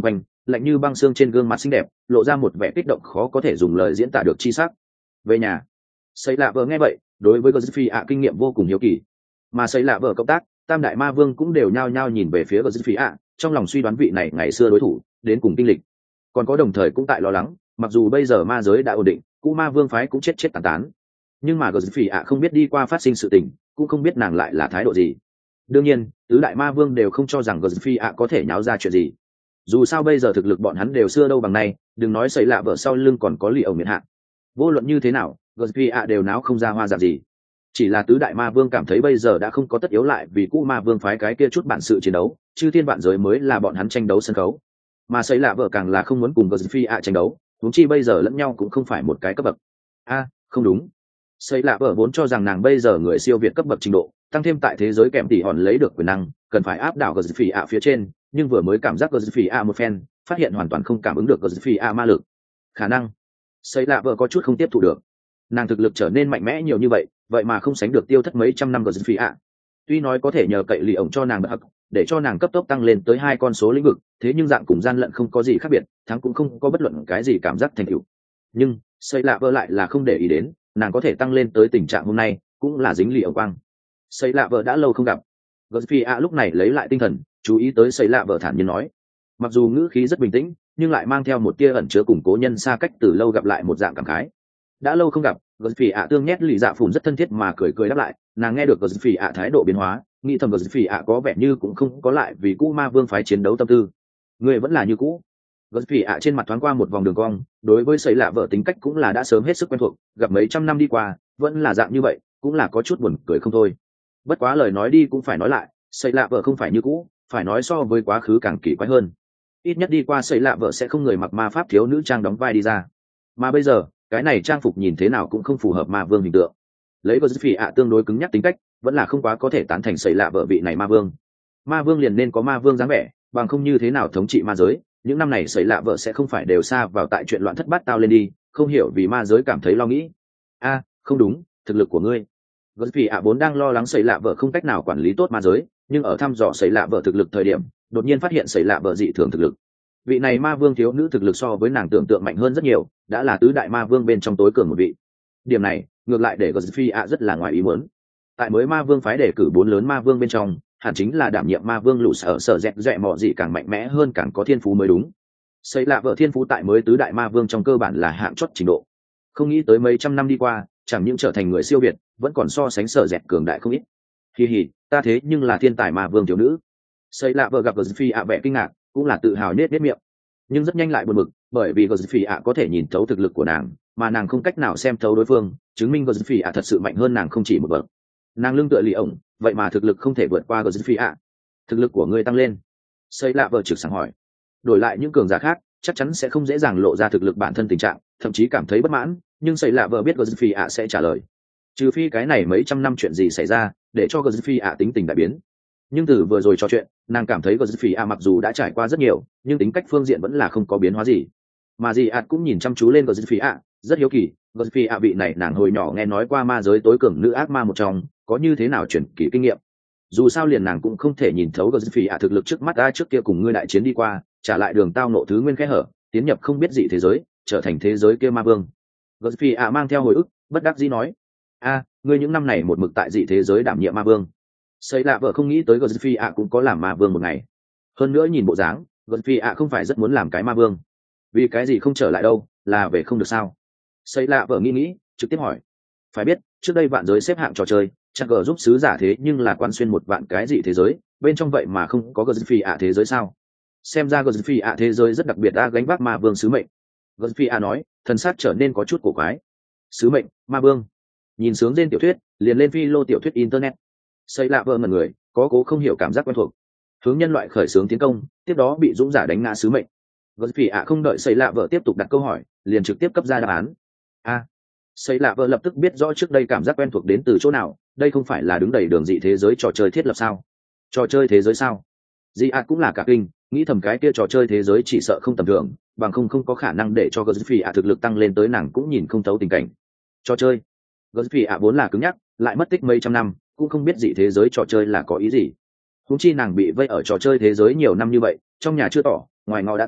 lạnh như băng xương trên gương mặt xinh đẹp lộ ra một vẻ kích động khó có thể dùng lời diễn tả được chi sắc. Về nhà. Xây lạ vợ nghe vậy đối với Gazphi ạ kinh nghiệm vô cùng hiếu kỳ, mà xây lạ vợ cộng tác tam đại ma vương cũng đều nhao nhao nhìn về phía Gazphi ạ, trong lòng suy đoán vị này ngày xưa đối thủ đến cùng kinh lịch, còn có đồng thời cũng tại lo lắng mặc dù bây giờ ma giới đã ổn định, cũ ma vương phái cũng chết chết tàn tán, nhưng mà Gazphi ạ không biết đi qua phát sinh sự tình, cũng không biết nàng lại là thái độ gì. Đương nhiên tứ đại ma vương đều không cho rằng Gazphi ạ có thể nháo ra chuyện gì, dù sao bây giờ thực lực bọn hắn đều xưa đâu bằng nay, đừng nói xây lạ vợ sau lưng còn có lì ổng miền hạn. Vô luận như thế nào Gazphi ạ đều náo không ra hoa dạng gì, chỉ là tứ đại ma vương cảm thấy bây giờ đã không có tất yếu lại vì cũ ma vương phái cái kia chút bản sự chiến đấu, chư thiên vạn giới mới là bọn hắn tranh đấu sân khấu, mà xây lạ vợ càng là không muốn cùng Gazphi ạ tranh đấu, huống chi bây giờ lẫn nhau cũng không phải một cái cấp bậc. A không đúng, xây lạ vợ vốn cho rằng nàng bây giờ người siêu việt cấp bậc trình độ, tăng thêm tại thế giới kèm tỉ hòn lấy được quyền năng cần phải áp đảo Gazphi ạ phía trên, nhưng vừa mới cảm giác Gazphi ạ một phen phát hiện hoàn toàn không cảm ứng được Gazphi ạ ma lực, khả năng xây lạ vợ có chút không tiếp thu được, nàng thực lực trở nên mạnh mẽ nhiều như vậy vậy mà không sánh được tiêu thất mấy trăm năm Gazphi ạ. Tuy nói có thể nhờ cậy lì ổng cho nàng bậc để cho nàng cấp tốc tăng lên tới hai con số lĩnh vực, thế nhưng dạng cùng gian lận không có gì khác biệt, thắng cũng không có bất luận cái gì cảm giác thành tựu. Nhưng xây lạ vợ lại là không để ý đến, nàng có thể tăng lên tới tình trạng hôm nay cũng là dính lì ổng quang. Xây lạ vợ đã lâu không gặp, Gazphi ạ lúc này lấy lại tinh thần chú ý tới xây lạ vợ thản nhiên nói, mặc dù ngữ khí rất bình tĩnh nhưng lại mang theo một tia ẩn chứa củng cố nhân xa cách từ lâu gặp lại một dạng cảm khái. Đã lâu không gặp, Gazphi ạ tương nhét lì dạ phùn rất thân thiết mà cười cười đáp lại, nàng nghe được Gazphi ạ thái độ biến hóa, nghĩ thầm Gazphi ạ có vẻ như cũng không có lại vì cũ ma vương phái chiến đấu tâm tư, người vẫn là như cũ. Gazphi ạ trên mặt thoáng qua một vòng đường cong, đối với xây lạ vợ tính cách cũng là đã sớm hết sức quen thuộc, gặp mấy trăm năm đi qua vẫn là dạng như vậy, cũng là có chút buồn cười không thôi. Bất quá lời nói đi cũng phải nói lại, xây lạ vợ không phải như cũ, phải nói so với quá khứ càng kỳ quái hơn. Ít nhất đi qua xây lạ vợ sẽ không người mặc ma pháp thiếu nữ trang đóng vai đi ra, mà bây giờ cái này trang phục nhìn thế nào cũng không phù hợp ma vương hình tượng. Lấy Gazphi ạ tương đối cứng nhắc tính cách vẫn là không quá có thể tán thành xây lạ vợ vị này ma vương. Ma vương liền nên có ma vương dáng vẻ, bằng không như thế nào thống trị ma giới. Những năm này xây lạ vợ sẽ không phải đều xa vào tại chuyện loạn thất bát tao lên đi, không hiểu vì ma giới cảm thấy lo nghĩ. A không đúng, thực lực của ngươi. Gazphi ạ vốn đang lo lắng xây lạ vợ không cách nào quản lý tốt ma giới, nhưng ở thăm dò xây lạ vợ thực lực thời điểm đột nhiên phát hiện xây lạ vợ dị thường thực lực. Vị này ma vương thiếu nữ thực lực so với nàng tưởng tượng mạnh hơn rất nhiều, đã là tứ đại ma vương bên trong tối cường một vị. Điểm này ngược lại để Gazphi ạ rất là ngoài ý muốn. Tại mới ma vương phái đề cử bốn lớn ma vương bên trong, hẳn chính là đảm nhiệm ma vương lũ sở sở dẹt dẹ mọ gì càng mạnh mẽ hơn, càng có thiên phú mới đúng. Xây lạ vợ thiên phú tại mới tứ đại ma vương trong cơ bản là hạng chót trình độ. Không nghĩ tới mấy trăm năm đi qua, chẳng những trở thành người siêu việt, vẫn còn so sánh sở dẹt cường đại không ít. Hi hi, ta thế nhưng là thiên tài ma vương thiếu nữ. Xây lạ vợ gặp Gazphi ạ vẻ kinh ngạc, cũng là tự hào nết nết miệng, nhưng rất nhanh lại buồn bực, bởi vì Gazphi ạ có thể nhìn thấu thực lực của nàng, mà nàng không cách nào xem thấu đối phương, chứng minh Gazphi ạ thật sự mạnh hơn nàng không chỉ một bậc. Nàng lưng tựa lì ổng, vậy mà thực lực không thể vượt qua Gazphi ạ. Thực lực của ngươi tăng lên. Xây lạ vợ trực sảng hỏi. Đổi lại những cường giả khác chắc chắn sẽ không dễ dàng lộ ra thực lực bản thân tình trạng, thậm chí cảm thấy bất mãn, nhưng xây lạ vợ biết Gazphi ạ sẽ trả lời, trừ phi cái này mấy trăm năm chuyện gì xảy ra để cho Gazphi ạ tính tình đại biến. Nhưng từ vừa rồi trò chuyện, nàng cảm thấy Gazphi ạ mặc dù đã trải qua rất nhiều, nhưng tính cách phương diện vẫn là không có biến hóa gì. Mà dì ạt cũng nhìn chăm chú lên Gazphi ạ, rất hiếu kỳ, Gazphi ạ vị này nàng hồi nhỏ nghe nói qua ma giới tối cường nữ ác ma một trong, có như thế nào chuyển kỳ kinh nghiệm. Dù sao liền nàng cũng không thể nhìn thấu Gazphi ạ thực lực trước mắt ta, trước kia cùng ngươi đại chiến đi qua, trả lại đường tao nộ thứ nguyên khẽ hở, tiến nhập không biết dị thế giới, trở thành thế giới kia ma vương. Gazphi ạ mang theo hồi ức, bất đắc dĩ nói, a ngươi những năm này một mực tại dị thế giới đảm nhiệm ma vương. Xây lạ vợ không nghĩ tới Gazphi ạ cũng có làm ma vương một ngày. Hơn nữa nhìn bộ dáng, Gazphi ạ không phải rất muốn làm cái ma vương. Vì cái gì không trở lại đâu, là về không được sao? Xây lạ vợ nghĩ nghĩ, trực tiếp hỏi. Phải biết, trước đây vạn giới xếp hạng trò chơi, chắc gờ giúp sứ giả thế nhưng là quán xuyên một vạn cái dị thế giới, bên trong vậy mà không có Gazphi ạ thế giới sao? Xem ra Gazphi ạ thế giới rất đặc biệt, đã gánh vác ma vương sứ mệnh. Gazphi ạ nói, thần sắc trở nên có chút cổ quái. Sứ mệnh, ma vương. Nhìn sướng trên tiểu thuyết, liền lên phi lô tiểu thuyết internet. Xây lạ vợ ngần người, có cố không hiểu cảm giác quen thuộc. Hướng nhân loại khởi xướng tiến công, tiếp đó bị dũng giả đánh ngã sứ mệnh. Gazphi ạ không đợi xây lạ vợ tiếp tục đặt câu hỏi, liền trực tiếp cấp ra đáp án. A. À, xây lạ vợ lập tức biết rõ trước đây cảm giác quen thuộc đến từ chỗ nào, đây không phải là đứng đầy đường dị thế giới trò chơi thiết lập sao? Trò chơi thế giới sao? Dị ạ cũng là cả kinh, nghĩ thầm cái kia trò chơi thế giới chỉ sợ không tầm thường, bằng không không có khả năng để cho Gazphi ạ thực lực tăng lên tới nàng cũng nhìn không thấu tình cảnh. Trò chơi. Gazphi ạ vốn là cứng nhắc, lại mất tích mấy trăm năm, cũng không biết dị thế giới trò chơi là có ý gì. Huống chi nàng bị vây ở trò chơi thế giới nhiều năm như vậy, trong nhà chưa tỏ, ngoài ngõ đã tưởng,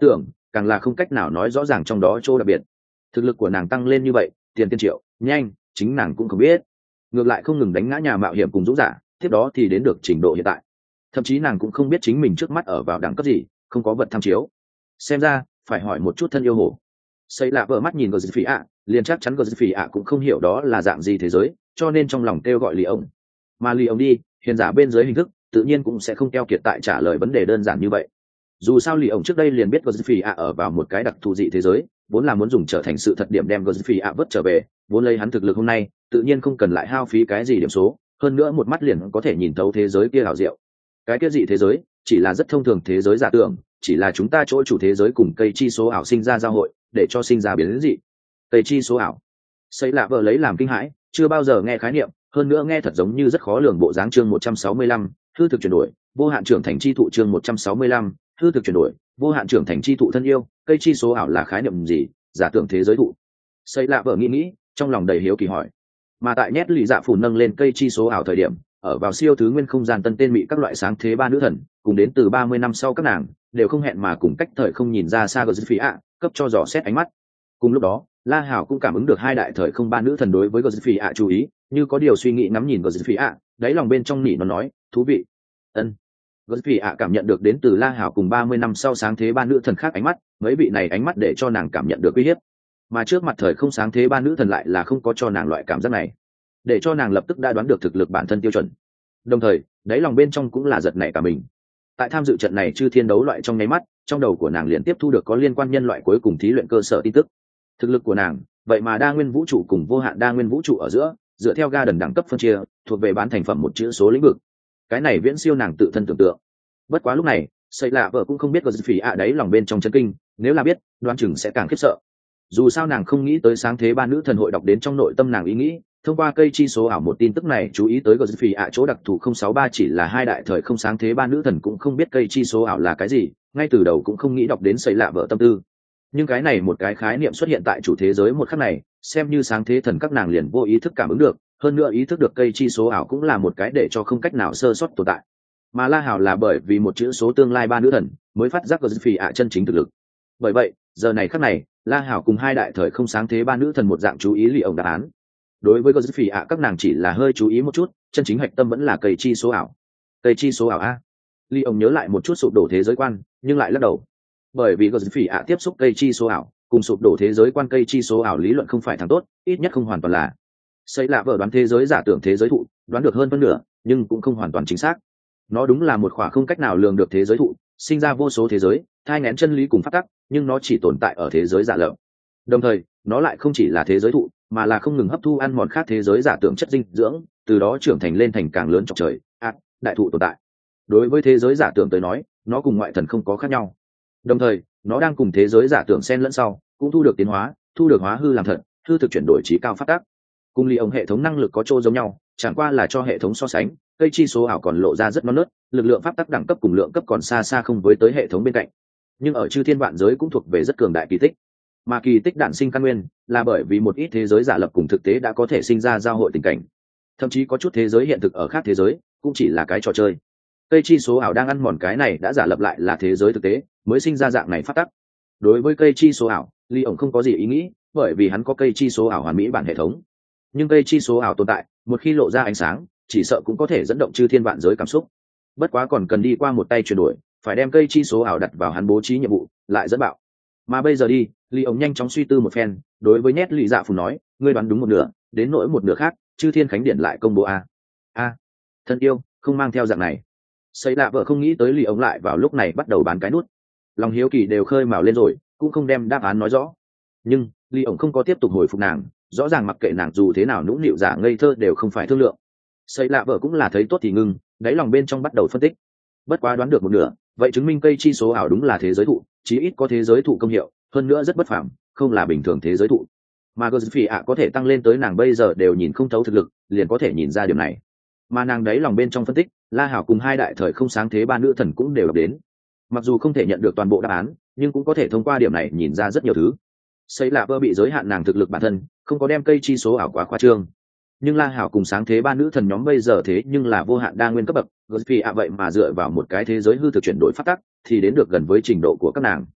càng là không cách nào nói rõ ràng trong đó chỗ đặc biệt. Thực lực của nàng tăng lên như vậy, tiền tiên triệu nhanh chính nàng cũng không biết, ngược lại không ngừng đánh ngã nhà mạo hiểm cùng dũng giả, tiếp đó thì đến được trình độ hiện tại. Thậm chí nàng cũng không biết chính mình trước mắt ở vào đẳng cấp gì, không có vật tham chiếu. Xem ra phải hỏi một chút thân yêu hồ. Xây lạ vợ mắt nhìn gờ phỉ ạ, liền chắc chắn gờ phỉ ạ cũng không hiểu đó là dạng gì thế giới, cho nên trong lòng kêu gọi lì ông. Mà lì ông đi hiền giả bên dưới hình thức tự nhiên cũng sẽ không keo kiệt tại trả lời vấn đề đơn giản như vậy. Dù sao lì ông trước đây liền biết gờ phỉ ạ ở vào một cái đặc thù dị thế giới, vốn là muốn dùng trở thành sự thật điểm đem gờ phỉ ạ vớt trở về, vốn lấy hắn thực lực hôm nay tự nhiên không cần lại hao phí cái gì điểm số, hơn nữa một mắt liền có thể nhìn thấu thế giới kia hảo diệu. Cái kia dị thế giới chỉ là rất thông thường thế giới giả tưởng, chỉ là chúng ta chỗ chủ thế giới cùng cây chi số ảo sinh ra giao hội để cho sinh ra biến dị. Cây chi số ảo, xây lạ vợ lấy làm kinh hãi, chưa bao giờ nghe khái niệm, hơn nữa nghe thật giống như rất khó lường. Bộ dáng chương một trăm sáu mươi lăm, hư thực chuyển đổi vô hạn trưởng thành chi thụ chương một trăm sáu mươi lăm, hư thực chuyển đổi vô hạn trưởng thành chi thụ thân yêu, cây chi số ảo là khái niệm gì? Giả tưởng thế giới thụ. Xây lạ vợ nghĩ nghĩ, trong lòng đầy hiếu kỳ hỏi. Mà tại nhét lì dạ phủ nâng lên cây chi số ảo thời điểm, ở vào siêu thứ nguyên không gian tân tên mỹ các loại sáng thế ba nữ thần cùng đến từ ba mươi năm sau các nàng đều không hẹn mà cùng cách thời không nhìn ra xa gờ phí ạ cấp cho dò xét ánh mắt. Cùng lúc đó La Hảo cũng cảm ứng được hai đại thời không ba nữ thần đối với gờ phí ạ chú ý, như có điều suy nghĩ ngắm nhìn gờ phí ạ, đáy lòng bên trong nỉ nó nói thú vị. Ân. Gờ phí ạ cảm nhận được đến từ La Hảo cùng ba mươi năm sau sáng thế ba nữ thần khác ánh mắt, mấy vị này ánh mắt để cho nàng cảm nhận được uy hiếp, mà trước mặt thời không sáng thế ba nữ thần lại là không có cho nàng loại cảm giác này, để cho nàng lập tức đã đoán được thực lực bản thân tiêu chuẩn. Đồng thời đáy lòng bên trong cũng là giật nảy cả mình. Tại tham dự trận này chư thiên đấu loại trong nháy mắt, trong đầu của nàng liền tiếp thu được có liên quan nhân loại cuối cùng thí luyện cơ sở tin tức. Thực lực của nàng vậy mà đa nguyên vũ trụ cùng vô hạn đa nguyên vũ trụ ở giữa, dựa theo ga đần đẳng cấp phân chia, thuộc về bán thành phẩm một chữ số lĩnh vực. Cái này viễn siêu nàng tự thân tưởng tượng. Bất quá lúc này xây lạ vợ cũng không biết có phỉ ạ đấy lòng bên trong chấn kinh, nếu là biết đoán chừng sẽ càng khiếp sợ. Dù sao nàng không nghĩ tới sáng thế ba nữ thần hội đọc đến trong nội tâm nàng ý nghĩ, thông qua cây chi số ảo một tin tức này chú ý tới gờ phỉ ạ chỗ đặc thù không sáu ba chỉ là hai đại thời không sáng thế ba nữ thần cũng không biết cây chi số ảo là cái gì, ngay từ đầu cũng không nghĩ đọc đến xây lạ vợ tâm tư. Nhưng cái này một cái khái niệm xuất hiện tại chủ thế giới một khắc này, xem như sáng thế thần các nàng liền vô ý thức cảm ứng được, hơn nữa ý thức được cây chi số ảo cũng là một cái để cho không cách nào sơ sót tồn tại. Mà La Hảo là bởi vì một chữ số tương lai ba nữ thần mới phát giác gờ phỉ ạ chân chính thực lực. Bởi vậy giờ này khắc này La Hảo cùng hai đại thời không sáng thế ba nữ thần một dạng chú ý lì ổng đáp án. Đối với gờ phỉ ạ các nàng chỉ là hơi chú ý một chút, chân chính hạch tâm vẫn là cây chi số ảo. Cây chi số ảo a. Lì ổng nhớ lại một chút sụp đổ thế giới quan, nhưng lại lắc đầu. Bởi vì gờ phỉ ạ tiếp xúc cây chi số ảo cùng sụp đổ thế giới quan cây chi số ảo lý luận không phải thằng tốt, ít nhất không hoàn toàn là. Xây lạ vợ đoán thế giới giả tưởng thế giới thụ, đoán được hơn phân nửa, nhưng cũng không hoàn toàn chính xác. Nó đúng là một khỏa không cách nào lường được thế giới thụ, sinh ra vô số thế giới, thai nghén chân lý cùng phát tắc, nhưng nó chỉ tồn tại ở thế giới giả lập. Đồng thời nó lại không chỉ là thế giới thụ, mà là không ngừng hấp thu ăn mòn khác thế giới giả tưởng chất dinh dưỡng, từ đó trưởng thành lên thành càng lớn chọc trời à, đại thụ tồn tại. Đối với thế giới giả tưởng tới nói, nó cùng ngoại thần không có khác nhau. Đồng thời nó đang cùng thế giới giả tưởng xen lẫn sau, cũng thu được tiến hóa, thu được hóa hư làm thật, hư thực chuyển đổi trí cao phát tác. Cùng ly ống hệ thống năng lực có chỗ giống nhau, chẳng qua là cho hệ thống so sánh, cây chi số ảo còn lộ ra rất non nớt, lực lượng pháp tắc đẳng cấp cùng lượng cấp còn xa xa không với tới hệ thống bên cạnh. Nhưng ở chư thiên vạn giới cũng thuộc về rất cường đại kỳ tích. Mà kỳ tích đản sinh căn nguyên là bởi vì một ít thế giới giả lập cùng thực tế đã có thể sinh ra giao hội tình cảnh, thậm chí có chút thế giới hiện thực ở khác thế giới cũng chỉ là cái trò chơi. Cây chi số ảo đang ăn mòn cái này đã giả lập lại là thế giới thực tế, mới sinh ra dạng này phát tắc. Đối với cây chi số ảo, Ly ổng không có gì ý nghĩ, bởi vì hắn có cây chi số ảo hoàn mỹ bản hệ thống. Nhưng cây chi số ảo tồn tại, một khi lộ ra ánh sáng, chỉ sợ cũng có thể dẫn động chư thiên vạn giới cảm xúc. Bất quá còn cần đi qua một tay chuyển đổi, phải đem cây chi số ảo đặt vào hắn bố trí nhiệm vụ, lại dẫn bạo. Mà bây giờ đi, Ly ổng nhanh chóng suy tư một phen, đối với nhét lì dạ phù nói, ngươi đoán đúng một nửa, đến nỗi một nửa khác, chư thiên khánh điện lại công bố a. A, thân yêu, không mang theo dạng này. Xây lạ vợ không nghĩ tới Ly ổng lại vào lúc này bắt đầu bán cái nút, lòng hiếu kỳ đều khơi mào lên rồi, cũng không đem đáp án nói rõ. Nhưng Ly ổng không có tiếp tục hồi phục nàng, rõ ràng mặc kệ nàng dù thế nào nũng nịu giả ngây thơ đều không phải thương lượng. Xây lạ vợ cũng là thấy tốt thì ngưng, đáy lòng bên trong bắt đầu phân tích. Bất quá đoán được một nửa, vậy chứng minh cây chi số ảo đúng là thế giới thụ, chí ít có thế giới thụ công hiệu, hơn nữa rất bất phàm, không là bình thường thế giới thụ. Mà Godzphi ạ có thể tăng lên tới nàng bây giờ đều nhìn không thấu thực lực, liền có thể nhìn ra điểm này. Mà nàng đáy lòng bên trong phân tích, La Hảo cùng hai đại thời không sáng thế ba nữ thần cũng đều đọc đến. Mặc dù không thể nhận được toàn bộ đáp án, nhưng cũng có thể thông qua điểm này nhìn ra rất nhiều thứ. Xây lạ vơ bị giới hạn nàng thực lực bản thân, không có đem cây chi số ảo quá khoa trương. Nhưng La Hảo cùng sáng thế ba nữ thần nhóm bây giờ thế nhưng là vô hạn đa nguyên cấp bậc, Godzphi ạ vậy mà dựa vào một cái thế giới hư thực chuyển đổi phát tắc, thì đến được gần với trình độ của các nàng.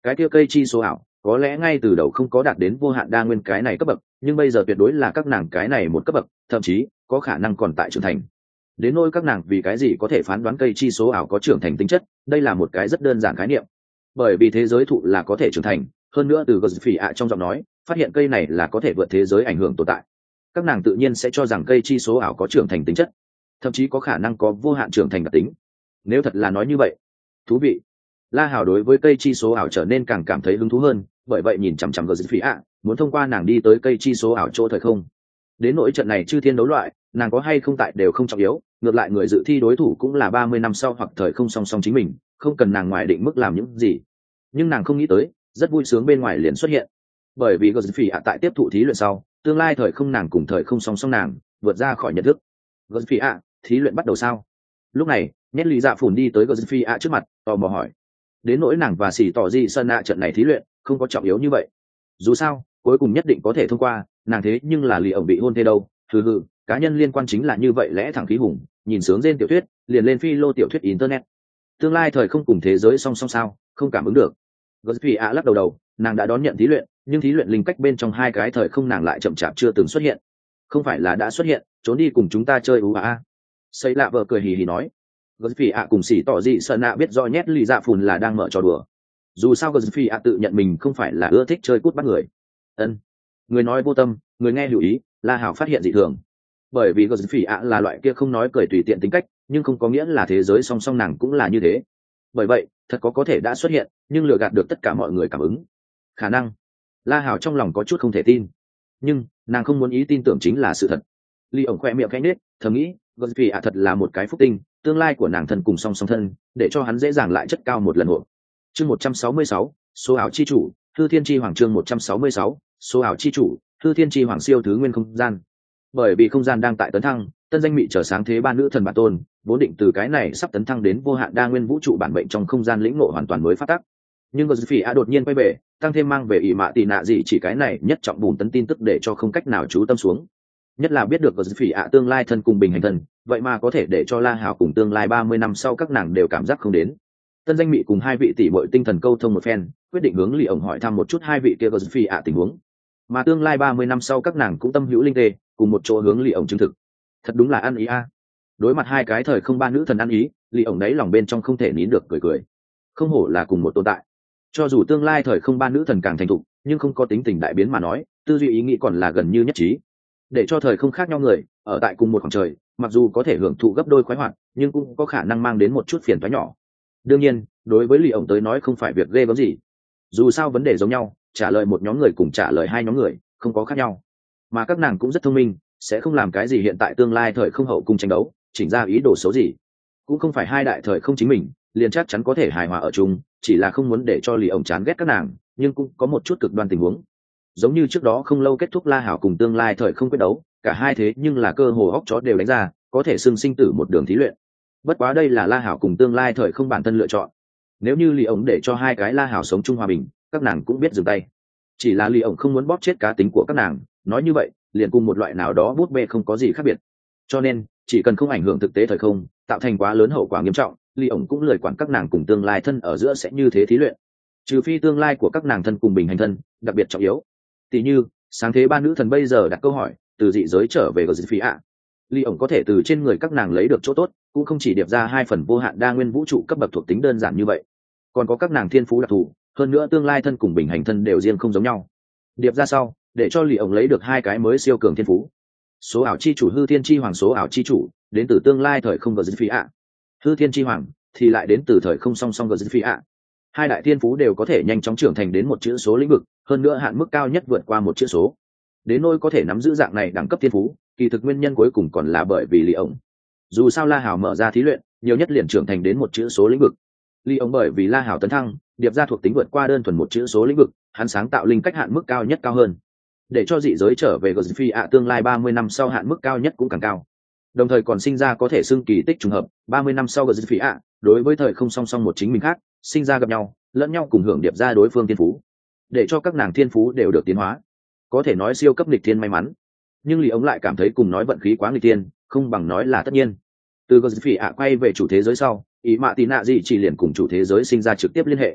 cái kia cây chi số ảo có lẽ ngay từ đầu không có đạt đến vô hạn đa nguyên cái này cấp bậc, nhưng bây giờ tuyệt đối là các nàng cái này một cấp bậc, thậm chí có khả năng còn tại trưởng thành. Đến nỗi các nàng vì cái gì có thể phán đoán cây chi số ảo có trưởng thành tính chất, đây là một cái rất đơn giản khái niệm. Bởi vì thế giới thụ là có thể trưởng thành, hơn nữa từ Gosfi ạ trong giọng nói phát hiện cây này là có thể vượt thế giới ảnh hưởng tồn tại, các nàng tự nhiên sẽ cho rằng cây chi số ảo có trưởng thành tính chất, thậm chí có khả năng có vô hạn trưởng thành đặc tính. Nếu thật là nói như vậy, thú vị. La Hảo đối với cây chi số ảo trở nên càng cảm thấy hứng thú hơn, bởi vậy nhìn chằm chằm Gosfi ạ, muốn thông qua nàng đi tới cây chi số ảo chỗ thời không. Đến nỗi trận này chư thiên đấu loại, nàng có hay không tại đều không trọng yếu, ngược lại người dự thi đối thủ cũng là ba mươi năm sau hoặc thời không song song chính mình, không cần nàng ngoài định mức làm những gì. Nhưng nàng không nghĩ tới, rất vui sướng bên ngoài liền xuất hiện. Bởi vì Gosfi ạ tại tiếp thụ thí luyện sau, tương lai thời không nàng cùng thời không song song nàng vượt ra khỏi nhận thức. Gosfi ạ, thí luyện bắt đầu sao? Lúc này, Nhét Lý Dạ Phùn đi tới Gosfi ạ trước mặt, tò mò hỏi. Đến nỗi nàng và xỉ tỏ gì sân ạ trận này thí luyện không có trọng yếu như vậy. Dù sao, cuối cùng nhất định có thể thông qua, nàng thế nhưng là lì ổng bị hôn thê đâu. Hừ hừ, cá nhân liên quan chính là như vậy lẽ thẳng khí hùng, nhìn sướng trên tiểu thuyết, liền lên phi lô tiểu thuyết internet. Tương lai thời không cùng thế giới song song sao, không cảm ứng được. Gosfi ạ lắc đầu đầu, nàng đã đón nhận thí luyện, nhưng thí luyện linh cách bên trong hai cái thời không nàng lại chậm chạp chưa từng xuất hiện. Không phải là đã xuất hiện, trốn đi cùng chúng ta chơi ú à? Xây lạ vợ cười hì hì nói. Gosfi ạ cùng xỉ tỏ gì sợ nạ biết do Nhét Lý Dạ Phùn là đang mở trò đùa. Dù sao Gosfi ạ tự nhận mình không phải là ưa thích chơi cút bắt người. Ân, người nói vô tâm, người nghe hữu ý. La Hảo phát hiện dị thường. Bởi vì Gosfi ạ là loại kia không nói cười tùy tiện tính cách, nhưng không có nghĩa là thế giới song song nàng cũng là như thế. Bởi vậy, thật có có thể đã xuất hiện, nhưng lừa gạt được tất cả mọi người cảm ứng. Khả năng. La Hảo trong lòng có chút không thể tin, nhưng nàng không muốn ý tin tưởng chính là sự thật. Ly ổng khoe miệng khẽ nết, thầm nghĩ, Gosfi ạ thật là một cái phúc tinh, tương lai của nàng thân cùng song song thân, để cho hắn dễ dàng lại chất cao một lần hộ. Chương một trăm sáu mươi sáu, số ảo chi chủ, Hư Thiên chi hoàng chương một trăm sáu mươi sáu, số ảo chi chủ, Hư Thiên chi hoàng siêu thứ nguyên không gian. Bởi vì không gian đang tại tấn thăng, tân danh mị trở sáng thế ba nữ thần bản tôn, vốn định từ cái này sắp tấn thăng đến vô hạn đa nguyên vũ trụ bản mệnh trong không gian lĩnh ngộ hoàn toàn mới phát tác. Nhưng Gosfi ạ đột nhiên quay về, tăng thêm mang về ỷ mạ tị nạ gì chỉ cái này nhất trọng bùn tấn tin tức để cho không cách nào chú tâm xuống. Nhất là biết được Gosfi ạ tương lai thân cùng bình hành thân, vậy mà có thể để cho La Hảo cùng tương lai ba mươi năm sau các nàng đều cảm giác không đến. Tân danh mị cùng hai vị tỷ muội tinh thần câu thông một phen, quyết định hướng Lý ổng hỏi thăm một chút hai vị kia Gosfi ạ tình huống. Mà tương lai ba mươi năm sau các nàng cũng tâm hữu linh tê, cùng một chỗ hướng Lý ổng chứng thực. Thật đúng là ăn ý a. Đối mặt hai cái thời không ba nữ thần ăn ý, Lý ổng đấy lòng bên trong không thể nín được cười cười. Không hổ là cùng một tồn tại. Cho dù tương lai thời không ba nữ thần càng thành thục, nhưng không có tính tình đại biến mà nói, tư duy ý nghĩ còn là gần như nhất trí. Để cho thời không khác nhau người ở tại cùng một khoảng trời, mặc dù có thể hưởng thụ gấp đôi khoái hoạt, nhưng cũng có khả năng mang đến một chút phiền toái nhỏ. Đương nhiên, đối với Lý ổng tới nói không phải việc ghê gớm gì. Dù sao vấn đề giống nhau, trả lời một nhóm người cùng trả lời hai nhóm người, không có khác nhau. Mà các nàng cũng rất thông minh, sẽ không làm cái gì hiện tại tương lai thời không hậu cùng tranh đấu, chỉnh ra ý đồ xấu gì. Cũng không phải hai đại thời không chính mình, liền chắc chắn có thể hài hòa ở chung, chỉ là không muốn để cho Lý ổng chán ghét các nàng, nhưng cũng có một chút cực đoan tình huống. Giống như trước đó không lâu kết thúc La Hảo cùng tương lai thời không quyết đấu, cả hai thế nhưng là cơ hồ óc chó đều đánh ra, có thể xưng sinh tử một đường thí luyện. Bất quá đây là La Hảo cùng tương lai thời không bản thân lựa chọn. Nếu như Lý ổng để cho hai cái La Hảo sống chung hòa bình, các nàng cũng biết dừng tay. Chỉ là Lý ổng không muốn bóp chết cá tính của các nàng, nói như vậy, liền cùng một loại nào đó bút bê không có gì khác biệt. Cho nên, chỉ cần không ảnh hưởng thực tế thời không, tạo thành quá lớn hậu quả nghiêm trọng, Lý ổng cũng lười quản các nàng cùng tương lai thân ở giữa sẽ như thế thí luyện. Trừ phi tương lai của các nàng thân cùng bình hành thân, đặc biệt trọng yếu. Tỷ như, sáng thế ba nữ thần bây giờ đặt câu hỏi, từ dị giới trở về Gosfi ạ. Lý ổng có thể từ trên người các nàng lấy được chỗ tốt, cũng không chỉ điệp ra hai phần vô hạn đa nguyên vũ trụ cấp bậc thuộc tính đơn giản như vậy. Còn có các nàng thiên phú đặc thù, hơn nữa tương lai thân cùng bình hành thân đều riêng không giống nhau. Điệp ra sau, để cho Lý ổng lấy được hai cái mới siêu cường thiên phú. Số ảo chi chủ Hư Thiên chi hoàng số ảo chi chủ, đến từ tương lai thời không Gosfi ạ. Hư Thiên chi hoàng thì lại đến từ thời không song song Gosfi ạ. Hai đại thiên phú đều có thể nhanh chóng trưởng thành đến một chữ số lĩnh vực, hơn nữa hạn mức cao nhất vượt qua một chữ số. Đến nỗi có thể nắm giữ dạng này đẳng cấp thiên phú, kỳ thực nguyên nhân cuối cùng còn là bởi vì Lý ổng. Dù sao La Hảo mở ra thí luyện, nhiều nhất liền trưởng thành đến một chữ số lĩnh vực. Lý ổng bởi vì La Hảo tấn thăng, điệp ra thuộc tính vượt qua đơn thuần một chữ số lĩnh vực, hắn sáng tạo linh cách hạn mức cao nhất cao hơn. Để cho dị giới trở về Gosfi ạ tương lai ba mươi năm sau hạn mức cao nhất cũng càng cao. Đồng thời còn sinh ra có thể xưng kỳ tích trùng hợp, ba mươi năm sau Gosfi ạ, đối với thời không song song một chính mình khác, sinh ra gặp nhau, lẫn nhau cùng hưởng điệp ra đối phương thiên phú. Để cho các nàng thiên phú đều được tiến hóa. Có thể nói siêu cấp nghịch thiên may mắn. Nhưng Lý ống lại cảm thấy cùng nói vận khí quá nghịch thiên, không bằng nói là tất nhiên. Từ Gosfi ạ quay về chủ thế giới sau, ý mạ tí nạ gì chỉ liền cùng chủ thế giới sinh ra trực tiếp liên hệ.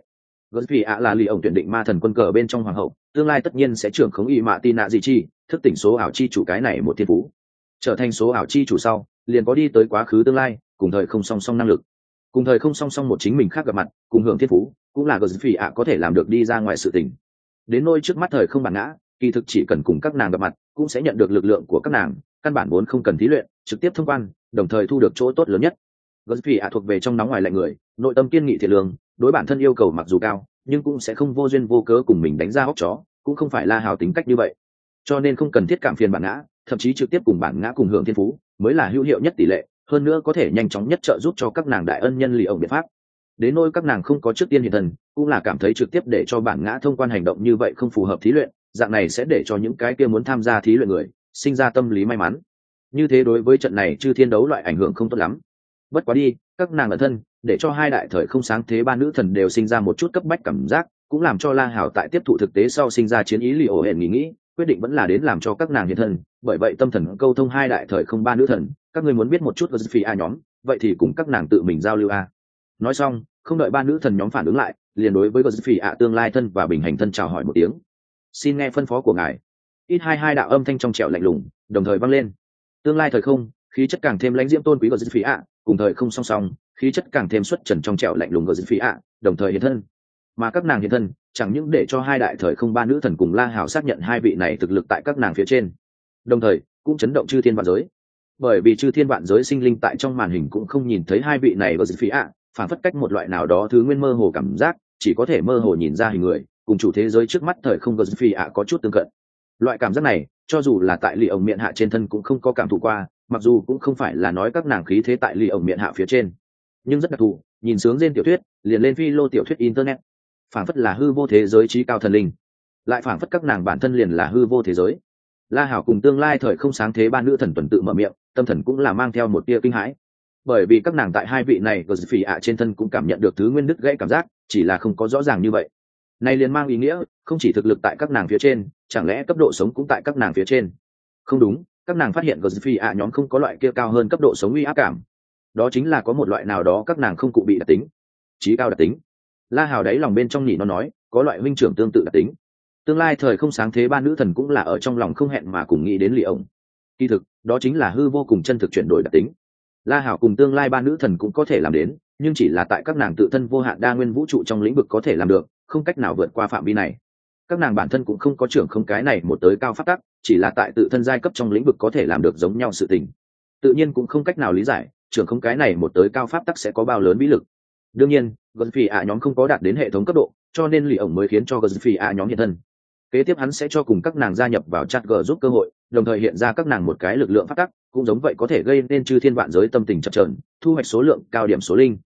gớt vì ạ là lì ổng tuyển định ma thần quân cờ bên trong hoàng hậu, tương lai tất nhiên sẽ trưởng khống y mạ tin nạ gì chi, thức tỉnh số ảo chi chủ cái này một thiên phú, trở thành số ảo chi chủ sau liền có đi tới quá khứ tương lai cùng thời không song song năng lực, cùng thời không song song một chính mình khác gặp mặt cùng hưởng thiên phú, cũng là gớt vì ạ có thể làm được đi ra ngoài sự tình. Đến nôi trước mắt thời không bản ngã, kỳ thực chỉ cần cùng các nàng gặp mặt cũng sẽ nhận được lực lượng của các nàng, căn bản vốn không cần thí luyện, trực tiếp thông quan, đồng thời thu được chỗ tốt lớn nhất. gớt vì ạ thuộc về trong nóng ngoài lạnh người, nội tâm kiên nghị thiện lương, đối bản thân yêu cầu mặc dù cao nhưng cũng sẽ không vô duyên vô cớ cùng mình đánh ra hốc chó, cũng không phải La Hào tính cách như vậy, cho nên không cần thiết cảm phiền bản ngã, thậm chí trực tiếp cùng bản ngã cùng hưởng thiên phú mới là hữu hiệu nhất tỷ lệ, hơn nữa có thể nhanh chóng nhất trợ giúp cho các nàng đại ân nhân lì ổng biện pháp. Đến nôi các nàng không có trước tiên hiện thần, cũng là cảm thấy trực tiếp để cho bản ngã thông quan hành động như vậy không phù hợp thí luyện, dạng này sẽ để cho những cái kia muốn tham gia thí luyện người sinh ra tâm lý may mắn, như thế đối với trận này chư thiên đấu loại ảnh hưởng không tốt lắm. Bất quá đi, các nàng ẩn thân để cho hai đại thời không sáng thế ba nữ thần đều sinh ra một chút cấp bách cảm giác, cũng làm cho La Hảo tại tiếp thụ thực tế sau sinh ra chiến ý lì ổ hển nghĩ nghĩ, quyết định vẫn là đến làm cho các nàng hiện thân. Bởi vậy tâm thần câu thông hai đại thời không ba nữ thần, các ngươi muốn biết một chút phi a nhóm, vậy thì cùng các nàng tự mình giao lưu a. Nói xong, không đợi ba nữ thần nhóm phản ứng lại, liền đối với phi a tương lai thân và bình hành thân chào hỏi một tiếng. Xin nghe phân phó của ngài. Ít hai hai đạo âm thanh trong trẻo lạnh lùng đồng thời vang lên. Tương lai thời không, khí chất càng thêm lãnh diễm tôn quý của phi a, cùng thời không song song, khí chất càng thêm xuất trần trong trẻo lạnh lùng của phi a, đồng thời hiện thân. Mà các nàng hiện thân chẳng những để cho hai đại thời không ba nữ thần cùng La Hảo xác nhận hai vị này thực lực tại các nàng phía trên, đồng thời cũng chấn động chư thiên vạn giới, bởi vì chư thiên vạn giới sinh linh tại trong màn hình cũng không nhìn thấy hai vị này có dịch phí ạ, phản phất cách một loại nào đó thứ nguyên mơ hồ cảm giác, chỉ có thể mơ hồ nhìn ra hình người cùng chủ thế giới trước mắt thời không có dịch phí ạ có chút tương cận. Loại cảm giác này cho dù là tại lì ổng miệng hạ trên thân cũng không có cảm thụ qua, mặc dù cũng không phải là nói các nàng khí thế tại lì ổng miệng hạ phía trên, nhưng rất đặc thù. Nhìn sướng trên tiểu thuyết liền lên phi lô tiểu thuyết internet, phảng phất là hư vô thế giới trí cao thần linh, lại phảng phất các nàng bản thân liền là hư vô thế giới. La Hảo cùng tương lai thời không sáng thế ba nữ thần tuần tự mở miệng, tâm thần cũng là mang theo một tia kinh hãi, bởi vì các nàng tại hai vị này gờ phỉ ạ trên thân cũng cảm nhận được thứ nguyên đứt gãy cảm giác, chỉ là không có rõ ràng như vậy. Này liền mang ý nghĩa không chỉ thực lực tại các nàng phía trên, chẳng lẽ cấp độ sống cũng tại các nàng phía trên? Không đúng, các nàng phát hiện gờ phỉ ạ nhóm không có loại kia cao hơn cấp độ sống uy áp cảm, đó chính là có một loại nào đó các nàng không cụ bị đặc tính, trí cao đặc tính. La Hảo đáy lòng bên trong nhỉ nó nói, có loại huynh trưởng tương tự đặc tính. Tương lai thời không sáng thế ba nữ thần cũng là ở trong lòng không hẹn mà cùng nghĩ đến lì ổng. Kỳ thực, đó chính là hư vô cùng chân thực chuyển đổi đặc tính. La Hảo cùng tương lai ba nữ thần cũng có thể làm đến, nhưng chỉ là tại các nàng tự thân vô hạn đa nguyên vũ trụ trong lĩnh vực có thể làm được, không cách nào vượt qua phạm vi này. Các nàng bản thân cũng không có trưởng không cái này một tới cao pháp tắc, chỉ là tại tự thân giai cấp trong lĩnh vực có thể làm được giống nhau sự tình. Tự nhiên cũng không cách nào lý giải, trưởng không cái này một tới cao pháp tắc sẽ có bao lớn vĩ lực. Đương nhiên, gần phỉ ạ nhóm không có đạt đến hệ thống cấp độ, cho nên lì ổng mới khiến cho gần phỉ ạ nhóm hiện thân. Kế tiếp hắn sẽ cho cùng các nàng gia nhập vào chat g giúp cơ hội, đồng thời hiện ra các nàng một cái lực lượng phát tắc, cũng giống vậy có thể gây nên chư thiên vạn giới tâm tình chập chờn, thu hoạch số lượng cao điểm số linh.